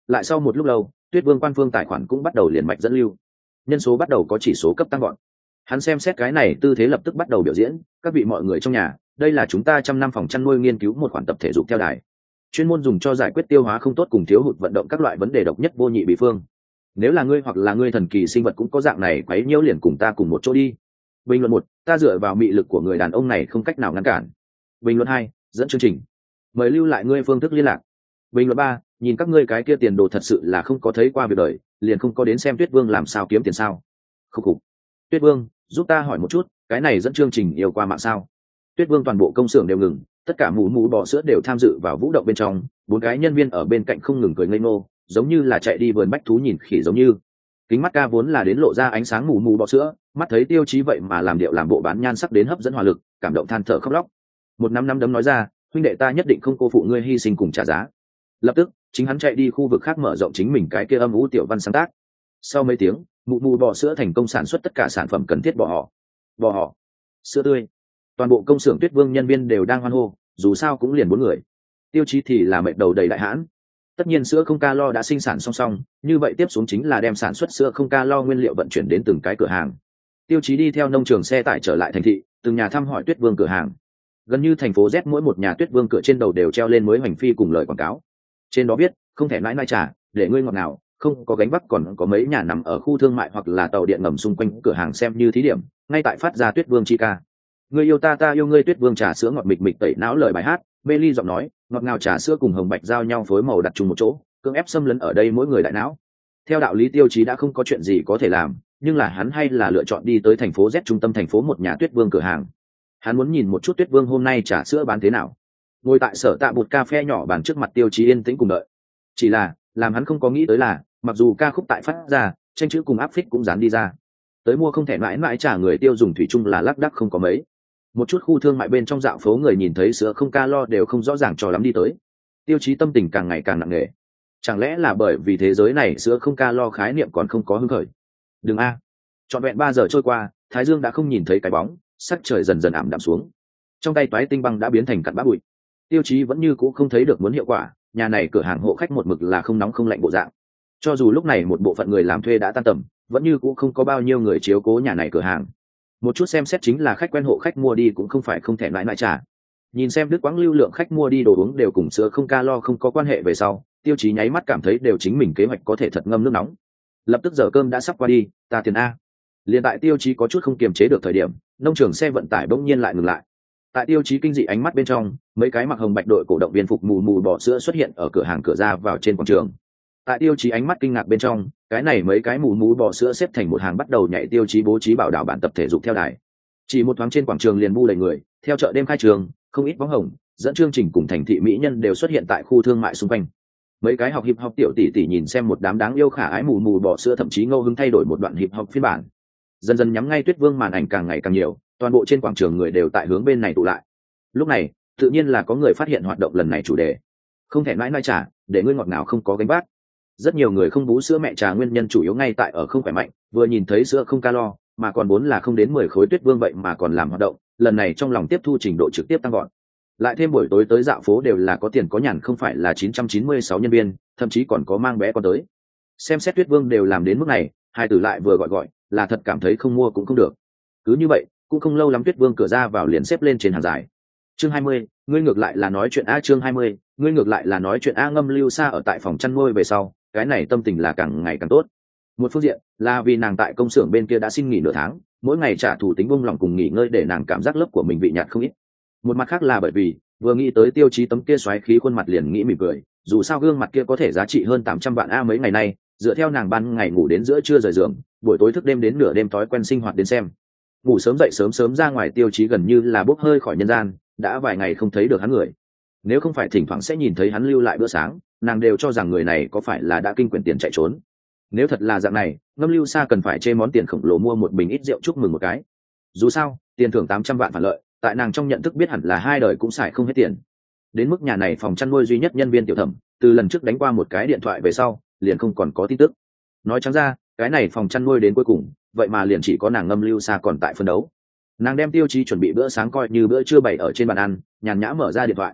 lại sau một lúc lâu Tuyết Vương quan phương tài khoản cũng bắt đầu liền mạch dẫn lưu, nhân số bắt đầu có chỉ số cấp tăng gọn. Hắn xem xét cái này tư thế lập tức bắt đầu biểu diễn: các vị mọi người trong nhà, đây là chúng ta 100 năm phòng chăn nuôi nghiên cứu một khoản tập thể dục theo đài, chuyên môn dùng cho giải quyết tiêu hóa không tốt cùng thiếu hụt vận động các loại vấn đề độc nhất vô nhị bị phương. Nếu là ngươi hoặc là ngươi thần kỳ sinh vật cũng có dạng này quấy nhiễu liền cùng ta cùng một chỗ đi. Bình luận 1: ta dựa vào mị lực của người đàn ông này không cách nào ngăn cản. Bình luận 2: dẫn chương trình, mời lưu lại ngươi phương thức liên lạc. Bình luận 3: nhìn các ngươi cái kia tiền đồ thật sự là không có thấy qua việc đời, liền không có đến xem Tuyết Vương làm sao kiếm tiền sao? Khúc khục. Tuyết Vương, giúp ta hỏi một chút, cái này dẫn chương trình yêu qua mạng sao? Tuyết Vương toàn bộ công xưởng đều ngừng, tất cả mụ mụ bò sữa đều tham dự vào vũ động bên trong, 4 cái nhân viên ở bên cạnh không ngừng cười ngây ngô, giống như là chạy đi vườn bách thú nhìn khỉ giống như. Kính mắt ca vốn là đến lộ ra ánh sáng mù mù bò sữa, mắt thấy Tiêu Chí vậy mà làm điệu làm bộ bán nhan sắc đến hấp dẫn hỏa lực, cảm động than thở khóc lóc. Một năm năm đấm nói ra: huynh đệ ta nhất định không cô phụ ngươi hy sinh cùng trả giá. Lập tức chính hắn chạy đi khu vực khác mở rộng chính mình cái kia âm u tiểu văn sáng tác. Sau mấy tiếng, mụ mù bò sữa thành công sản xuất tất cả sản phẩm cần thiết bò họ, sữa tươi. Toàn bộ công xưởng Tuyết Vương nhân viên đều đang hoan hô, dù sao cũng liền 4 người. Tiêu Chí thì là mệt đầu đầy đại hãn. Tất nhiên sữa không calo đã sinh sản song song, như vậy tiếp xuống chính là đem sản xuất sữa không calo nguyên liệu vận chuyển đến từng cái cửa hàng. Tiêu Chí đi theo nông trường xe tải trở lại thành thị, từng nhà thăm hỏi Tuyết Vương cửa hàng. Gần như thành phố Z mỗi một nhà Tuyết Vương cửa trên đầu đều treo lên mới hoành phi cùng lời quảng cáo. Trên đó viết: không thể nãi nãi trà, để ngươi ngọt nào, không có gánh vác. Còn có mấy nhà nằm ở khu thương mại hoặc là tàu điện ngầm xung quanh cửa hàng xem như thí điểm, ngay tại phát ra Tuyết Vương chi ca. Ngươi yêu ta, ta yêu ngươi, Tuyết Vương trà sữa ngọt mịch mịch tẩy não lời bài hát. Mê ly giọng nói ngọt ngào trà sữa cùng hồng bạch giao nhau phối màu đặt chung một chỗ, cưỡng ép xâm lấn ở đây mỗi người đại não. Theo đạo lý Tiêu Chí đã không có chuyện gì có thể làm, nhưng là hắn hay là lựa chọn đi tới thành phố Z trung tâm thành phố một nhà Tuyết Vương cửa hàng. Hắn muốn nhìn một chút Tuyết Vương hôm nay trà sữa bán thế nào. Ngồi tại sở tạ bột cà phê nhỏ bàn trước mặt Tiêu Chí yên tĩnh cùng đợi. Chỉ là làm hắn không có nghĩ tới là, mặc dù ca khúc tại phát ra, tranh chữ cùng áp phích cũng dán đi ra, tới mua không thể mãi mãi trả người tiêu dùng thủy chung là lác đác không có mấy. Một chút khu thương mại bên trong dạo phố người nhìn thấy sữa không calo đều không rõ ràng cho lắm đi tới. Tiêu Chí tâm tình càng ngày càng nặng nề. Chẳng lẽ là bởi vì thế giới này sữa không calo khái niệm còn không có hứng khởi? Đừng a. Trọn vẹn 3 giờ trôi qua, thái dương đã không nhìn thấy cái bóng, sắc trời dần dần ảm đạm xuống. Trong tay toái tinh băng đã biến thành cặn bã bụi. Tiêu Chí vẫn như cũ không thấy được muốn hiệu quả, nhà này cửa hàng hộ khách một mực là không nóng không lạnh bộ dạng. Cho dù lúc này một bộ phận người làm thuê đã tan tầm, vẫn như cũ không có bao nhiêu người chiếu cố nhà này cửa hàng. Một chút xem xét chính là khách quen hộ khách mua đi cũng không phải không thể lại trả. Nhìn xem đứt quãng lưu lượng khách mua đi đồ uống đều cùng sữa không calo không có quan hệ về sau, Tiêu Chí nháy mắt cảm thấy đều chính mình kế hoạch có thể thật ngâm nước nóng. Lập tức giờ cơm đã sắp qua đi, ta tiền a. Liền tại Tiêu Chí có chút không kiềm chế được thời điểm, nông trường xe vận tải bỗng nhiên lại ngừng lại. Tại Tiêu Chí kinh dị ánh mắt bên trong, mấy cái mặc hồng bạch đội cổ động viên phục mù mù bò sữa xuất hiện ở cửa hàng cửa ra vào trên quảng trường. Tại Tiêu Chí ánh mắt kinh ngạc bên trong, cái này mấy cái mù mù bò sữa xếp thành một hàng bắt đầu nhảy. Tiêu Chí bố trí bảo đảo bản tập thể dục theo đài. Chỉ một thoáng trên quảng trường liền bu đầy người, theo chợ đêm khai trường, không ít bóng hồng dẫn chương trình cùng thành thị mỹ nhân đều xuất hiện tại khu thương mại xung quanh. Mấy cái học hiệp học tiểu tỷ tỷ nhìn xem một đám đáng yêu khả ái mù mù bò sữa, thậm chí ngẫu hứng thay đổi một đoạn hiệp học phiên bản. Dần dần nhắm ngay Tuyết Vương màn ảnh càng ngày càng nhiều, toàn bộ trên quảng trường người đều tại hướng bên này tụ lại. Lúc này tự nhiên là có người phát hiện hoạt động lần này chủ đề không thể mãi mãi trả, để ngươi ngọt nào không có gánh vác. Rất nhiều người không bú sữa mẹ trà nguyên nhân chủ yếu ngay tại ở không khỏe mạnh, vừa nhìn thấy sữa không calo mà còn vốn là không đến 10 khối Tuyết Vương vậy mà còn làm hoạt động, lần này trong lòng tiếp thu trình độ trực tiếp tăng gọn. Lại thêm buổi tối tới dạo phố đều là có tiền có nhàn, không phải là 996 nhân viên, thậm chí còn có mang bé con tới. Xem xét Tuyết Vương đều làm đến mức này, hai tử lại vừa gọi là thật cảm thấy không mua cũng không được. Cứ như vậy cũng không lâu lắm Tuyết Vương cửa ra vào liền xếp lên trên hàng dài. Chương 20, ngươi ngược lại là nói chuyện a. Chương 20, ngươi ngược lại là nói chuyện a. Ngâm Lưu Sa ở tại phòng chăn nuôi về sau, cái này tâm tình là càng ngày càng tốt. Một phương diện là vì nàng tại công xưởng bên kia đã xin nghỉ nửa tháng, mỗi ngày trả thù tính bông lòng cùng nghỉ ngơi để nàng cảm giác lớp của mình bị nhạt không ít. Một mặt khác là bởi vì vừa nghĩ tới Tiêu Chí tấm kia xoáy khí khuôn mặt liền nghĩ mỉm cười, dù sao gương mặt kia có thể giá trị hơn 800 vạn a. Mấy ngày nay dựa theo nàng ban ngày ngủ đến giữa trưa rời giường, buổi tối thức đêm đến nửa đêm thói quen sinh hoạt đến xem, ngủ sớm dậy sớm sớm ra ngoài Tiêu Chí gần như là bốc hơi khỏi nhân gian, đã vài ngày không thấy được hắn người. Nếu không phải thỉnh thoảng sẽ nhìn thấy hắn lưu lại bữa sáng, nàng đều cho rằng người này có phải là đã kinh quyển tiền chạy trốn. Nếu thật là dạng này, Ngâm Lưu Sa cần phải chê món tiền khổng lồ mua một bình ít rượu chúc mừng một cái. Dù sao tiền thưởng 800 vạn phản lợi, tại nàng trong nhận thức biết hẳn là 2 đời cũng xài không hết tiền. Đến mức nhà này phòng chăn nuôi duy nhất nhân viên Tiểu Thẩm, từ lần trước đánh qua một cái điện thoại về sau liền không còn có tin tức. Nói trắng ra, cái này phòng chăn nuôi đến cuối cùng vậy mà liền chỉ có nàng Ngâm Lưu Sa còn tại phân đấu. Nàng đem Tiêu Chí chuẩn bị bữa sáng coi như bữa trưa bày ở trên bàn ăn, nhàn nhã mở ra điện thoại.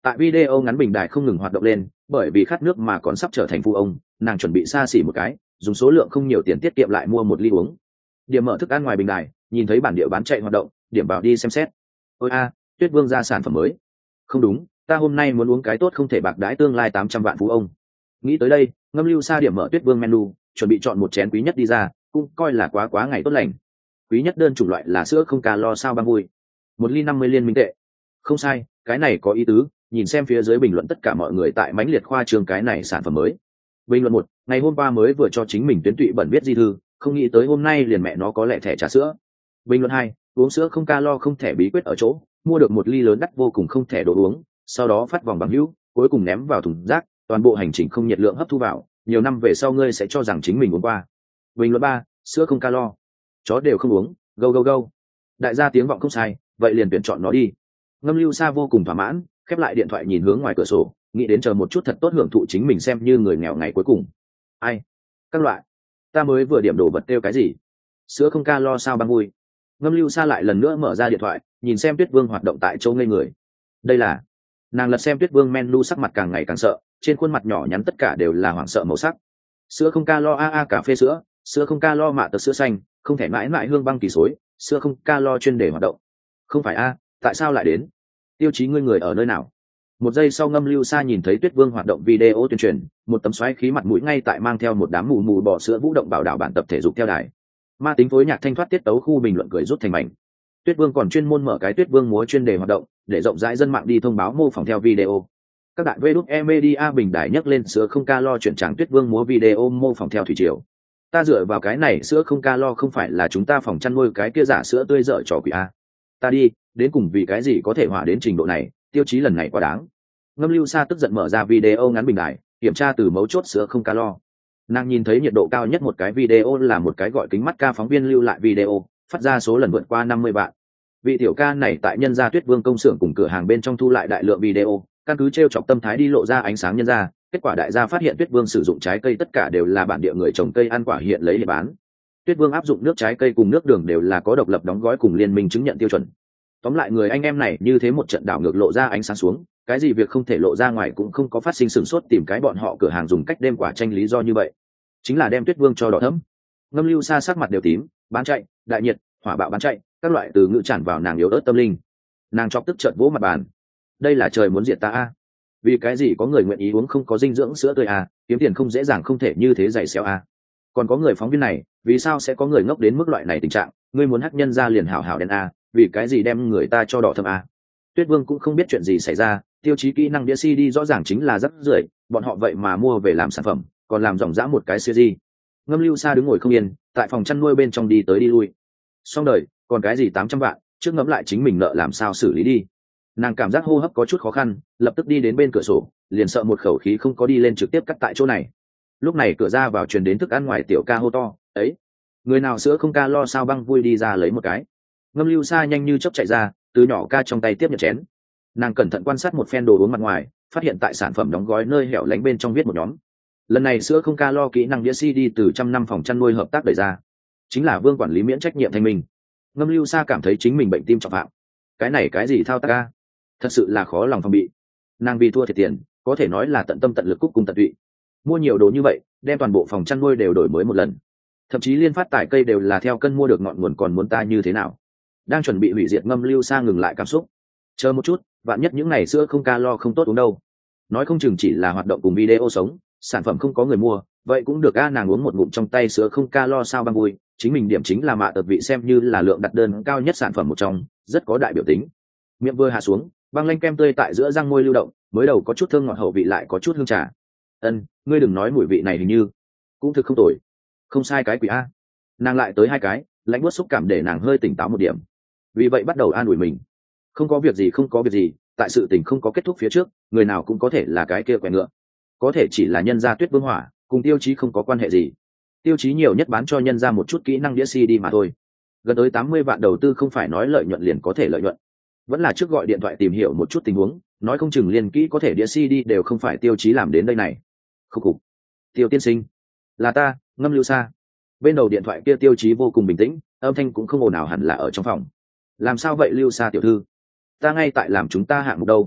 Tại video ngắn bình đài không ngừng hoạt động lên, bởi vì khát nước mà còn sắp trở thành phu ông, nàng chuẩn bị xa xỉ một cái, dùng số lượng không nhiều tiền tiết kiệm lại mua một ly uống. Điểm mở thức ăn ngoài bình đài, nhìn thấy bản địa bán chạy hoạt động, điểm vào đi xem xét. Ôi a, Tuyết Vương ra sản phẩm mới. Không đúng, ta hôm nay muốn uống cái tốt không thể bạc đãi tương lai 800 vạn phú ông. Nghĩ tới đây, Ngâm Lưu Sa điểm mở Tuyết Vương menu, chuẩn bị chọn một chén quý nhất đi ra, cũng coi là quá ngày tốt lành. Quý nhất đơn chủng loại là sữa không calo sao băng vui, 1 ly 50 liên minh tệ. Không sai, cái này có ý tứ, nhìn xem phía dưới bình luận tất cả mọi người tại mãnh liệt khoa trương cái này sản phẩm mới. Bình luận 1, ngày hôm qua mới vừa cho chính mình tuyến tụy bẩn viết di thư, không nghĩ tới hôm nay liền mẹ nó có lẹ thẻ trà sữa. Bình luận 2, uống sữa không calo không thẻ bí quyết ở chỗ, mua được một ly lớn đắt vô cùng không thẻ đồ uống, sau đó phát vòng bằng hữu, cuối cùng ném vào thùng rác, toàn bộ hành trình không nhiệt lượng hấp thu vào, nhiều năm về sau ngươi sẽ cho rằng chính mình uống qua. Bình luận 3, sữa không calo, chó đều không uống, go. Đại gia tiếng vọng không sai, vậy liền tuyển chọn nó đi. Ngâm Lưu Sa vô cùng thỏa mãn, khép lại điện thoại nhìn hướng ngoài cửa sổ, nghĩ đến chờ một chút thật tốt hưởng thụ chính mình xem như người nghèo ngày cuối cùng. Ai? Các loại. Ta mới vừa điểm đồ vật kêu cái gì? Sữa không calo sao băng vui. Ngâm Lưu Sa lại lần nữa mở ra điện thoại, nhìn xem Tuyết Vương hoạt động tại chỗ ngây người. Đây là. Nàng lật xem Tuyết Vương menu, sắc mặt càng ngày càng sợ, trên khuôn mặt nhỏ nhắn tất cả đều là hoảng sợ màu sắc. Sữa không calo cà phê sữa, sữa không calo mạ tờ sữa xanh, không thể mãi mãi hương băng kỳ xối, sữa không calo chuyên đề hoạt động. Không phải tại sao lại đến? Tiêu chí ngươi người ở nơi nào? Một giây sau, Ngâm Lưu Sa nhìn thấy Tuyết Vương hoạt động video tuyên truyền, một tấm xoáy khí mặt mũi ngay tại mang theo một đám mù bò sữa vũ động bảo đảo bản tập thể dục theo đài. Ma tính phối nhạc thanh thoát tiết tấu khu bình luận cười rút thành mảnh. Tuyết Vương còn chuyên môn mở cái Tuyết Vương múa chuyên đề hoạt động, để rộng rãi dân mạng đi thông báo mô phỏng theo video. Các đại VđE Media bình đại nhắc lên sữa không calo chuyển tràng Tuyết Vương múa video mô phỏng theo thủy triều. Ta dựa vào cái này sữa không calo không phải là chúng ta phòng chăn nuôi cái kia giả sữa tươi dở trò quỷ a. Ta đi, đến cùng vì cái gì có thể hỏa đến trình độ này, tiêu chí lần này quá đáng. Ngâm Lưu Sa tức giận mở ra video ngắn bình đại, kiểm tra từ mấu chốt sữa không calo. Nàng nhìn thấy nhiệt độ cao nhất một cái video là một cái gọi kính mắt ca phóng viên lưu lại video, phát ra số lần vượt qua 50 vạn. Vị tiểu ca này tại nhân gia Tuyết Vương công xưởng cùng cửa hàng bên trong thu lại đại lượng video, căn cứ treo chọc tâm thái đi lộ ra ánh sáng nhân gia, kết quả đại gia phát hiện Tuyết Vương sử dụng trái cây tất cả đều là bản địa người trồng cây ăn quả hiện lấy để bán. Tuyết Vương áp dụng nước trái cây cùng nước đường đều là có độc lập đóng gói cùng liên minh chứng nhận tiêu chuẩn. Tóm lại người anh em này như thế một trận đảo ngược lộ ra ánh sáng xuống, cái gì việc không thể lộ ra ngoài cũng không có phát sinh, sửng sốt tìm cái bọn họ cửa hàng dùng cách đem quả tranh lý do như vậy, chính là đem Tuyết Vương cho đỏ thẫm. Ngâm Lưu Sa sắc mặt đều tím, bán chạy, đại nhiệt, hỏa bạo bán chạy, các loại từ ngữ tràn vào nàng yếu ớt tâm linh. Nàng chọc tức trợn vỗ mặt bàn. Đây là trời muốn diệt ta a. Vì cái gì có người nguyện ý uống không có dinh dưỡng sữa tươi a, kiếm tiền không dễ dàng không thể như thế giày xéo a. Còn có người phóng viên này, vì sao sẽ có người ngốc đến mức loại này tình trạng, ngươi muốn hắc nhân ra liền hảo hảo đen a, vì cái gì đem người ta cho đỏ thẫm a. Tuyết Vương cũng không biết chuyện gì xảy ra, tiêu chí kỹ năng đĩa CD rõ ràng chính là rất rưởi, bọn họ vậy mà mua về làm sản phẩm, còn làm ròng rã một cái series. Ngâm Lưu Sa đứng ngồi không yên, tại phòng chăn nuôi bên trong đi tới đi lui. Xong đời, còn cái gì 800 vạn, trước ngẫm lại chính mình nợ làm sao xử lý đi. Nàng cảm giác hô hấp có chút khó khăn, lập tức đi đến bên cửa sổ, liền sợ một khẩu khí không có đi lên trực tiếp cắt tại chỗ này. Lúc này cửa ra vào truyền đến thức ăn ngoài tiểu ca hô to, ấy, người nào sữa không calo sao băng vui đi ra lấy một cái. Ngâm Lưu Sa nhanh như chớp chạy ra, từ nhỏ ca trong tay tiếp nhận chén. Nàng cẩn thận quan sát một phen đồ uống mặt ngoài, phát hiện tại sản phẩm đóng gói nơi hẻo lánh bên trong viết một nhóm. Lần này sữa không calo kỹ năng đĩa CD từ 100 năm phòng chăn nuôi hợp tác đẩy ra, chính là Vương quản lý miễn trách nhiệm thanh minh. Ngâm Lưu Sa cảm thấy chính mình bệnh tim trọng phạm. Cái này cái gì thao tác ca, thật sự là khó lòng phòng bị. Nàng vì thua thiệt tiền, có thể nói là tận tâm tận lực cúc cùng tận tụy, mua nhiều đồ như vậy, đem toàn bộ phòng chăn nuôi đều đổi mới một lần, thậm chí liên phát tải cây đều là theo cân mua được ngọn nguồn, còn muốn ta như thế nào. Đang chuẩn bị hủy diệt Ngâm Lưu Sa ngừng lại cảm xúc, chờ một chút, vạn nhất những ngày sữa không calo không tốt uống đâu, nói không chừng chỉ là hoạt động cùng video sống, sản phẩm không có người mua, vậy cũng được a. Nàng uống một ngụm trong tay sữa không calo sao băng vui, chính mình điểm chính là mạ tật vị, xem như là lượng đặt đơn cao nhất sản phẩm một trong, rất có đại biểu tính. Miệng vừa hạ xuống, băng lanh kem tươi tại giữa răng môi lưu động, mới đầu có chút thơm ngọt, hậu vị lại có chút hương trà. Ngươi đừng nói mùi vị này hình như cũng thực không tồi. Không sai cái quỷ a. Nàng lại tới 2 cái, lãnh buốt xúc cảm để nàng hơi tỉnh táo một điểm, vì vậy bắt đầu an ủi mình. Không có việc gì, không có việc gì, tại sự tình không có kết thúc phía trước, người nào cũng có thể là cái kia quẻ ngựa, có thể chỉ là nhân gia Tuyết Vương hỏa, cùng tiêu chí không có quan hệ gì. Tiêu chí nhiều nhất bán cho nhân gia một chút kỹ năng đĩa CD mà thôi. Gần tới 80 vạn đầu tư không phải nói lợi nhuận liền có thể lợi nhuận, vẫn là trước gọi điện thoại tìm hiểu một chút tình huống, nói không chừng liền kỹ có thể đĩa CD đều không phải tiêu chí làm đến đây này. Khúc khục. Tiêu tiên sinh, là ta, Ngâm Lưu Sa. Bên đầu điện thoại kia tiêu chí vô cùng bình tĩnh, âm thanh cũng không ồn ào, hẳn là ở trong phòng. Làm sao vậy Lưu Sa tiểu thư? Ta ngay tại làm chúng ta hạng mục đâu.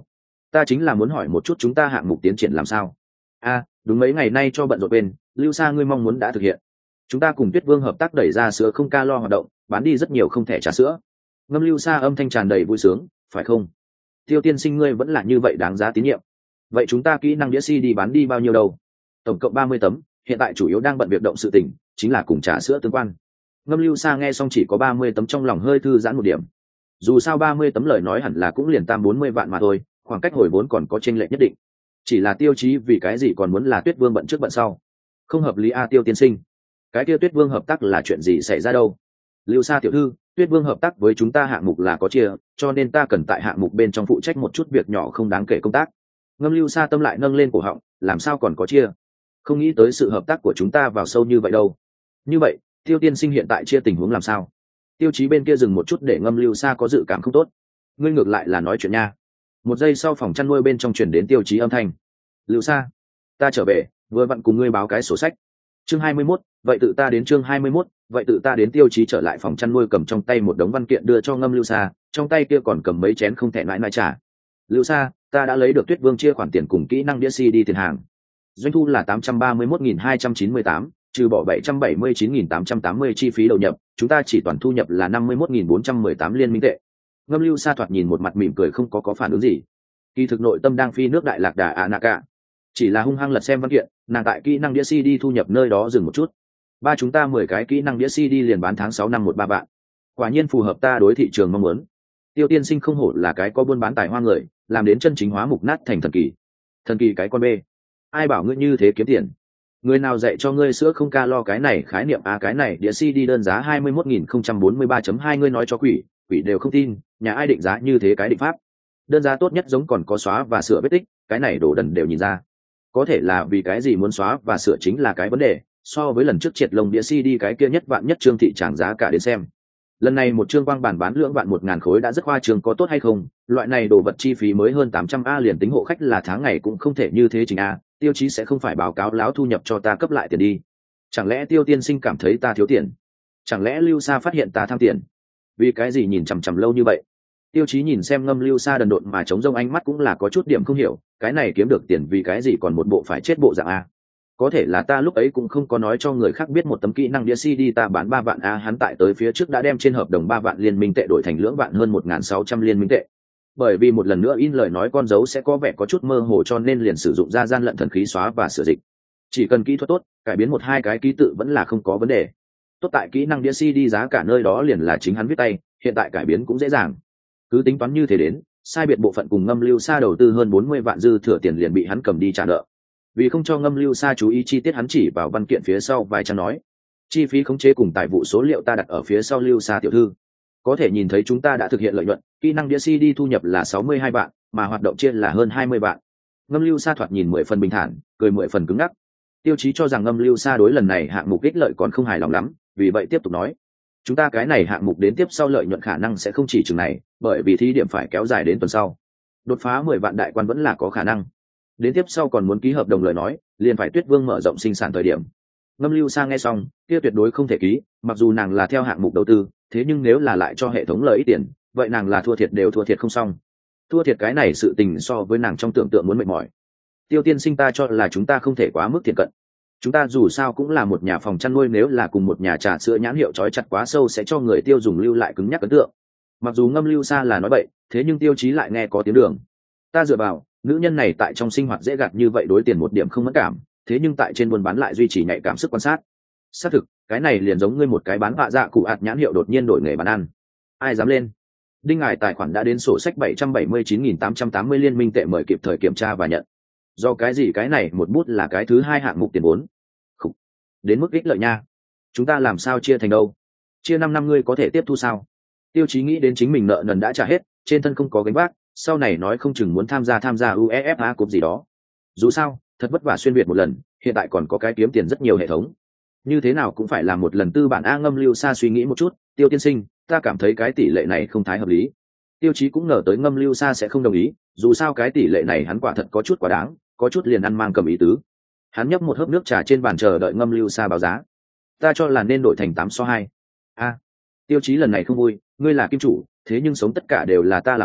Ta chính là muốn hỏi một chút chúng ta hạng mục tiến triển làm sao. Đúng, mấy ngày nay cho bận rộn bên, Lưu Sa ngươi mong muốn đã thực hiện. Chúng ta cùng Tuyết Vương hợp tác đẩy ra sữa không calo hoạt động, bán đi rất nhiều không thẻ trà sữa. Ngâm Lưu Sa âm thanh tràn đầy vui sướng, phải không? Tiêu tiên sinh ngươi vẫn là như vậy đáng giá tín nhiệm. Vậy chúng ta kỹ năng đĩa CD bán đi bao nhiêu đâu? Tổng cộng 30 tấm, hiện tại chủ yếu đang bận việc động sự tình, chính là cùng trà sữa tương quan. Ngâm Lưu Sa nghe xong chỉ có 30 tấm trong lòng hơi thư giãn một điểm. Dù sao 30 tấm lời nói hẳn là cũng liền 40 vạn mà thôi, khoảng cách hồi vốn còn có chênh lệch nhất định. Chỉ là Tiêu Chí vì cái gì còn muốn là Tuyết Vương bận trước bận sau? Không hợp lý Tiêu tiên sinh. Cái kia Tuyết Vương hợp tác là chuyện gì xảy ra đâu? Lưu Sa tiểu thư, Tuyết Vương hợp tác với chúng ta hạng mục là có chia, cho nên ta cần tại hạng mục bên trong phụ trách một chút việc nhỏ không đáng kể công tác. Ngâm Lưu Sa tâm lại nâng lên cổ họng, làm sao còn có chia? Không nghĩ tới sự hợp tác của chúng ta vào sâu như vậy đâu. Như vậy, Tiêu tiên sinh hiện tại chia tình huống làm sao? Tiêu Chí bên kia dừng một chút để Ngâm Lưu Sa có dự cảm không tốt. Ngươi ngược lại là nói chuyện nha. Một giây sau phòng chăn nuôi bên trong truyền đến Tiêu Chí âm thanh. Lưu Sa, ta trở về, vừa vặn cùng ngươi báo cái sổ sách. Chương 21, vậy tự ta đến chương 21, vậy tự ta đến. Tiêu Chí trở lại phòng chăn nuôi cầm trong tay một đống văn kiện đưa cho Ngâm Lưu Sa, trong tay kia còn cầm mấy chén không thể nãi trả. Lưu Sa, ta đã lấy được Tuyết Vương chia khoản tiền cùng kỹ năng đĩa CD tiền hàng. Doanh thu là 831.298, trừ bỏ 779.880 chi phí đầu nhập, chúng ta chỉ toàn thu nhập là 51.418 liên minh tệ. Ngâm Lưu Sa thoạt nhìn một mặt mỉm cười không có phản ứng gì. Kỳ thực nội tâm đang phi nước đại lạc đà Anaka. Chỉ là hung hăng lật xem văn kiện, nàng tại kỹ năng đĩa CD thu nhập nơi đó dừng một chút. Chúng ta 10 cái kỹ năng đĩa CD liền bán tháng 6 năm 13 vạn. Quả nhiên phù hợp ta đối thị trường mong muốn. Tiêu tiên sinh không hổ là cái có buôn bán tài hoa người, làm đến chân chính hóa mục nát thành thần kỳ. Thần kỳ cái con bê. Ai bảo ngươi như thế kiếm tiền? Người nào dạy cho ngươi sữa không calo cái này khái niệm cái này đĩa CD đơn giá 21.043.2 ngươi nói cho quỷ đều không tin, nhà ai định giá như thế cái định pháp. Đơn giá tốt nhất giống còn có xóa và sửa vết tích, cái này đồ đần đều nhìn ra. Có thể là vì cái gì muốn xóa và sửa chính là cái vấn đề, so với lần trước triệt lồng đĩa CD cái kia nhất vạn nhất trương thị tràng giá cả đến xem. Lần này một trương quang bản bán lưỡng vạn 1.000 khối đã rất khoa trương, có tốt hay không? Loại này đồ vật chi phí mới hơn 800 liền tính hộ khách là tháng ngày cũng không thể như thế trình Tiêu Chí sẽ không phải báo cáo láo thu nhập cho ta cấp lại tiền đi. Chẳng lẽ Tiêu tiên sinh cảm thấy ta thiếu tiền? Chẳng lẽ Lưu Sa phát hiện ta tham tiền? Vì cái gì nhìn chằm chằm lâu như vậy? Tiêu Chí nhìn xem Ngâm Lưu Sa đần độn mà chống rông ánh mắt cũng là có chút điểm không hiểu, cái này kiếm được tiền vì cái gì còn một bộ phải chết bộ dạng Có thể là ta lúc ấy cũng không có nói cho người khác biết một tấm kỹ năng đĩa CD ta bán 3 vạn hắn tại tới phía trước đã đem trên hợp đồng 3 vạn liên minh tệ đổi thành lưỡng vạn hơn 1.600 liên minh tệ. Bởi vì một lần nữa in lời nói con dấu sẽ có vẻ có chút mơ hồ cho nên liền sử dụng ra gian lận thần khí xóa và sửa dịch. Chỉ cần kỹ thuật tốt, cải biến 1-2 cái ký tự vẫn là không có vấn đề. Tốt tại kỹ năng đĩa CD giá cả nơi đó liền là chính hắn viết tay, hiện tại cải biến cũng dễ dàng. Cứ tính toán như thế đến, sai biệt bộ phận cùng Ngâm Lưu Sa đầu tư hơn 40 vạn dư thừa tiền liền bị hắn cầm đi trả nợ. Vì không cho Ngâm Lưu Sa chú ý chi tiết hắn chỉ vào văn kiện phía sau vài trang nói, chi phí khống chế cùng tài vụ số liệu ta đặt ở phía sau. Lưu Sa tiểu thư, có thể nhìn thấy chúng ta đã thực hiện lợi nhuận, kỹ năng đĩa CD thu nhập là 62 vạn, mà hoạt động chia là hơn 20 vạn. Ngâm Lưu Sa thoạt nhìn 10 phần bình thản, cười 10 phần cứng ngắc. Tiêu Chí cho rằng Ngâm Lưu Sa đối lần này hạng mục ích lợi còn không hài lòng lắm, vì vậy tiếp tục nói, chúng ta cái này hạng mục đến tiếp sau lợi nhuận khả năng sẽ không chỉ chừng này, bởi vì thí điểm phải kéo dài đến tuần sau. Đột phá 10 vạn đại quan vẫn là có khả năng. Đến tiếp sau còn muốn ký hợp đồng lời nói, liền phải Tuyết Vương mở rộng sinh sản thời điểm. Ngâm Lưu Sa nghe xong, kia tuyệt đối không thể ký, mặc dù nàng là theo hạng mục đầu tư, thế nhưng nếu là lại cho hệ thống lợi ít tiền, vậy nàng là thua thiệt đều thua thiệt không xong. Thua thiệt cái này sự tình so với nàng trong tưởng tượng muốn mệt mỏi. Tiêu tiên sinh ta cho là chúng ta không thể quá mức thiện cận. Chúng ta dù sao cũng là một nhà phòng chăn nuôi, nếu là cùng một nhà trà sữa nhãn hiệu trói chặt quá sâu sẽ cho người tiêu dùng lưu lại cứng nhắc ấn tượng. Mặc dù Ngâm Lưu Sa là nói bậy, thế nhưng Tiêu Chí lại nghe có tiếng đường. Ta dựa vào, nữ nhân này tại trong sinh hoạt dễ gạt như vậy đối tiền một điểm không mất cảm, thế nhưng tại trên buôn bán lại duy trì nhạy cảm sức quan sát. Xác thực, cái này liền giống ngươi một cái bán vạ dạ cụ ạt nhãn hiệu đột nhiên đổi nghề bán ăn. Ai dám lên? Đinh ngài tài khoản đã đến sổ sách 779.880 liên minh tệ, mời kịp thời kiểm tra và nhận. Do cái gì cái này một bút là cái thứ 2 hạng mục tiền vốn. Không. Đến mức ích lợi nha. Chúng ta làm sao chia thành đâu? Chia 5 năm ngươi có thể tiếp thu sao? Tiêu Chí nghĩ đến chính mình nợ nần đã trả hết, trên thân không có gánh vác, sau này nói không chừng muốn tham gia UEFA Cup gì đó. Dù sao, thật vất vả xuyên việt một lần, hiện tại còn có cái kiếm tiền rất nhiều hệ thống. Như thế nào cũng phải làm một lần tư bản Ngâm Lưu Sa suy nghĩ một chút, Tiêu tiên sinh, ta cảm thấy cái tỷ lệ này không thái hợp lý. Tiêu Chí cũng ngờ tới Ngâm Lưu Sa sẽ không đồng ý, dù sao cái tỷ lệ này hắn quả thật có chút quá đáng, có chút liền ăn mang cầm ý tứ. Hắn nhấp một hớp nước trà trên bàn chờ đợi Ngâm Lưu Sa báo giá. Ta cho là nên đổi thành 8-2. Tiêu Chí lần này không vui, ngươi là kim chủ, thế nhưng sống tất cả đều là ta làm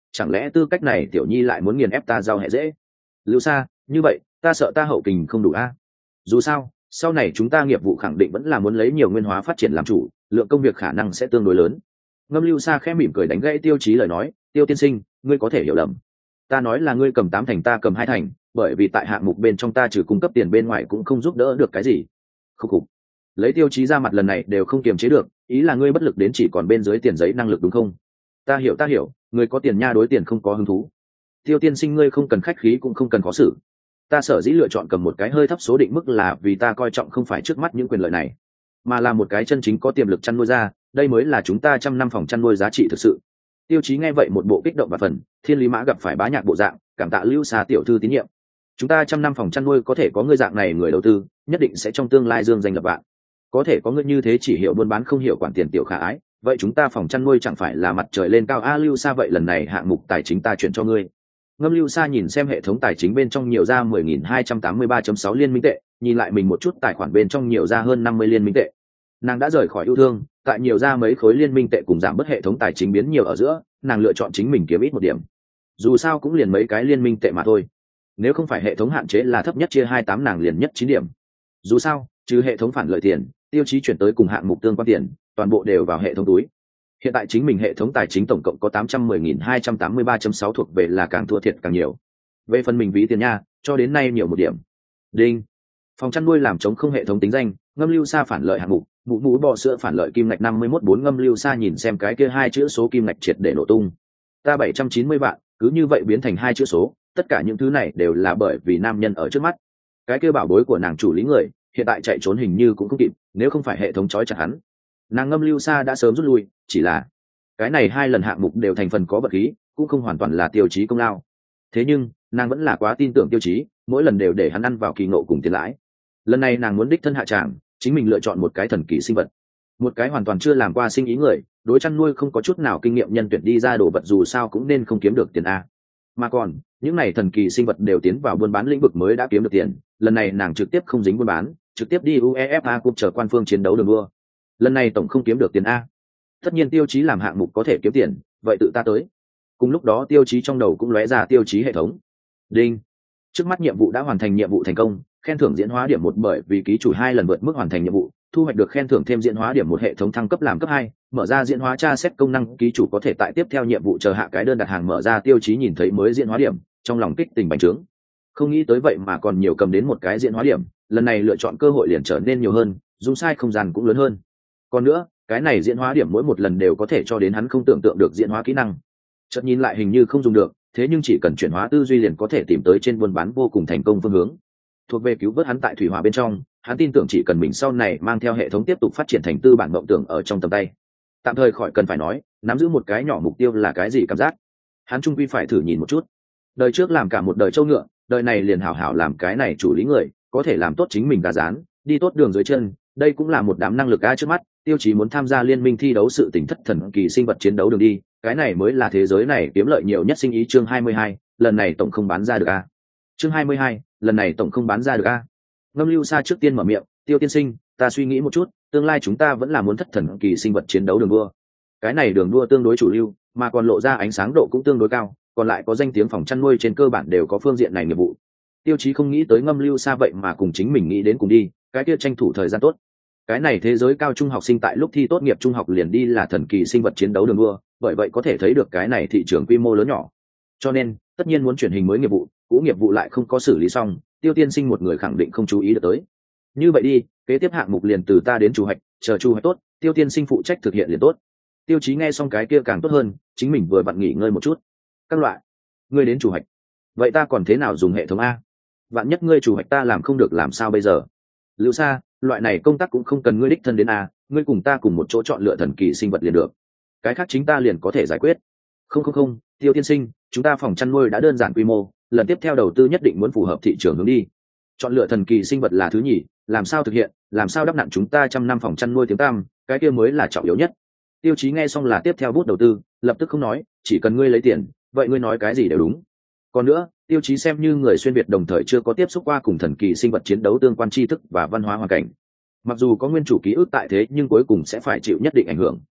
chẳng lẽ tư cách này tiểu nhi lại muốn nghiền ép ta giao hệ dễ? Lưu Sa, như vậy ta sợ ta hậu kình không đủ a. Dù sao sau này chúng ta nghiệp vụ khẳng định vẫn là muốn lấy nhiều nguyên hóa phát triển làm chủ, lượng công việc khả năng sẽ tương đối lớn. Ngâm Lưu Sa khẽ mỉm cười đánh gãy Tiêu Chí lời nói, Tiêu tiên sinh, ngươi có thể hiểu lầm, ta nói là ngươi cầm 8 thành ta cầm 2 thành, bởi vì tại hạng mục bên trong ta trừ cung cấp tiền bên ngoài cũng không giúp đỡ được cái gì. Khúc khục. Lấy Tiêu Chí ra mặt lần này đều không kiềm chế được, ý là ngươi bất lực đến chỉ còn bên dưới tiền giấy năng lực đúng không? Ta hiểu, ngươi có tiền nha, đối tiền không có hứng thú. Tiêu tiên sinh, ngươi không cần khách khí cũng không cần khó xử. Ta sở dĩ lựa chọn cầm một cái hơi thấp số định mức là vì ta coi trọng không phải trước mắt những quyền lợi này, mà là một cái chân chính có tiềm lực chăn nuôi ra, đây mới là chúng ta 100 năm phòng chăn nuôi giá trị thực sự. Tiêu Chí nghe vậy một bộ kích động và phần, thiên lý mã gặp phải bá nhạc bộ dạng, cảm tạ Lưu Sa tiểu thư tín nhiệm. Chúng ta 100 năm phòng chăn nuôi có thể có ngươi dạng này người đầu tư, nhất định sẽ trong tương lai dương danh lập vạn. Có thể có ngươi như thế chỉ hiểu buôn bán không hiểu quản tiền tiểu khả ái, vậy chúng ta phòng chăn nuôi chẳng phải là mặt trời lên cao a. Lưu Sa, vậy lần này hạng mục tài chính ta chuyển cho ngươi. Ngâm Lưu Sa nhìn xem hệ thống tài chính bên trong nhiều ra 10.283.6 liên minh tệ, nhìn lại mình một chút tài khoản bên trong nhiều ra hơn 50 liên minh tệ. Nàng đã rời khỏi yêu thương, tại nhiều ra mấy khối liên minh tệ cùng giảm bớt hệ thống tài chính biến nhiều ở giữa, nàng lựa chọn chính mình kiếm ít một điểm. Dù sao cũng liền mấy cái liên minh tệ mà thôi. Nếu không phải hệ thống hạn chế là thấp nhất chia 28, nàng liền nhất 9 điểm. Dù sao, trừ hệ thống phản lợi tiền, Tiêu Chí chuyển tới cùng hạng mục tương quan tiền, toàn bộ đều vào hệ thống túi. Hiện tại chính mình hệ thống tài chính tổng cộng có 810.283.6 thuộc về là càng thua thiệt càng nhiều. Về phần mình ví tiền nha, cho đến nay nhiều một điểm. Đinh. Phòng chăn nuôi làm chống không hệ thống tính danh, Ngâm Lưu Sa phản lợi hạng mục, mũ mũ bò sữa phản lợi kim ngạch 51.4. Ngâm Lưu Sa nhìn xem cái kia hai chữ số kim ngạch triệt để nổ tung. Ta 790 vạn, cứ như vậy biến thành hai chữ số, tất cả những thứ này đều là bởi vì nam nhân ở trước mắt. Cái kia bảo bối của nàng chủ lý người, hiện tại chạy trốn hình như cũng không kịp, nếu không phải hệ thống trói chặt hắn, nàng Ngâm Lưu Sa đã sớm rút lui. Chỉ là cái này hai lần hạng mục đều thành phần có vật khí, cũng không hoàn toàn là Tiêu Chí công lao. Thế nhưng nàng vẫn là quá tin tưởng Tiêu Chí, mỗi lần đều để hắn ăn vào kỳ ngộ cùng tiền lãi. Lần này nàng muốn đích thân hạ tràng, chính mình lựa chọn một cái thần kỳ sinh vật, một cái hoàn toàn chưa làm qua sinh ý người, đối chăn nuôi không có chút nào kinh nghiệm nhân tuyển đi ra đồ vật, dù sao cũng nên không kiếm được tiền a. Mà còn những này thần kỳ sinh vật đều tiến vào buôn bán lĩnh vực mới đã kiếm được tiền, lần này nàng trực tiếp không dính buôn bán, trực tiếp đi UEFA Cup chờ quan phương chiến đấu đường đua. Lần này tổng không kiếm được tiền a. Tất nhiên Tiêu Chí làm hạng mục có thể kiếm tiền, vậy tự ta tới. Cùng lúc đó Tiêu Chí trong đầu cũng lóe ra Tiêu Chí hệ thống. Đinh. Trước mắt nhiệm vụ đã hoàn thành, nhiệm vụ thành công, khen thưởng diễn hóa điểm 1 bởi vì ký chủ 2 lần vượt mức hoàn thành nhiệm vụ, thu hoạch được khen thưởng thêm diễn hóa điểm 1, hệ thống thăng cấp làm cấp 2, mở ra diễn hóa tra xét công năng, ký chủ có thể tại tiếp theo nhiệm vụ chờ hạ cái đơn đặt hàng mở ra. Tiêu Chí nhìn thấy mới diễn hóa điểm, trong lòng kích tình bành trướng. Không nghĩ tới vậy mà còn nhiều cầm đến một cái diễn hóa điểm, lần này lựa chọn cơ hội liền trở nên nhiều hơn, dung sai không gian cũng lớn hơn. Còn nữa, cái này diễn hóa điểm mỗi một lần đều có thể cho đến hắn không tưởng tượng được diễn hóa kỹ năng. Chợt nhìn lại hình như không dùng được, thế nhưng chỉ cần chuyển hóa tư duy liền có thể tìm tới trên buôn bán vô cùng thành công phương hướng. Thuộc về cứu vớt hắn tại thủy hỏa bên trong, hắn tin tưởng chỉ cần mình sau này mang theo hệ thống tiếp tục phát triển thành tư bản mộng tưởng ở trong tầm tay. Tạm thời khỏi cần phải nói, nắm giữ một cái nhỏ mục tiêu là cái gì cảm giác. Hắn trung quy phải thử nhìn một chút. Đời trước làm cả một đời trâu ngựa, đời này liền hảo hảo làm cái này chủ lý người, có thể làm tốt chính mình gà rán, đi tốt đường dưới chân, đây cũng là một đám năng lực ai trước mắt. Tiêu Chí muốn tham gia liên minh thi đấu sự tỉnh thất thần kỳ sinh vật chiến đấu đường đi, cái này mới là thế giới này kiếm lợi nhiều nhất sinh ý. Chương 22, lần này tổng không bán ra được a. Chương 22, lần này tổng không bán ra được a. Ngâm Lưu Sa trước tiên mở miệng, Tiêu tiên sinh, ta suy nghĩ một chút, tương lai chúng ta vẫn là muốn thất thần kỳ sinh vật chiến đấu đường đua. Cái này đường đua tương đối chủ lưu, mà còn lộ ra ánh sáng độ cũng tương đối cao, còn lại có danh tiếng phòng chăn nuôi trên cơ bản đều có phương diện này nghiệp vụ. Tiêu Chí không nghĩ tới Ngâm Lưu Sa vậy mà cùng chính mình nghĩ đến cùng đi, cái kia tranh thủ thời gian tốt. Cái này thế giới cao trung học sinh tại lúc thi tốt nghiệp trung học liền đi là thần kỳ sinh vật chiến đấu đường đua, bởi vậy có thể thấy được cái này thị trường quy mô lớn nhỏ. Cho nên tất nhiên muốn chuyển hình mới nghiệp vụ, cũ nghiệp vụ lại không có xử lý xong, Tiêu tiên sinh một người khẳng định không chú ý được tới. Như vậy đi, kế tiếp hạng mục liền từ ta đến chủ hoạch, chờ chu hoạch tốt, Tiêu tiên sinh phụ trách thực hiện liền tốt. Tiêu Chí nghe xong cái kia càng tốt hơn, chính mình vừa vặn nghỉ ngơi một chút. Các loại, ngươi đến chủ hoạch, vậy ta còn thế nào dùng hệ thống a? Vạn nhất ngươi chủ hoạch ta làm không được làm sao bây giờ? Lưu Sa, loại này công tác cũng không cần ngươi đích thân đến a, ngươi cùng ta cùng một chỗ chọn lựa thần kỳ sinh vật liền được, cái khác chính ta liền có thể giải quyết. Không, Tiêu tiên sinh, chúng ta phòng chăn nuôi đã đơn giản quy mô, lần tiếp theo đầu tư nhất định muốn phù hợp thị trường hướng đi. Chọn lựa thần kỳ sinh vật là thứ nhì, làm sao thực hiện, làm sao đắp nặn chúng ta 100 năm phòng chăn nuôi tiếng tăm, cái kia mới là trọng yếu nhất. Tiêu Chí nghe xong là tiếp theo bút đầu tư, lập tức không nói, chỉ cần ngươi lấy tiền, vậy ngươi nói cái gì đều đúng. Còn nữa, Tiêu Chí xem như người xuyên việt đồng thời chưa có tiếp xúc qua cùng thần kỳ sinh vật chiến đấu tương quan tri thức và văn hóa hoàn cảnh. Mặc dù có nguyên chủ ký ức tại thế nhưng cuối cùng sẽ phải chịu nhất định ảnh hưởng.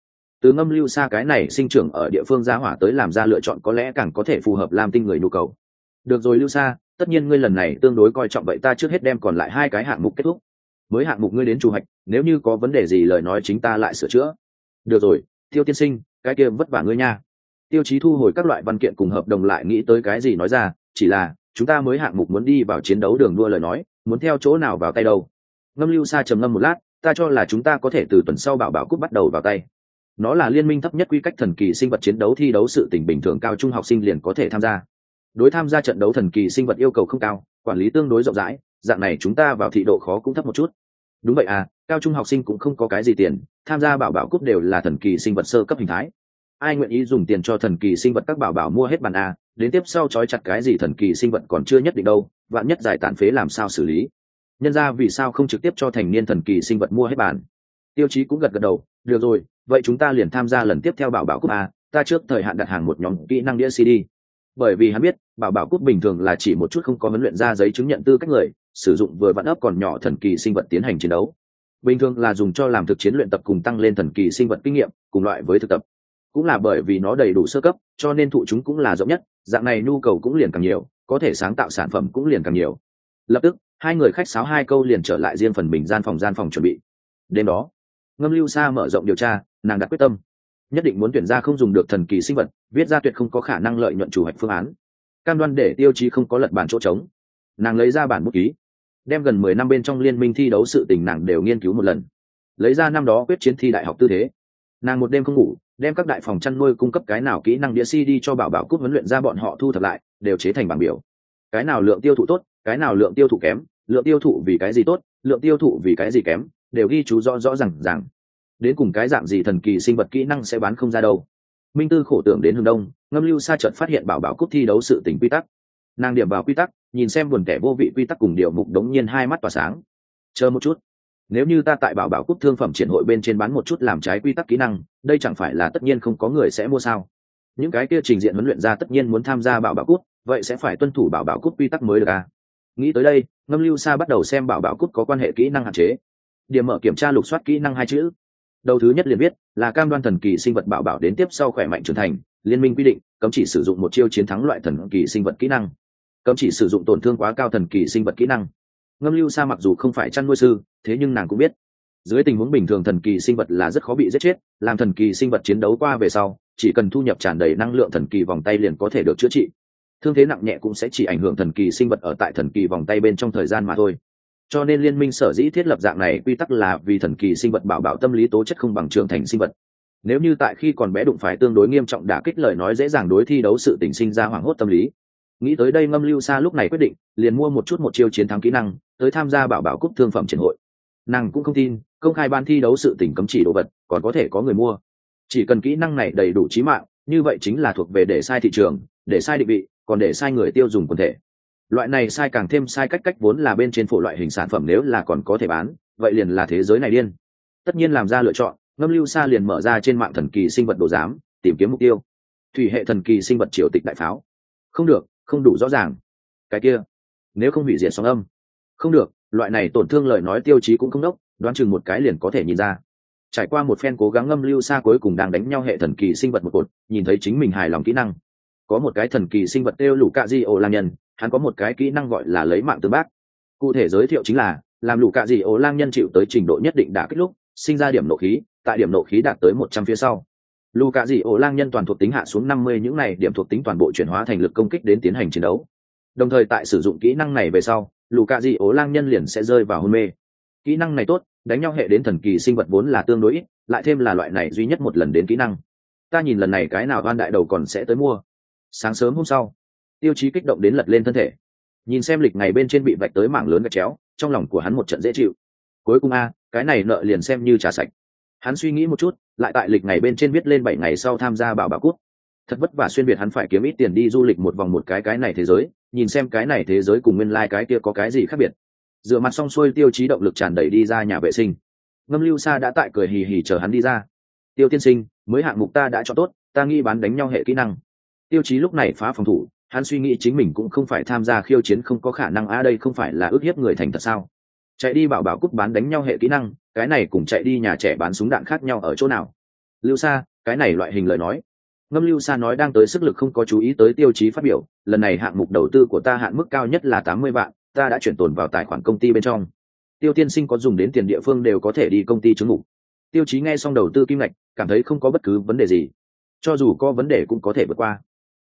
từ Ngâm Lưu Sa cái này sinh trưởng ở địa phương gia hỏa tới làm ra lựa chọn có lẽ càng có thể phù hợp Lam Tinh người nhu cầu. Được rồi Lưu Sa, tất nhiên ngươi lần này tương đối coi trọng vậy ta trước hết đem còn lại 2 cái hạng mục kết thúc. Mới hạng mục ngươi đến chủ hạch, nếu như có vấn đề gì lời nói chính ta lại sửa chữa. Được rồi, Tiêu tiên sinh, cái kia vất vả ngươi nha. Tiêu Chí thu hồi các loại văn kiện cùng hợp đồng lại nghĩ tới cái gì nói ra, chỉ là chúng ta mới hạng mục muốn đi vào chiến đấu đường đua lời nói, muốn theo chỗ nào vào tay đâu. Ngâm Lưu Sa trầm ngâm một lát, ta cho là chúng ta có thể từ tuần sau bảo cúp bắt đầu vào tay. Nó là liên minh thấp nhất quy cách thần kỳ sinh vật chiến đấu thi đấu sự tình bình thường cao trung học sinh liền có thể tham gia. Đối tham gia trận đấu thần kỳ sinh vật yêu cầu không cao, quản lý tương đối rộng rãi, dạng này chúng ta vào thị độ khó cũng thấp một chút. Đúng vậy à, cao trung học sinh cũng không có cái gì tiền, tham gia bảo cúp đều là thần kỳ sinh vật sơ cấp hình thái. Ai nguyện ý dùng tiền cho thần kỳ sinh vật các bảo mua hết bàn a, đến tiếp sau trói chặt cái gì thần kỳ sinh vật còn chưa nhất định đâu, vạn nhất giải tàn phế làm sao xử lý. Nhân ra vì sao không trực tiếp cho thành niên thần kỳ sinh vật mua hết bàn. Tiêu Chí cũng gật đầu, được rồi, vậy chúng ta liền tham gia lần tiếp theo bảo cúp a, ta trước thời hạn đặt hàng một nhóm kỹ năng đĩa CD. Bởi vì hắn biết bảo cúp bình thường là chỉ một chút không có huấn luyện ra giấy chứng nhận tư cách người sử dụng vừa vặn ấp còn nhỏ thần kỳ sinh vật tiến hành chiến đấu, bình thường là dùng cho làm thực chiến luyện tập cùng tăng lên thần kỳ sinh vật kinh nghiệm cùng loại với thực tập. Cũng là bởi vì nó đầy đủ sơ cấp cho nên thụ chúng cũng là rộng nhất, dạng này nhu cầu cũng liền càng nhiều, có thể sáng tạo sản phẩm cũng liền càng nhiều. Lập tức 2 người khách sáo 2 câu liền trở lại riêng phần mình gian phòng chuẩn bị. Đêm đó Ngâm Lưu Sa mở rộng điều tra, nàng đặt quyết tâm nhất định muốn tuyển ra không dùng được thần kỳ sinh vật, viết ra tuyệt không có khả năng lợi nhuận chủ hoạch phương án, cam đoan để Tiêu Chí không có lật bản chỗ trống. Nàng lấy ra bản bút ký, đem gần 10 năm bên trong liên minh thi đấu sự tình nàng đều nghiên cứu một lần, lấy ra năm đó quyết chiến thi đại học tư thế. Nàng một đêm không ngủ, đem các đại phòng chăn nuôi cung cấp cái nào kỹ năng đĩa CD cho bảo cúp huấn luyện ra bọn họ thu thập lại, đều chế thành bảng biểu. Cái nào lượng tiêu thụ tốt, cái nào lượng tiêu thụ kém, lượng tiêu thụ vì cái gì tốt, lượng tiêu thụ vì cái gì kém, đều ghi chú rõ ràng. Đến cùng cái dạng gì thần kỳ sinh vật kỹ năng sẽ bán không ra đâu. Minh Tư khổ tưởng đến hướng đông, Ngâm Lưu Sa chợt phát hiện bảo cúp thi đấu sự tình quy tắc. Nàng điểm vào quy tắc, nhìn xem buồn kẻ vô vị quy tắc cùng điều mục đống nhiên 2 mắt tỏa sáng. Chờ một chút, nếu như ta tại bảo cúp thương phẩm triển hội bên trên bán một chút làm trái quy tắc kỹ năng, đây chẳng phải là tất nhiên không có người sẽ mua sao? Những cái kia trình diện huấn luyện ra tất nhiên muốn tham gia bảo cúp, vậy sẽ phải tuân thủ bảo cúp quy tắc mới được à? Nghĩ tới đây, Ngâm Lưu Sa bắt đầu xem bảo cúp có quan hệ kỹ năng hạn chế. Điểm mở kiểm tra lục soát kỹ năng 2 chữ. Đầu thứ nhất liền viết là cam đoan thần kỳ sinh vật bảo đến tiếp sau khỏe mạnh trưởng thành, liên minh quy định cấm chỉ sử dụng một chiêu chiến thắng loại thần kỳ sinh vật kỹ năng, cấm chỉ sử dụng tổn thương quá cao thần kỳ sinh vật kỹ năng. Ngâm Lưu Sa mặc dù không phải chăn nuôi sư, thế nhưng nàng cũng biết dưới tình huống bình thường thần kỳ sinh vật là rất khó bị giết chết, làm thần kỳ sinh vật chiến đấu qua về sau chỉ cần thu nhập tràn đầy năng lượng thần kỳ vòng tay liền có thể được chữa trị, thương thế nặng nhẹ cũng sẽ chỉ ảnh hưởng thần kỳ sinh vật ở tại thần kỳ vòng tay bên trong thời gian mà thôi. Cho nên liên minh sở dĩ thiết lập dạng này quy tắc là vì thần kỳ sinh vật bảo tâm lý tố chất không bằng trưởng thành sinh vật. Nếu như tại khi còn bé đụng phải tương đối nghiêm trọng đả kích lời nói dễ dàng đối thi đấu sự tình sinh ra hoảng hốt tâm lý. Nghĩ tới đây Ngâm Lưu Sa lúc này quyết định liền mua một chiêu chiến thắng kỹ năng tới tham gia bảo cúp thương phẩm triển hội. Nàng cũng không tin công khai ban thi đấu sự tình cấm chỉ đồ vật còn có thể có người mua. Chỉ cần kỹ năng này đầy đủ chí mạng, như vậy chính là thuộc về để sai thị trường, để sai định vị, còn để sai người tiêu dùng quần thể. Loại này sai càng thêm sai cách vốn là bên trên phổ loại hình sản phẩm nếu là còn có thể bán, vậy liền là thế giới này điên. Tất nhiên làm ra lựa chọn, Ngâm Lưu Sa liền mở ra trên mạng thần kỳ sinh vật đồ giám, tìm kiếm mục tiêu. Thủy hệ thần kỳ sinh vật triều tịch đại pháo. Không được, không đủ rõ ràng. Cái kia, nếu không hủy diệt sóng âm. Không được, loại này tổn thương lời nói Tiêu Chí cũng không đốc, đoán chừng một cái liền có thể nhìn ra. Trải qua một phen cố gắng Ngâm Lưu Sa cuối cùng đang đánh nhau hệ thần kỳ sinh vật một cột, nhìn thấy chính mình hài lòng kỹ năng. Có một cái thần kỳ sinh vật tiêu lũ cạ di ổ lang nhân, hắn có một cái kỹ năng gọi là lấy mạng tương bác. Cụ thể giới thiệu chính là làm lũ cạ di ổ lang nhân chịu tới trình độ nhất định đả kích lúc sinh ra điểm nộ khí, tại điểm nộ khí đạt tới 100 phía sau, lũ cạ di ổ lang nhân toàn thuộc tính hạ xuống 50, những này điểm thuộc tính toàn bộ chuyển hóa thành lực công kích đến tiến hành chiến đấu. Đồng thời tại sử dụng kỹ năng này về sau, lũ cạ di ổ lang nhân liền sẽ rơi vào hôn mê. Kỹ năng này tốt, đánh nhau hệ đến thần kỳ sinh vật vốn là tương đối ít, lại thêm là loại này duy nhất một lần đến kỹ năng. Ta nhìn lần này cái nào oan đại đầu còn sẽ tới mua. Sáng sớm hôm sau, Tiêu Chí kích động đến lật lên thân thể, nhìn xem lịch ngày bên trên bị vạch tới mảng lớn gạch chéo, trong lòng của hắn một trận dễ chịu. Cuối cùng cái này nợ liền xem như trả sạch. Hắn suy nghĩ một chút, lại tại lịch ngày bên trên viết lên 7 ngày sau tham gia bảo cúp. Thật vất vả xuyên việt hắn phải kiếm ít tiền đi du lịch một vòng một cái này thế giới, nhìn xem cái này thế giới cùng nguyên lai cái kia có cái gì khác biệt. Rửa mặt xong xuôi Tiêu Chí động lực tràn đầy đi ra nhà vệ sinh. Ngâm Lưu Sa đã tại cười hì hì chờ hắn đi ra. Tiêu tiên sinh, mới hạng mục ta đã chọn tốt, ta nghĩ bán đánh nhau hệ kỹ năng. Tiêu Chí lúc này phá phòng thủ, hắn suy nghĩ chính mình cũng không phải tham gia khiêu chiến không có khả năng đây không phải là ức hiếp người thành thật sao? Chạy đi bảo cúp bán đánh nhau hệ kỹ năng, cái này cùng chạy đi nhà trẻ bán súng đạn khác nhau ở chỗ nào? Lưu Sa, cái này loại hình lời nói. Ngâm Lưu Sa nói đang tới sức lực không có chú ý tới Tiêu Chí phát biểu, lần này hạng mục đầu tư của ta hạn mức cao nhất là 80 vạn, ta đã chuyển tồn vào tài khoản công ty bên trong. Tiêu tiên sinh có dùng đến tiền địa phương đều có thể đi công ty chứng mục. Tiêu Chí nghe xong đầu tư kim ngạch, cảm thấy không có bất cứ vấn đề gì, cho dù có vấn đề cũng có thể vượt qua.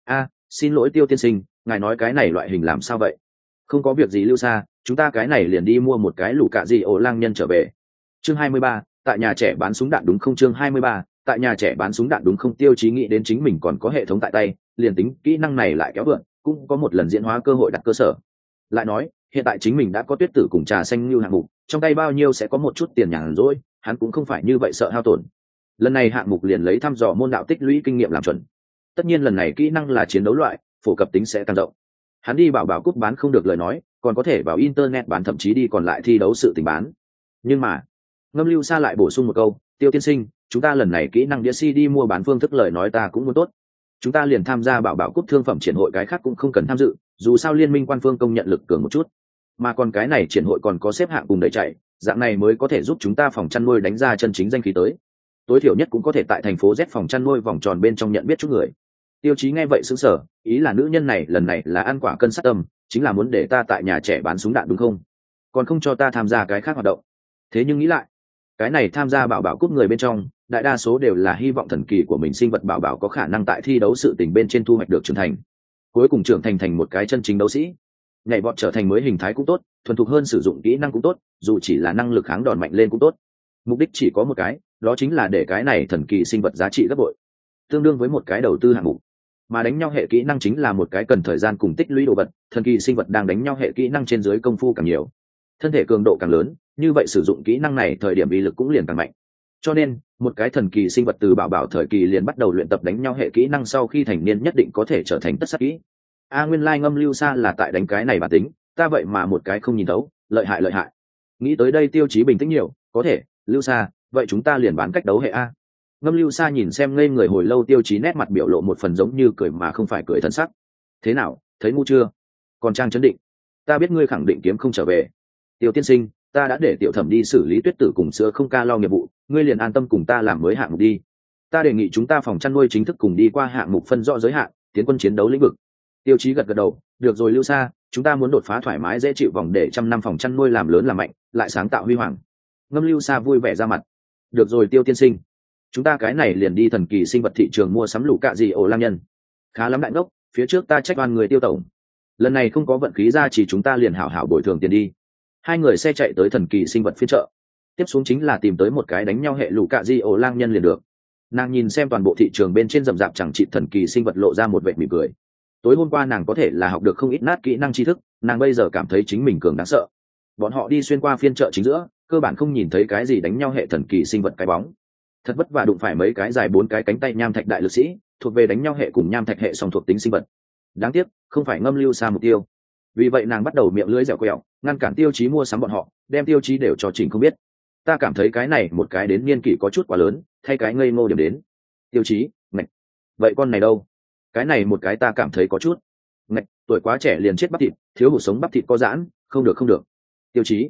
Xin lỗi Tiêu tiên sinh, ngài nói cái này loại hình làm sao vậy? Không có việc gì Lưu Sa, chúng ta cái này liền đi mua một cái lũ cạ gì ổ lang nhân trở về. Chương 23, tại nhà trẻ bán súng đạn đúng không? Chương 23, tại nhà trẻ bán súng đạn đúng không? Tiêu Chí nghĩ đến chính mình còn có hệ thống tại tay, liền tính kỹ năng này lại kéo vượn, cũng có một lần diễn hóa cơ hội đặt cơ sở. Lại nói, hiện tại chính mình đã có tuyết tử cùng trà xanh như hạng mục, trong tay bao nhiêu sẽ có một chút tiền nhàn rỗi, hắn cũng không phải như vậy sợ hao tổn. Lần này hạng mục liền lấy thăm dò môn đạo tích lũy kinh nghiệm làm chuẩn. Tất nhiên lần này kỹ năng là chiến đấu loại, phổ cập tính sẽ tăng rộng. Hắn đi bảo cúp bán không được lời nói, còn có thể vào internet bán, thậm chí đi còn lại thi đấu sự tình bán. Nhưng mà Ngâm Lưu Sa lại bổ sung một câu, Tiêu tiên sinh, chúng ta lần này kỹ năng đĩa CD mua bán phương thức lời nói ta cũng muốn tốt, chúng ta liền tham gia bảo cúp thương phẩm triển hội, cái khác cũng không cần tham dự, dù sao liên minh quan phương công nhận lực cường một chút, mà còn cái này triển hội còn có xếp hạng cùng đẩy chạy, dạng này mới có thể giúp chúng ta phòng chăn nuôi đánh ra chân chính danh khí tới, tối thiểu nhất cũng có thể tại thành phố Z phòng chăn nuôi vòng tròn bên trong nhận biết chút người. Tiêu Chí nghe vậy sững sờ, ý là nữ nhân này lần này là ăn quả cân sát tâm, chính là muốn để ta tại nhà trẻ bán súng đạn đúng không, còn không cho ta tham gia cái khác hoạt động. Thế nhưng nghĩ lại, cái này tham gia bảo cúp người bên trong đại đa số đều là hy vọng thần kỳ của mình sinh vật bảo có khả năng tại thi đấu sự tình bên trên thu hoạch được trưởng thành, cuối cùng trưởng thành thành một cái chân chính đấu sĩ, nhảy vọt trở thành mới hình thái cũng tốt, thuần thục hơn sử dụng kỹ năng cũng tốt, dù chỉ là năng lực kháng đòn mạnh lên cũng tốt. Mục đích chỉ có một cái, đó chính là để cái này thần kỳ sinh vật giá trị gấp bội, tương đương với một cái đầu tư hạng mục. Mà đánh nhau hệ kỹ năng chính là một cái cần thời gian cùng tích lũy đồ vật, thần kỳ sinh vật đang đánh nhau hệ kỹ năng trên dưới công phu càng nhiều, thân thể cường độ càng lớn, như vậy sử dụng kỹ năng này thời điểm uy lực cũng liền càng mạnh. Cho nên một cái thần kỳ sinh vật từ bảo thời kỳ liền bắt đầu luyện tập đánh nhau hệ kỹ năng, sau khi thành niên nhất định có thể trở thành tất sát kỹ. Nguyên lai Ngâm Lưu Sa là tại đánh cái này bản tính, ta vậy mà một cái không nhìn thấu, lợi hại. Nghĩ tới đây Tiêu Chí bình tĩnh nhiều, có thể, Lưu Sa, vậy chúng ta liền bán cách đấu hệ a. Ngâm Lưu Sa nhìn xem ngây người hồi lâu Tiêu Chí, nét mặt biểu lộ một phần giống như cười mà không phải cười thân sắc. Thế nào, thấy ngu chưa? Còn trang chấn định, ta biết ngươi khẳng định kiếm không trở về. Tiêu tiên sinh, ta đã để tiểu thẩm đi xử lý tuyết tử cùng sữa không ca lo nghiệp vụ, ngươi liền an tâm cùng ta làm mới hạng mục đi. Ta đề nghị chúng ta phòng chăn nuôi chính thức cùng đi qua hạng mục phân rõ giới hạn, tiến quân chiến đấu lĩnh vực. Tiêu Chí gật đầu, được rồi Lưu Sa, chúng ta muốn đột phá thoải mái dễ chịu vòng để 100 năm phòng chăn nuôi làm lớn làm mạnh, lại sáng tạo huy hoàng. Ngâm Lưu Sa vui vẻ ra mặt. Được rồi Tiêu tiên sinh, chúng ta cái này liền đi thần kỳ sinh vật thị trường mua sắm lũ cạ gì ổ lang nhân. Khá lắm đại ngốc, phía trước ta trách oan người Tiêu tổng, lần này không có vận khí ra chỉ chúng ta liền hảo hảo bồi thường tiền đi. Hai người xe chạy tới thần kỳ sinh vật phiên chợ, tiếp xuống chính là tìm tới một cái đánh nhau hệ lũ cạ di ổ lang nhân liền được. Nàng nhìn xem toàn bộ thị trường bên trên rậm rạp chẳng trị thần kỳ sinh vật, lộ ra một vệt mỉm cười. Tối hôm qua nàng có thể là học được không ít nát kỹ năng tri thức, nàng bây giờ cảm thấy chính mình cường đáng sợ. Bọn họ đi xuyên qua phiên chợ chính giữa, cơ bản không nhìn thấy cái gì đánh nhau hệ thần kỳ sinh vật cái bóng. Thật vất vả đụng phải mấy cái dài 4 cái cánh tay nham thạch đại lực sĩ, thuộc về đánh nhau hệ cùng nham thạch hệ song thuộc tính sinh vật. Đáng tiếc không phải Ngâm Lưu Sa mục tiêu, vì vậy nàng bắt đầu miệng lưỡi dẻo quẹo, ngăn cản Tiêu Chí mua sắm bọn họ, đem Tiêu Chí đều cho chỉnh không biết. Ta cảm thấy cái này một cái đến niên kỷ có chút quá lớn, thay cái ngây ngô điểm đến. Tiêu Chí, ngạch, vậy con này đâu? Cái này một cái ta cảm thấy có chút ngạch, tuổi quá trẻ liền chết bắp thịt, thiếu hụt sống bắp thịt có giãn, không được. Tiêu Chí,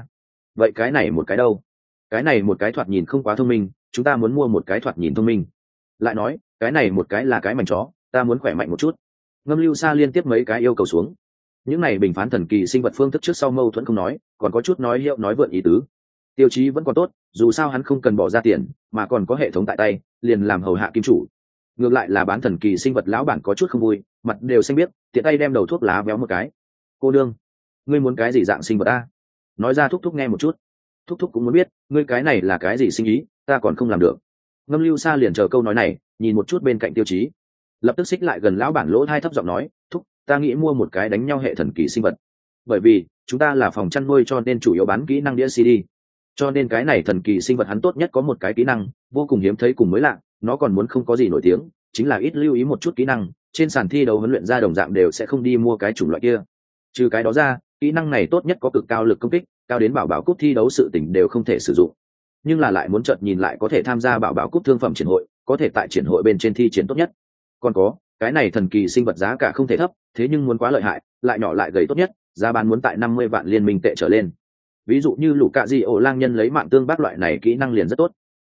vậy cái này một cái đâu? Cái này một cái thoạt nhìn không quá thông minh, chúng ta muốn mua một cái thoạt nhìn thông minh. Lại nói, cái này một cái là cái mảnh chó, ta muốn khỏe mạnh một chút. Ngâm Lưu Sa liên tiếp mấy cái yêu cầu xuống. Những này bình phán thần kỳ sinh vật phương thức trước sau mâu thuẫn không nói, còn có chút nói hiệu nói vượn ý tứ. Tiêu Chí vẫn còn tốt, dù sao hắn không cần bỏ ra tiền, mà còn có hệ thống tại tay, liền làm hầu hạ kim chủ. Ngược lại là bán thần kỳ sinh vật lão bản có chút không vui, mặt đều xanh biết, tiện tay đem đầu thuốc lá véo một cái. Cô đương, ngươi muốn cái gì dạng sinh vật a? Nói ra thúc thúc nghe một chút. Thúc thúc cũng muốn biết, ngươi cái này là cái gì sinh ý, ta còn không làm được. Ngâm Lưu Sa liền chờ câu nói này, nhìn một chút bên cạnh Tiêu Chí, lập tức xích lại gần lão bản lỗ tai thấp giọng nói, thúc, ta nghĩ mua một cái đánh nhau hệ thần kỳ sinh vật, bởi vì chúng ta là phòng chăn nuôi cho nên chủ yếu bán kỹ năng đĩa CD, cho nên cái này thần kỳ sinh vật hắn tốt nhất có một cái kỹ năng vô cùng hiếm thấy cùng mới lạ, nó còn muốn không có gì nổi tiếng, chính là ít lưu ý một chút kỹ năng, trên sàn thi đấu huấn luyện ra đồng dạng đều sẽ không đi mua cái chủng loại kia. Trừ cái đó ra, kỹ năng này tốt nhất có cực cao lực công kích, cao đến bảo cúp thi đấu sự tỉnh đều không thể sử dụng, nhưng là lại muốn chợt nhìn lại có thể tham gia bảo cúp thương phẩm triển hội, có thể tại triển hội bên trên thi triển tốt nhất. Còn có cái này thần kỳ sinh vật giá cả không thể thấp, thế nhưng muốn quá lợi hại, lại nhỏ lại gầy tốt nhất, giá bán muốn tại 50 vạn liên minh tệ trở lên. Ví dụ như lũ cạ di ổ lang nhân lấy mạng tương bác loại này kỹ năng liền rất tốt.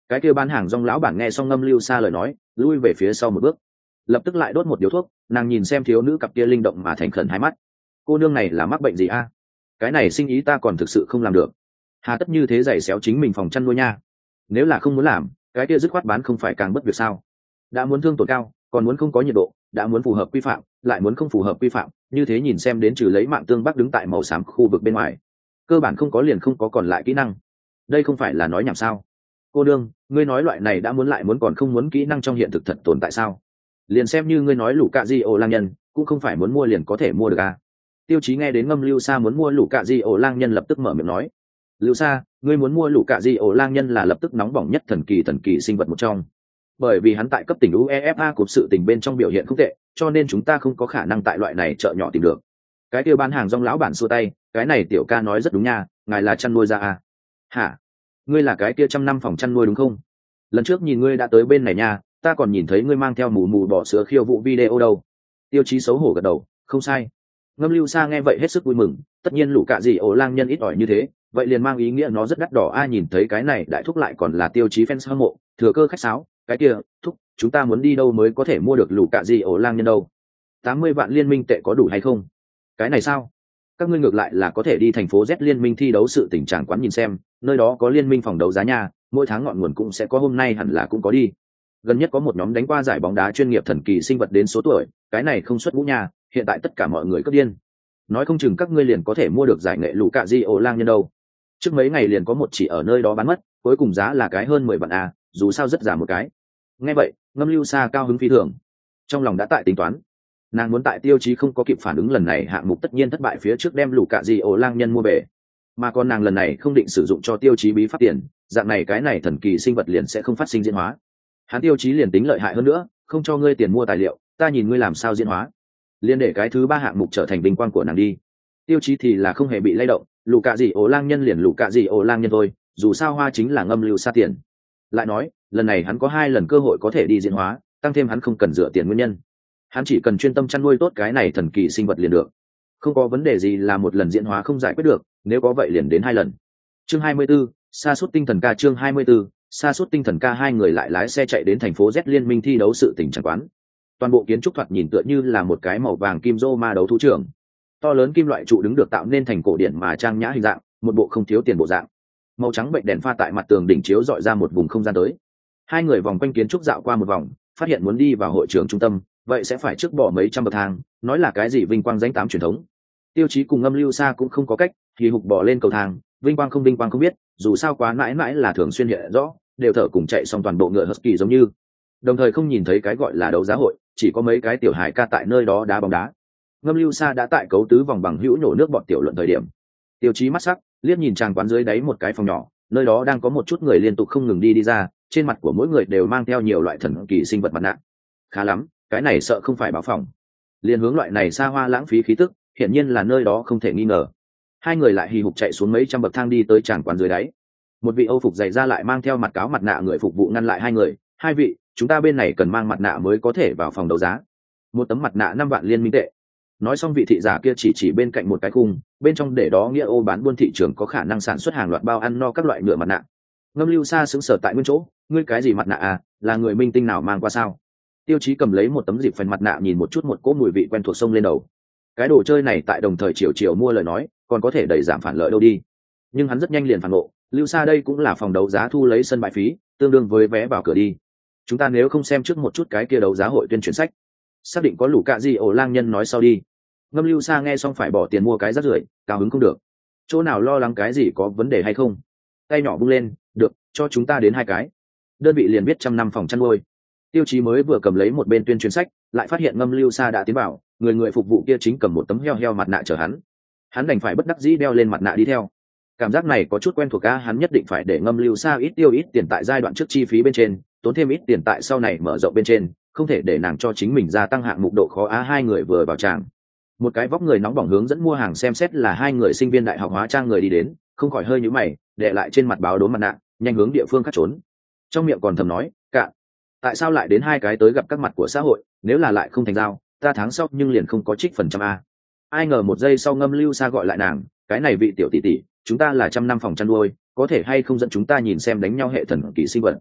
Cái kia bán hàng rong lão bản nghe xong Ngâm Lưu Sa lời nói, lui về phía sau một bước, lập tức lại đốt một điếu thuốc. Nàng nhìn xem thiếu nữ cặp kia linh động mà thành khẩn hai mắt. Cô nương này là mắc bệnh gì a? Cái này sinh ý ta còn thực sự không làm được. Hà tất như thế giày xéo chính mình phòng chăn nuôi nha. Nếu là không muốn làm, cái kia dứt khoát bán không phải càng bất việc sao? Đã muốn thương tổn cao, còn muốn không có nhiệt độ, đã muốn phù hợp quy phạm, lại muốn không phù hợp quy phạm, như thế nhìn xem đến trừ lấy Mạng Tương Bắc đứng tại màu xám khu vực bên ngoài, cơ bản không có liền không có còn lại kỹ năng. Đây không phải là nói nhảm sao? Cô đương, ngươi nói loại này đã muốn lại muốn còn không muốn kỹ năng trong hiện thực thật tồn tại sao? Liền xem như ngươi nói lũ cạ di ổ lang nhân, cũng không phải muốn mua liền có thể mua được à? Tiêu Chí nghe đến Ngâm Lưu Sa muốn mua lũ cạ di ổ lang nhân lập tức mở miệng nói: Lưu Sa, ngươi muốn mua lũ cạ di ổ lang nhân là lập tức nóng bỏng nhất thần kỳ sinh vật một trong. Bởi vì hắn tại cấp tỉnh UEFA của sự tình bên trong biểu hiện không tệ, cho nên chúng ta không có khả năng tại loại này chợ nhỏ tìm được. Cái kia bán hàng rong lão bản xua tay, cái này tiểu ca nói rất đúng nha, ngài là chăn nuôi ra à? Hả? Ngươi là cái kia 100 năm phòng chăn nuôi đúng không? Lần trước nhìn ngươi đã tới bên này nha, ta còn nhìn thấy ngươi mang theo mù mù bỏ sữa khiêu vụ video đâu. Tiêu Chí xấu hổ gật đầu, không sai. Ngâm Lưu Sa nghe vậy hết sức vui mừng, tất nhiên lũ cạ gì ổ lang nhân ít ỏi như thế, vậy liền mang ý nghĩa nó rất đắt đỏ. Ai nhìn thấy cái này đại thúc lại còn là Tiêu Chí fans hâm mộ, thừa cơ khách sáo, cái kia thúc, chúng ta muốn đi đâu mới có thể mua được lũ cạ gì ổ lang nhân đâu? 80 vạn liên minh tệ có đủ hay không? Cái này sao? Các ngươi ngược lại là có thể đi thành phố Z liên minh thi đấu sự tình trạng quán nhìn xem, nơi đó có liên minh phòng đấu giá nha, mỗi tháng ngọn nguồn cũng sẽ có, hôm nay hẳn là cũng có đi. Gần nhất có một nhóm đánh qua giải bóng đá chuyên nghiệp thần kỳ sinh vật đến số tuổi, cái này không xuất ngũ nha, hiện tại tất cả mọi người cấp điên. Nói không chừng các ngươi liền có thể mua được giải nghệ lũ cạ di ổ lang nhân đâu. Trước mấy ngày liền có một chỉ ở nơi đó bán mất, cuối cùng giá là cái hơn 10 vạn à, dù sao rất giả một cái. Nghe vậy, Ngâm Lưu Sa cao hứng phi thường, trong lòng đã tại tính toán. Nàng muốn tại Tiêu Chí không có kịp phản ứng lần này hạng mục tất nhiên thất bại phía trước đem lũ cạ di ổ lang nhân mua về, mà còn nàng lần này không định sử dụng cho Tiêu Chí bí pháp tiền, dạng này cái này thần kỳ sinh vật liền sẽ không phát sinh diễn hóa. Hắn Tiêu Chí liền tính lợi hại hơn nữa, không cho ngươi tiền mua tài liệu, ta nhìn ngươi làm sao diễn hóa. Liên để cái thứ 3 hạng mục trở thành vinh quang của nàng đi. Tiêu Chí thì là không hề bị lay động, lũ cạ gì ổ lang nhân liền lũ cạ gì ổ lang nhân thôi, dù sao hoa chính là Ngâm Lưu Sa tiền. Lại nói, lần này hắn có 2 lần cơ hội có thể đi diễn hóa, tăng thêm hắn không cần dựa tiền nguyên nhân, hắn chỉ cần chuyên tâm chăn nuôi tốt cái này thần kỳ sinh vật liền được. Không có vấn đề gì là một lần diễn hóa không giải quyết được, nếu có vậy liền đến 2 lần. Chương 24, sa sút tinh thần ca. Chương 24, sa sút tinh thần ca. Hai người lại lái xe chạy đến thành phố Z liên minh thi đấu sự tình chẳng quán. Toàn bộ kiến trúc thoạt nhìn tựa như là một cái màu vàng kim rô ma đấu thú trường, to lớn kim loại trụ đứng được tạo nên thành cổ điển mà trang nhã hình dạng, một bộ không thiếu tiền bộ dạng. Màu trắng bệnh đèn pha tại mặt tường đỉnh chiếu dọi ra một vùng không gian tới. Hai người vòng quanh kiến trúc dạo qua một vòng, phát hiện muốn đi vào hội trường trung tâm, vậy sẽ phải trước bỏ mấy trăm bậc thang, nói là cái gì vinh quang danh 8 truyền thống. Tiêu Chí cùng Ngâm Lưu Sa cũng không có cách, thì hục bỏ lên cầu thang, vinh quang không biết, dù sao quá mãi mãi là thường xuyên hiện rõ, đều thở cùng chạy xong toàn bộ ngựa husky giống như. Đồng thời không nhìn thấy cái gọi là đấu giá hội, chỉ có mấy cái tiểu hài ca tại nơi đó đá bóng đá. Ngâm Lưu Sa đã tại cấu tứ vòng bằng hữu nổ nước bọt tiểu luận thời điểm. Tiêu Chí mắt sắc, liếc nhìn tràng quán dưới đáy một cái phòng nhỏ, nơi đó đang có một chút người liên tục không ngừng đi ra, trên mặt của mỗi người đều mang theo nhiều loại thần kỳ sinh vật mặt nạ. Khá lắm, cái này sợ không phải báo phòng. Liên hướng loại này xa hoa lãng phí khí tức, hiển nhiên là nơi đó không thể nghi ngờ. Hai người lại hì hục chạy xuống mấy trăm bậc thang đi tới tràng quán dưới đáy. Một vị Âu phục dày ra lại mang theo mặt cáo mặt nạ người phục vụ ngăn lại hai người. Hai vị, chúng ta bên này cần mang mặt nạ mới có thể vào phòng đấu giá. Một tấm mặt nạ 5 vạn liên minh tệ. Nói xong vị thị giả kia chỉ bên cạnh một cái khung, bên trong để đó nghĩa ô bán buôn thị trường có khả năng sản xuất hàng loạt bao ăn no các loại nhựa mặt nạ. Ngâm Lưu Sa sững sờ tại nguyên chỗ, ngươi cái gì mặt nạ à, là người minh tinh nào mang qua sao? Tiêu Chí cầm lấy một tấm dịp phần mặt nạ nhìn một chút, một cỗ mùi vị quen thuộc xông lên đầu. Cái đồ chơi này tại đồng thời chiều mua lời nói, còn có thể đẩy giảm phản lợi đâu đi. Nhưng hắn rất nhanh liền phản ngộ, Lưu Sa đây cũng là phòng đấu giá thu lấy sân bãi phí, tương đương với vé vào cửa đi. Chúng ta nếu không xem trước một chút cái kia đấu giá hội tuyên truyền sách, xác định có lũ cạ gì ổ lang nhân nói sau đi. Ngâm Lưu Sa nghe xong phải bỏ tiền mua cái rác rưởi, cao hứng không được. Chỗ nào lo lắng cái gì có vấn đề hay không? Tay nhỏ vung lên, được, cho chúng ta đến 2 cái. Đơn vị liền biết 100 năm phòng chăn nuôi. Tiêu Chí mới vừa cầm lấy một bên tuyên truyền sách, lại phát hiện Ngâm Lưu Sa đã tiến vào, người phục vụ kia chính cầm một tấm heo mặt nạ chờ hắn. Hắn đành phải bất đắc dĩ đeo lên mặt nạ đi theo. Cảm giác này có chút quen thuộc, hắn nhất định phải để Ngâm Lưu Sa ít tiêu ít tiền tại giai đoạn trước chi phí bên trên, tốn thêm ít tiền tại sau này mở rộng bên trên, không thể để nàng cho chính mình gia tăng hạng mục độ khó. Hai người vừa vào tràng, một cái vóc người nóng bỏng hướng dẫn mua hàng xem xét là 2 người sinh viên đại học hóa trang người đi đến, không khỏi hơi nhíu mày, để lại trên mặt báo đốm mặt nạ, nhanh hướng địa phương khác trốn. Trong miệng còn thầm nói, cạn, tại sao lại đến 2 cái tới gặp các mặt của xã hội, nếu là lại không thành giao, ta tháng sau nhưng liền không có trích phần trăm a. Ai ngờ một giây sau Ngâm Lưu Sa gọi lại nàng, cái này vị tiểu tỷ tỷ, chúng ta là 100 năm phòng chăn nuôi, có thể hay không dẫn chúng ta nhìn xem đánh nhau hệ thần kỳ sinh vật.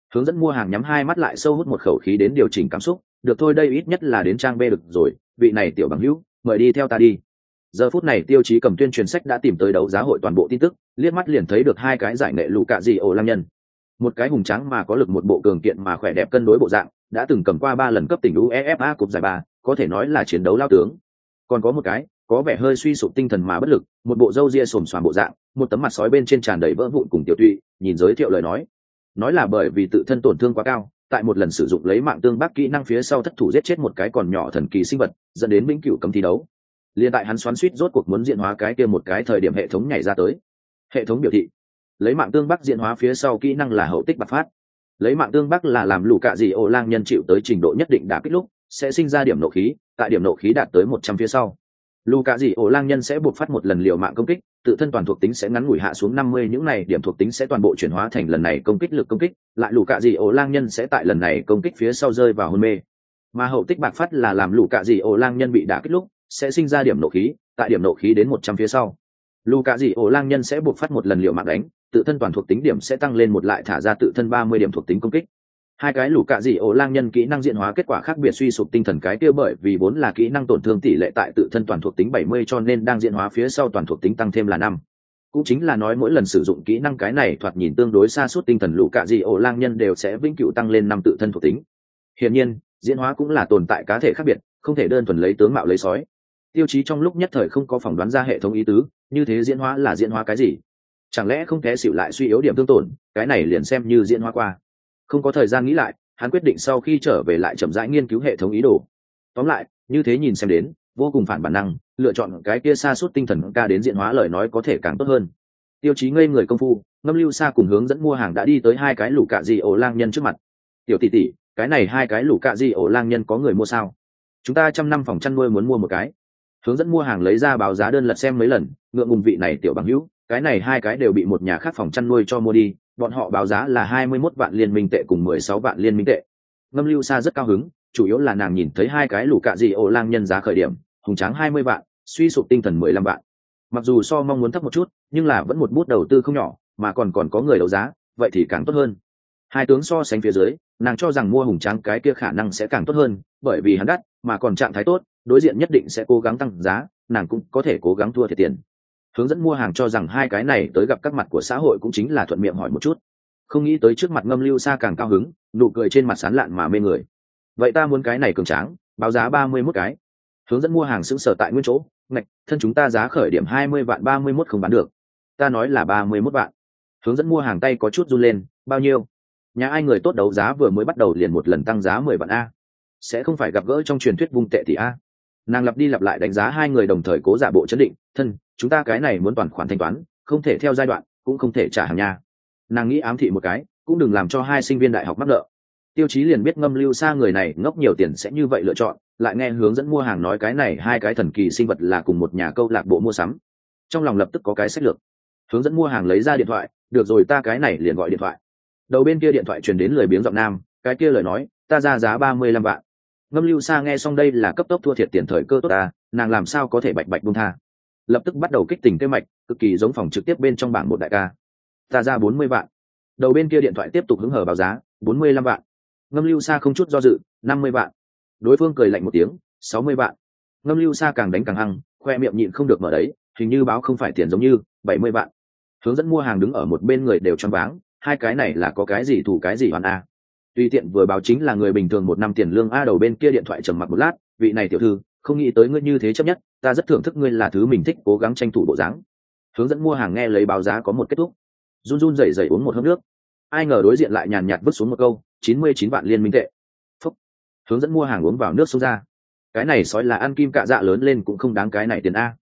Hướng dẫn mua hàng nhắm hai mắt lại sâu hút một khẩu khí đến điều chỉnh cảm xúc, được thôi, đây ít nhất là đến trang B được rồi, vị này tiểu bằng hữu, mời đi theo ta đi. Giờ phút này Tiêu Chí cầm tuyên truyền sách đã tìm tới đấu giá hội toàn bộ tin tức, liếc mắt liền thấy được hai cái giải nghệ lũ cạ dị ổ lang nhân. Một cái hùng tráng mà có lực, một bộ cường kiện mà khỏe đẹp cân đối bộ dạng, đã từng cầm qua 3 lần cấp tỉnh UEFA cúp giải 3, có thể nói là chiến đấu lao tướng. Còn có một cái có vẻ hơi suy sụp tinh thần mà bất lực, một bộ râu ria xồm xoàm bộ dạng, một tấm mặt sói bên trên tràn đầy vỡ vụn cùng tiểu tụy, nhìn giới thiệu lời nói là bởi vì tự thân tổn thương quá cao, tại một lần sử dụng lấy mạng tương bác kỹ năng phía sau thất thủ giết chết một cái còn nhỏ thần kỳ sinh vật, dẫn đến vĩnh cửu cấm thi đấu. Liên tại hắn xoắn xuýt rốt cuộc muốn diễn hóa cái kia một cái thời điểm, hệ thống nhảy ra tới. Hệ thống biểu thị lấy mạng tương bắc diễn hóa phía sau kỹ năng là hậu tích bạc phát. Lấy mạng tương bắc là làm lũ cạ dị ổ lang nhân chịu tới trình độ nhất định đả kích lúc sẽ sinh ra điểm nộ khí, tại điểm nộ khí đạt tới 100 phía sau, lũ cạ dị ổ lang nhân sẽ buộc phát một lần liều mạng công kích, tự thân toàn thuộc tính sẽ ngắn ngủi hạ xuống 50, những này điểm thuộc tính sẽ toàn bộ chuyển hóa thành lần này công kích lực công kích, lại lũ cạ dị ổ lang nhân sẽ tại lần này công kích phía sau rơi vào hôn mê. Mà hậu tích bạc phát là làm lũ cạ dị ổ lang nhân bị đả kích lúc sẽ sinh ra điểm nộ khí, tại điểm nộ khí đến 100 phía sau, lũ cạ dị ổ lang nhân sẽ buộc phát một lần liều mạng đánh, tự thân toàn thuộc tính điểm sẽ tăng lên một, lại thả ra tự thân 30 điểm thuộc tính công kích. Hai cái lũ cạ dị ổ lang nhân kỹ năng diễn hóa kết quả khác biệt suy sụp tinh thần cái kia bởi vì vốn là kỹ năng tổn thương tỷ lệ tại tự thân toàn thuộc tính 70, cho nên đang diễn hóa phía sau toàn thuộc tính tăng thêm là 5. Cũng chính là nói mỗi lần sử dụng kỹ năng cái này thoạt nhìn tương đối xa suốt tinh thần lũ cạ dị ổ lang nhân đều sẽ vĩnh cửu tăng lên 5 tự thân thuộc tính. Hiển nhiên, diễn hóa cũng là tồn tại cá thể khác biệt, không thể đơn thuần lấy tướng mạo lấy sói. Tiêu Chí trong lúc nhất thời không có phỏng đoán ra hệ thống ý tứ, như thế diễn hóa là diễn hóa cái gì? Chẳng lẽ không té xỉu lại suy yếu điểm thương tổn, cái này liền xem như diễn hóa qua. Không có thời gian nghĩ lại, hắn quyết định sau khi trở về lại chậm rãi nghiên cứu hệ thống ý đồ. Tóm lại, như thế nhìn xem đến, vô cùng phản bản năng, lựa chọn cái kia sa sút tinh thần ca đến diễn hóa lời nói có thể càng tốt hơn. Tiêu Chí ngây người công phu, Ngâm Lưu Sa cùng hướng dẫn mua hàng đã đi tới hai cái lũ cạ dị ổ lang nhân trước mặt. Tiểu tỷ tỷ, cái này hai cái lũ cạ dị ổ lang nhân có người mua sao? Chúng ta 100 năm phòng chăn nuôi muốn mua một cái. Hướng dẫn mua hàng lấy ra báo giá đơn lật xem mấy lần, ngượng ngùng vị này tiểu bằng hữu, cái này hai cái đều bị một nhà khác phòng chăn nuôi cho mua đi, bọn họ báo giá là 21 vạn liên minh tệ cùng 16 vạn liên minh tệ. Ngâm Lưu Sa rất cao hứng, chủ yếu là nàng nhìn thấy hai cái lũ cạ dị ổ lang nhân giá khởi điểm, hùng tráng 20 vạn, suy sụp tinh thần 15 vạn. Mặc dù so mong muốn thấp một chút, nhưng là vẫn một bút đầu tư không nhỏ, mà còn có người đấu giá, vậy thì càng tốt hơn. Hai tướng so sánh phía dưới, nàng cho rằng mua hùng tráng cái kia khả năng sẽ càng tốt hơn, bởi vì hắn đắt, mà còn trạng thái tốt, đối diện nhất định sẽ cố gắng tăng giá, nàng cũng có thể cố gắng thua thiệt tiền. Hướng dẫn mua hàng cho rằng hai cái này tới gặp các mặt của xã hội cũng chính là thuận miệng hỏi một chút, không nghĩ tới trước mặt Ngâm Lưu Sa càng cao hứng, nụ cười trên mặt sán lạn mà mê người. Vậy ta muốn cái này cường tráng, báo giá 31 cái. Hướng dẫn mua hàng sững sờ tại nguyên chỗ, ngạch, thân chúng ta giá khởi điểm 20 vạn 31 không bán được. Ta nói là 31 vạn. Hướng dẫn mua hàng tay có chút run lên, bao nhiêu? Nhà ai người tốt đấu giá vừa mới bắt đầu liền một lần tăng giá 10 vạn a? Sẽ không phải gặp gỡ trong truyền thuyết vung tệ thì a? Nàng lặp đi lặp lại đánh giá hai người đồng thời cố giả bộ chấn định, thân, chúng ta cái này muốn toàn khoản thanh toán, không thể theo giai đoạn, cũng không thể trả hàng nha. Nàng nghĩ ám thị một cái, cũng đừng làm cho hai sinh viên đại học mắc nợ. Tiêu Chí liền biết Ngâm Lưu Sa người này ngốc nhiều tiền sẽ như vậy lựa chọn, lại nghe hướng dẫn mua hàng nói cái này hai cái thần kỳ sinh vật là cùng một nhà câu lạc bộ mua sắm, trong lòng lập tức có cái sách lược. Hướng dẫn mua hàng lấy ra điện thoại, được rồi, ta cái này liền gọi điện thoại. Đầu bên kia điện thoại truyền đến lười biếng giọng nam, cái kia lời nói, ta ra giá 35 vạn. Ngâm Lưu Sa nghe xong đây là cấp tốc thua thiệt tiền thời cơ tốt ta, nàng làm sao có thể bạch bạch buông tha. Lập tức bắt đầu kích tình kế mạch, cực kỳ giống phòng trực tiếp bên trong bảng một đại ca. Ta ra 40 vạn. Đầu bên kia điện thoại tiếp tục hứng hở báo giá, 45 vạn. Ngâm Lưu Sa không chút do dự, 50 vạn. Đối phương cười lạnh một tiếng, 60 vạn. Ngâm Lưu Sa càng đánh càng hăng, khoe miệng nhịn không được mở đấy, hình như báo không phải tiền giống như 70 vạn. Hướng dẫn mua hàng đứng ở một bên người đều choáng váng, hai cái này là có cái gì thủ cái gì hoàn a? Tùy tiện vừa báo chính là người bình thường 1 năm tiền lương a. Đầu bên kia điện thoại trầm mặc một lát, vị này tiểu thư, không nghĩ tới ngươi như thế chấp nhất, ta rất thưởng thức ngươi là thứ mình thích, cố gắng tranh thủ bộ dáng. Hướng dẫn mua hàng nghe lấy báo giá có một kết thúc, run run rẩy rẩy uống một hớp nước. Ai ngờ đối diện lại nhàn nhạt vứt xuống một câu, 99 vạn liên minh tệ. Phúc. Hướng dẫn mua hàng uống vào nước xông ra. Cái này sói là ăn kim cạ dạ lớn lên cũng không đáng cái này tiền a.